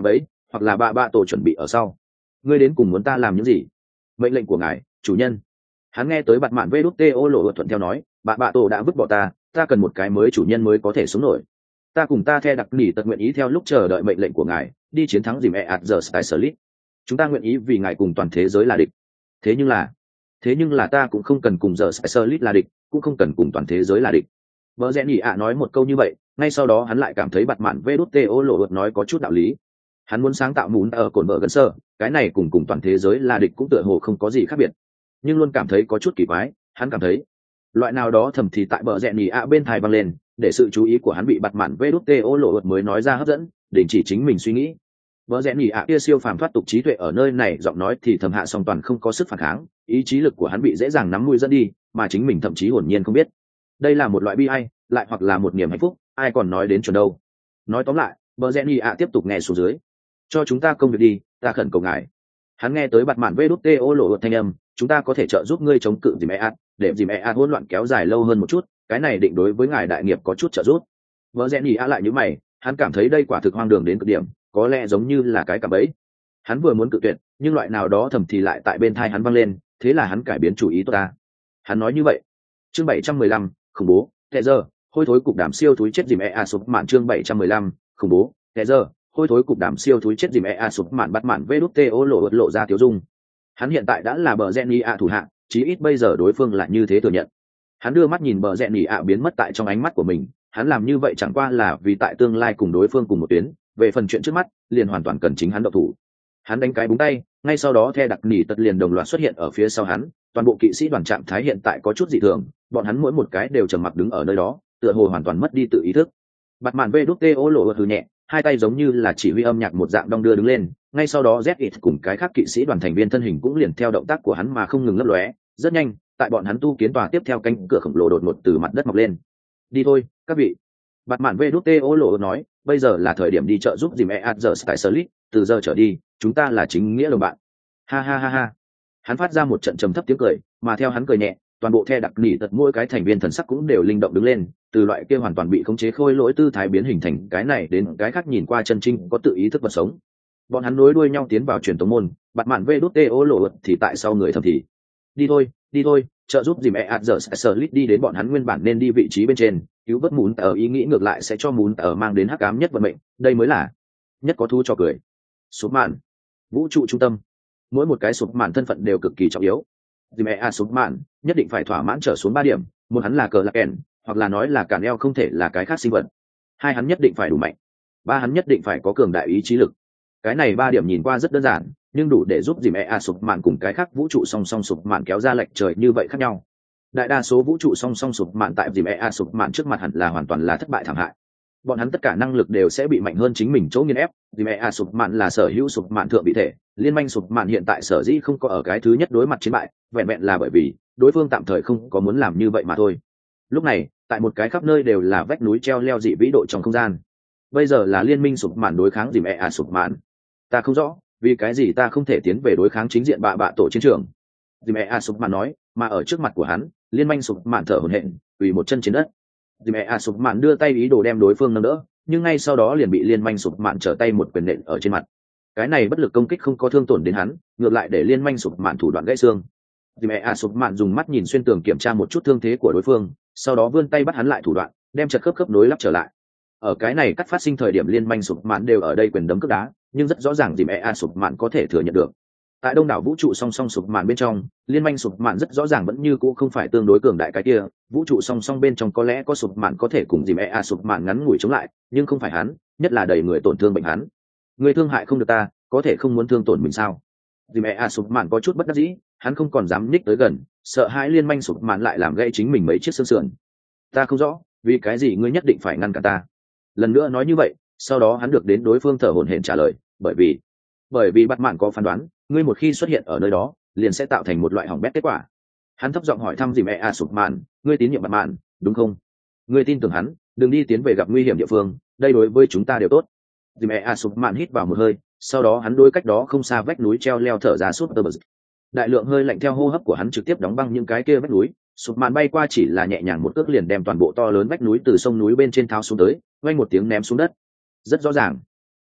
hoặc là bạ bạ tổ chuẩn bị ở sau. Ngươi đến cùng muốn ta làm những gì? Mệnh lệnh của ngài, chủ nhân. Hắn nghe tới bạt mạn vê đút tê ô lộ thuận theo nói, bạ bạ tổ đã vứt bỏ ta, ta cần một cái mới chủ nhân mới có thể sống nổi. Ta cùng ta the đặc nỉ tật nguyện ý theo lúc chờ đợi mệnh lệnh của ngài, đi chiến thắng dìm e ạt giờ Skyserlit. Chúng ta nguyện ý vì ngài cùng toàn thế giới là địch. Thế nhưng là, thế nhưng là ta cũng không cần cùng giờ Skyserlit là địch, cũng không cần cùng toàn thế giới là địch. Vợ rẽ nhỉ ạ nói một câu như vậy, ngay sau đó hắn lại cảm thấy bạt mạn vê đút tê ô lộ nói có chút đạo lý. Hắn muốn sáng tạo mún ở cồn vợ gần sơ, cái này cùng cùng toàn thế giới là địch cũng tựa hồ không có gì khác biệt, nhưng luôn cảm thấy có chút kỳ quái. Hắn cảm thấy loại nào đó thầm thì tại bờ rẽ nhì ạ bên thai văng lên, để sự chú ý của hắn bị bạt mạn vê đút tê ô lộ mới nói ra hấp dẫn, đình chỉ chính mình suy nghĩ. Bờ rẽ nhì ạ kia siêu phàm thoát tục trí tuệ ở nơi này giọng nói thì thầm hạ song toàn không có sức phản kháng, ý chí lực của hắn bị dễ dàng nắm mũi dẫn đi, mà chính mình thậm chí hồn nhiên không biết. Đây là một loại bi ai, lại hoặc là một niềm hạnh phúc, ai còn nói đến chuẩn đâu. Nói tóm lại, bờ rẽ nhì ạ tiếp tục nghe xuống dưới. Cho chúng ta công việc đi, ta khẩn cầu ngài. Hắn nghe tới bạt mạn vê đút tê ô lộ thanh âm, chúng ta có thể trợ giúp ngươi chống cự dìm e ạt, để dìm e ạt hỗn loạn kéo dài lâu hơn một chút, cái này định đối với ngài đại nghiệp có chút trợ giúp. Vợ rẽ nhỉ ạ lại như mày, hắn cảm thấy đây quả thực hoang đường đến cực điểm, có lẽ giống như là cái cạm bẫy. Hắn vừa muốn cự tuyệt, nhưng loại nào đó thầm thì lại tại bên tai hắn vang lên, thế là hắn cải biến chủ ý tốt ta. Hắn nói như vậy. Chương bảy trăm mười lăm, khủng bố, tệ giờ, hôi thối cục đàm siêu túi chết dìm e ạt sụp mạn chương bảy trăm mười lăm, khủng bố, tệ giờ, hôi thối cục đàm siêu túi chết dìm e ạt sụp mạn bắt mạn vê đút tê ô lộ lộ ra tiểu dung. Hắn hiện tại đã là bờ rẽ nhỉ ạ thủ hạ, chí ít bây giờ đối phương lại như thế thừa nhận. Hắn đưa mắt nhìn bờ rẽ nhỉ ạ biến mất tại trong ánh mắt của mình, hắn làm như vậy chẳng qua là vì tại tương lai cùng đối phương cùng một tuyến, về phần chuyện trước mắt liền hoàn toàn cần chính hắn động thủ. Hắn đánh cái búng tay, ngay sau đó the đặc nỉ tật liền đồng loạt xuất hiện ở phía sau hắn, toàn bộ kỵ sĩ đoàn trạng thái hiện tại có chút dị thường, bọn hắn mỗi một cái đều trầm mặc đứng ở nơi đó, tựa hồ hoàn toàn mất đi tự ý thức. Bạt mạn vê đút tê ô lộ hừ nhẹ, hai tay giống như là chỉ huy âm nhạc một dạng đong đưa đứng lên, ngay sau đó Z cùng cái khác kỵ sĩ đoàn thành viên thân hình cũng liền theo động tác của hắn mà không ngừng lấp lóe, rất nhanh, tại bọn hắn tu kiến tòa tiếp theo cánh cửa khổng lồ đột ngột từ mặt đất mọc lên. Đi thôi, các vị. Bạt mạn vê đút tê ô lộ nói, bây giờ là thời điểm đi trợ giúp dìm e ạt giờ Skyserlit, từ giờ trở đi, chúng ta là chính nghĩa đồng bạn. Ha ha ha ha. Hắn phát ra một trận trầm thấp tiếng cười, mà theo hắn cười nhẹ, toàn bộ the đặc nỉ tật mỗi cái thành viên thần sắc cũng đều linh động đứng lên, từ loại kia hoàn toàn bị khống chế khôi lỗi tư thái biến hình thành cái này đến cái khác nhìn qua chân trinh có tự ý thức vật sống. Bọn hắn nối đuôi nhau tiến vào truyền tống môn, bạt mạn vê đút tê ô lộ thì tại sau người thầm thì. Đi thôi, đi thôi, trợ giúp dìm e ạt giờ Skyserlit đi đến bọn hắn nguyên bản nên đi vị trí bên trên, cứu vớt mún ở ý nghĩ ngược lại sẽ cho mún ở mang đến hắc ám nhất vận mệnh, đây mới là nhất có thu cho cười. Sụp mạn, vũ trụ trung tâm, mỗi một cái sụp mạn thân phận đều cực kỳ trọng yếu. Dìm e ạt sụp mạn nhất định phải thỏa mãn trở xuống ba điểm, một hắn là cờ lạc kèn, hoặc là nói là cản eo không thể là cái khác sinh vật. Hai hắn nhất định phải đủ mạnh, ba hắn nhất định phải có cường đại ý chí lực. Cái này ba điểm nhìn qua rất đơn giản, nhưng đủ để giúp dìm e a sụp mạn cùng cái khác vũ trụ song song sụp mạn kéo ra lệch trời như vậy khác nhau. Đại đa số vũ trụ song song sụp mạn tại dìm e a sụp mạn trước mặt hẳn là hoàn toàn là thất bại thảm hại. Bọn hắn tất cả năng lực đều sẽ bị mạnh hơn chính mình chỗ nghiền ép. Dìm e a sụp mạn là sở hữu sụp mạn thượng vị thể, liên minh sụp mạn hiện tại sở dĩ không có ở cái thứ nhất đối mặt chiến bại, vẹn vẹn là bởi vì đối phương tạm thời không có muốn làm như vậy mà thôi. Lúc này, tại một cái khắp nơi đều là vách núi treo leo dị vĩ độ trong không gian. Bây giờ là liên minh sụp mạn đối kháng dìm e a sụp mạn. Ta không rõ vì cái gì ta không thể tiến về đối kháng chính diện bạ bạ tổ chiến trường. Dìm e a sụp mạn nói, mà ở trước mặt của hắn, liên minh sụp mạn thở hổn hển, quỳ một chân trên đất. Dìm e a sụp mạn đưa tay ý đồ đem đối phương nâng đỡ, nhưng ngay sau đó liền bị liên minh sụp mạn trở tay một quyền nện ở trên mặt. Cái này bất lực công kích không có thương tổn đến hắn, ngược lại để liên minh sụp mạn thủ đoạn gãy xương. Dìm e a sụp mạn dùng mắt nhìn xuyên tường kiểm tra một chút thương thế của đối phương, sau đó vươn tay bắt hắn lại thủ đoạn, đem chật khớp khớp nối lắp trở lại. Ở cái này cắt phát sinh thời điểm liên minh sụp mạn đều ở đây quyền đấm cước đá, nhưng rất rõ ràng dìm e a sụp mạn có thể thừa nhận được. Tại đông đảo vũ trụ song song sụp mạn bên trong, liên minh sụp mạn rất rõ ràng vẫn như cũ không phải tương đối cường đại cái kia, vũ trụ song song bên trong có lẽ có sụp mạn có thể cùng dìm e a sụp mạn ngắn ngủi chống lại, nhưng không phải hắn, nhất là đầy người tổn thương bệnh hắn. Người thương hại không được ta, có thể không muốn thương tổn mình sao? Dìm e a sụp mạn có chút bất đắc dĩ, hắn không còn dám nhích tới gần, sợ hãi liên minh sụp mạn lại làm gãy chính mình mấy chiếc xương sườn. Ta không rõ vì cái gì ngươi nhất định phải ngăn cản ta. Lần nữa nói như vậy, sau đó hắn được đến đối phương thở hổn hển trả lời, bởi vì bởi vì bắt mạn có phán đoán, ngươi một khi xuất hiện ở nơi đó liền sẽ tạo thành một loại hỏng bét kết quả. Hắn thấp giọng hỏi thăm dìm e a sụp mạn, ngươi tín nhiệm bắt mạn đúng không? Ngươi tin tưởng hắn, đừng đi tiến về gặp nguy hiểm địa phương, đây đối với chúng ta đều tốt. Dìm e a sụp mạn hít vào một hơi, sau đó hắn đối cách đó không xa vách núi treo leo thở ra suốt tơ bờ. Đại lượng hơi lạnh theo hô hấp của hắn trực tiếp đóng băng những cái kia vách núi, sụp mạn bay qua chỉ là nhẹ nhàng một cước liền đem toàn bộ to lớn vách núi từ sông núi bên trên tháo xuống tới, vang một tiếng ném xuống đất. Rất rõ ràng,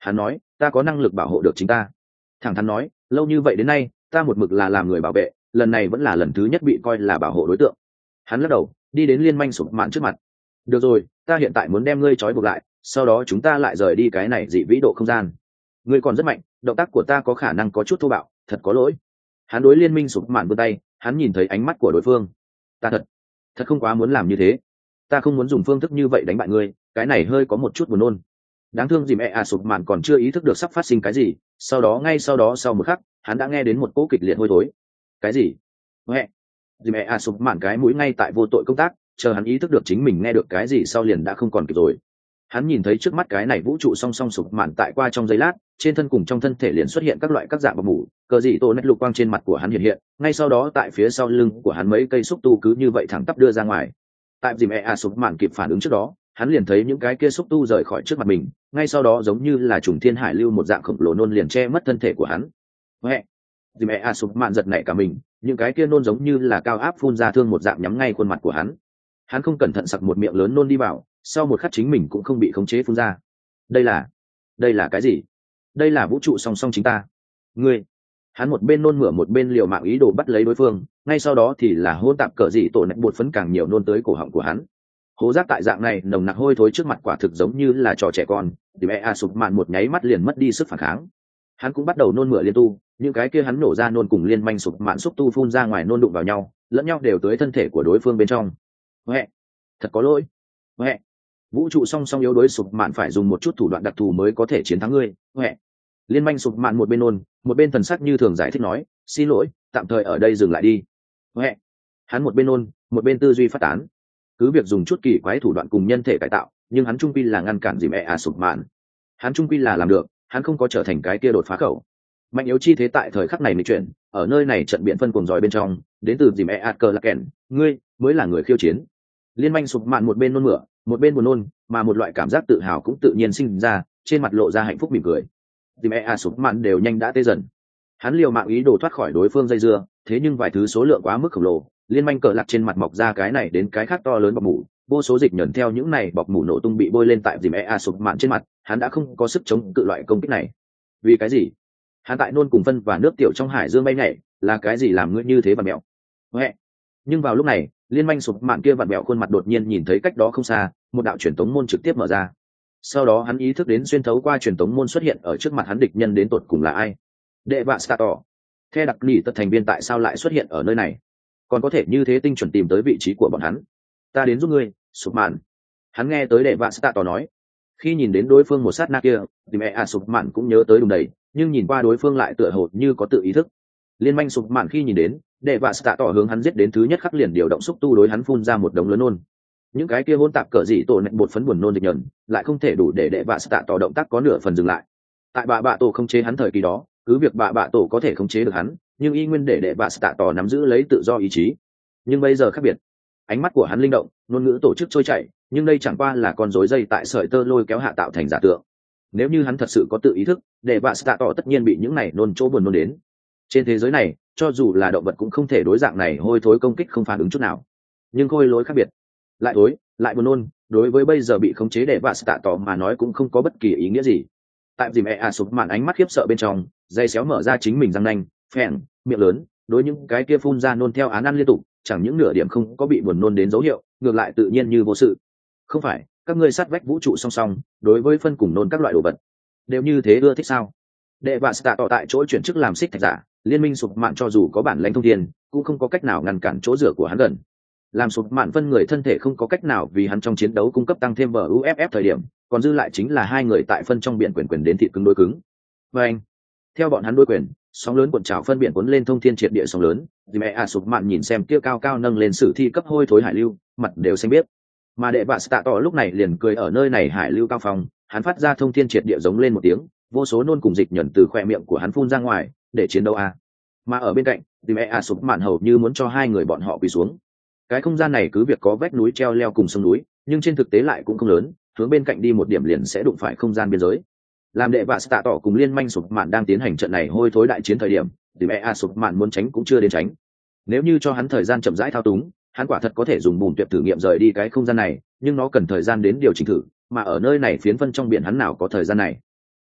Hắn nói, ta có năng lực bảo hộ được chính ta. Thẳng thắn nói, lâu như vậy đến nay ta một mực là làm người bảo vệ, lần này vẫn là lần thứ nhất bị coi là bảo hộ đối tượng. Hắn lắc đầu đi đến liên manh sụp mạn trước mặt. Được rồi, ta hiện tại muốn đem ngươi trói buộc lại, sau đó chúng ta lại rời đi cái này dị vĩ độ không gian. Ngươi còn rất mạnh, động tác của ta có khả năng có chút thô bạo, thật có lỗi. Hắn đối liên minh sụp mạn vươn tay, hắn nhìn thấy ánh mắt của đối phương. Ta thật thật không quá muốn làm như thế, ta không muốn dùng phương thức như vậy đánh bại ngươi, cái này hơi có một chút buồn nôn. Đáng thương gì mẹ à, sụp mạn còn chưa ý thức được sắp phát sinh cái gì, sau đó ngay sau đó sau một khắc hắn đã nghe đến một cỗ kịch liệt hôi thối. Cái gì? Mẹ! Dì mẹ à, sụp mạn cái mũi ngay tại vô tội công tác, chờ hắn ý thức được chính mình nghe được cái gì sau liền đã không còn kịp rồi. Hắn nhìn thấy trước mắt cái này vũ trụ song song sụp mạn tại qua trong giây lát, trên thân cùng trong thân thể liền xuất hiện các loại các dạng bọc mủ, cờ dị tổ nét lục quang trên mặt của hắn hiện hiện, ngay sau đó tại phía sau lưng của hắn mấy cây xúc tu cứ như vậy thẳng tắp đưa ra ngoài. Tại dì mẹ à, sụp mạn kịp phản ứng trước đó, hắn liền thấy những cái kia xúc tu rời khỏi trước mặt mình, ngay sau đó giống như là trùng thiên hải lưu một dạng khổng lồ nôn liền che mất thân thể của hắn. Mẹ! Dì mẹ à, sụp mạn giật nảy cả mình, những cái kia nôn giống như là cao áp phun ra thương một dạng nhắm ngay khuôn mặt của hắn. Hắn không cẩn thận sặc một miệng lớn nôn đi vào, sau một khắc chính mình cũng không bị khống chế phun ra. Đây là đây là cái gì? Đây là vũ trụ song song chính ta. Ngươi! Hắn một bên nôn mửa một bên liều mạng ý đồ bắt lấy đối phương, ngay sau đó thì là hôn tạp cỡ dị tổ nét bột phấn càng nhiều nôn tới cổ họng của hắn. Hố rác tại dạng này nồng nặc hôi thối trước mặt quả thực giống như là trò trẻ con, thì mẹ a sụp mạn một nháy mắt liền mất đi sức phản kháng. Hắn cũng bắt đầu nôn mửa liên tu, những cái kia hắn nổ ra nôn cùng liên manh sụp mạn xúc tu phun ra ngoài nôn đụng vào nhau, lẫn nhau đều tới thân thể của đối phương bên trong. Mẹ! Thật có lỗi. Mẹ! Vũ trụ song song yếu đối sụp mạn phải dùng một chút thủ đoạn đặc thù mới có thể chiến thắng ngươi. Mẹ! Liên manh sụp mạn một bên nôn, một bên thần sắc như thường giải thích nói, xin lỗi, tạm thời ở đây dừng lại đi. Mẹ! Hắn một bên nôn, một bên tư duy phát tán. Cứ việc dùng chút kỳ quái thủ đoạn cùng nhân thể cải tạo, nhưng hắn trung quy là ngăn cản gì mẹ à sụp mạn. Hắn trung quy là làm được, hắn không có trở thành cái kia đột phá khẩu. Mạnh yếu chi thế tại thời khắc này mới chuyển, ở nơi này trận biện phân cuồng giỏi bên trong, đến từ gì mẹ ạt cờ là kèn, ngươi mới là người khiêu chiến. Liên manh sụp mạn một bên nôn mửa, một bên buồn nôn, mà một loại cảm giác tự hào cũng tự nhiên sinh ra, trên mặt lộ ra hạnh phúc mỉm cười. Gì mẹ ạt sụp mạn đều nhanh đã tê dần. Hắn liều mạng ý đồ thoát khỏi đối phương dây dưa, thế nhưng vài thứ số lượng quá mức khổng lồ, liên manh cờ lạc trên mặt mọc ra cái này đến cái khác to lớn bọc mủ, vô số dịch nhẫn theo những này bọc mủ nổ tung bị bôi lên tại dìm e sụp mạn trên mặt, hắn đã không có sức chống cự loại công kích này. Vì cái gì? Hắn tại nôn cùng phân và nước tiểu trong hải dương bay nhảy, là cái gì làm ngươi như thế vặn mẹo? Huệ. Nhưng vào lúc này, liên manh sụp mạn kia vặn mẹo khuôn mặt đột nhiên nhìn thấy cách đó không xa, một đạo truyền tống môn trực tiếp mở ra. Sau đó hắn ý thức đến xuyên thấu qua truyền tống môn xuất hiện ở trước mặt hắn địch nhân đến tột cùng là ai. Đệ vạ Stator. Theo đặc nỉ tất thành viên tại sao lại xuất hiện ở nơi này? Còn có thể như thế tinh chuẩn tìm tới vị trí của bọn hắn. Ta đến giúp ngươi, sụp mạn. Hắn nghe tới đệ vạ Stator nói. Khi nhìn đến đối phương một sát na kia, thì mẹ à sụp mạn cũng nhớ tới đùng đầy, nhưng nhìn qua đối phương lại tựa hồ như có tự ý thức. Liên manh sụp mạn khi nhìn đến, đệ vạ Stator hướng hắn giết đến thứ nhất khắc liền điều động xúc tu đối hắn phun ra một đống lớn nôn. Những cái kia hỗn tạp cỡ gì tổ nện bột phấn buồn nôn dịch nhẫn, lại không thể đủ để đệ vạ Stator động tác có nửa phần dừng lại. Tại bà bạ tổ không chế hắn thời kỳ đó, cứ việc bà bạ tổ có thể khống chế được hắn, nhưng y nguyên để đệ vạ Stator nắm giữ lấy tự do ý chí. Nhưng bây giờ khác biệt, ánh mắt của hắn linh động, ngôn ngữ tổ chức trôi chảy, nhưng đây chẳng qua là con rối dây tại sợi tơ lôi kéo hạ tạo thành giả tượng. Nếu như hắn thật sự có tự ý thức, đệ vạ Stator tất nhiên bị những này nôn chỗ buồn nôn đến. Trên thế giới này, cho dù là động vật cũng không thể đối dạng này hôi thối công kích không phản ứng chút nào. Nhưng khôi lối khác biệt, lại thối, lại buồn nôn, đối với bây giờ bị khống chế đệ vạ Stator mà nói cũng không có bất kỳ ý nghĩa gì. Tại dìm e a sụp màn ánh mắt khiếp sợ bên trong, dây xéo mở ra chính mình răng nanh, phèn, miệng lớn, đối những cái kia phun ra nôn theo án ăn liên tục, chẳng những nửa điểm không có bị buồn nôn đến dấu hiệu, ngược lại tự nhiên như vô sự. Không phải, các ngươi sát vách vũ trụ song song, đối với phân cùng nôn các loại đồ vật, đều như thế ưa thích sao? Đệ vạ Stator tại chỗ chuyển chức làm xích thạch giả, liên minh sụp mạn cho dù có bản lãnh thông thiên, cũng không có cách nào ngăn cản chỗ rửa của hắn gần. Làm sụp mạn phân người thân thể không có cách nào vì hắn trong chiến đấu cung cấp tăng thêm bờ u ép ép thời điểm, còn dư lại chính là hai người tại phân trong biển quyền quyền đến thịt cứng đối cứng. Và anh, theo bọn hắn đối quyền, sóng lớn cuộn trào phân biển cuốn lên thông thiên triệt địa sóng lớn, dì mẹ à sụp mạn nhìn xem kia cao cao nâng lên sử thi cấp hôi thối hải lưu, mặt đều xanh biết. Mà đệ vạ Stator lúc này liền cười ở nơi này hải lưu cao phong, hắn phát ra thông thiên triệt địa giống lên một tiếng, vô số nôn cùng dịch nhẫn từ khoe miệng của hắn phun ra ngoài, để chiến đấu a. Mà ở bên cạnh, dì mẹ à sụp mạn hầu như muốn cho hai người bọn họ quỳ xuống. Cái không gian này cứ việc có vách núi treo leo cùng sông núi, nhưng trên thực tế lại cũng không lớn, hướng bên cạnh đi một điểm liền sẽ đụng phải không gian biên giới. Làm đệ vạ Stator cùng liên minh sụp mạn đang tiến hành trận này hôi thối đại chiến thời điểm, thì mẹ a sụp mạn muốn tránh cũng chưa đến tránh. Nếu như cho hắn thời gian chậm rãi thao túng, hắn quả thật có thể dùng bùn tuyệt thử nghiệm rời đi cái không gian này, nhưng nó cần thời gian đến điều chỉnh thử, mà ở nơi này phiến phân trong biển hắn nào có thời gian này.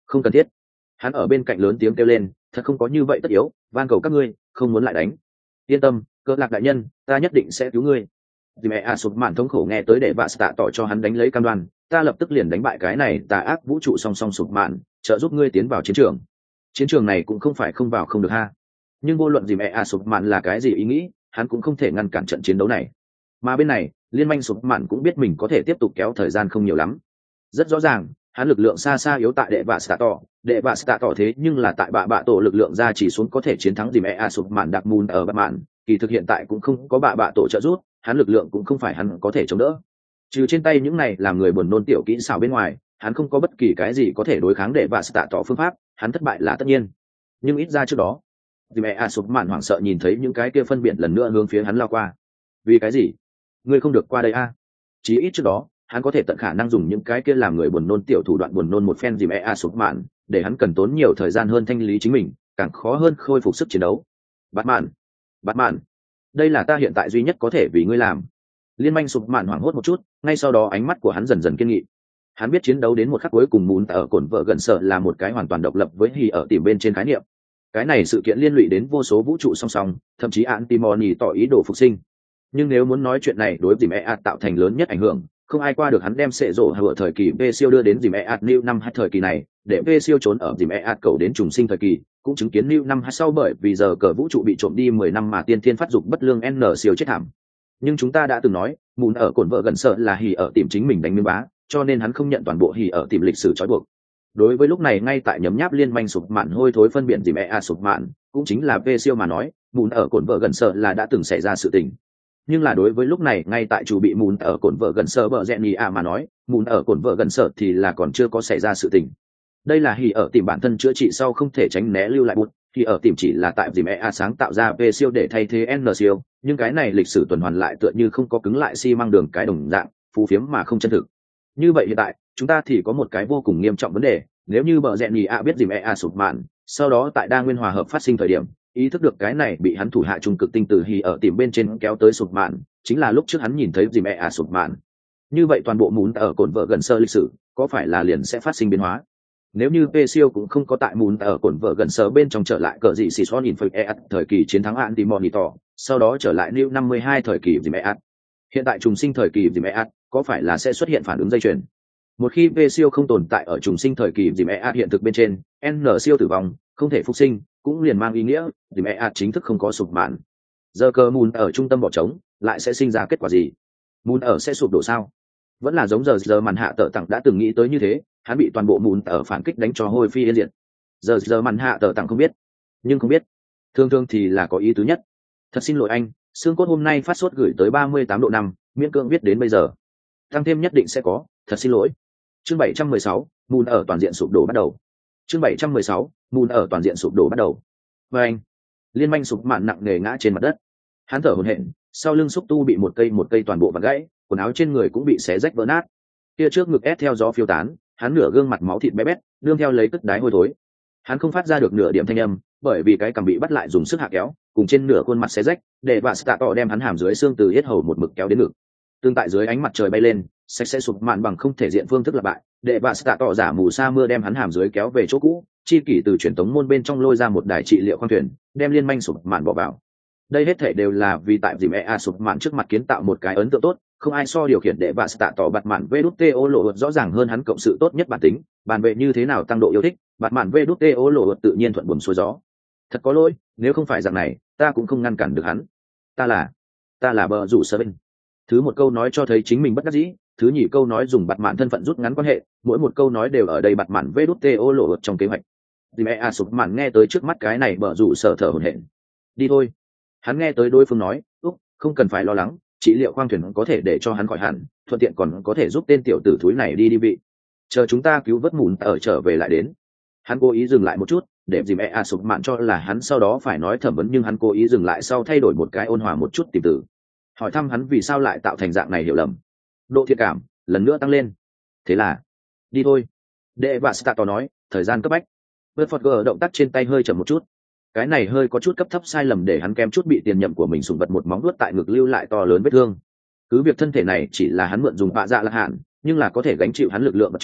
Không cần thiết. Hắn ở bên cạnh lớn tiếng kêu lên, thật không có như vậy tất yếu, van cầu các ngươi không muốn lại đánh. Yên tâm, Cờ Lạc đại nhân, ta nhất định sẽ cứu ngươi. Dì mẹ a sụp mạn thống khổ nghe tới để vạ tạ tỏ cho hắn đánh lấy cam đoan, ta lập tức liền đánh bại cái này tà ác vũ trụ song song sụp mạn, trợ giúp ngươi tiến vào chiến trường. Chiến trường này cũng không phải không vào không được ha. Nhưng vô luận dì mẹ a sụp mạn là cái gì ý nghĩ, hắn cũng không thể ngăn cản trận chiến đấu này. Mà bên này, liên minh sụp mạn cũng biết mình có thể tiếp tục kéo thời gian không nhiều lắm. Rất rõ ràng, hắn lực lượng xa xa yếu tại đệ vạ tạ tỏ, đệ vạ tạ tỏ thế nhưng là tại bạ bạ tổ lực lượng ra chỉ xuống có thể chiến thắng dì mẹ a sụp mạn đặc mùn ở bạ mạn, kỳ thực hiện tại cũng không có bạ bạ tổ trợ giúp, hắn lực lượng cũng không phải hắn có thể chống đỡ. Trừ trên tay những này làm người buồn nôn tiểu kỹ xảo bên ngoài, hắn không có bất kỳ cái gì có thể đối kháng đệ vạ tạ tỏ phương pháp, hắn thất bại là tất nhiên. Nhưng ít ra trước đó, dì mẹ a sụp mạn hoảng sợ nhìn thấy những cái kia phân biệt lần nữa hướng phía hắn lao qua. Vì cái gì? Ngươi không được qua đây a? Chí ít trước đó, hắn có thể tận khả năng dùng những cái kia làm người buồn nôn tiểu thủ đoạn buồn nôn một phen dì mẹ a sụp mạn, để hắn cần tốn nhiều thời gian hơn thanh lý chính mình, càng khó hơn khôi phục sức chiến đấu. Bắt mạn, bắt mạn, đây là ta hiện tại duy nhất có thể vì ngươi làm. Liên minh sụp mạn hoảng hốt một chút, ngay sau đó ánh mắt của hắn dần dần kiên nghị. Hắn biết chiến đấu đến một khắc cuối cùng muốn ở cồn vợ gần sợ là một cái hoàn toàn độc lập với hì ở tìm bên trên khái niệm. Cái này sự kiện liên lụy đến vô số vũ trụ song song, thậm chí Antimony tỏ ý đồ phục sinh. Nhưng nếu muốn nói chuyện này đối với dìm e tạo thành lớn nhất ảnh hưởng, không ai qua được hắn đem sệ rộ ở thời kỳ V siêu đưa đến dìm e new năm hai thời kỳ này, để V siêu trốn ở dìm e cầu đến trùng sinh thời kỳ, cũng chứng kiến new năm hai sau bởi vì giờ cờ vũ trụ bị trộm đi mười năm mà tiên thiên phát dục bất lương N siêu chết thảm. Nhưng chúng ta đã từng nói, mùn ở cồn vợ gần sợ là hỉ ở tìm chính mình đánh miếng bá, cho nên hắn không nhận toàn bộ hỉ ở tìm lịch sử trói buộc. Đối với lúc này ngay tại nhấm nháp liên minh sụp mạn hôi thối phân biệt dìm e sụp mạn, cũng chính là V siêu mà nói, mùn ở cồn vợ gần sợ là đã từng xảy ra sự tình. Nhưng là đối với lúc này ngay tại chủ bị mùn ở cồn vợ gần sợ bờ rẹn nhì à mà nói, mùn ở cồn vợ gần sợ thì là còn chưa có xảy ra sự tình. Đây là hỉ ở tìm bản thân chữa trị sau không thể tránh né lưu lại bút, thì ở tìm chỉ là tại dìm e sáng tạo ra V siêu để thay thế N siêu, nhưng cái này lịch sử tuần hoàn lại tựa như không có cứng lại xi măng đường cái đồng dạng, phù phiếm mà không chân thực. Như vậy hiện tại, chúng ta thì có một cái vô cùng nghiêm trọng vấn đề, nếu như bờ rẹn nhì à biết dìm e sụp mạn, sau đó tại đa nguyên hòa hợp phát sinh thời điểm, ý thức được cái này bị hắn thủ hạ trung cực tinh từ hỉ ở tìm bên trên kéo tới sụp mạn, chính là lúc trước hắn nhìn thấy dìm e sụp mạn. Như vậy toàn bộ mún ở cồn vợ gần sơ lịch sử, có phải là liền sẽ phát sinh biến hóa? Nếu như P siêu cũng không có tại mún ở cồn vợ gần sơ bên trong trở lại cờ gì xì son info e thời kỳ chiến thắng Anti-Monitor, sau đó trở lại New năm mươi hai thời kỳ dìm e hiện tại trùng sinh thời kỳ dìm e có phải là sẽ xuất hiện phản ứng dây chuyền? Một khi P siêu không tồn tại ở trùng sinh thời kỳ dìm e hiện thực bên trên, N siêu tử vong, không thể phục sinh, cũng liền mang ý nghĩa dìm e chính thức không có sụp mạn. Giờ cờ mún ở trung tâm bỏ trống, lại sẽ sinh ra kết quả gì? Mún ở sẽ sụp đổ sao? Vẫn là giống giờ giờ màn hạ tờ tặng đã từng nghĩ tới như thế, hắn bị toàn bộ mún ở phản kích đánh cho hôi phi yên diệt. Giờ giờ màn hạ tờ tặng không biết, nhưng không biết, thường thường thì là có ý tứ nhất. Thật xin lỗi anh, xương cốt hôm nay phát sốt gửi tới ba mươi tám độ năm, miễn cưỡng viết đến bây giờ. Tăng thêm nhất định sẽ có, thật xin lỗi. Chương bảy trăm mười sáu, mún ở toàn diện sụp đổ bắt đầu. Chương bảy trăm mười sáu, mún ở toàn diện sụp đổ bắt đầu. Và anh, liên minh sụp mạn nặng nề ngã trên mặt đất. Hắn thở hổn hển, sau lưng xúc tu bị một cây một cây toàn bộ vặn gãy, quần áo trên người cũng bị xé rách vỡ nát. Kia trước ngực ép theo gió phiêu tán, hắn nửa gương mặt máu thịt bé bét, đương theo lấy cất đái hôi thối. Hắn không phát ra được nửa điểm thanh âm, bởi vì cái cằm bị bắt lại dùng sức hạ kéo, cùng trên nửa khuôn mặt xé rách, để bà Stạ tỏ đem hắn hàm dưới xương từ yết hầu một mực kéo đến ngực. Tương tại dưới ánh mặt trời bay lên, sạch sẽ sụp mạn bằng không thể diện phương thức là bại, để bà Stạ tỏ giả mù sa mưa đem hắn hàm dưới kéo về chỗ cũ, chi kỷ từ truyền tống môn bên trong lôi ra một đài trị liệu khoang thuyền, đem liên minh sụp mạn bỏ vào. Đây hết thể đều là vì tại dìm e sụp mạn trước mặt kiến tạo một cái ấn tượng tốt, không ai so điều khiển để bà Stạ tỏ bạt mạn vê đút tê ô lộ rõ ràng hơn hắn cộng sự tốt nhất bản tính, bàn vệ như thế nào tăng độ yêu thích, bạt mạn vê đút tê ô lộ tự nhiên thuận buồm xuôi gió. Thật có lỗi, nếu không phải dạng này, ta cũng không ngăn cản được hắn. Ta là, ta là bờ rủ sơ bên. Thứ một câu nói cho thấy chính mình bất đắc dĩ, thứ nhì câu nói dùng bạt mạn thân phận rút ngắn quan hệ, mỗi một câu nói đều ở đây bạt mạn vê đút tê ô lộ trong kế hoạch. Dìm e sụp mạn nghe tới trước mắt cái này bờ rủ sở thở hổn hển. Đi thôi. Hắn nghe tới đối phương nói, úc, không cần phải lo lắng, trị liệu khoang thuyền có thể để cho hắn khỏi hẳn, thuận tiện còn có thể giúp tên tiểu tử thúi này đi đi vị. Chờ chúng ta cứu vớt mùn ở trở về lại đến. Hắn cố ý dừng lại một chút, để dìm e sụp mạn cho là hắn sau đó phải nói thẩm vấn, nhưng hắn cố ý dừng lại sau thay đổi một cái ôn hòa một chút tìm tử. Hỏi thăm hắn vì sao lại tạo thành dạng này hiểu lầm. Độ thiện cảm lần nữa tăng lên. Thế là, đi thôi. Đệ và Stato nói, thời gian cấp bách. Vượt Phật gờ động tác trên tay hơi chậm một chút. Cái này hơi có chút cấp thấp sai lầm để hắn kém chút bị tiền nhậm của mình sùng vật một móng vuốt tại ngực lưu lại to lớn vết thương. Cứ việc thân thể này chỉ là hắn mượn dùng bạ dạ lạc hạn, nhưng là có thể gánh chịu hắn lực lượng vật chứa,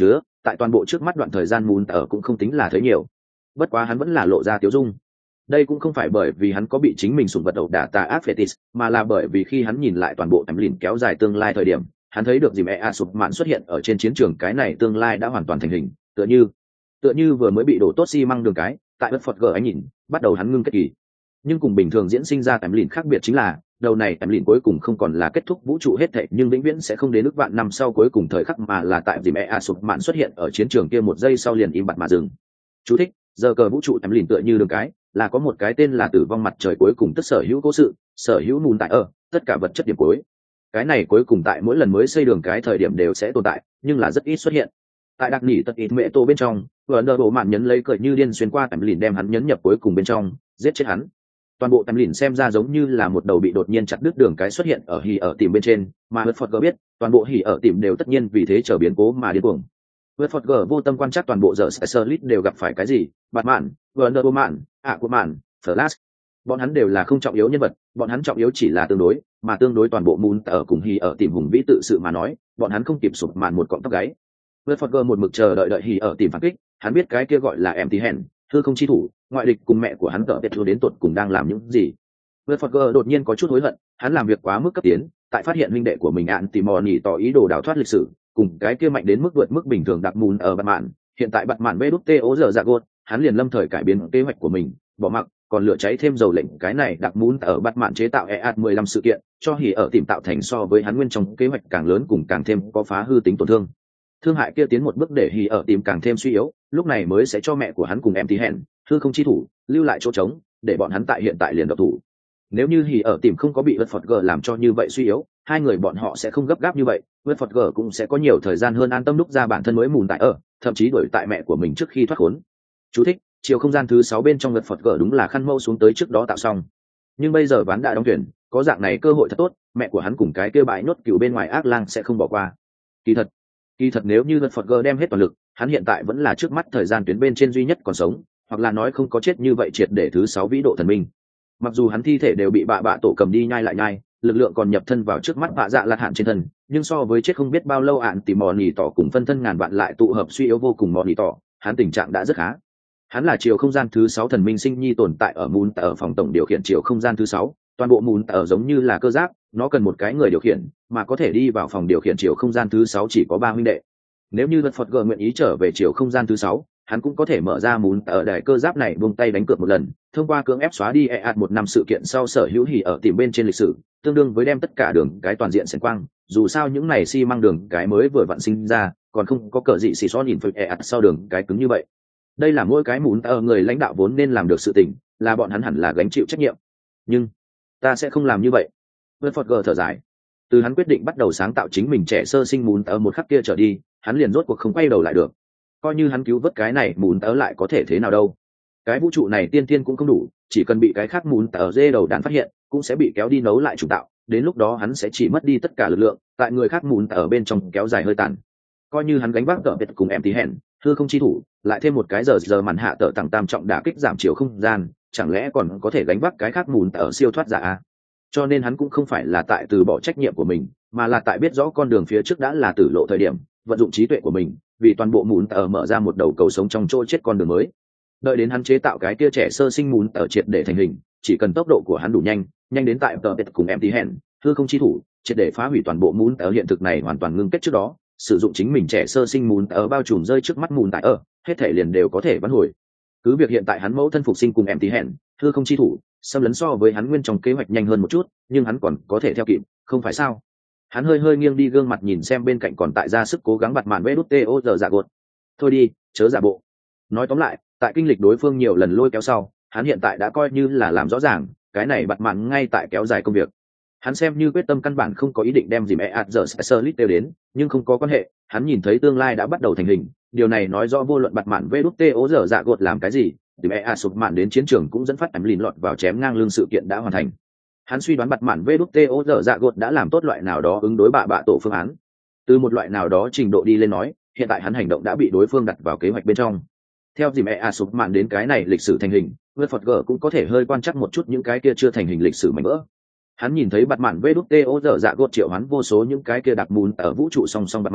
tại toàn bộ trước mắt đoạn thời gian mùn ở cũng không tính là thấy nhiều. Bất quá hắn vẫn là lộ ra tiếu dung. Đây cũng không phải bởi vì hắn có bị chính mình sủng vật ẩu đả tà ác fetis, mà là bởi vì khi hắn nhìn lại toàn bộ tầm lìn kéo dài tương lai thời điểm, hắn thấy được dìm e a sụp mạn xuất hiện ở trên chiến trường, cái này tương lai đã hoàn toàn thành hình, tựa như tựa như vừa mới bị đổ tốt xi măng đường cái, tại bất phật gờ ánh nhìn, bắt đầu hắn ngưng kết kỳ. Nhưng cùng bình thường diễn sinh ra tầm lìn khác biệt chính là, đầu này tầm lìn cuối cùng không còn là kết thúc vũ trụ hết thảy, nhưng vĩnh viễn sẽ không đến ước vạn năm sau cuối cùng thời khắc, mà là tại dìm e a sụp mạn xuất hiện ở chiến trường kia một giây sau liền im bặt mà dừng. Chú thích: giờ cờ vũ trụ tầm lìn tựa như đường cái, là có một cái tên là tử vong mặt trời cuối cùng, tức sở hữu cố sự, sở hữu mùn tại ở tất cả vật chất điểm cuối. Cái này cuối cùng tại mỗi lần mới xây đường cái thời điểm đều sẽ tồn tại, nhưng là rất ít xuất hiện. Tại đặc nỉ tật ít mẹ tô bên trong, vừa đờ bộ mạn nhấn lấy cười như điên xuyên qua tầm lìn đem hắn nhấn nhập cuối cùng bên trong, giết chết hắn. Toàn bộ tầm lìn xem ra giống như là một đầu bị đột nhiên chặt đứt đường cái xuất hiện ở hỉ ở tìm bên trên, mà Hớt Phật biết, toàn bộ hỉ ở tìm đều tất nhiên vì thế trở biến cố mà điên cuồng. Hớt Phật vô tâm quan trắc toàn bộ giờ Slick đều gặp phải cái gì, bạt mạn, vừa đờ bộ mạn, ạ của mạn, Flash. Bọn hắn đều là không trọng yếu nhân vật, bọn hắn trọng yếu chỉ là tương đối, mà tương đối toàn bộ mùn ở cùng hỉ ở tìm hùng vĩ tự sự mà nói, bọn hắn không kịp sụp màn một cọng tóc gáy. Hớt Phật một mực chờ đợi đợi hỉ ở tìm phản kích, hắn biết cái kia gọi là em tí hèn, hư không chi thủ, ngoại địch cùng mẹ của hắn cỡ Petru đến tột cùng đang làm những gì. Hớt Phật đột nhiên có chút hối hận, hắn làm việc quá mức cấp tiến, tại phát hiện huynh đệ của mình ạn tìm mò nhỉ tỏ ý đồ đào thoát lịch sử, cùng cái kia mạnh đến mức vượt mức bình thường đặc mùn ở bạt mạn, hiện tại bạt mạn vê đút tê ố giờ dạ gột, hắn liền lâm thời cải biến kế hoạch của mình, bỏ mặc, còn lửa cháy thêm dầu lệnh cái này đặc mùn ở bạt mạn chế tạo e a mười lăm sự kiện, cho hỉ ở tìm tạo thành so với hắn nguyên trong kế hoạch càng lớn cùng càng thêm có phá hư tính tổn thương. Thương hại kia tiến một bước để hỉ ở tìm càng thêm suy yếu, lúc này mới sẽ cho mẹ của hắn cùng em tí hẹn, hư không chi thủ, lưu lại chỗ trống, để bọn hắn tại hiện tại liền độc thủ. Nếu như hỉ ở tìm không có bị Vượt Phật G làm cho như vậy suy yếu, hai người bọn họ sẽ không gấp gáp như vậy, Vượt Phật G cũng sẽ có nhiều thời gian hơn an tâm đúc ra bản thân mới mùn tại ở, thậm chí đuổi tại mẹ của mình trước khi thoát khốn. Chú thích: chiều không gian thứ sáu bên trong Vượt Phật G đúng là khăn mâu xuống tới trước đó tạo xong, nhưng bây giờ ván đã đóng tuyển, có dạng này cơ hội thật tốt, mẹ của hắn cùng cái kia bãi nốt cừu bên ngoài ác lang sẽ không bỏ qua. Kỳ thật, kỳ thật nếu như Vượt Phật G đem hết toàn lực, hắn hiện tại vẫn là trước mắt thời gian tuyến bên trên duy nhất còn sống, hoặc là nói không có chết như vậy triệt để thứ sáu vĩ độ thần minh. Mặc dù hắn thi thể đều bị bạ bạ tổ cầm đi nhai lại nhai, lực lượng còn nhập thân vào trước mắt bạ dạ lạt hạn trên thân, nhưng so với chết không biết bao lâu ạn tìm mò nỉ tỏ cùng phân thân ngàn vạn lại tụ hợp suy yếu vô cùng mò nỉ tỏ, hắn tình trạng đã rất khá. Hắn là chiều không gian thứ sáu thần minh sinh nhi tồn tại ở mùn ở phòng tổng điều khiển chiều không gian thứ sáu, toàn bộ mùn ở giống như là cơ giáp, nó cần một cái người điều khiển, mà có thể đi vào phòng điều khiển chiều không gian thứ sáu chỉ có ba huynh đệ. Nếu như Vật Phật G nguyện ý trở về chiều không gian thứ sáu, hắn cũng có thể mở ra mùn ở đại cơ giáp này buông tay đánh cược một lần, thông qua cưỡng ép xóa đi e a một năm sự kiện sau sở hữu hỉ ở tìm bên trên lịch sử, tương đương với đem tất cả đường cái toàn diện xén quang, dù sao những này xi măng đường cái mới vừa vặn sinh ra, còn không có cờ gì xì xóa nhìn phơi e a sau đường cái cứng như vậy. Đây là mỗi cái mùn ở người lãnh đạo vốn nên làm được sự tình, là bọn hắn hẳn là gánh chịu trách nhiệm. Nhưng ta sẽ không làm như vậy. Vật Phật G thở dài. Từ hắn quyết định bắt đầu sáng tạo chính mình trẻ sơ sinh mùn ở một khắc kia trở đi, hắn liền rốt cuộc không quay đầu lại được. Coi như hắn cứu vớt cái này mùn tớ lại có thể thế nào đâu, cái vũ trụ này tiên tiên cũng không đủ, chỉ cần bị cái khác mùn tớ dê đầu đàn phát hiện cũng sẽ bị kéo đi nấu lại trùng tạo, đến lúc đó hắn sẽ chỉ mất đi tất cả lực lượng, tại người khác mùn tớ bên trong kéo dài hơi tàn. Coi như hắn gánh vác tờ biệt cùng em tí hẹn hư không chi thủ, lại thêm một cái giờ giờ màn hạ tờ tặng tam trọng đả kích giảm chiều không gian, chẳng lẽ còn có thể gánh vác cái khác mùn tớ siêu thoát giả à? Cho nên hắn cũng không phải là tại từ bỏ trách nhiệm của mình, mà là tại biết rõ con đường phía trước đã là tử lộ thời điểm, vận dụng trí tuệ của mình, vì toàn bộ mùn tờ mở ra một đầu cầu sống trong chỗ chết con đường mới. Đợi đến hắn chế tạo cái kia trẻ sơ sinh mùn tờ triệt để thành hình, chỉ cần tốc độ của hắn đủ nhanh, nhanh đến tại tờ biệt cùng em tí hẹn hư không chi thủ, triệt để phá hủy toàn bộ mùn tờ hiện thực này hoàn toàn ngưng kết trước đó, sử dụng chính mình trẻ sơ sinh mùn tờ bao trùm rơi trước mắt mùn tại ở, hết thể liền đều có thể vãn hồi. Cứ việc hiện tại hắn mẫu thân phục sinh cùng em tí hẹn hư không chi thủ, xâm lấn so với hắn nguyên trong kế hoạch nhanh hơn một chút, nhưng hắn còn có thể theo kịp, không phải sao? Hắn hơi hơi nghiêng đi gương mặt nhìn xem bên cạnh còn tại ra sức cố gắng bặt màn vê đút tê ô giờ giả gột. Thôi đi, chớ giả bộ. Nói tóm lại, tại kinh lịch đối phương nhiều lần lôi kéo sau, hắn hiện tại đã coi như là làm rõ ràng, cái này bặt màn ngay tại kéo dài công việc. Hắn xem như quyết tâm căn bản không có ý định đem dìm e ạt giờ Slick đều đến, nhưng không có quan hệ, hắn nhìn thấy tương lai đã bắt đầu thành hình, điều này nói rõ vô luận bặt màn vê đút tê ô giờ giả gột làm cái gì, dìm e ạt sụp màn đến chiến trường cũng dẫn phát ảnh lìn lọt vào chém ngang lưng sự kiện đã hoàn thành. Hắn suy đoán bặt mạn vê đút tê ô giờ dạ gột đã làm tốt loại nào đó ứng đối bạ bạ tổ phương án, từ một loại nào đó trình độ đi lên nói, hiện tại hắn hành động đã bị đối phương đặt vào kế hoạch bên trong. Theo dìm e a sụp mạn đến cái này lịch sử thành hình, Vượt Phật G cũng có thể hơi quan trắc một chút những cái kia chưa thành hình lịch sử mảnh vỡ. Hắn nhìn thấy bặt mạn vê đút tê ô giờ dạ gột triệu hắn vô số những cái kia đặc mùn ở vũ trụ song song bặt mạn,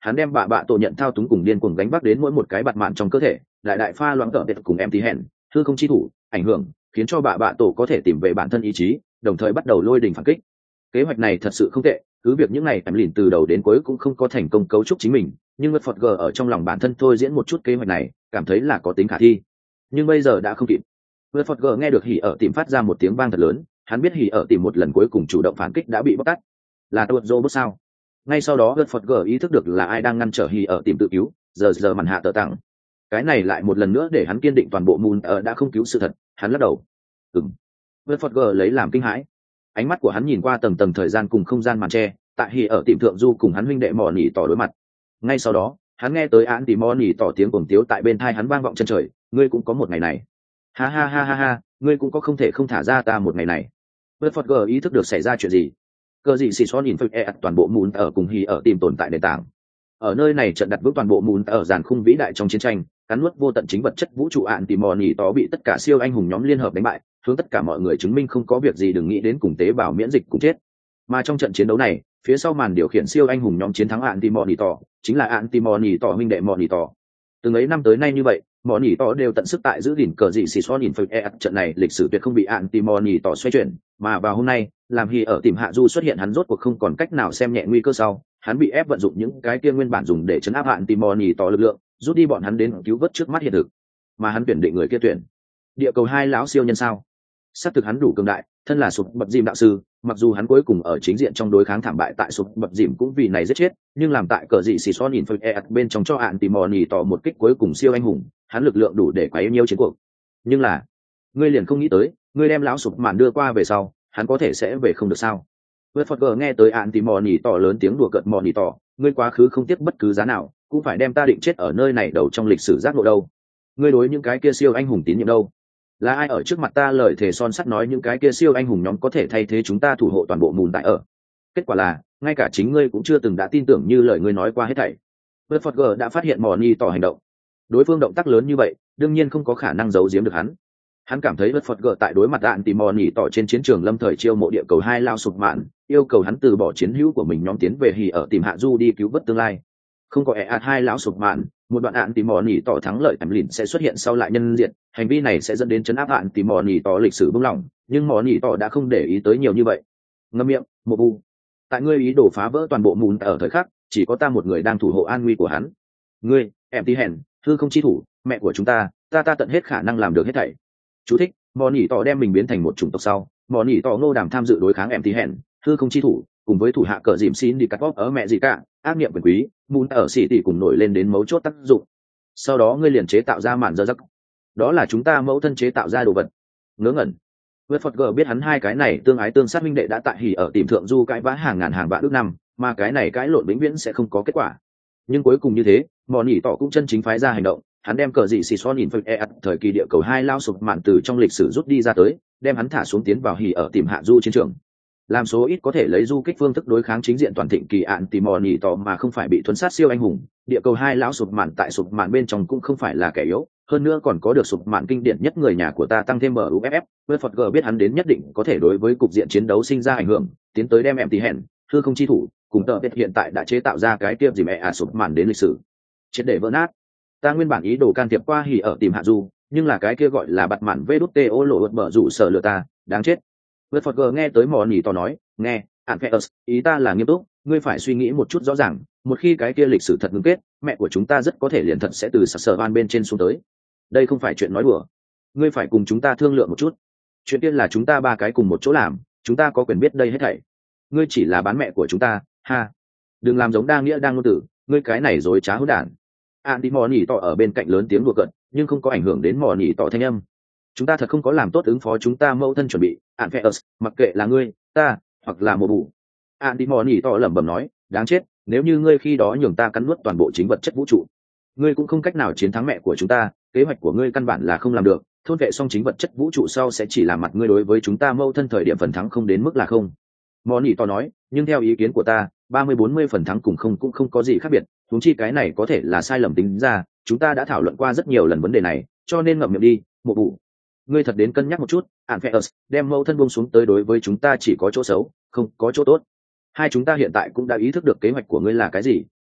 hắn đem bạ bạ tổ nhận thao túng cùng điên cuồng gánh vác đến mỗi một cái bạt mạn trong cơ thể, đại đại pha loãng tợ biệt cùng em tí hẹn hư không chi thủ ảnh hưởng, khiến cho bạ bạ tổ có thể tìm về bản thân ý chí, đồng thời bắt đầu lôi đình phản kích. Kế hoạch này thật sự không tệ, cứ việc những ngày em lìn từ đầu đến cuối cũng không có thành công cấu trúc chính mình, nhưng vật phật g ở trong lòng bản thân thôi diễn một chút kế hoạch này, cảm thấy là có tính khả thi. Nhưng bây giờ đã không kịp. Vật phật g nghe được hỉ ở tìm phát ra một tiếng vang thật lớn, hắn biết hỉ ở tìm một lần cuối cùng chủ động phản kích đã bị bóc tát. Là tuột robot sao? Ngay sau đó vật phật g ý thức được là ai đang ngăn trở hỉ ở tìm tự cứu, giờ giờ màn hạ tờ tặng. Cái này lại một lần nữa để hắn kiên định toàn bộ mùn ở đã không cứu sự thật, hắn lắc đầu. Ừm. Vật phật g lấy làm kinh hãi. Ánh mắt của hắn nhìn qua tầng tầng thời gian cùng không gian màn tre, tại hỉ ở tìm thượng du cùng hắn huynh đệ mò nỉ tỏ đối mặt. Ngay sau đó hắn nghe tới án tỉ mò nỉ tỏ tiếng cuồng tiếu tại bên thai hắn vang vọng chân trời, ngươi cũng có một ngày này. Ha ha ha ha ha, ngươi cũng có không thể không thả ra ta một ngày này. Vật phật g ý thức được xảy ra chuyện gì. Cơ gì xì xóa nhìn phật e toàn bộ mùn ở cùng hỉ ở tìm tồn tại nền tảng. Ở nơi này trận đặt vững toàn bộ mùn ở dàn khung vĩ đại trong chiến tranh, cắn nuốt vô tận chính vật chất vũ trụ án tỉ mò nỉ tỏ bị tất cả siêu anh hùng nhóm liên hợp đánh bại, hướng tất cả mọi người chứng minh không có việc gì đừng nghĩ đến cùng tế bào miễn dịch cùng chết. Mà trong trận chiến đấu này, phía sau màn điều khiển siêu anh hùng nhóm chiến thắng án tỉ mò nỉ tỏ, chính là án tỉ mò nỉ tỏ huynh đệ mò nỉ tỏ. Từng ấy năm tới nay như vậy, mò nỉ tỏ đều tận sức tại giữ gìn cờ dị xì xóa nhìn phật e trận này lịch sử tuyệt không bị án tỉ mò nỉ tỏ xoay chuyển, mà vào hôm nay, làm hỉ ở tìm hạ du xuất hiện hắn rốt cuộc không còn cách nào xem nhẹ nguy cơ sau, hắn bị ép vận dụng những cái kia nguyên bản dùng để chấn áp án tỉ mò nỉ tỏ lực lượng, rút đi bọn hắn đến cứu vớt trước mắt hiện thực. Mà hắn tuyển định người kia tuyển địa cầu hai lão siêu nhân sao? Xác thực hắn đủ cường đại, thân là sụp bập dìm đạo sư, mặc dù hắn cuối cùng ở chính diện trong đối kháng thảm bại tại sụp bập dìm cũng vì này giết chết, nhưng làm tại cờ dị xì xóa nhìn phật e bên trong cho hạn tỉ mò nỉ tỏ một kích cuối cùng siêu anh hùng, hắn lực lượng đủ để quấy nhiễu chiến cuộc. Nhưng là ngươi liền không nghĩ tới, ngươi đem lão sụp màn đưa qua về sau, hắn có thể sẽ về không được sao? Vượt phật gờ nghe tới hạn tỉ mò nỉ tỏ lớn tiếng đùa cợt mò nỉ tỏ, ngươi quá khứ không tiếc bất cứ giá nào, cũng phải đem ta định chết ở nơi này đầu trong lịch sử giác ngộ đâu. Ngươi đối những cái kia siêu anh hùng tín nhiệm đâu? Là ai ở trước mặt ta lời thề son sắt nói những cái kia siêu anh hùng nhóm có thể thay thế chúng ta thủ hộ toàn bộ mùn tại ở? Kết quả là ngay cả chính ngươi cũng chưa từng đã tin tưởng như lời ngươi nói qua hết thảy. Vượt phật gờ đã phát hiện mò nỉ tỏ hành động, đối phương động tác lớn như vậy đương nhiên không có khả năng giấu giếm được hắn. Hắn cảm thấy vật phật gờ tại đối mặt đạn tỉ mò nỉ tỏ trên chiến trường lâm thời chiêu mộ địa cầu hai lao sụp mạn, yêu cầu hắn từ bỏ chiến hữu của mình nhóm tiến về hỉ ở tìm hạ du đi cứu vớt tương lai. Không có ẹ ạt hai lão sụp mạn, một đoạn đạn tỉ mò nỉ tỏ thắng lợi tầm lìn sẽ xuất hiện sau lại nhân diện, hành vi này sẽ dẫn đến chấn áp đạn tỉ mò nỉ tỏ lịch sử bung lỏng, nhưng mò nỉ tỏ đã không để ý tới nhiều như vậy. Ngâm miệng, một bu. Tại ngươi ý đồ phá vỡ toàn bộ mùn ở thời khắc, chỉ có ta một người đang thủ hộ an nguy của hắn. Ngươi, em tí hèn, hư không chi thủ, mẹ của chúng ta, ta ta tận hết khả năng làm được hết thảy. Chú thích: mò nỉ tỏ đem mình biến thành một chủng tộc sau, mò nỉ tỏ ngô đàm tham dự đối kháng em tí hèn hư không chi thủ cùng với thủ hạ cờ dìm xin đi cắt bóp ở mẹ gì cả ác niệm quyền quý mùn ở xỉ tỷ cùng nổi lên đến mấu chốt tác dụng. Sau đó ngươi liền chế tạo ra màn dơ giấc, đó là chúng ta mẫu thân chế tạo ra đồ vật. Ngớ ngẩn. Vượt phật gờ biết hắn hai cái này tương ái tương sát minh đệ đã tại hỉ ở tìm thượng du cãi vã hàng ngàn hàng vạn ước năm, mà cái này cãi lộn vĩnh viễn sẽ không có kết quả. Nhưng cuối cùng như thế, mò nỉ tỏ cũng chân chính phái ra hành động. Hắn đem cờ dị xì xóa nhìn phật e thời kỳ địa cầu hai lao sụp mạn từ trong lịch sử rút đi ra tới, đem hắn thả xuống tiến vào hỉ ở tìm hạ du chiến trường, làm số ít có thể lấy du kích phương thức đối kháng chính diện toàn thịnh kỳ ạn tìm mò nỉ tỏ mà không phải bị thuấn sát siêu anh hùng. Địa cầu hai lão sụp mạn tại sụp mạn bên trong cũng không phải là kẻ yếu, hơn nữa còn có được sụp mạn kinh điển nhất người nhà của ta tăng thêm muff. Với phật g biết hắn đến nhất định có thể đối với cục diện chiến đấu sinh ra ảnh hưởng, tiến tới đem em tí hẹn hư không chi thủ cùng tờ biết hiện tại đã chế tạo ra cái tiệp dìm ẹ à sụp mạn đến lịch sử triệt để vỡ nát. Ta nguyên bản ý đồ can thiệp qua hỉ ở tìm hạ du, nhưng là cái kia gọi là bặt mạn vê đút tê ô lộ bở rủ sợ lừa ta, đáng chết. Vượt phật gờ nghe tới mò nỉ tỏ nói, nghe, ạn phê ớt, ý ta là nghiêm túc, ngươi phải suy nghĩ một chút rõ ràng, một khi cái kia lịch sử thật ngưng kết, mẹ của chúng ta rất có thể liền thật sẽ từ sặc sờ van bên trên xuống tới. Đây không phải chuyện nói đùa, ngươi phải cùng chúng ta thương lượng một chút. Chuyện tiên là chúng ta ba cái cùng một chỗ làm, chúng ta có quyền biết đây hết thảy. Ngươi chỉ là bán mẹ của chúng ta, ha. Đừng làm giống đa nghĩa đang ngôn tử, ngươi cái này dối trá hỗn đản. Ạn đi mò nỉ tỏ ở bên cạnh lớn tiếng đùa cợt, nhưng không có ảnh hưởng đến mò nỉ tỏ thanh âm. Chúng ta thật không có làm tốt ứng phó chúng ta mâu thân chuẩn bị, ạn phê ớt, mặc kệ là ngươi, ta, hoặc là một bù. Ạn đi mò nỉ tỏ lẩm bẩm nói, đáng chết, nếu như ngươi khi đó nhường ta cắn nuốt toàn bộ chính vật chất vũ trụ, ngươi cũng không cách nào chiến thắng mẹ của chúng ta, kế hoạch của ngươi căn bản là không làm được, thôn vệ xong chính vật chất vũ trụ sau sẽ chỉ làm mặt ngươi đối với chúng ta mâu thân thời điểm phần thắng không đến mức là không. Mò nỉ tỏ nói, nhưng theo ý kiến của ta, ba mươi bốn mươi phần thắng cùng không cũng không có gì khác biệt, huống chi cái này có thể là sai lầm tính ra, chúng ta đã thảo luận qua rất nhiều lần vấn đề này, cho nên ngậm miệng đi, một bù. Ngươi thật đến cân nhắc một chút, Anpheus, đem mâu thân buông xuống tới đối với chúng ta chỉ có chỗ xấu, không có chỗ tốt. Hai chúng ta hiện tại cũng đã ý thức được kế hoạch của ngươi là cái gì,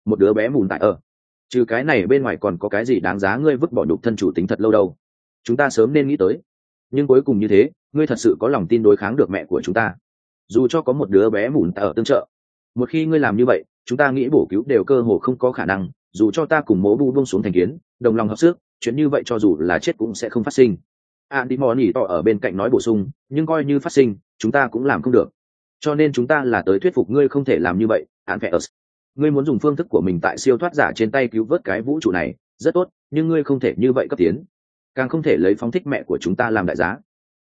một đứa bé mùn tại ở. Trừ cái này bên ngoài còn có cái gì đáng giá ngươi vứt bỏ nhục thân chủ tính thật lâu đâu? Chúng ta sớm nên nghĩ tới. Nhưng cuối cùng như thế, ngươi thật sự có lòng tin đối kháng được mẹ của chúng ta? Dù cho có một đứa bé mùn tại ở tương trợ, một khi ngươi làm như vậy, chúng ta nghĩ bổ cứu đều cơ hồ không có khả năng. Dù cho ta cùng mố bu buông xuống thành kiến, đồng lòng hợp sức, chuyện như vậy cho dù là chết cũng sẽ không phát sinh. Antimon nhỉ tỏ ở bên cạnh nói bổ sung, nhưng coi như phát sinh, chúng ta cũng làm không được. Cho nên chúng ta là tới thuyết phục ngươi không thể làm như vậy, Anpheus. Ngươi muốn dùng phương thức của mình tại siêu thoát giả trên tay cứu vớt cái vũ trụ này, rất tốt, nhưng ngươi không thể như vậy cấp tiến, càng không thể lấy phóng thích mẹ của chúng ta làm đại giá.